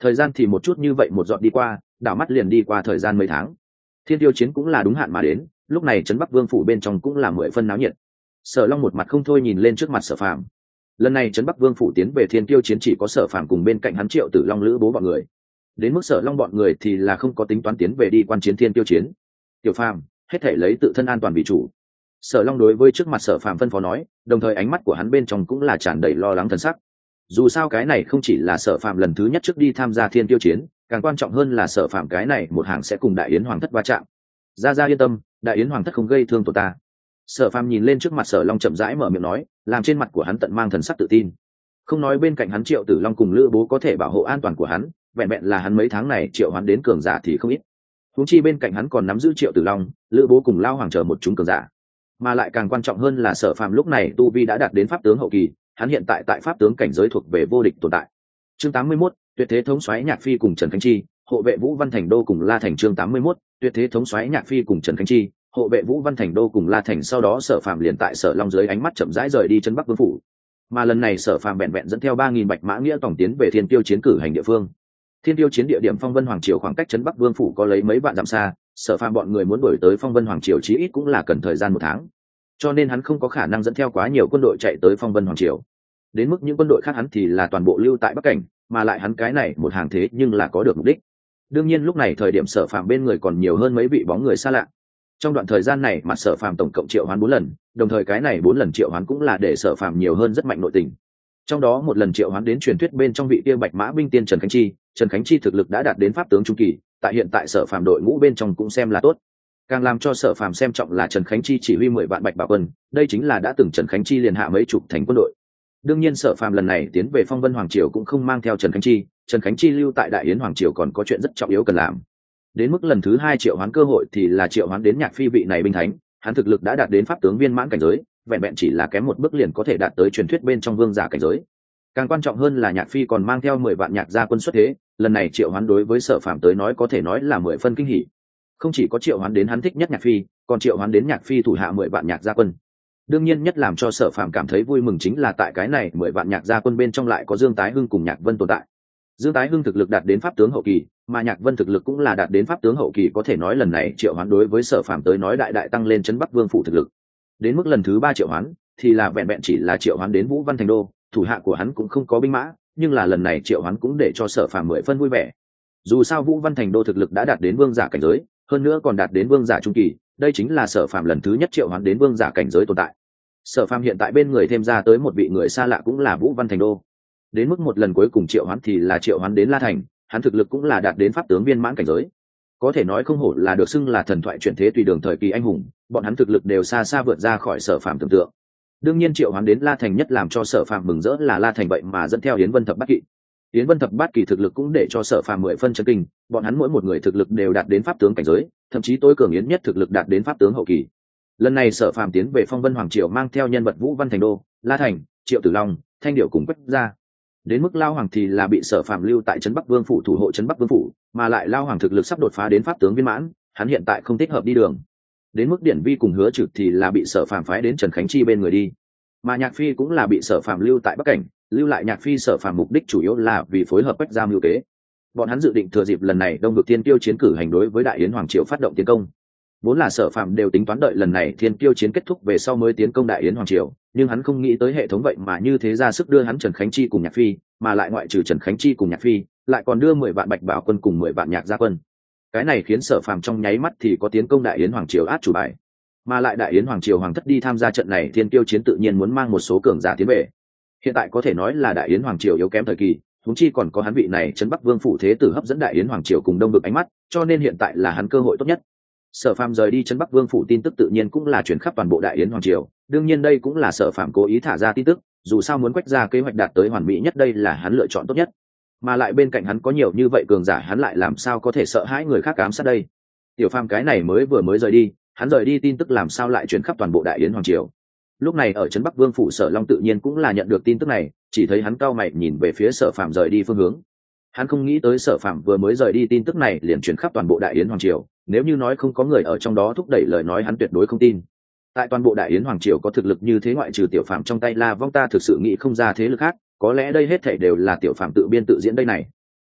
thời gian thì một chút như vậy một giọt đi qua, đảo mắt liền đi qua thời gian mấy tháng. Thiên tiêu chiến cũng là đúng hạn mà đến, lúc này trấn Bắc Vương phủ bên trong cũng là mười phân náo nhiệt. Sở Long một mặt không thôi nhìn lên trước mặt Sở Phàm. Lần này trấn Bắc Vương phủ tiến về thiên tiêu chiến chỉ có Sở Phàm cùng bên cạnh hắn Triệu Tử Long Lữ Bố bọn người. Đến mức Sở Long bọn người thì là không có tính toán tiến về đi quan chiến thiên tiêu chiến. Tiểu Phàm, hết thể lấy tự thân an toàn vì chủ. Sở Long đối với trước mặt Sở Phàm phân phó nói, đồng thời ánh mắt của hắn bên trong cũng là tràn đầy lo lắng thần sắc. Dù sao cái này không chỉ là Sở Phàm lần thứ nhất trước đi tham gia thiên tiêu chiến, càng quan trọng hơn là Sở Phàm cái này một hàng sẽ cùng Đại Yến Hoàng thất va chạm. Ra ra yên tâm, Đại Yến Hoàng thất không gây thương tổn ta. Sở Phàm nhìn lên trước mặt Sở Long chậm rãi mở miệng nói, làm trên mặt của hắn tận mang thần sắc tự tin. Không nói bên cạnh hắn Triệu Tử Long cùng Lữ Bố có thể bảo hộ an toàn của hắn, vẹn vẹn là hắn mấy tháng này triệu hắn đến cường giả thì không ít. Huống chi bên cạnh hắn còn nắm giữ Triệu Tử Long, Lữ Bố cùng Lao Hoàng chờ một chúng cường giả. Mà lại càng quan trọng hơn là Sở Phàm lúc này tu vi đã đạt đến pháp tướng hậu kỳ, hắn hiện tại tại pháp tướng cảnh giới thuộc về vô địch tồn tại. Chương tám mươi mốt, tuyệt thế thống soái Nhạc Phi cùng Trần Khánh Chi, hộ vệ Vũ Văn Thành Đô cùng La Thành. Chương tám mươi mốt, tuyệt thế thống soái Nhạc Phi cùng Trần Khánh Chi, hộ vệ Vũ Văn Thành Đô cùng La Thành. Sau đó Sở Phàm liền tại Sở Long dưới ánh mắt chậm rãi rời đi chân Bắc Vương phủ. Mà lần này Sở Phàm vẹn vẹn dẫn theo ba nghìn bạch mã nghĩa tổng tiến về Thiên Tiêu chiến cử hành địa phương. Thiên Tiêu chiến địa điểm Phong Vân Hoàng triều khoảng cách trấn Bắc Vương phủ có lấy mấy vạn dặm xa, Sở Phàm bọn người muốn đuổi tới Phong Vân Hoàng triều chí ít cũng là cần thời gian một tháng. Cho nên hắn không có khả năng dẫn theo quá nhiều quân đội chạy tới Phong Vân Hoàng triều. Đến mức những quân đội khác hắn thì là toàn bộ lưu tại Bắc cảnh, mà lại hắn cái này một hàng thế nhưng là có được mục đích. Đương nhiên lúc này thời điểm Sở Phàm bên người còn nhiều hơn mấy vị bóng người xa lạ. Trong đoạn thời gian này mặt Sở Phàm tổng cộng triệu hoán bốn lần, đồng thời cái này bốn lần triệu hoán cũng là để Sở Phàm nhiều hơn rất mạnh nội tình. Trong đó một lần triệu hoán đến truyền thuyết bên trong vị kia bạch mã binh tiên Trần Khánh Chi, Trần Khánh Chi thực lực đã đạt đến pháp tướng trung kỳ, tại hiện tại Sở Phàm đội ngũ bên trong cũng xem là tốt. Càng làm cho Sở Phàm xem trọng là Trần Khánh Chi chỉ huy mười vạn bạch bảo quân, đây chính là đã từng Trần Khánh Chi liền hạ mấy chục thành quân đội. Đương nhiên Sở Phàm lần này tiến về Phong Vân Hoàng triều cũng không mang theo Trần Khánh Chi, Trần Khánh Chi lưu tại Đại Yến Hoàng triều còn có chuyện rất trọng yếu cần làm. Đến mức lần thứ hai triệu hoán cơ hội thì là triệu hoán đến Nhạc Phi vị này binh thánh, hắn thực lực đã đạt đến pháp tướng viên mãn cảnh giới, vẹn vẹn chỉ là kém một bước liền có thể đạt tới truyền thuyết bên trong vương giả cảnh giới. Càng quan trọng hơn là Nhạc Phi còn mang theo mười vạn nhạc gia quân xuất thế, lần này triệu hoán đối với Sở Phàm tới nói có thể nói là mười phân kinh hỉ. Không chỉ có triệu hoán đến hắn thích nhất Nhạc Phi, còn triệu hoán đến Nhạc Phi thủ hạ mười vạn nhạc gia quân. Đương nhiên nhất làm cho Sở Phàm cảm thấy vui mừng chính là tại cái này mười vạn nhạc gia quân bên trong lại có Dương Tái Hưng cùng Nhạc Vân tồn tại. Dương Tái Hưng thực lực đạt đến pháp tướng hậu kỳ, mà Nhạc Vân thực lực cũng là đạt đến pháp tướng hậu kỳ, có thể nói lần này triệu hoán đối với Sở Phàm tới nói đại đại tăng lên trấn Bắc Vương phủ thực lực. Đến mức lần thứ ba triệu hoán thì là vẹn vẹn chỉ là triệu hoán đến Vũ Văn Thành Đô, thủ hạ của hắn cũng không có binh mã, nhưng là lần này triệu hoán cũng để cho Sở Phàm mười phân vui vẻ. Dù sao Vũ Văn Thành Đô thực lực đã đạt đến vương giả cảnh giới, hơn nữa còn đạt đến vương giả trung kỳ, đây chính là Sở Phàm lần thứ nhất triệu hoán đến vương giả cảnh giới tồn tại. Sở Phàm hiện tại bên người thêm ra tới một vị người xa lạ cũng là Vũ Văn Thành Đô. Đến mức một lần cuối cùng triệu hoán thì là triệu hoán đến La Thành, hắn thực lực cũng là đạt đến pháp tướng viên mãn cảnh giới. Có thể nói không hổ là được xưng là thần thoại chuyển thế tùy đường thời kỳ anh hùng, bọn hắn thực lực đều xa xa vượt ra khỏi Sở Phàm tưởng tượng. Đương nhiên triệu hoán đến La Thành nhất làm cho Sở Phàm mừng rỡ là La Thành vậy mà dẫn theo Yến Vân Thập Bát Kỵ. Yến Vân Thập Bát Kỵ thực lực cũng để cho Sở Phàm mười phân chấn kinh, bọn hắn mỗi một người thực lực đều đạt đến pháp tướng cảnh giới, thậm chí tối cường yến nhất thực lực đạt đến pháp tướng hậu kỳ. Lần này Sở Phàm tiến về Phong Vân Hoàng triều mang theo nhân vật Vũ Văn Thành Đô, La Thành, Triệu Tử Long, Thanh Điểu cùng Quách gia. Đến mức Lao Hoàng thì là bị Sở Phàm lưu tại trấn Bắc Vương phủ thủ hộ trấn Bắc Vương phủ, mà lại Lao Hoàng thực lực sắp đột phá đến pháp tướng viên mãn, hắn hiện tại không thích hợp đi đường. Đến mức Điển Vi cùng Hứa Trực thì là bị Sở Phàm phái đến Trần Khánh Chi bên người đi, mà Nhạc Phi cũng là bị Sở Phàm lưu tại Bắc cảnh, lưu lại Nhạc Phi Sở Phàm mục đích chủ yếu là vì phối hợp Quách gia mưu kế. Bọn hắn dự định thừa dịp lần này Đông Vực Thiên Tiêu chiến cử hành đối với Đại Yến Hoàng triều phát động tiến công. Vốn là Sở Phàm đều tính toán đợi lần này Thiên Tiêu chiến kết thúc về sau mới tiến công Đại Yến Hoàng triều, nhưng hắn không nghĩ tới hệ thống vậy mà như thế ra sức đưa hắn Trần Khánh Chi cùng Nhạc Phi, mà lại ngoại trừ Trần Khánh Chi cùng Nhạc Phi, lại còn đưa mười vạn bạch bảo quân cùng mười vạn nhạc gia quân. Cái này khiến Sở Phàm trong nháy mắt thì có tiến công Đại Yến Hoàng triều át chủ bài. Mà lại Đại Yến Hoàng triều hoàng thất đi tham gia trận này Thiên Tiêu chiến tự nhiên muốn mang một số cường giả tiến về. Hiện tại có thể nói là Đại Yến Hoàng triều yếu kém thời kỳ, huống chi còn có hắn vị này trấn Bắc Vương phủ thế tử hấp dẫn Đại Yến Hoàng triều cùng Đông Vực ánh mắt, cho nên hiện tại là hắn cơ hội tốt nhất. Sở Phàm rời đi trấn Bắc Vương phủ tin tức tự nhiên cũng là truyền khắp toàn bộ Đại Yến Hoàng triều, đương nhiên đây cũng là Sở Phàm cố ý thả ra tin tức, dù sao muốn Quách ra kế hoạch đạt tới hoàn mỹ nhất đây là hắn lựa chọn tốt nhất. Mà lại bên cạnh hắn có nhiều như vậy cường giả, hắn lại làm sao có thể sợ hãi người khác ám sát đây. Tiểu Phàm cái này mới vừa mới rời đi, hắn rời đi tin tức làm sao lại truyền khắp toàn bộ Đại Yến Hoàng triều. Lúc này ở trấn Bắc Vương phủ Sở Long tự nhiên cũng là nhận được tin tức này, chỉ thấy hắn cau mày nhìn về phía Sở Phàm rời đi phương hướng. Hắn không nghĩ tới Sở Phàm vừa mới rời đi tin tức này liền truyền khắp toàn bộ Đại Yến Hoàng triều, nếu như nói không có người ở trong đó thúc đẩy lời nói hắn tuyệt đối không tin. Tại toàn bộ Đại Yến Hoàng triều có thực lực như thế ngoại trừ Tiểu Phàm trong tay La Vong ta thực sự nghĩ không ra thế lực khác, có lẽ đây hết thảy đều là Tiểu Phàm tự biên tự diễn đây này.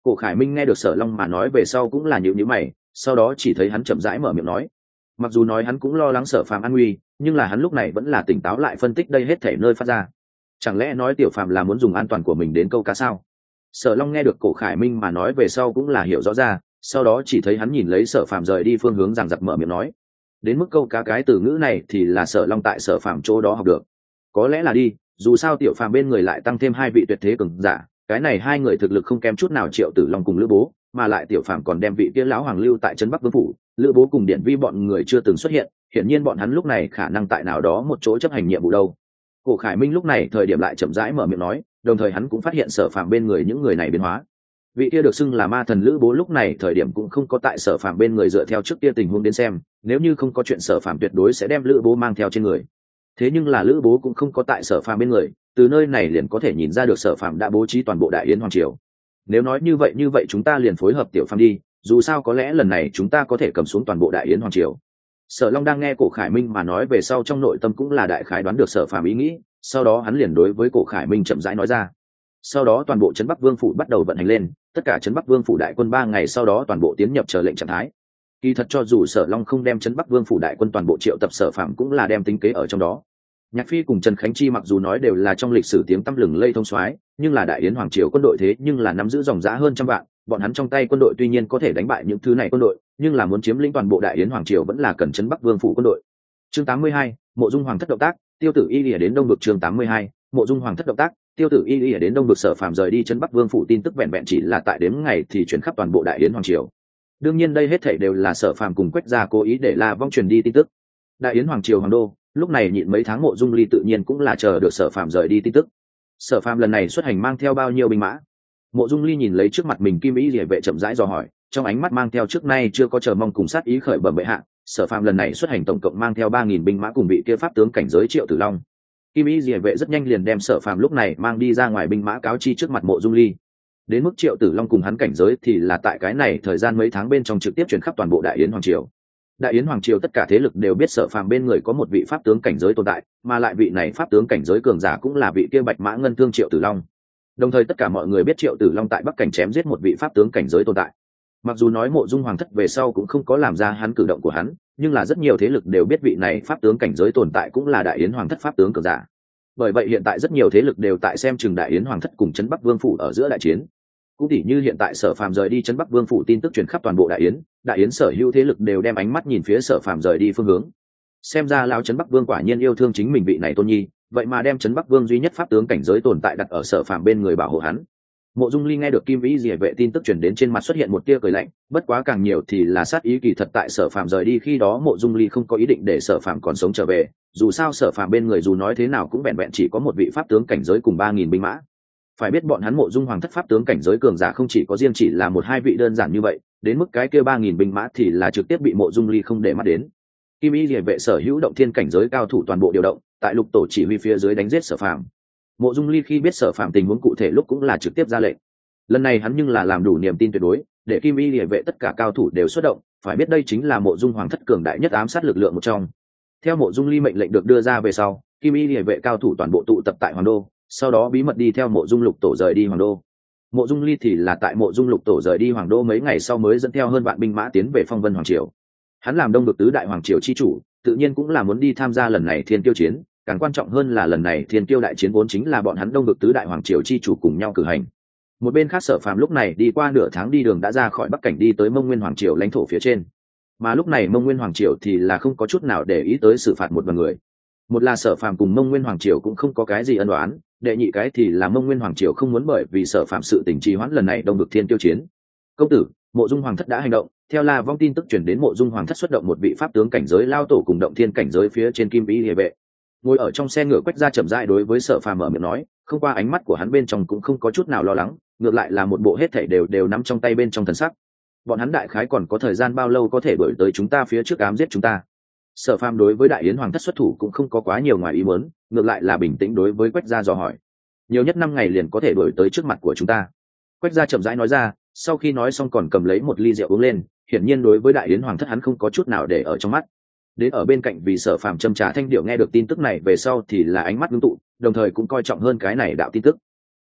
Cổ Khải Minh nghe được Sở Long mà nói về sau cũng là nhíu nhíu mày, sau đó chỉ thấy hắn chậm rãi mở miệng nói. Mặc dù nói hắn cũng lo lắng Sở Phàm an nguy, nhưng là hắn lúc này vẫn là tỉnh táo lại phân tích đây hết thảy nơi phát ra. Chẳng lẽ nói Tiểu Phàm là muốn dùng an toàn của mình đến câu cá sao? Sở Long nghe được Cổ Khải Minh mà nói về sau cũng là hiểu rõ ra, sau đó chỉ thấy hắn nhìn lấy Sở Phàm rời đi phương hướng rằng giặc mở miệng nói. Đến mức câu cá cái từ ngữ này thì là Sở Long tại Sở Phàm chỗ đó học được. Có lẽ là đi, dù sao Tiểu Phàm bên người lại tăng thêm hai vị tuyệt thế cường giả, cái này hai người thực lực không kém chút nào Triệu Tử Long cùng Lữ Bố, mà lại Tiểu Phàm còn đem vị kia lão hoàng lưu tại trấn Bắc Vương phủ, Lữ Bố cùng Điển Vi bọn người chưa từng xuất hiện, hiển nhiên bọn hắn lúc này khả năng tại nào đó một chỗ chấp hành nhiệm vụ đâu. Cổ Khải Minh lúc này thời điểm lại chậm rãi mở miệng nói, đồng thời hắn cũng phát hiện Sở Phàm bên người những người này biến hóa. Vị kia được xưng là ma thần Lữ Bố lúc này thời điểm cũng không có tại Sở Phàm bên người dựa theo trước kia tình huống đến xem, nếu như không có chuyện Sở Phàm tuyệt đối sẽ đem Lữ Bố mang theo trên người. Thế nhưng là Lữ Bố cũng không có tại Sở Phàm bên người, từ nơi này liền có thể nhìn ra được Sở Phàm đã bố trí toàn bộ Đại Yến hoàng triều. Nếu nói như vậy như vậy chúng ta liền phối hợp Tiểu Phàm đi, dù sao có lẽ lần này chúng ta có thể cầm xuống toàn bộ Đại Yến hoàng triều. Sở Long đang nghe Cổ Khải Minh mà nói về sau trong nội tâm cũng là đại khái đoán được Sở Phàm ý nghĩ, sau đó hắn liền đối với Cổ Khải Minh chậm rãi nói ra. Sau đó toàn bộ trấn Bắc Vương phủ bắt đầu vận hành lên, tất cả trấn Bắc Vương phủ đại quân ba ngày sau đó toàn bộ tiến nhập chờ lệnh trạng thái. Kỳ thật cho dù Sở Long không đem trấn Bắc Vương phủ đại quân toàn bộ triệu tập Sở Phàm cũng là đem tính kế ở trong đó. Nhạc Phi cùng Trần Khánh Chi mặc dù nói đều là trong lịch sử tiếng tăm lừng lây thông soái, nhưng là Đại Yến hoàng triều quân đội thế nhưng là nắm giữ dòng giá hơn trăm vạn, bọn hắn trong tay quân đội tuy nhiên có thể đánh bại những thứ này quân đội, nhưng là muốn chiếm lĩnh toàn bộ Đại Yến hoàng triều vẫn là cần trấn Bắc Vương phủ quân đội. Chương tám mươi hai, Mộ Dung Hoàng thất động tác, Tiêu Tử Y lìa đến Đông Vực. Chương tám mươi hai, Mộ Dung Hoàng thất động tác, Tiêu Tử Y lìa đến Đông Vực. Sở Phàm rời đi trấn Bắc Vương phủ tin tức vẹn vẹn chỉ là tại đếm ngày thì chuyển khắp toàn bộ Đại Yến hoàng triều. Đương nhiên đây hết thảy đều là Sở Phàm cùng Quách gia cố ý để La Vong truyền đi tin tức. Đại Yến hoàng triều hoàng đô, lúc này nhịn mấy tháng Mộ Dung Ly tự nhiên cũng là chờ được Sở Phàm rời đi tin tức. Sở Phàm lần này xuất hành mang theo bao nhiêu binh mã? Mộ Dung Ly nhìn lấy trước mặt mình Kim Ý Liễu vệ chậm rãi dò hỏi, trong ánh mắt mang theo trước nay chưa có chờ mong cùng sát ý khởi bẩm bệ hạ. Sở Phàm lần này xuất hành tổng cộng mang theo ba nghìn binh mã cùng vị kia pháp tướng cảnh giới Triệu Tử Long. Kim Ý Liễu vệ rất nhanh liền đem Sở Phàm lúc này mang đi ra ngoài binh mã cáo chi trước mặt Mộ Dung Ly. Đến mức Triệu Tử Long cùng hắn cảnh giới thì là tại cái này thời gian mấy tháng bên trong trực tiếp truyền khắp toàn bộ Đại Yến hoàng triều. Đại Yến hoàng triều tất cả thế lực đều biết Sở Phàm bên người có một vị pháp tướng cảnh giới tồn tại, mà lại vị này pháp tướng cảnh giới cường giả cũng là vị kia Bạch Mã Ngân Thương Triệu Tử Long. Đồng thời tất cả mọi người biết Triệu Tử Long tại Bắc cảnh chém giết một vị pháp tướng cảnh giới tồn tại. Mặc dù nói Mộ Dung Hoàng thất về sau cũng không có làm ra hắn cử động của hắn, nhưng là rất nhiều thế lực đều biết vị này pháp tướng cảnh giới tồn tại cũng là Đại Yến Hoàng thất pháp tướng cường giả. Bởi vậy hiện tại rất nhiều thế lực đều tại xem chừng Đại Yến Hoàng thất cùng trấn Bắc Vương phủ ở giữa đại chiến. Cũng tỉ như hiện tại Sở Phàm rời đi trấn Bắc Vương phủ tin tức truyền khắp toàn bộ Đại Yến, Đại Yến sở hữu thế lực đều đem ánh mắt nhìn phía Sở Phàm rời đi phương hướng. Xem ra lão trấn Bắc Vương quả nhiên yêu thương chính mình vị này tôn nhi, vậy mà đem trấn Bắc Vương duy nhất pháp tướng cảnh giới tồn tại đặt ở Sở Phàm bên người bảo hộ hắn. Mộ Dung Ly nghe được Kim Vĩ Liễu vệ tin tức truyền đến trên mặt xuất hiện một tia cười lạnh, bất quá càng nhiều thì là sát ý. Kỳ thật tại Sở Phàm rời đi khi đó Mộ Dung Ly không có ý định để Sở Phàm còn sống trở về, dù sao Sở Phàm bên người dù nói thế nào cũng vẹn vẹn chỉ có một vị pháp tướng cảnh giới cùng ba nghìn binh mã. Phải biết bọn hắn Mộ Dung Hoàng thất pháp tướng cảnh giới cường giả không chỉ có riêng chỉ là một hai vị đơn giản như vậy, đến mức cái kia ba nghìn binh mã thì là trực tiếp bị Mộ Dung Ly không để mắt đến. Kim Y Liễu vệ sở hữu động thiên cảnh giới cao thủ toàn bộ điều động, tại Lục tổ chỉ huy phía dưới đánh giết Sở Phàm. Mộ Dung Ly khi biết Sở Phàm tình huống cụ thể lúc cũng là trực tiếp ra lệnh. Lần này hắn nhưng là làm đủ niềm tin tuyệt đối, để Kim Y Liễu vệ tất cả cao thủ đều xuất động, phải biết đây chính là Mộ Dung Hoàng thất cường đại nhất ám sát lực lượng một trong. Theo Mộ Dung Ly mệnh lệnh được đưa ra về sau, Kim Y Liễu vệ cao thủ toàn bộ tụ tập tại Hoàng đô, sau đó bí mật đi theo Mộ Dung Lục tổ rời đi Hoàng đô. Mộ Dung Ly thì là tại Mộ Dung Lục tổ rời đi Hoàng đô mấy ngày sau mới dẫn theo hơn vạn binh mã tiến về Phong Vân hoàng triều. Hắn làm Đông Vực tứ đại hoàng triều chi chủ, tự nhiên cũng là muốn đi tham gia lần này Thiên Kiêu chiến, càng quan trọng hơn là lần này Thiên Kiêu đại chiến vốn chính là bọn hắn Đông Vực tứ đại hoàng triều chi chủ cùng nhau cử hành. Một bên khác Sở Phàm lúc này đi qua nửa tháng đi đường đã ra khỏi Bắc cảnh đi tới Mông Nguyên hoàng triều lãnh thổ phía trên. Mà lúc này Mông Nguyên hoàng triều thì là không có chút nào để ý tới xử phạt một vài người. Một là Sở Phàm cùng Mông Nguyên hoàng triều cũng không có cái gì ân oán, đệ nhị cái thì là Mông Nguyên hoàng triều không muốn bởi vì Sở Phàm sự tình trì hoãn lần này Đông Vực Thiên Kiêu chiến. Công tử, Mộ Dung Hoàng thất đã hành động, theo La Vong tin tức truyền đến Mộ Dung Hoàng thất xuất động một vị pháp tướng cảnh giới lao tổ cùng động thiên cảnh giới phía trên Kim Vĩ Liễu vệ. Ngồi ở trong xe ngựa Quách gia chậm rãi đối với Sở Phàm mở miệng nói, không qua ánh mắt của hắn bên trong cũng không có chút nào lo lắng, ngược lại là một bộ hết thảy đều đều nắm trong tay bên trong thần sắc. Bọn hắn đại khái còn có thời gian bao lâu có thể đuổi tới chúng ta phía trước ám giết chúng ta? Sở Phàm đối với Đại Yến Hoàng thất xuất thủ cũng không có quá nhiều ngoài ý muốn, ngược lại là bình tĩnh đối với Quách gia dò hỏi. Nhiều nhất năm ngày liền có thể đuổi tới trước mặt của chúng ta. Quách gia chậm rãi nói ra, sau khi nói xong còn cầm lấy một ly rượu uống lên, hiển nhiên đối với Đại Yến Hoàng thất hắn không có chút nào để ở trong mắt. Đến ở bên cạnh vì Sở Phàm châm trà thanh điệu nghe được tin tức này về sau thì là ánh mắt ngưng tụ, đồng thời cũng coi trọng hơn cái này đạo tin tức.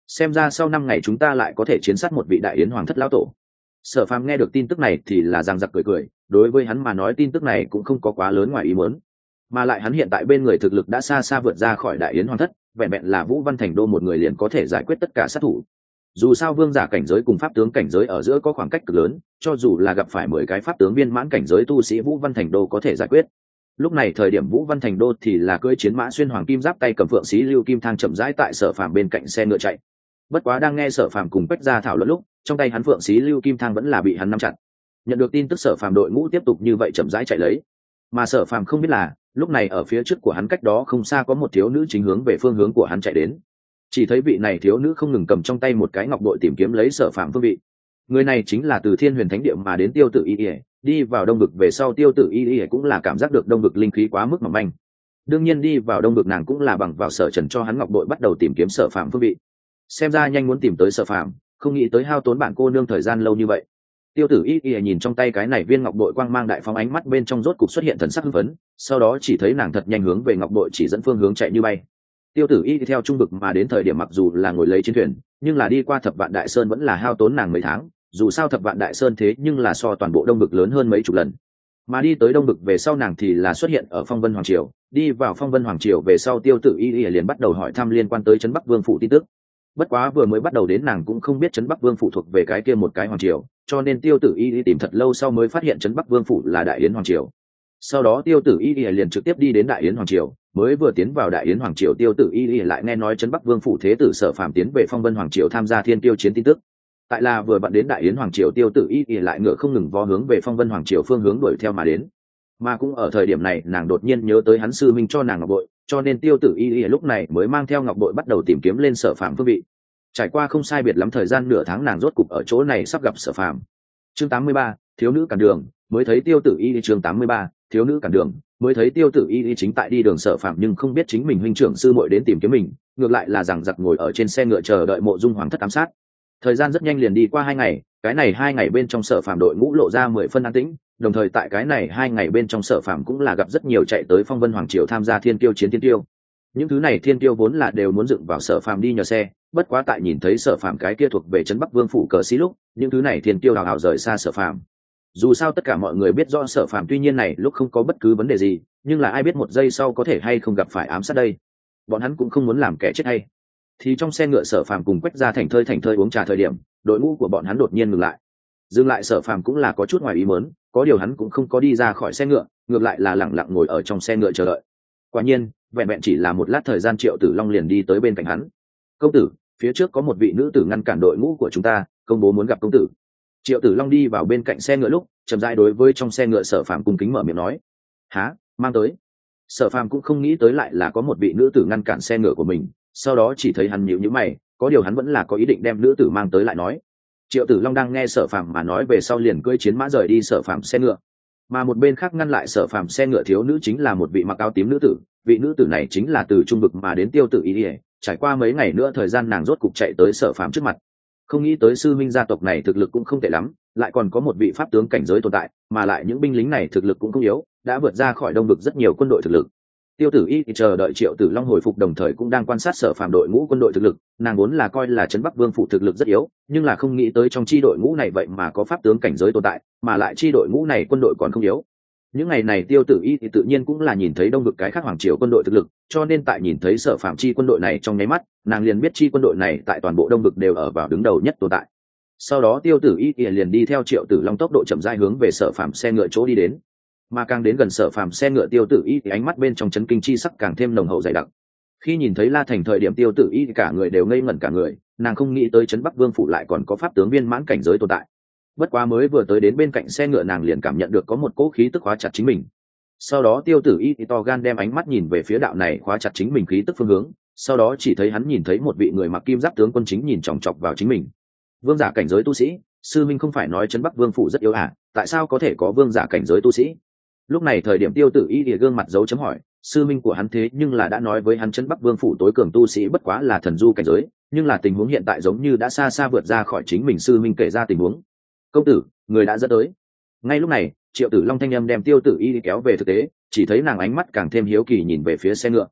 xem ra sau năm ngày chúng ta lại có thể chiến sát một vị đại yến hoàng thất lão tổ. Sở Phàm nghe được tin tức này thì là giằng giặc cười cười, đối với hắn mà nói tin tức này cũng không có quá lớn ngoài ý muốn, mà lại hắn hiện tại bên người thực lực đã xa xa vượt ra khỏi đại yến hoàng thất, vẹn vẹn là Vũ Văn Thành Đô một người liền có thể giải quyết tất cả sát thủ. Dù sao vương giả cảnh giới cùng pháp tướng cảnh giới ở giữa có khoảng cách cực lớn, cho dù là gặp phải mười cái pháp tướng viên mãn cảnh giới tu sĩ Vũ Văn Thành Đô có thể giải quyết. Lúc này thời điểm Vũ Văn Thành Đô thì là cưỡi chiến mã xuyên hoàng kim giáp, tay cầm phượng xí lưu kim thang chậm rãi tại Sở Phàm bên cạnh xe ngựa chạy. Bất quá đang nghe Sở Phàm cùng Quách gia thảo luận lúc, trong tay hắn phượng xí lưu kim thang vẫn là bị hắn nắm chặt. Nhận được tin tức Sở Phàm đội ngũ tiếp tục như vậy chậm rãi chạy lấy, mà Sở Phàm không biết là lúc này ở phía trước của hắn cách đó không xa có một thiếu nữ chính hướng về phương hướng của hắn chạy đến. Chỉ thấy vị này thiếu nữ không ngừng cầm trong tay một cái ngọc bội tìm kiếm lấy Sở Phàm phương vị. Người này chính là từ Thiên Huyền Thánh Địa mà đến Tiêu Tử Y Y. Đi vào Đông Vực về sau, Tiêu Tử Y Y cũng là cảm giác được Đông Vực linh khí quá mức mỏng manh. Đương nhiên đi vào Đông Vực nàng cũng là bằng vào Sở Trần cho hắn ngọc bội bắt đầu tìm kiếm Sở Phàm phương vị. Xem ra nhanh muốn tìm tới Sở Phàm, không nghĩ tới hao tốn bạn cô nương thời gian lâu như vậy. Tiêu Tử Y Y nhìn trong tay cái này viên ngọc bội quang mang đại phóng, ánh mắt bên trong rốt cục xuất hiện thần sắc hưng phấn, sau đó chỉ thấy nàng thật nhanh hướng về ngọc bội chỉ dẫn phương hướng chạy như bay. Tiêu Tử Y theo trung vực mà đến thời điểm mặc dù là ngồi lấy chiến thuyền, nhưng là đi qua Thập Vạn Đại Sơn vẫn là hao tốn nàng mấy tháng, dù sao Thập Vạn Đại Sơn thế nhưng là so toàn bộ Đông Vực lớn hơn mấy chục lần. Mà đi tới Đông Vực về sau nàng thì là xuất hiện ở Phong Vân Hoàng Triều, đi vào Phong Vân Hoàng Triều về sau Tiêu Tử Y Y liền bắt đầu hỏi thăm liên quan tới Trấn Bắc Vương phủ tin tức. Bất quá vừa mới bắt đầu đến nàng cũng không biết Trấn Bắc Vương phủ thuộc về cái kia một cái hoàng triều, cho nên Tiêu Tử Y Y tìm thật lâu sau mới phát hiện Trấn Bắc Vương phủ là Đại Yến hoàng triều. Sau đó Tiêu Tử Y Y liền trực tiếp đi đến Đại Yến hoàng triều, mới vừa tiến vào Đại Yến hoàng triều Tiêu Tử Y Y lại nghe nói Trấn Bắc Vương phủ thế tử Sở Phàm tiến về Phong Vân hoàng triều tham gia thiên tiêu chiến tin tức. Tại là vừa vặn đến Đại Yến hoàng triều, Tiêu Tử Y Y lại ngựa không ngừng vó hướng về Phong Vân hoàng triều phương hướng đuổi theo mà đến. Mà cũng ở thời điểm này nàng đột nhiên nhớ tới hắn sư minh cho nàng ngọc bội, cho nên Tiêu Tử Y Y lúc này mới mang theo ngọc bội bắt đầu tìm kiếm lên Sở Phàm phương vị. Trải qua không sai biệt lắm thời gian nửa tháng nàng rốt cục ở chỗ này sắp gặp Sở Phàm. Chương tám mươi ba, thiếu nữ cản đường, mới thấy Tiêu Tử Y. Chương tám mươi ba, thiếu nữ cản đường, mới thấy Tiêu Tử Y chính tại đi đường Sở Phàm nhưng không biết chính mình huynh trưởng sư muội đến tìm kiếm mình, ngược lại là rằng giặc ngồi ở trên xe ngựa chờ đợi Mộ Dung Hoàng thất ám sát. Thời gian rất nhanh liền đi qua hai ngày, cái này hai ngày bên trong Sở Phàm đội ngũ lộ ra mười phân an tĩnh, đồng thời tại cái này hai ngày bên trong Sở Phàm cũng là gặp rất nhiều chạy tới Phong Vân Hoàng triều tham gia thiên tiêu chiến thiên tiêu. Những thứ này thiên tiêu vốn là đều muốn dựng vào Sở Phàm đi nhờ xe, bất quá tại nhìn thấy Sở Phàm cái kia thuộc về Trấn Bắc Vương phủ cờ xí lúc, những thứ này thiên tiêu hào hào rời xa Sở Phàm. Dù sao tất cả mọi người biết rõ Sở Phàm tuy nhiên này lúc không có bất cứ vấn đề gì, nhưng là ai biết một giây sau có thể hay không gặp phải ám sát đây. Bọn hắn cũng không muốn làm kẻ chết hay. Thì trong xe ngựa Sở Phàm cùng Quách gia thành thơi thành thơi uống trà thời điểm, đội ngũ của bọn hắn đột nhiên ngừng lại. Dừng lại Sở Phàm cũng là có chút ngoài ý muốn, có điều hắn cũng không có đi ra khỏi xe ngựa, ngược lại là lẳng lặng ngồi ở trong xe ngựa chờ đợi. Quả nhiên, vẹn vẹn chỉ là một lát thời gian Triệu Tử Long liền đi tới bên cạnh hắn. "Công tử, phía trước có một vị nữ tử ngăn cản đội ngũ của chúng ta, công bố muốn gặp công tử." Triệu Tử Long đi vào bên cạnh xe ngựa lúc, chậm rãi đối với trong xe ngựa Sở Phàm cung kính mở miệng nói: "Hả, mang tới." Sở Phàm cũng không nghĩ tới lại là có một vị nữ tử ngăn cản xe ngựa của mình, sau đó chỉ thấy hắn nhíu nhíu mày, có điều hắn vẫn là có ý định đem nữ tử mang tới lại nói. Triệu Tử Long đang nghe Sở Phàm mà nói về sau liền cưỡi chiến mã rời đi Sở Phàm xe ngựa. Mà một bên khác ngăn lại Sở Phàm xe ngựa thiếu nữ chính là một vị mặc áo tím nữ tử, vị nữ tử này chính là từ trung vực mà đến Tiêu Tử Y. Trải qua mấy ngày nữa thời gian nàng rốt cục chạy tới Sở Phàm trước mặt. Không nghĩ tới sư minh gia tộc này thực lực cũng không tệ lắm, lại còn có một vị pháp tướng cảnh giới tồn tại, mà lại những binh lính này thực lực cũng không yếu, đã vượt ra khỏi Đông vực rất nhiều quân đội thực lực. Tiêu Tử Y chờ đợi Triệu Tử Long hồi phục đồng thời cũng đang quan sát Sở Phàm đội ngũ quân đội thực lực, nàng vốn là coi là Trấn Bắc Vương phủ thực lực rất yếu, nhưng là không nghĩ tới trong chi đội ngũ này vậy mà có pháp tướng cảnh giới tồn tại, mà lại chi đội ngũ này quân đội còn không yếu. Những ngày này Tiêu Tử Y thì tự nhiên cũng là nhìn thấy Đông vực cái khác hoàng triều quân đội thực lực, cho nên tại nhìn thấy Sở Phàm chi quân đội này trong nháy mắt, nàng liền biết chi quân đội này tại toàn bộ Đông vực đều ở vào đứng đầu nhất tồn tại. Sau đó Tiêu Tử Y liền đi theo Triệu Tử Long tốc độ chậm rãi hướng về Sở Phàm xe ngựa chỗ đi đến. Mà càng đến gần Sở Phàm xe ngựa Tiêu Tử Y thì ánh mắt bên trong chấn kinh chi sắc càng thêm nồng hậu dày đặc. Khi nhìn thấy La Thành thời điểm Tiêu Tử Y cả người đều ngây ngẩn cả người, nàng không nghĩ tới Trấn Bắc Vương phủ lại còn có pháp tướng viên mãn cảnh giới tồn tại. Bất quá mới vừa tới đến bên cạnh xe ngựa nàng liền cảm nhận được có một cỗ khí tức khóa chặt chính mình. Sau đó Tiêu Tử Y thì to gan đem ánh mắt nhìn về phía đạo này khóa chặt chính mình khí tức phương hướng, sau đó chỉ thấy hắn nhìn thấy một vị người mặc kim giáp tướng quân chính nhìn chòng chọc vào chính mình. Vương giả cảnh giới tu sĩ, sư minh không phải nói Trấn Bắc Vương phủ rất yếu à, tại sao có thể có vương giả cảnh giới tu sĩ? Lúc này thời điểm Tiêu Tử Y thì gương mặt dấu chấm hỏi, sư minh của hắn thế nhưng là đã nói với hắn Trấn Bắc Vương phủ tối cường tu sĩ bất quá là thần du cảnh giới, nhưng là tình huống hiện tại giống như đã xa xa vượt ra khỏi chính mình sư minh kể ra tình huống. Công tử, người đã dẫn tới. Ngay lúc này Triệu Tử Long thanh âm đem Tiêu Tử Y kéo về thực tế, chỉ thấy nàng ánh mắt càng thêm hiếu kỳ nhìn về phía xe ngựa.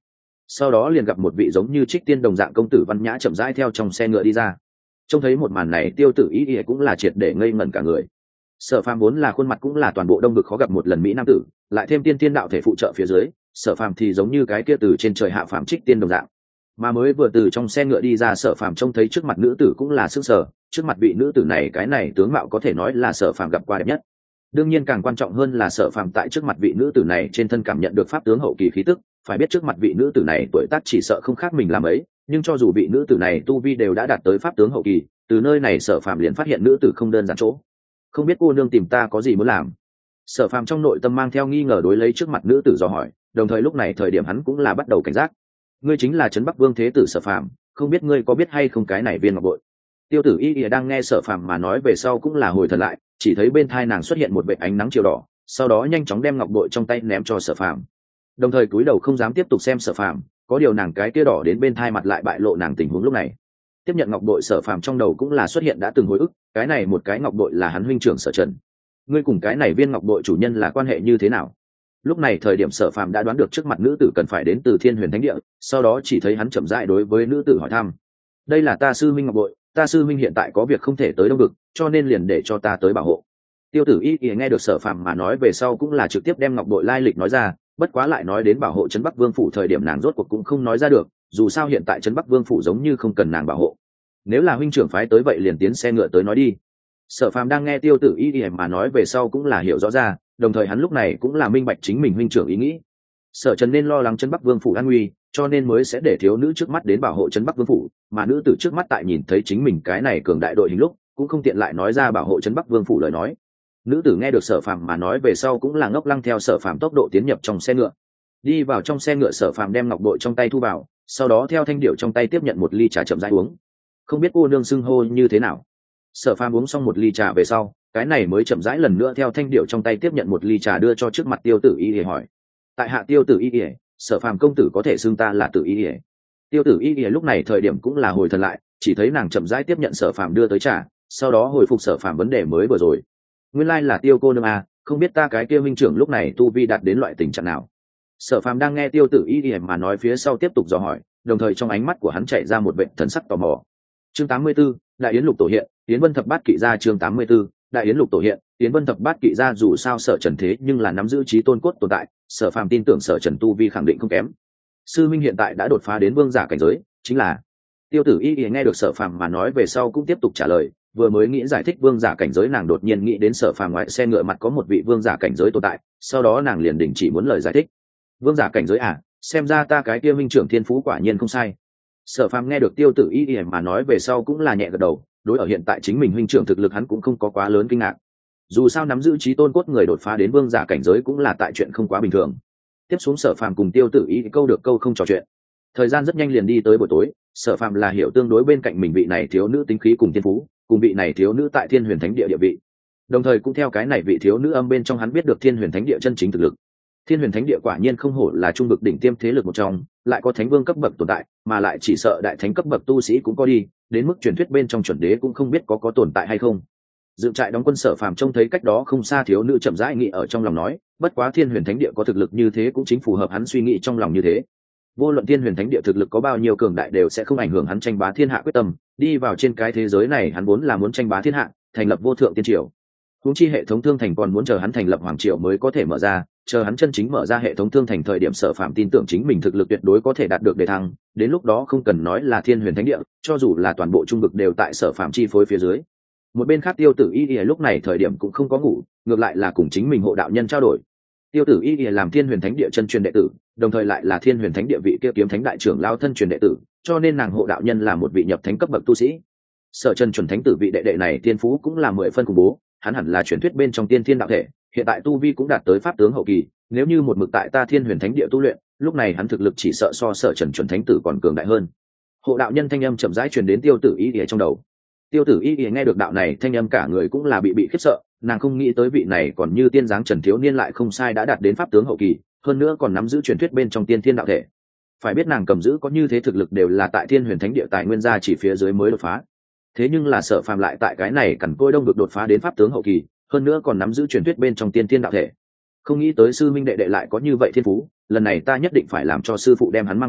sau đó liền gặp một vị giống như trích tiên đồng dạng công tử văn nhã chậm rãi theo trong xe ngựa đi ra. Trông thấy một màn này, Tiêu Tử Y Y cũng là triệt để ngây ngẩn cả người. Sở Phàm vốn là khuôn mặt cũng là toàn bộ đông vực khó gặp một lần mỹ nam tử, lại thêm tiên tiên đạo thể phụ trợ phía dưới, Sở Phàm thì giống như cái kia từ trên trời hạ phàm trích tiên đồng dạng. Mà mới vừa từ trong xe ngựa đi ra, Sở Phàm trông thấy trước mặt nữ tử cũng là sững sờ, trước mặt vị nữ tử này cái này tướng mạo có thể nói là Sở Phàm gặp qua đẹp nhất. Đương nhiên càng quan trọng hơn là Sở Phàm tại trước mặt vị nữ tử này trên thân cảm nhận được pháp tướng hậu kỳ khí tức, phải biết trước mặt vị nữ tử này tuổi tác chỉ sợ không khác mình làm ấy, nhưng cho dù vị nữ tử này tu vi đều đã đạt tới pháp tướng hậu kỳ, từ nơi này Sở Phàm liền phát hiện nữ tử không đơn giản chỗ. Không biết cô nương tìm ta có gì muốn làm? Sở Phàm trong nội tâm mang theo nghi ngờ đối lấy trước mặt nữ tử dò hỏi, đồng thời lúc này thời điểm hắn cũng là bắt đầu cảnh giác. Ngươi chính là Trấn Bắc Vương Thế Tử Sở Phàm, không biết ngươi có biết hay không cái này viên ngọc bội? Tiêu Tử Y Y đang nghe Sở Phàm mà nói về sau cũng là hồi thần lại, chỉ thấy bên thai nàng xuất hiện một vệt ánh nắng chiều đỏ, sau đó nhanh chóng đem ngọc bội trong tay ném cho Sở Phàm. Đồng thời cúi đầu không dám tiếp tục xem Sở Phàm, có điều nàng cái kia đỏ đến bên thai mặt lại bại lộ nàng tình huống lúc này. Tiếp nhận ngọc bội, Sở Phàm trong đầu cũng là xuất hiện đã từng hồi ức, cái này một cái ngọc bội là hắn huynh trưởng Sở Trần. Ngươi cùng cái này viên ngọc bội chủ nhân là quan hệ như thế nào? Lúc này thời điểm Sở Phàm đã đoán được trước mặt nữ tử cần phải đến từ Thiên Huyền Thánh Địa, sau đó chỉ thấy hắn chậm rãi đối với nữ tử hỏi thăm. Đây là ta sư minh ngọc bội, ta sư minh hiện tại có việc không thể tới Đông Vực, cho nên liền để cho ta tới bảo hộ. Tiêu Tử Y Y nghe được Sở Phàm mà nói về sau cũng là trực tiếp đem ngọc bội lai lịch nói ra, bất quá lại nói đến bảo hộ Trấn Bắc Vương phủ thời điểm nàng rốt cuộc cũng không nói ra được, dù sao hiện tại Trấn Bắc Vương phủ giống như không cần nàng bảo hộ. Nếu là huynh trưởng phái tới vậy liền tiến xe ngựa tới nói đi. Sở Phàm đang nghe Tiêu Tử Y Y mà nói về sau cũng là hiểu rõ ra, đồng thời hắn lúc này cũng là minh bạch chính mình huynh trưởng ý nghĩ. Sở Trần nên lo lắng Trấn Bắc Vương phủ an nguy, cho nên mới sẽ để thiếu nữ trước mắt đến bảo hộ Trấn Bắc Vương phủ, mà nữ tử trước mắt tại nhìn thấy chính mình cái này cường đại đội hình lúc, cũng không tiện lại nói ra bảo hộ Trấn Bắc Vương phủ lời nói. Nữ tử nghe được Sở Phàm mà nói về sau cũng là ngốc lăng theo Sở Phàm tốc độ tiến nhập trong xe ngựa. Đi vào trong xe ngựa, Sở Phàm đem ngọc bội trong tay thu vào, sau đó theo thanh điệu trong tay tiếp nhận một ly trà chậm rãi uống. Không biết cô nương xưng hô như thế nào? Sở Phàm uống xong một ly trà về sau, cái này mới chậm rãi lần nữa theo thanh điệu trong tay tiếp nhận một ly trà đưa cho trước mặt Tiêu Tử Y Y hỏi. Tại hạ Tiêu Tử Y Y, Sở Phàm công tử có thể xưng ta là Tử Y Y. Tiêu Tử Y Y lúc này thời điểm cũng là hồi thần lại, chỉ thấy nàng chậm rãi tiếp nhận Sở Phàm đưa tới trà, sau đó hồi phục Sở Phàm vấn đề mới vừa rồi. Nguyên lai là Tiêu cô nương à, không biết ta cái kia minh trưởng lúc này tu vi đạt đến loại tình trạng nào? Sở Phàm đang nghe Tiêu Tử Y Y mà nói phía sau tiếp tục dò hỏi, đồng thời trong ánh mắt của hắn chạy ra một vẻ thần sắc tò mò. Chương tám mươi 84, Đại Yến Lục Tổ hiện, Yến Vân Thập Bát Kỵ gia. Chương tám mươi 84, Đại Yến Lục Tổ hiện, Yến Vân Thập Bát Kỵ gia. Dù sao Sở Trần thế nhưng là nắm giữ trí tôn cốt tồn tại, Sở Phàm tin tưởng Sở Trần tu vi khẳng định không kém. Sư minh hiện tại đã đột phá đến vương giả cảnh giới, chính là. Tiêu Tử Y Y nghe được Sở Phàm mà nói về sau cũng tiếp tục trả lời, vừa mới nghĩ giải thích vương giả cảnh giới, nàng đột nhiên nghĩ đến Sở Phàm ngoài xe ngựa mặt có một vị vương giả cảnh giới tồn tại, sau đó nàng liền đình chỉ muốn lời giải thích. Vương giả cảnh giới à, xem ra ta cái kia minh trưởng thiên phú quả nhiên không sai. Sở Phàm nghe được Tiêu Tử Y Y mà nói về sau cũng là nhẹ gật đầu, đối ở hiện tại chính mình huynh trưởng thực lực hắn cũng không có quá lớn kinh ngạc. Dù sao nắm giữ trí tôn cốt người đột phá đến vương giả cảnh giới cũng là tại chuyện không quá bình thường. Tiếp xuống Sở Phàm cùng Tiêu Tử Y câu được câu không trò chuyện. Thời gian rất nhanh liền đi tới buổi tối, Sở Phàm là hiểu tương đối bên cạnh mình vị này thiếu nữ tính khí cùng thiên phú, cùng vị này thiếu nữ tại Thiên Huyền Thánh Địa địa vị. Đồng thời cũng theo cái này vị thiếu nữ âm bên trong hắn biết được Thiên Huyền Thánh Địa chân chính thực lực. Thiên Huyền Thánh Địa quả nhiên không hổ là trung vực đỉnh tiêm thế lực một trong, lại có thánh vương cấp bậc tồn tại, mà lại chỉ sợ đại thánh cấp bậc tu sĩ cũng có đi, đến mức truyền thuyết bên trong chuẩn đế cũng không biết có có tồn tại hay không. Dựng trại đóng quân Sở Phàm trông thấy cách đó không xa thiếu nữ chậm rãi nghĩ ở trong lòng nói, bất quá Thiên Huyền Thánh Địa có thực lực như thế cũng chính phù hợp hắn suy nghĩ trong lòng như thế. Vô luận Thiên Huyền Thánh Địa thực lực có bao nhiêu cường đại đều sẽ không ảnh hưởng hắn tranh bá thiên hạ quyết tâm, đi vào trên cái thế giới này hắn vốn là muốn tranh bá thiên hạ, thành lập vô thượng tiên triều. Huống chi hệ thống thương thành còn muốn chờ hắn thành lập hoàng triều mới có thể mở ra, chờ hắn chân chính mở ra hệ thống thương thành thời điểm Sở Phàm tin tưởng chính mình thực lực tuyệt đối có thể đạt được đề thăng, đến lúc đó không cần nói là Thiên Huyền Thánh Địa, cho dù là toàn bộ trung vực đều tại Sở Phàm chi phối phía dưới. Một bên khác Tiêu Tử Y Y lúc này thời điểm cũng không có ngủ, ngược lại là cùng chính mình hộ đạo nhân trao đổi. Tiêu Tử Y Y làm Thiên Huyền Thánh Địa chân truyền đệ tử, đồng thời lại là Thiên Huyền Thánh Địa vị kia kiếm thánh đại trưởng lão thân truyền đệ tử, cho nên nàng hộ đạo nhân là một vị nhập thánh cấp bậc tu sĩ. Sở Trần chuẩn thánh tử vị đệ đệ này tiên phú cũng là mười phân khủng bố, hắn hẳn là truyền thuyết bên trong tiên thiên đạo thể, hiện tại tu vi cũng đạt tới pháp tướng hậu kỳ, nếu như một mực tại ta Thiên Huyền Thánh Địa tu luyện, lúc này hắn thực lực chỉ sợ so Sở Trần chuẩn thánh tử còn cường đại hơn. Hộ đạo nhân thanh âm chậm rãi truyền đến Tiêu Tử Y Y trong đầu. Tiêu Tử Y Y nghe được đạo này thanh âm cả người cũng là bị bị khiếp sợ, nàng không nghĩ tới vị này còn như tiên dáng Trần thiếu niên lại không sai đã đạt đến pháp tướng hậu kỳ, hơn nữa còn nắm giữ truyền thuyết bên trong tiên thiên đạo thể. Phải biết nàng cầm giữ có như thế thực lực đều là tại Thiên Huyền Thánh Địa tài nguyên gia chỉ phía dưới mới đột phá. Thế nhưng là Sở Phàm lại tại cái này cằn côi đông được đột phá đến pháp tướng hậu kỳ, hơn nữa còn nắm giữ truyền thuyết bên trong tiên thiên đạo thể. Không nghĩ tới sư minh đệ đệ lại có như vậy thiên phú, lần này ta nhất định phải làm cho sư phụ đem hắn mang về,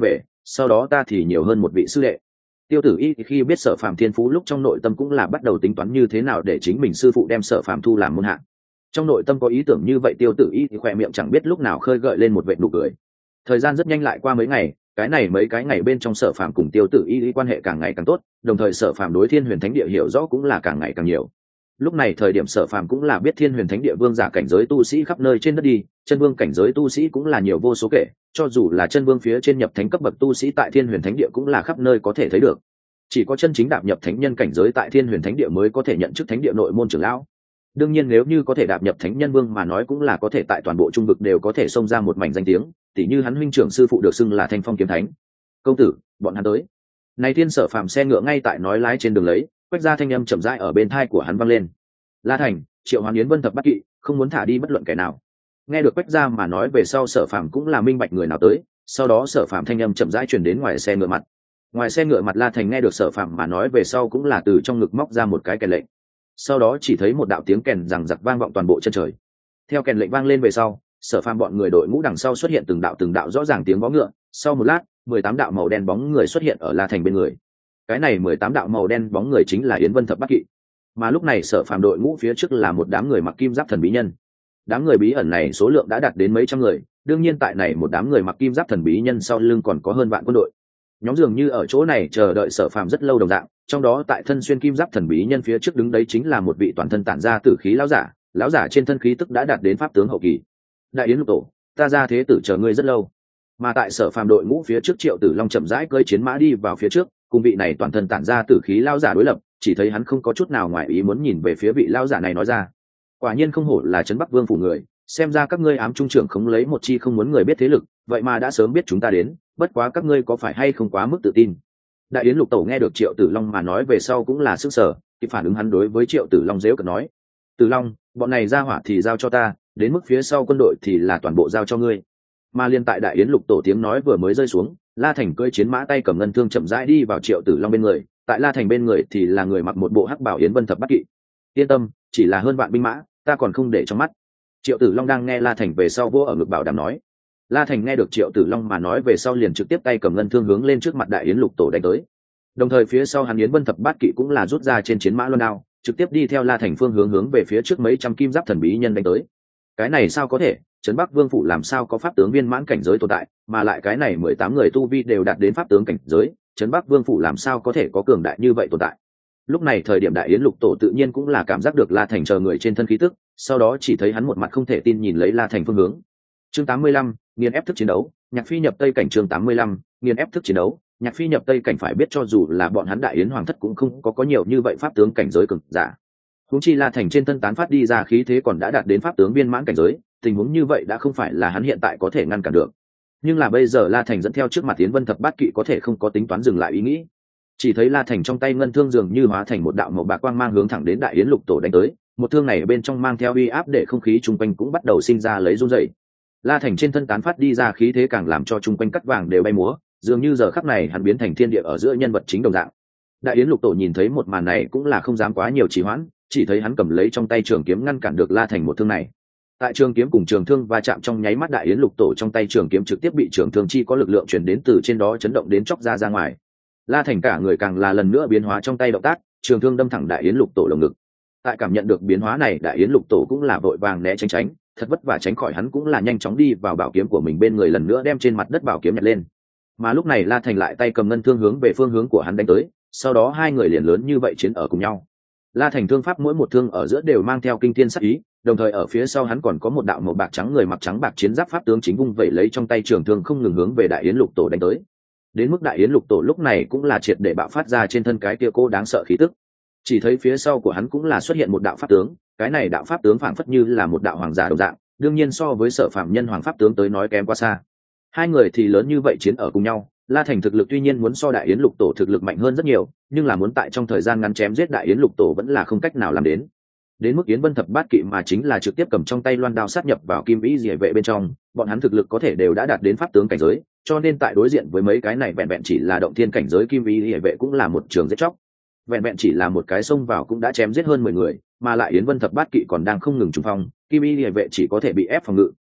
sau đó ta thì nhiều hơn một vị sư đệ. Tiêu Tử Y khi biết Sở Phàm thiên phú lúc trong nội tâm cũng là bắt đầu tính toán như thế nào để chính mình sư phụ đem Sở Phàm thu làm môn hạ. Trong nội tâm có ý tưởng như vậy, Tiêu Tử Y thì khỏe miệng chẳng biết lúc nào khơi gợi lên một vệt nụ cười. Thời gian rất nhanh lại qua mấy ngày, cái này mấy cái ngày bên trong Sở Phàm cùng Tiêu Tử Y quan hệ càng ngày càng tốt, đồng thời Sở Phàm đối Thiên Huyền Thánh Địa hiểu rõ cũng là càng ngày càng nhiều. Lúc này thời điểm Sở Phàm cũng là biết Thiên Huyền Thánh Địa vương giả cảnh giới tu sĩ khắp nơi trên đất đi, chân vương cảnh giới tu sĩ cũng là nhiều vô số kể, cho dù là chân vương phía trên nhập thánh cấp bậc tu sĩ tại Thiên Huyền Thánh Địa cũng là khắp nơi có thể thấy được. Chỉ có chân chính đạp nhập thánh nhân cảnh giới tại Thiên Huyền Thánh Địa mới có thể nhận chức thánh địa nội môn trưởng lão. Đương nhiên nếu như có thể đạp nhập thánh nhân vương mà nói cũng là có thể tại toàn bộ trung vực đều có thể xông ra một mảnh danh tiếng, tỉ như hắn huynh trưởng sư phụ được xưng là Thanh Phong kiếm thánh. Công tử, bọn hắn tới. Này Thiên Sở Phàm xe ngựa ngay tại nói lái trên đường lấy, quách ra thanh âm chậm rãi ở bên tai của hắn vang lên. La Thành, Triệu Hoán Yến Vân thập bát kỵ, không muốn thả đi bất luận kẻ nào. Nghe được quách ra mà nói về sau, Sở Phàm cũng là minh bạch người nào tới, sau đó Sở Phàm thanh âm chậm rãi truyền đến ngoài xe ngựa mặt. Ngoài xe ngựa mặt La Thành nghe được Sở Phàm mà nói về sau cũng là từ trong ngực móc ra một cái kèn lệnh. Sau đó chỉ thấy một đạo tiếng kèn rằng giặc vang vọng toàn bộ chân trời. Theo kèn lệnh vang lên về sau, Sở Phàm bọn người đội ngũ đằng sau xuất hiện từng đạo từng đạo rõ ràng tiếng vó ngựa, sau một lát, mười tám đạo màu đen bóng người xuất hiện ở La Thành bên người. Cái này mười tám đạo màu đen bóng người chính là Yến Vân thập bát kỵ. Mà lúc này Sở Phàm đội ngũ phía trước là một đám người mặc kim giáp thần bí nhân. Đám người bí ẩn này số lượng đã đạt đến mấy trăm người, đương nhiên tại này một đám người mặc kim giáp thần bí nhân sau lưng còn có hơn vạn quân đội. Nhóm dường như ở chỗ này chờ đợi Sở Phàm rất lâu đồng dạng, trong đó tại thân xuyên kim giáp thần bí nhân phía trước đứng đấy chính là một vị toàn thân tản ra tử khí lão giả, lão giả trên thân khí tức đã đạt đến pháp tướng hậu kỳ. Đại Yến Lục Tổ, ta ra thế tử chờ ngươi rất lâu. Mà tại Sở Phàm đội ngũ phía trước, Triệu Tử Long chậm rãi cưỡi chiến mã đi vào phía trước, cùng vị này toàn thân tản ra tử khí lão giả đối lập, chỉ thấy hắn không có chút nào ngoài ý muốn nhìn về phía vị lão giả này nói ra: quả nhiên không hổ là trấn Bắc Vương phủ người, xem ra các ngươi ám trung trưởng không lấy một chi không muốn người biết thế lực, vậy mà đã sớm biết chúng ta đến, bất quá các ngươi có phải hay không quá mức tự tin. Đại Yến Lục Tổ nghe được Triệu Tử Long mà nói về sau cũng là sức sở, kịp phản ứng hắn đối với Triệu Tử Long dễu cợt nói: Tử Long, bọn này ra hỏa thì giao cho ta, đến mức phía sau quân đội thì là toàn bộ giao cho ngươi. Mà liên tại Đại Yến Lục Tổ tiếng nói vừa mới rơi xuống, La Thành cưỡi chiến mã tay cầm ngân thương chậm rãi đi vào Triệu Tử Long bên người, tại La Thành bên người thì là người mặc một bộ hắc bảo Yến Vân thập bát kỵ. Yên tâm, chỉ là hơn vạn binh mã, ta còn không để trong mắt. Triệu Tử Long đang nghe La Thành về sau vô ở ngực bảo đảm nói. La Thành nghe được Triệu Tử Long mà nói về sau liền trực tiếp tay cầm ngân thương hướng lên trước mặt Đại Yến Lục Tổ đánh tới. Đồng thời phía sau hắn Yến Vân thập bát kỵ cũng là rút ra trên chiến mã luân đao, trực tiếp đi theo La Thành phương hướng hướng về phía trước mấy trăm kim giáp thần bí nhân đánh tới. Cái này sao có thể, trấn Bắc Vương phủ làm sao có pháp tướng viên mãn cảnh giới tồn tại, mà lại cái này mười tám người tu vi đều đạt đến pháp tướng cảnh giới, trấn Bắc Vương phủ làm sao có thể có cường đại như vậy tồn tại. Lúc này thời điểm Đại Yến Lục Tổ tự nhiên cũng là cảm giác được La Thành chờ người trên thân khí tức, sau đó chỉ thấy hắn một mặt không thể tin nhìn lấy La Thành phương hướng. Chương tám mươi lăm, nghiền ép thức chiến đấu, Nhạc Phi nhập Tây cảnh. Chương tám mươi lăm, nghiền ép thức chiến đấu, Nhạc Phi nhập Tây cảnh. Phải biết cho dù là bọn hắn Đại Yến Hoàng thất cũng không có có nhiều như vậy pháp tướng cảnh giới cường giả. Huống chi La Thành trên thân tán phát đi ra khí thế còn đã đạt đến pháp tướng viên mãn cảnh giới, tình huống như vậy đã không phải là hắn hiện tại có thể ngăn cản được. Nhưng là bây giờ La Thành dẫn theo trước mặt Yến Vân thập bát kỵ có thể không có tính toán dừng lại ý nghĩ. Chỉ thấy La Thành trong tay ngân thương dường như hóa thành một đạo màu bạc quang mang hướng thẳng đến Đại Yến Lục Tổ đánh tới, một thương này bên trong mang theo uy áp để không khí chung quanh cũng bắt đầu sinh ra lấy run rẩy. La Thành trên thân tán phát đi ra khí thế càng làm cho chung quanh cắt vàng đều bay múa, dường như giờ khắc này hắn biến thành thiên địa ở giữa nhân vật chính đồng dạng. Đại Yến Lục Tổ nhìn thấy một màn này cũng là không dám quá nhiều trì hoãn, chỉ thấy hắn cầm lấy trong tay trường kiếm ngăn cản được La Thành một thương này. Tại trường kiếm cùng trường thương va chạm trong nháy mắt, Đại Yến Lục Tổ trong tay trường kiếm trực tiếp bị trường thương chi có lực lượng truyền đến từ trên đó chấn động đến chóc ra ra ngoài. La Thành cả người càng là lần nữa biến hóa trong tay động tác, trường thương đâm thẳng Đại Yến Lục Tổ lồng ngực. Tại cảm nhận được biến hóa này, Đại Yến Lục Tổ cũng là vội vàng né tránh tránh, thật vất vả tránh khỏi hắn cũng là nhanh chóng đi vào bảo kiếm của mình bên người, lần nữa đem trên mặt đất bảo kiếm nhặt lên. Mà lúc này La Thành lại tay cầm ngân thương hướng về phương hướng của hắn đánh tới, sau đó hai người liền lớn như vậy chiến ở cùng nhau. La Thành thương pháp mỗi một thương ở giữa đều mang theo kinh thiên sát ý, đồng thời ở phía sau hắn còn có một đạo màu bạc trắng người mặc trắng bạc chiến giáp pháp tướng chính vung vẩy lấy trong tay trường thương không ngừng hướng về Đại Yến Lục Tổ đánh tới. Đến mức Đại Yến Lục Tổ lúc này cũng là triệt để bạo phát ra trên thân cái kia cô đáng sợ khí tức. Chỉ thấy phía sau của hắn cũng là xuất hiện một đạo pháp tướng, cái này đạo pháp tướng phảng phất như là một đạo hoàng giả đồng dạng, đương nhiên so với Sở Phạm nhân hoàng pháp tướng tới nói kém quá xa. Hai người thì lớn như vậy chiến ở cùng nhau, La Thành thực lực tuy nhiên muốn so Đại Yến Lục Tổ thực lực mạnh hơn rất nhiều, nhưng là muốn tại trong thời gian ngắn chém giết Đại Yến Lục Tổ vẫn là không cách nào làm đến. Đến mức Yến Vân thập bát kỵ mà chính là trực tiếp cầm trong tay loan đao sát nhập vào Kim Vĩ Liễu vệ bên trong, bọn hắn thực lực có thể đều đã đạt đến pháp tướng cảnh giới, cho nên tại đối diện với mấy cái này vẹn vẹn chỉ là động thiên cảnh giới Kim Vĩ Liễu vệ cũng là một trường giết chóc. Vẹn vẹn chỉ là một cái xông vào cũng đã chém giết hơn mười người, mà lại Yến Vân thập bát kỵ còn đang không ngừng trùng phong, Kim Vĩ Liễu vệ chỉ có thể bị ép phòng ngự,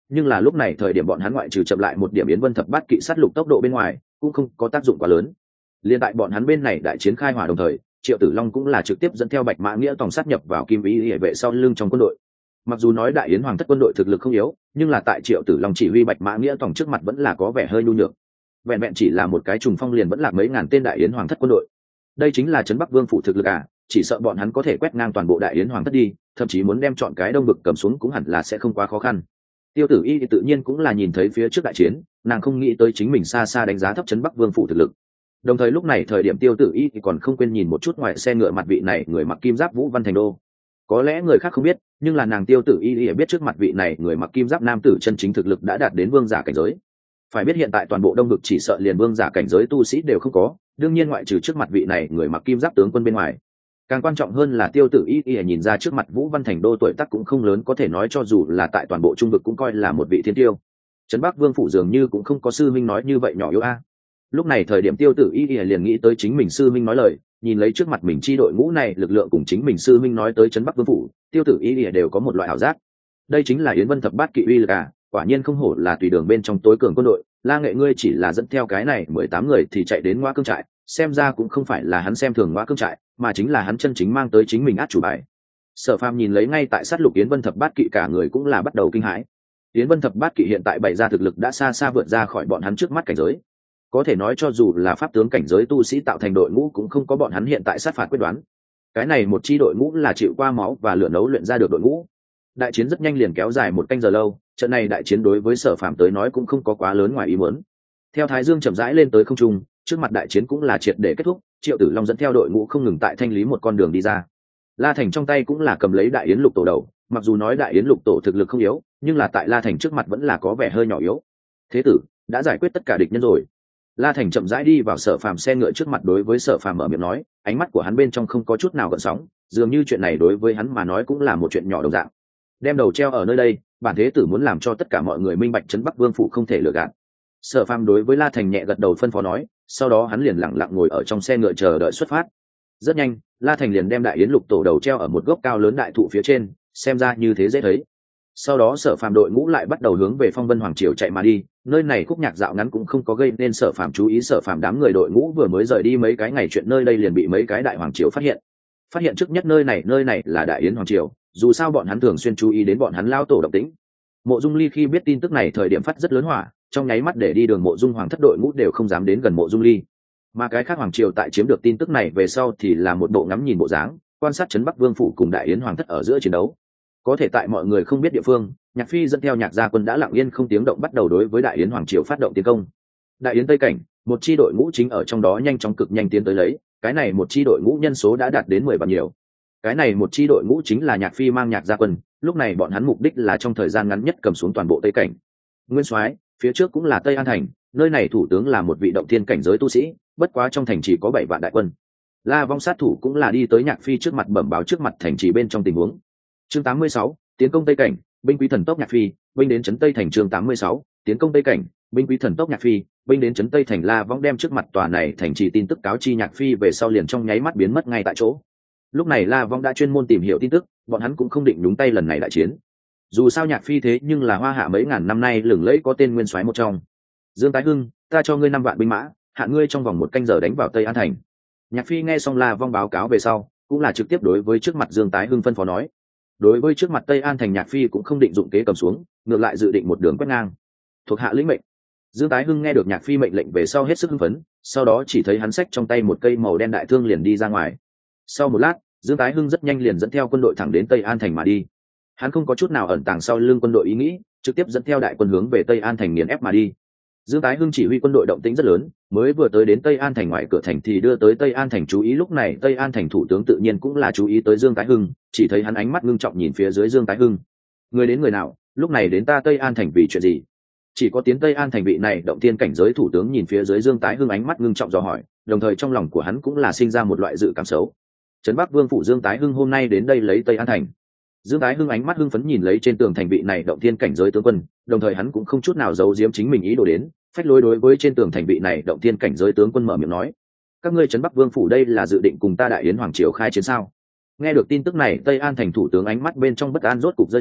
nhưng là lúc này thời điểm bọn hắn ngoại trừ chậm lại một điểm yến vân thập bát kỵ sát lục tốc độ bên ngoài cũng không có tác dụng quá lớn. Liên tại bọn hắn bên này đại chiến khai hỏa đồng thời, Triệu Tử Long cũng là trực tiếp dẫn theo Bạch Mã Nghĩa tòng sát nhập vào Kim Vĩ hệ vệ sau lưng trong quân đội. Mặc dù nói đại yến hoàng thất quân đội thực lực không yếu, nhưng là tại Triệu Tử Long chỉ huy Bạch Mã Nghĩa tòng trước mặt vẫn là có vẻ hơi nhu nhược. Vẹn vẹn chỉ là một cái trùng phong liền vẫn là mấy ngàn tên đại yến hoàng thất quân đội. Đây chính là trấn Bắc Vương phủ thực lực à, chỉ sợ bọn hắn có thể quét ngang toàn bộ đại yến hoàng thất đi, thậm chí muốn đem chọn cái đông vực cầm xuống cũng hẳn là sẽ không quá khó khăn. Tiêu Tử Y thì tự nhiên cũng là nhìn thấy phía trước đại chiến, nàng không nghĩ tới chính mình xa xa đánh giá thấp trấn Bắc Vương phủ thực lực. Đồng thời lúc này thời điểm Tiêu Tử Y thì còn không quên nhìn một chút ngoài xe ngựa mặt vị này người mặc kim giáp Vũ Văn Thành Đô. Có lẽ người khác không biết, nhưng là nàng Tiêu Tử Y thì biết trước mặt vị này người mặc kim giáp nam tử chân chính thực lực đã đạt đến vương giả cảnh giới. Phải biết hiện tại toàn bộ đông vực chỉ sợ liền vương giả cảnh giới tu sĩ đều không có, đương nhiên ngoại trừ trước mặt vị này người mặc kim giáp tướng quân bên ngoài. Càng quan trọng hơn là Tiêu Tử Y Y nhìn ra trước mặt Vũ Văn Thành Đô tuổi tác cũng không lớn, có thể nói cho dù là tại toàn bộ trung vực cũng coi là một vị thiên tiêu. Trấn Bắc Vương phủ dường như cũng không có sư minh nói như vậy nhỏ yếu a. Lúc này thời điểm Tiêu Tử Y Y liền nghĩ tới chính mình sư minh nói lời, nhìn lấy trước mặt mình chi đội ngũ này lực lượng cùng chính mình sư minh nói tới Trấn Bắc Vương phủ, Tiêu Tử Y Y đều có một loại ảo giác. Đây chính là Yến Vân thập bát kỵ uy lực à, quả nhiên không hổ là tùy đường bên trong tối cường quân đội. La Nghệ ngươi chỉ là dẫn theo cái này mười tám người thì chạy đến Ngoa Cương trại, xem ra cũng không phải là hắn xem thường Ngoa Cương trại, mà chính là hắn chân chính mang tới chính mình át chủ bài. Sở Phàm nhìn lấy ngay tại sát lục Yến Vân thập bát kỵ cả người cũng là bắt đầu kinh hãi. Yến Vân thập bát kỵ hiện tại bày ra thực lực đã xa xa vượt ra khỏi bọn hắn trước mắt cảnh giới. Có thể nói cho dù là pháp tướng cảnh giới tu sĩ tạo thành đội ngũ cũng không có bọn hắn hiện tại sát phạt quyết đoán. Cái này một chi đội ngũ là chịu qua máu và lửa nấu luyện ra được đội ngũ. Đại chiến rất nhanh liền kéo dài một canh giờ lâu, trận này đại chiến đối với Sở Phàm tới nói cũng không có quá lớn ngoài ý muốn. Theo Thái Dương chậm rãi lên tới không trung, trước mặt đại chiến cũng là triệt để kết thúc, Triệu Tử Long dẫn theo đội ngũ không ngừng tại thanh lý một con đường đi ra. La Thành trong tay cũng là cầm lấy đại yến lục tổ đầu, mặc dù nói đại yến lục tổ thực lực không yếu, nhưng là tại La Thành trước mặt vẫn là có vẻ hơi nhỏ yếu. Thế tử đã giải quyết tất cả địch nhân rồi. La Thành chậm rãi đi vào Sở Phàm xe ngựa trước mặt, đối với Sở Phàm mở miệng nói, ánh mắt của hắn bên trong không có chút nào gợn sóng, dường như chuyện này đối với hắn mà nói cũng là một chuyện nhỏ đồng dạng. Đem đầu treo ở nơi đây, bản thế tử muốn làm cho tất cả mọi người minh bạch trấn Bắc Vương phủ không thể lừa gạt. Sở Phàm đối với La Thành nhẹ gật đầu phân phó nói, sau đó hắn liền lặng lặng ngồi ở trong xe ngựa chờ đợi xuất phát. Rất nhanh, La Thành liền đem đại yến lục tổ đầu treo ở một gốc cao lớn đại thụ phía trên, xem ra như thế dễ thấy. Sau đó Sở Phàm đội ngũ lại bắt đầu hướng về Phong Vân Hoàng triều chạy mà đi, nơi này khúc nhạc dạo ngắn cũng không có gây nên Sở Phàm chú ý. Sở Phàm đám người đội ngũ vừa mới rời đi mấy cái ngày, chuyện nơi đây liền bị mấy cái đại hoàng triều phát hiện. Phát hiện trước nhất nơi này, nơi này là đại yến hoàng triều, dù sao bọn hắn thường xuyên chú ý đến bọn hắn lao tổ động tĩnh. Mộ Dung Ly khi biết tin tức này thời điểm phát rất lớn hỏa, trong nháy mắt để đi đường Mộ Dung hoàng thất đội ngũ đều không dám đến gần Mộ Dung Ly. Mà cái khác hoàng triều tại chiếm được tin tức này về sau thì là một bộ ngắm nhìn bộ dáng, quan sát trấn Bắc Vương phủ cùng đại yến hoàng thất ở giữa chiến đấu. Có thể tại mọi người không biết địa phương, Nhạc Phi dẫn theo Nhạc gia quân đã lặng yên không tiếng động bắt đầu đối với đại yến hoàng triều phát động tiến công. Đại yến Tây cảnh, một chi đội ngũ chính ở trong đó nhanh chóng cực nhanh tiến tới lấy, cái này một chi đội ngũ nhân số đã đạt đến mười vạn nhiều. Cái này một chi đội ngũ chính là Nhạc Phi mang Nhạc gia quân, lúc này bọn hắn mục đích là trong thời gian ngắn nhất cầm xuống toàn bộ Tây cảnh. Nguyên soái, phía trước cũng là Tây An thành, nơi này thủ tướng là một vị động thiên cảnh giới tu sĩ, bất quá trong thành chỉ có bảy vạn đại quân. La Vong sát thủ cũng là đi tới Nhạc Phi trước mặt bẩm báo trước mặt thành trì bên trong tình huống. Chương tám mươi sáu, tiến công Tây cảnh, binh quý thần tốc Nhạc Phi, binh đến trấn Tây thành. Chương tám mươi sáu, tiến công Tây cảnh, binh quý thần tốc Nhạc Phi, binh đến trấn Tây thành. La Vong đem trước mặt tòa này thành trì tin tức cáo chi Nhạc Phi về sau liền trong nháy mắt biến mất ngay tại chỗ. Lúc này La Vong đã chuyên môn tìm hiểu tin tức, bọn hắn cũng không định nhúng tay lần này đại chiến. Dù sao Nhạc Phi thế nhưng là Hoa Hạ mấy ngàn năm nay lừng lẫy có tên nguyên soái một trong. Dương Tái Hưng, ta cho ngươi năm vạn binh mã, hạn ngươi trong vòng một canh giờ đánh vào Tây An thành. Nhạc Phi nghe xong La Vong báo cáo về sau, cũng là trực tiếp đối với trước mặt Dương Tái Hưng phân phó nói. Đối với trước mặt Tây An thành, Nhạc Phi cũng không định dụng kế cầm xuống, ngược lại dự định một đường quét ngang. Thuộc hạ lĩnh mệnh. Dương Tái Hưng nghe được Nhạc Phi mệnh lệnh về sau hết sức hưng phấn, sau đó chỉ thấy hắn xách trong tay một cây màu đen đại thương liền đi ra ngoài. Sau một lát, Dương Tái Hưng rất nhanh liền dẫn theo quân đội thẳng đến Tây An thành mà đi. Hắn không có chút nào ẩn tàng sau lưng quân đội ý nghĩ, trực tiếp dẫn theo đại quân hướng về Tây An thành nghiền ép mà đi. Dương Tái Hưng chỉ huy quân đội động tĩnh rất lớn, mới vừa tới đến Tây An thành ngoài cửa thành thì đưa tới Tây An thành chú ý. Lúc này Tây An thành thủ tướng tự nhiên cũng là chú ý tới Dương Tái Hưng, chỉ thấy hắn ánh mắt ngưng trọng nhìn phía dưới Dương Tái Hưng. Người đến người nào, lúc này đến ta Tây An thành vì chuyện gì? Chỉ có tiến Tây An thành vị này động tiên cảnh giới thủ tướng nhìn phía dưới Dương Tái Hưng ánh mắt ngưng trọng dò hỏi, đồng thời trong lòng của hắn cũng là sinh ra một loại dự cảm xấu. Trấn Bắc Vương phủ Dương Tái Hưng hôm nay đến đây lấy Tây An thành. Dương Tái Hưng ánh mắt hưng phấn nhìn lấy trên tường thành vị này động tiên cảnh giới tướng quân, đồng thời hắn cũng không chút nào giấu giếm chính mình ý đồ đến, phách lối đối với trên tường thành vị này động tiên cảnh giới tướng quân mở miệng nói: các ngươi Trấn Bắc Vương phủ đây là dự định cùng ta Đại Yến hoàng triều khai chiến sao? Nghe được tin tức này, Tây An thành thủ tướng ánh mắt bên trong bất an rốt cục rơi xuống,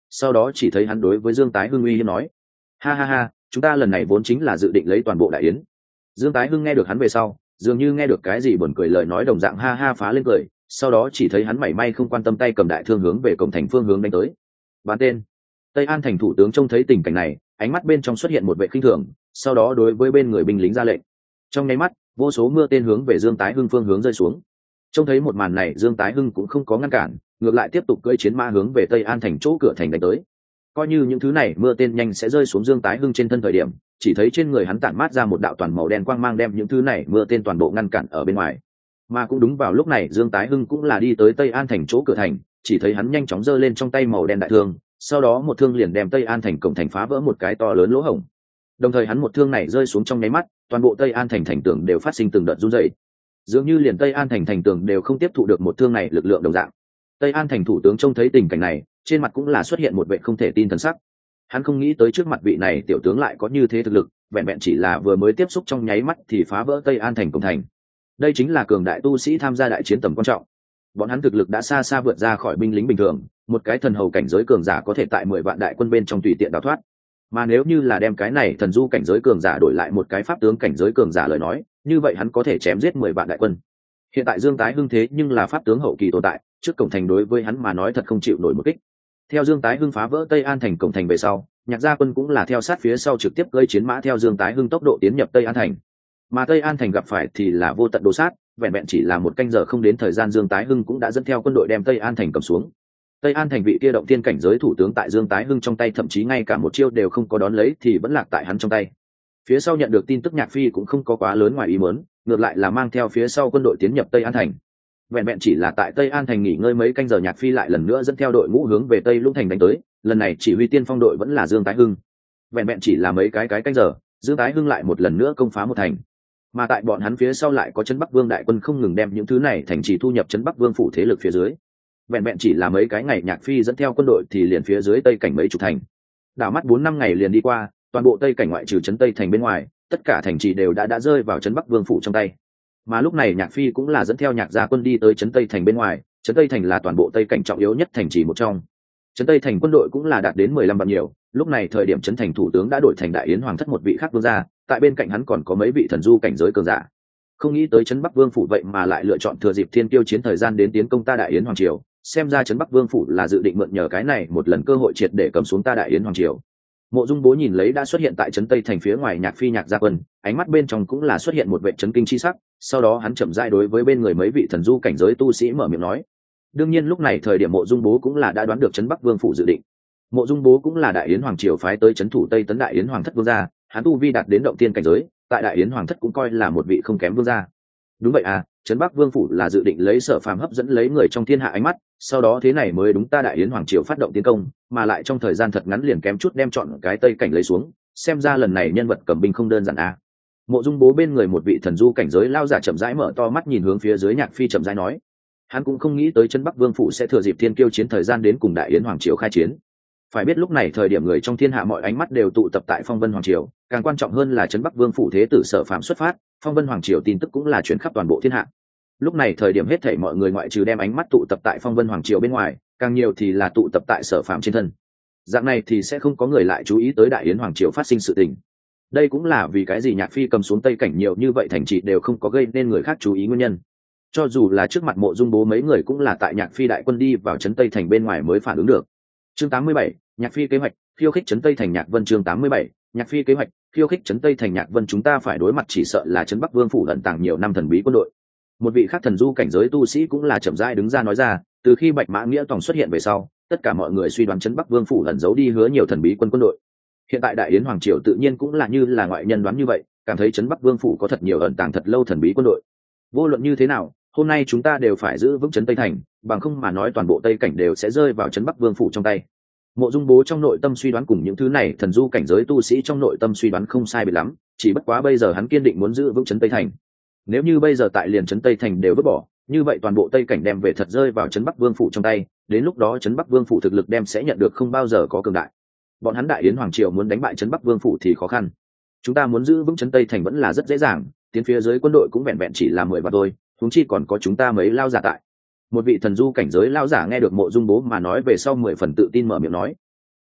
sau đó chỉ thấy hắn đối với Dương Tái Hưng uy hiếp nói: ha ha ha, chúng ta lần này vốn chính là dự định lấy toàn bộ đại yến. Dương Tái Hưng nghe được hắn về sau, dường như nghe được cái gì buồn cười lời nói đồng dạng ha ha phá lên cười, sau đó chỉ thấy hắn mảy may không quan tâm tay cầm đại thương hướng về cổng thành phương hướng đánh tới. Bán tên. Tây An thành thủ tướng trông thấy tình cảnh này, ánh mắt bên trong xuất hiện một vẻ khinh thường, sau đó đối với bên người binh lính ra lệnh. Trong nháy mắt, vô số mưa tên hướng về Dương Tái Hưng phương hướng rơi xuống. Trông thấy một màn này, Dương Tái Hưng cũng không có ngăn cản, ngược lại tiếp tục cưỡi chiến mã hướng về Tây An thành chỗ cửa thành đánh tới. Coi như những thứ này mưa tên nhanh sẽ rơi xuống Dương Tái Hưng trên thân thời điểm, chỉ thấy trên người hắn tản mát ra một đạo toàn màu đen quang mang đem những thứ này mưa tên toàn bộ ngăn cản ở bên ngoài. Mà cũng đúng vào lúc này, Dương Tái Hưng cũng là đi tới Tây An thành chỗ cửa thành, chỉ thấy hắn nhanh chóng giơ lên trong tay màu đen đại thương, sau đó một thương liền đem Tây An thành cổng thành phá vỡ một cái to lớn lỗ hổng. Đồng thời hắn một thương này rơi xuống trong nháy mắt, toàn bộ Tây An thành thành tường đều phát sinh từng đợt rung rẩy. Dường như liền Tây An thành thành tường đều không tiếp thụ được một thương này lực lượng đồng dạng. Tây An thành thủ tướng trông thấy tình cảnh này, trên mặt cũng là xuất hiện một vẻ không thể tin thần sắc. Hắn không nghĩ tới trước mặt vị này tiểu tướng lại có như thế thực lực, vẹn vẹn chỉ là vừa mới tiếp xúc trong nháy mắt thì phá vỡ Tây An thành cổng thành. Đây chính là cường đại tu sĩ tham gia đại chiến tầm quan trọng. Bọn hắn thực lực đã xa xa vượt ra khỏi binh lính bình thường, một cái thần hầu cảnh giới cường giả có thể tại mười vạn đại quân bên trong tùy tiện đào thoát. Mà nếu như là đem cái này thần du cảnh giới cường giả đổi lại một cái pháp tướng cảnh giới cường giả lời nói, như vậy hắn có thể chém giết mười vạn đại quân. Hiện tại Dương Tái Hưng thế nhưng là pháp tướng hậu kỳ tồn tại, trước cổng thành đối với hắn mà nói thật không chịu nổi một kích. Theo Dương Tái Hưng phá vỡ Tây An thành cổng thành về sau, Nhạc Gia quân cũng là theo sát phía sau trực tiếp cưỡi chiến mã theo Dương Tái Hưng tốc độ tiến nhập Tây An thành. Mà Tây An thành gặp phải thì là vô tận đồ sát, vẹn vẹn chỉ là một canh giờ không đến thời gian, Dương Tái Hưng cũng đã dẫn theo quân đội đem Tây An thành cầm xuống. Tây An thành vị kia động tiên cảnh giới thủ tướng tại Dương Tái Hưng trong tay thậm chí ngay cả một chiêu đều không có đón lấy thì vẫn lạc tại hắn trong tay. Phía sau nhận được tin tức, Nhạc Phi cũng không có quá lớn ngoài ý muốn, ngược lại là mang theo phía sau quân đội tiến nhập Tây An thành. Vẹn vẹn chỉ là tại Tây An thành nghỉ ngơi mấy canh giờ, Nhạc Phi lại lần nữa dẫn theo đội ngũ hướng về Tây Lũng thành đánh tới, lần này chỉ huy tiên phong đội vẫn là Dương Tái Hưng. Vẹn vẹn chỉ là mấy cái cái canh giờ, Dương Tái Hưng lại một lần nữa công phá một thành. Mà tại bọn hắn phía sau lại có Trấn Bắc Vương đại quân không ngừng đem những thứ này thành trì thu nhập Trấn Bắc Vương phủ thế lực phía dưới. Vẹn vẹn chỉ là mấy cái ngày, Nhạc Phi dẫn theo quân đội thì liền phía dưới Tây cảnh mấy chục thành. Đảo mắt bốn năm ngày liền đi qua, toàn bộ Tây cảnh ngoại trừ trấn Tây thành bên ngoài, tất cả thành trì đều đã đã rơi vào Trấn Bắc Vương phủ trong tay. Mà lúc này Nhạc Phi cũng là dẫn theo Nhạc Gia quân đi tới trấn Tây thành bên ngoài. Trấn Tây thành là toàn bộ Tây cảnh trọng yếu nhất thành trì một trong. Trấn Tây thành quân đội cũng là đạt đến mười lăm vạn nhiều. Lúc này thời điểm trấn thành thủ tướng đã đổi thành Đại Yến Hoàng thất một vị khác vương gia, tại bên cạnh hắn còn có mấy vị thần du cảnh giới cường giả. Không nghĩ tới Trấn Bắc Vương phủ vậy mà lại lựa chọn thừa dịp thiên tiêu chiến thời gian đến tiến công ta Đại Yến Hoàng triều, xem ra Trấn Bắc Vương phủ là dự định mượn nhờ cái này một lần cơ hội triệt để cầm xuống ta Đại Yến Hoàng triều. Mộ Dung Bố nhìn lấy đã xuất hiện tại trấn Tây thành phía ngoài Nhạc Phi Nhạc Gia quân, ánh mắt bên trong cũng là xuất hiện một vẻ chấn kinh chi sắc, sau đó hắn chậm rãi đối với bên người mấy vị thần du cảnh giới tu sĩ mở miệng nói. Đương nhiên lúc này thời điểm Mộ Dung Bố cũng là đã đoán được Trấn Bắc Vương phủ dự định. Mộ Dung Bố cũng là Đại Yến Hoàng triều phái tới trấn thủ Tây Tấn Đại Yến Hoàng thất vương gia, hắn tu vi đạt đến động tiên cảnh giới, tại Đại Yến Hoàng thất cũng coi là một vị không kém vương gia. Đúng vậy à, Trấn Bắc Vương phủ là dự định lấy Sở Phàm hấp dẫn lấy người trong thiên hạ ánh mắt, sau đó thế này mới đúng ta Đại Yến Hoàng triều phát động tiến công, mà lại trong thời gian thật ngắn liền kém chút đem chọn cái Tây cảnh lấy xuống, xem ra lần này nhân vật cầm binh không đơn giản à. Mộ Dung Bố bên người một vị thần du cảnh giới lao giả chậm rãi mở to mắt nhìn hướng phía dưới Nhạc Phi chậm rãi nói. Hắn cũng không nghĩ tới Trấn Bắc Vương phủ sẽ thừa dịp thiên kiêu chiến thời gian đến cùng Đại Yến Hoàng triều khai chiến. Phải biết lúc này thời điểm người trong thiên hạ mọi ánh mắt đều tụ tập tại Phong Vân Hoàng triều, càng quan trọng hơn là Trấn Bắc Vương phủ thế tử Sở Phàm xuất phát, Phong Vân Hoàng triều tin tức cũng là truyền khắp toàn bộ thiên hạ. Lúc này thời điểm hết thảy mọi người ngoại trừ đem ánh mắt tụ tập tại Phong Vân Hoàng triều bên ngoài, càng nhiều thì là tụ tập tại Sở Phàm trên thân. Dạng này thì sẽ không có người lại chú ý tới Đại Yến Hoàng triều phát sinh sự tình. Đây cũng là vì cái gì Nhạc Phi cầm xuống Tây cảnh nhiều như vậy thành trì đều không có gây nên người khác chú ý nguyên nhân. Cho dù là trước mặt Mộ Dung Bố mấy người cũng là tại Nhạc Phi đại quân đi vào trấn Tây thành bên ngoài mới phản ứng được. Chương tám mươi bảy, Nhạc Phi kế hoạch, khiêu khích trấn Tây thành Nhạc Vân. Chương tám mươi bảy, Nhạc Phi kế hoạch, khiêu khích trấn Tây thành Nhạc Vân. Chúng ta phải đối mặt chỉ sợ là trấn Bắc Vương phủ ẩn tàng nhiều năm thần bí quân đội. Một vị khác thần du cảnh giới tu sĩ cũng là chậm rãi đứng ra nói ra, từ khi Bạch Mã Nghĩa Tòng xuất hiện về sau, tất cả mọi người suy đoán trấn Bắc Vương phủ ẩn giấu đi hứa nhiều thần bí quân quân đội. Hiện tại Đại Yến Hoàng triều tự nhiên cũng là như là ngoại nhân đoán như vậy, cảm thấy trấn Bắc Vương phủ có thật nhiều ẩn tàng thật lâu thần bí quân đội. Vô luận như thế nào, hôm nay chúng ta đều phải giữ vững trấn Tây thành, bằng không mà nói toàn bộ Tây cảnh đều sẽ rơi vào trấn Bắc Vương phủ trong tay. Mộ Dung Bố trong nội tâm suy đoán cùng những thứ này thần du cảnh giới tu sĩ trong nội tâm suy đoán không sai biệt lắm, chỉ bất quá bây giờ hắn kiên định muốn giữ vững trấn Tây thành. Nếu như bây giờ tại liền trấn Tây thành đều vứt bỏ, như vậy toàn bộ Tây cảnh đem về thật rơi vào trấn Bắc Vương phủ trong tay, đến lúc đó trấn Bắc Vương phủ thực lực đem sẽ nhận được không bao giờ có cường đại. Bọn hắn Đại Yến Hoàng triều muốn đánh bại trấn Bắc Vương phủ thì khó khăn. Chúng ta muốn giữ vững trấn Tây thành vẫn là rất dễ dàng, tiến phía dưới quân đội cũng vẹn vẹn chỉ là mười vạn thôi, huống chi còn có chúng ta mấy lao giả tại. Một vị thần du cảnh giới lao giả nghe được Mộ Dung Bố mà nói về sau mười phần tự tin mở miệng nói.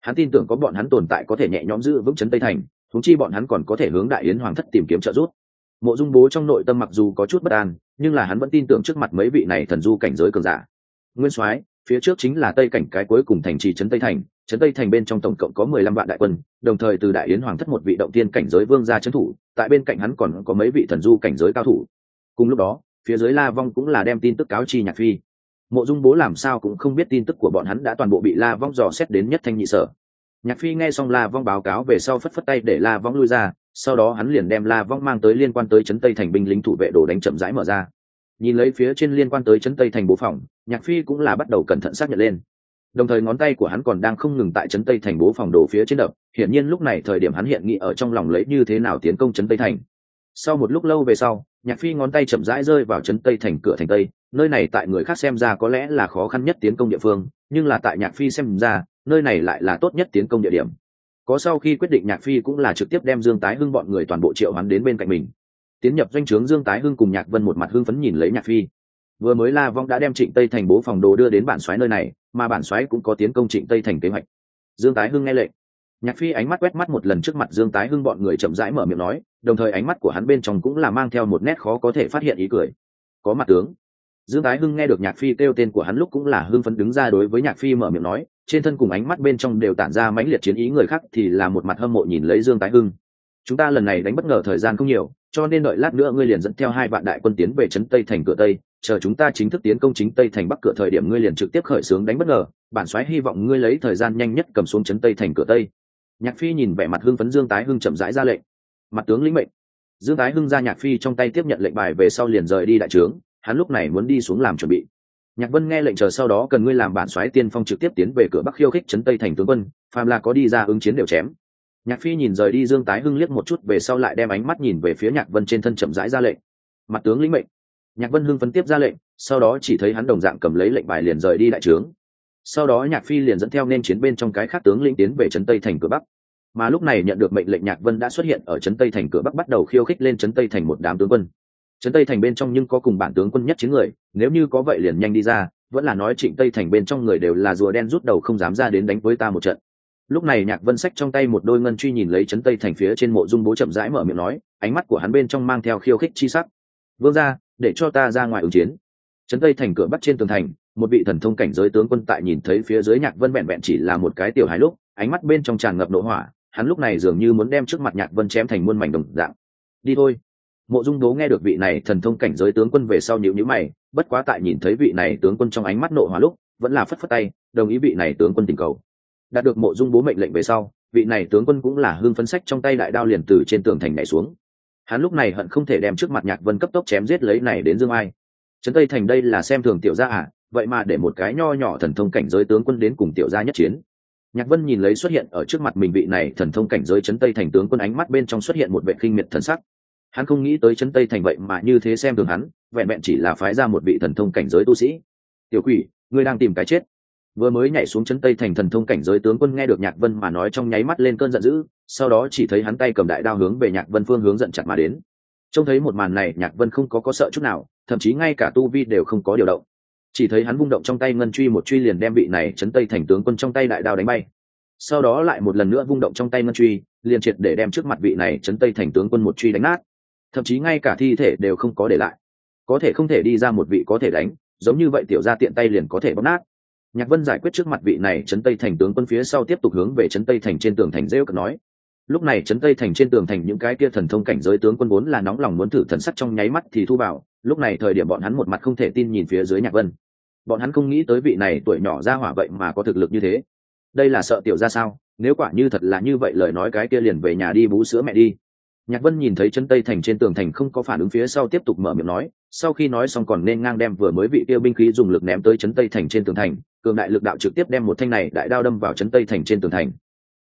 Hắn tin tưởng có bọn hắn tồn tại có thể nhẹ nhõm giữ vững trấn Tây Thành, huống chi bọn hắn còn có thể hướng Đại Yến hoàng thất tìm kiếm trợ giúp. Mộ Dung Bố trong nội tâm mặc dù có chút bất an, nhưng là hắn vẫn tin tưởng trước mặt mấy vị này thần du cảnh giới cường giả. Nguyên Soái, phía trước chính là Tây cảnh cái cuối cùng thành trì trấn Tây Thành, trấn Tây Thành bên trong tổng cộng có mười lăm vạn đại quân, đồng thời từ Đại Yến hoàng thất một vị động tiên cảnh giới vương gia trấn thủ, tại bên cạnh hắn còn có mấy vị thần du cảnh giới cao thủ. Cùng lúc đó, phía dưới La Vong cũng là đem tin tức cáo chi Nhạc Phi. Mộ Dung Bố làm sao cũng không biết tin tức của bọn hắn đã toàn bộ bị La Vong dò xét đến nhất thanh nhị sở. Nhạc Phi nghe xong La Vong báo cáo về sau phất phất tay để La Vong lui ra, sau đó hắn liền đem La Vong mang tới liên quan tới trấn Tây Thành binh lính thủ vệ đồ đánh chậm rãi mở ra. Nhìn lấy phía trên liên quan tới trấn Tây Thành bố phòng, Nhạc Phi cũng là bắt đầu cẩn thận xác nhận lên. Đồng thời ngón tay của hắn còn đang không ngừng tại trấn Tây Thành bố phòng đồ phía trên đập, hiển nhiên lúc này thời điểm hắn hiện nghĩ ở trong lòng lấy như thế nào tiến công trấn Tây Thành. Sau một lúc lâu về sau, Nhạc Phi ngón tay chậm rãi rơi vào trấn Tây Thành cửa thành Tây, nơi này tại người khác xem ra có lẽ là khó khăn nhất tiến công địa phương, nhưng là tại Nhạc Phi xem ra, nơi này lại là tốt nhất tiến công địa điểm. Có sau khi quyết định, Nhạc Phi cũng là trực tiếp đem Dương Tái Hưng bọn người toàn bộ triệu hắn đến bên cạnh mình. Tiến nhập doanh trướng, Dương Tái Hưng cùng Nhạc Vân một mặt hưng phấn nhìn lấy Nhạc Phi. Vừa mới La Vong đã đem Trịnh Tây Thành bố phòng đồ đưa đến bản soái nơi này, mà bản soái cũng có tiến công Trịnh Tây Thành kế hoạch. Dương Tái Hưng nghe lệnh. Nhạc Phi ánh mắt quét mắt một lần trước mặt Dương Tái Hưng bọn người, chậm rãi mở miệng nói, đồng thời ánh mắt của hắn bên trong cũng là mang theo một nét khó có thể phát hiện ý cười. Có mặt tướng. Dương Tái Hưng nghe được Nhạc Phi kêu tên của hắn lúc cũng là hưng phấn đứng ra đối với Nhạc Phi mở miệng nói, trên thân cùng ánh mắt bên trong đều tản ra mãnh liệt chiến ý, người khác thì là một mặt hâm mộ nhìn lấy Dương Tái Hưng. Chúng ta lần này đánh bất ngờ thời gian không nhiều, cho nên đợi lát nữa ngươi liền dẫn theo hai vạn đại quân tiến về trấn Tây Thành cửa Tây, chờ chúng ta chính thức tiến công chính Tây Thành Bắc cửa thời điểm ngươi liền trực tiếp khởi xướng đánh bất ngờ, bản soái hy vọng ngươi lấy thời gian nhanh nhất cầm xuống trấn Tây Thành cửa Tây. Nhạc Phi nhìn vẻ mặt hưng phấn Dương Tái Hưng chậm rãi ra lệnh. Mặt tướng lĩnh mệnh. Dương Tái Hưng ra Nhạc Phi trong tay tiếp nhận lệnh bài về sau liền rời đi đại trướng, hắn lúc này muốn đi xuống làm chuẩn bị. Nhạc Vân nghe lệnh, chờ sau đó cần ngươi làm bản soái tiên phong trực tiếp tiến về cửa Bắc khiêu khích trấn Tây Thành tướng quân, phàm là có đi ra ứng chiến đều chém. Nhạc Phi nhìn rời đi Dương Tái Hưng liếc một chút về sau lại đem ánh mắt nhìn về phía Nhạc Vân trên thân chậm rãi ra lệnh. Mặt tướng lĩnh mệnh. Nhạc Vân hưng phấn tiếp ra lệnh, sau đó chỉ thấy hắn đồng dạng cầm lấy lệnh bài liền rời đi đại trướng. Sau đó Nhạc Phi liền dẫn theo nên chiến bên trong cái khác tướng lĩnh tiến về trấn Tây Thành cửa Bắc. Mà lúc này nhận được mệnh lệnh, Nhạc Vân đã xuất hiện ở trấn Tây Thành cửa Bắc, bắt đầu khiêu khích lên trấn Tây Thành một đám tướng quân. Trấn Tây Thành bên trong nhưng có cùng bản tướng quân nhất chiến người, nếu như có vậy liền nhanh đi ra, vẫn là nói Trịnh Tây Thành bên trong người đều là rùa đen rút đầu không dám ra đến đánh với ta một trận. Lúc này Nhạc Vân xách trong tay một đôi ngân truy nhìn lấy trấn Tây Thành phía trên Mộ Dung Bố chậm rãi mở miệng nói, ánh mắt của hắn bên trong mang theo khiêu khích chi sắc. Vương gia, để cho ta ra ngoài ứng chiến. Trấn Tây Thành cửa Bắc trên tường thành, một vị thần thông cảnh giới tướng quân tại nhìn thấy phía dưới Nhạc Vân vẹn vẹn chỉ là một cái tiểu hài lúc, ánh mắt bên trong tràn ngập nộ hỏa, hắn lúc này dường như muốn đem trước mặt Nhạc Vân chém thành muôn mảnh đồng dạng. Đi thôi. Mộ Dung Bố nghe được vị này thần thông cảnh giới tướng quân về sau nhíu nhíu mày, bất quá tại nhìn thấy vị này tướng quân trong ánh mắt nộ hỏa lúc, vẫn là phất phất tay, đồng ý vị này tướng quân tình cầu. Đạt được Mộ Dung Bố mệnh lệnh về sau, vị này tướng quân cũng là hưng phấn sách trong tay đại đao liền từ trên tường thành nhảy xuống. Hắn lúc này hận không thể đem trước mặt Nhạc Vân cấp tốc chém giết lấy này đến Dương Ai. Trấn Tây Thành đây là xem thường tiểu gia à, vậy mà để một cái nho nhỏ thần thông cảnh giới tướng quân đến cùng tiểu gia nhất chiến. Nhạc Vân nhìn lấy xuất hiện ở trước mặt mình vị này thần thông cảnh giới Trấn Tây Thành tướng quân, ánh mắt bên trong xuất hiện một vẻ khinh miệt thần sắc. Hắn không nghĩ tới Trấn Tây Thành vậy mà như thế xem thường hắn, vẹn vẹn chỉ là phái ra một vị thần thông cảnh giới tu sĩ. Tiểu quỷ, ngươi đang tìm cái chết. Vừa mới nhảy xuống Trấn Tây Thành thần thông cảnh giới tướng quân nghe được Nhạc Vân mà nói trong nháy mắt lên cơn giận dữ, sau đó chỉ thấy hắn tay cầm đại đao hướng về Nhạc Vân phương hướng giận chặt mà đến. Trông thấy một màn này, Nhạc Vân không có có sợ chút nào, thậm chí ngay cả tu vi đều không có điều động. Chỉ thấy hắn vung động trong tay ngân truy, một truy liền đem vị này Trấn Tây Thành tướng quân trong tay đại đao đánh bay. Sau đó lại một lần nữa vung động trong tay ngân truy, liền triệt để đem trước mặt vị này Trấn Tây Thành tướng quân một truy đánh nát. Thậm chí ngay cả thi thể đều không có để lại. Có thể không thể đi ra một vị có thể đánh, giống như vậy tiểu gia tiện tay liền có thể bóp nát. Nhạc Vân giải quyết trước mặt vị này Trấn Tây Thành tướng quân phía sau tiếp tục hướng về Trấn Tây Thành trên tường thành rêu cợt nói. Lúc này Trấn Tây Thành trên tường thành những cái kia thần thông cảnh giới tướng quân vốn là nóng lòng muốn thử thần sắc trong nháy mắt thì thu vào, lúc này thời điểm bọn hắn một mặt không thể tin nhìn phía dưới Nhạc Vân. Bọn hắn không nghĩ tới vị này tuổi nhỏ ra hỏa vậy mà có thực lực như thế. Đây là sợ tiểu gia sao? Nếu quả như thật là như vậy lời nói cái kia liền về nhà đi bú sữa mẹ đi. Nhạc Vân nhìn thấy Trấn Tây Thành trên tường thành không có phản ứng phía sau tiếp tục mở miệng nói, sau khi nói xong còn nên ngang đem vừa mới vị kia binh khí dùng lực ném tới Trấn Tây Thành trên tường thành, cường đại lực đạo trực tiếp đem một thanh này đại đao đâm vào Trấn Tây Thành trên tường thành.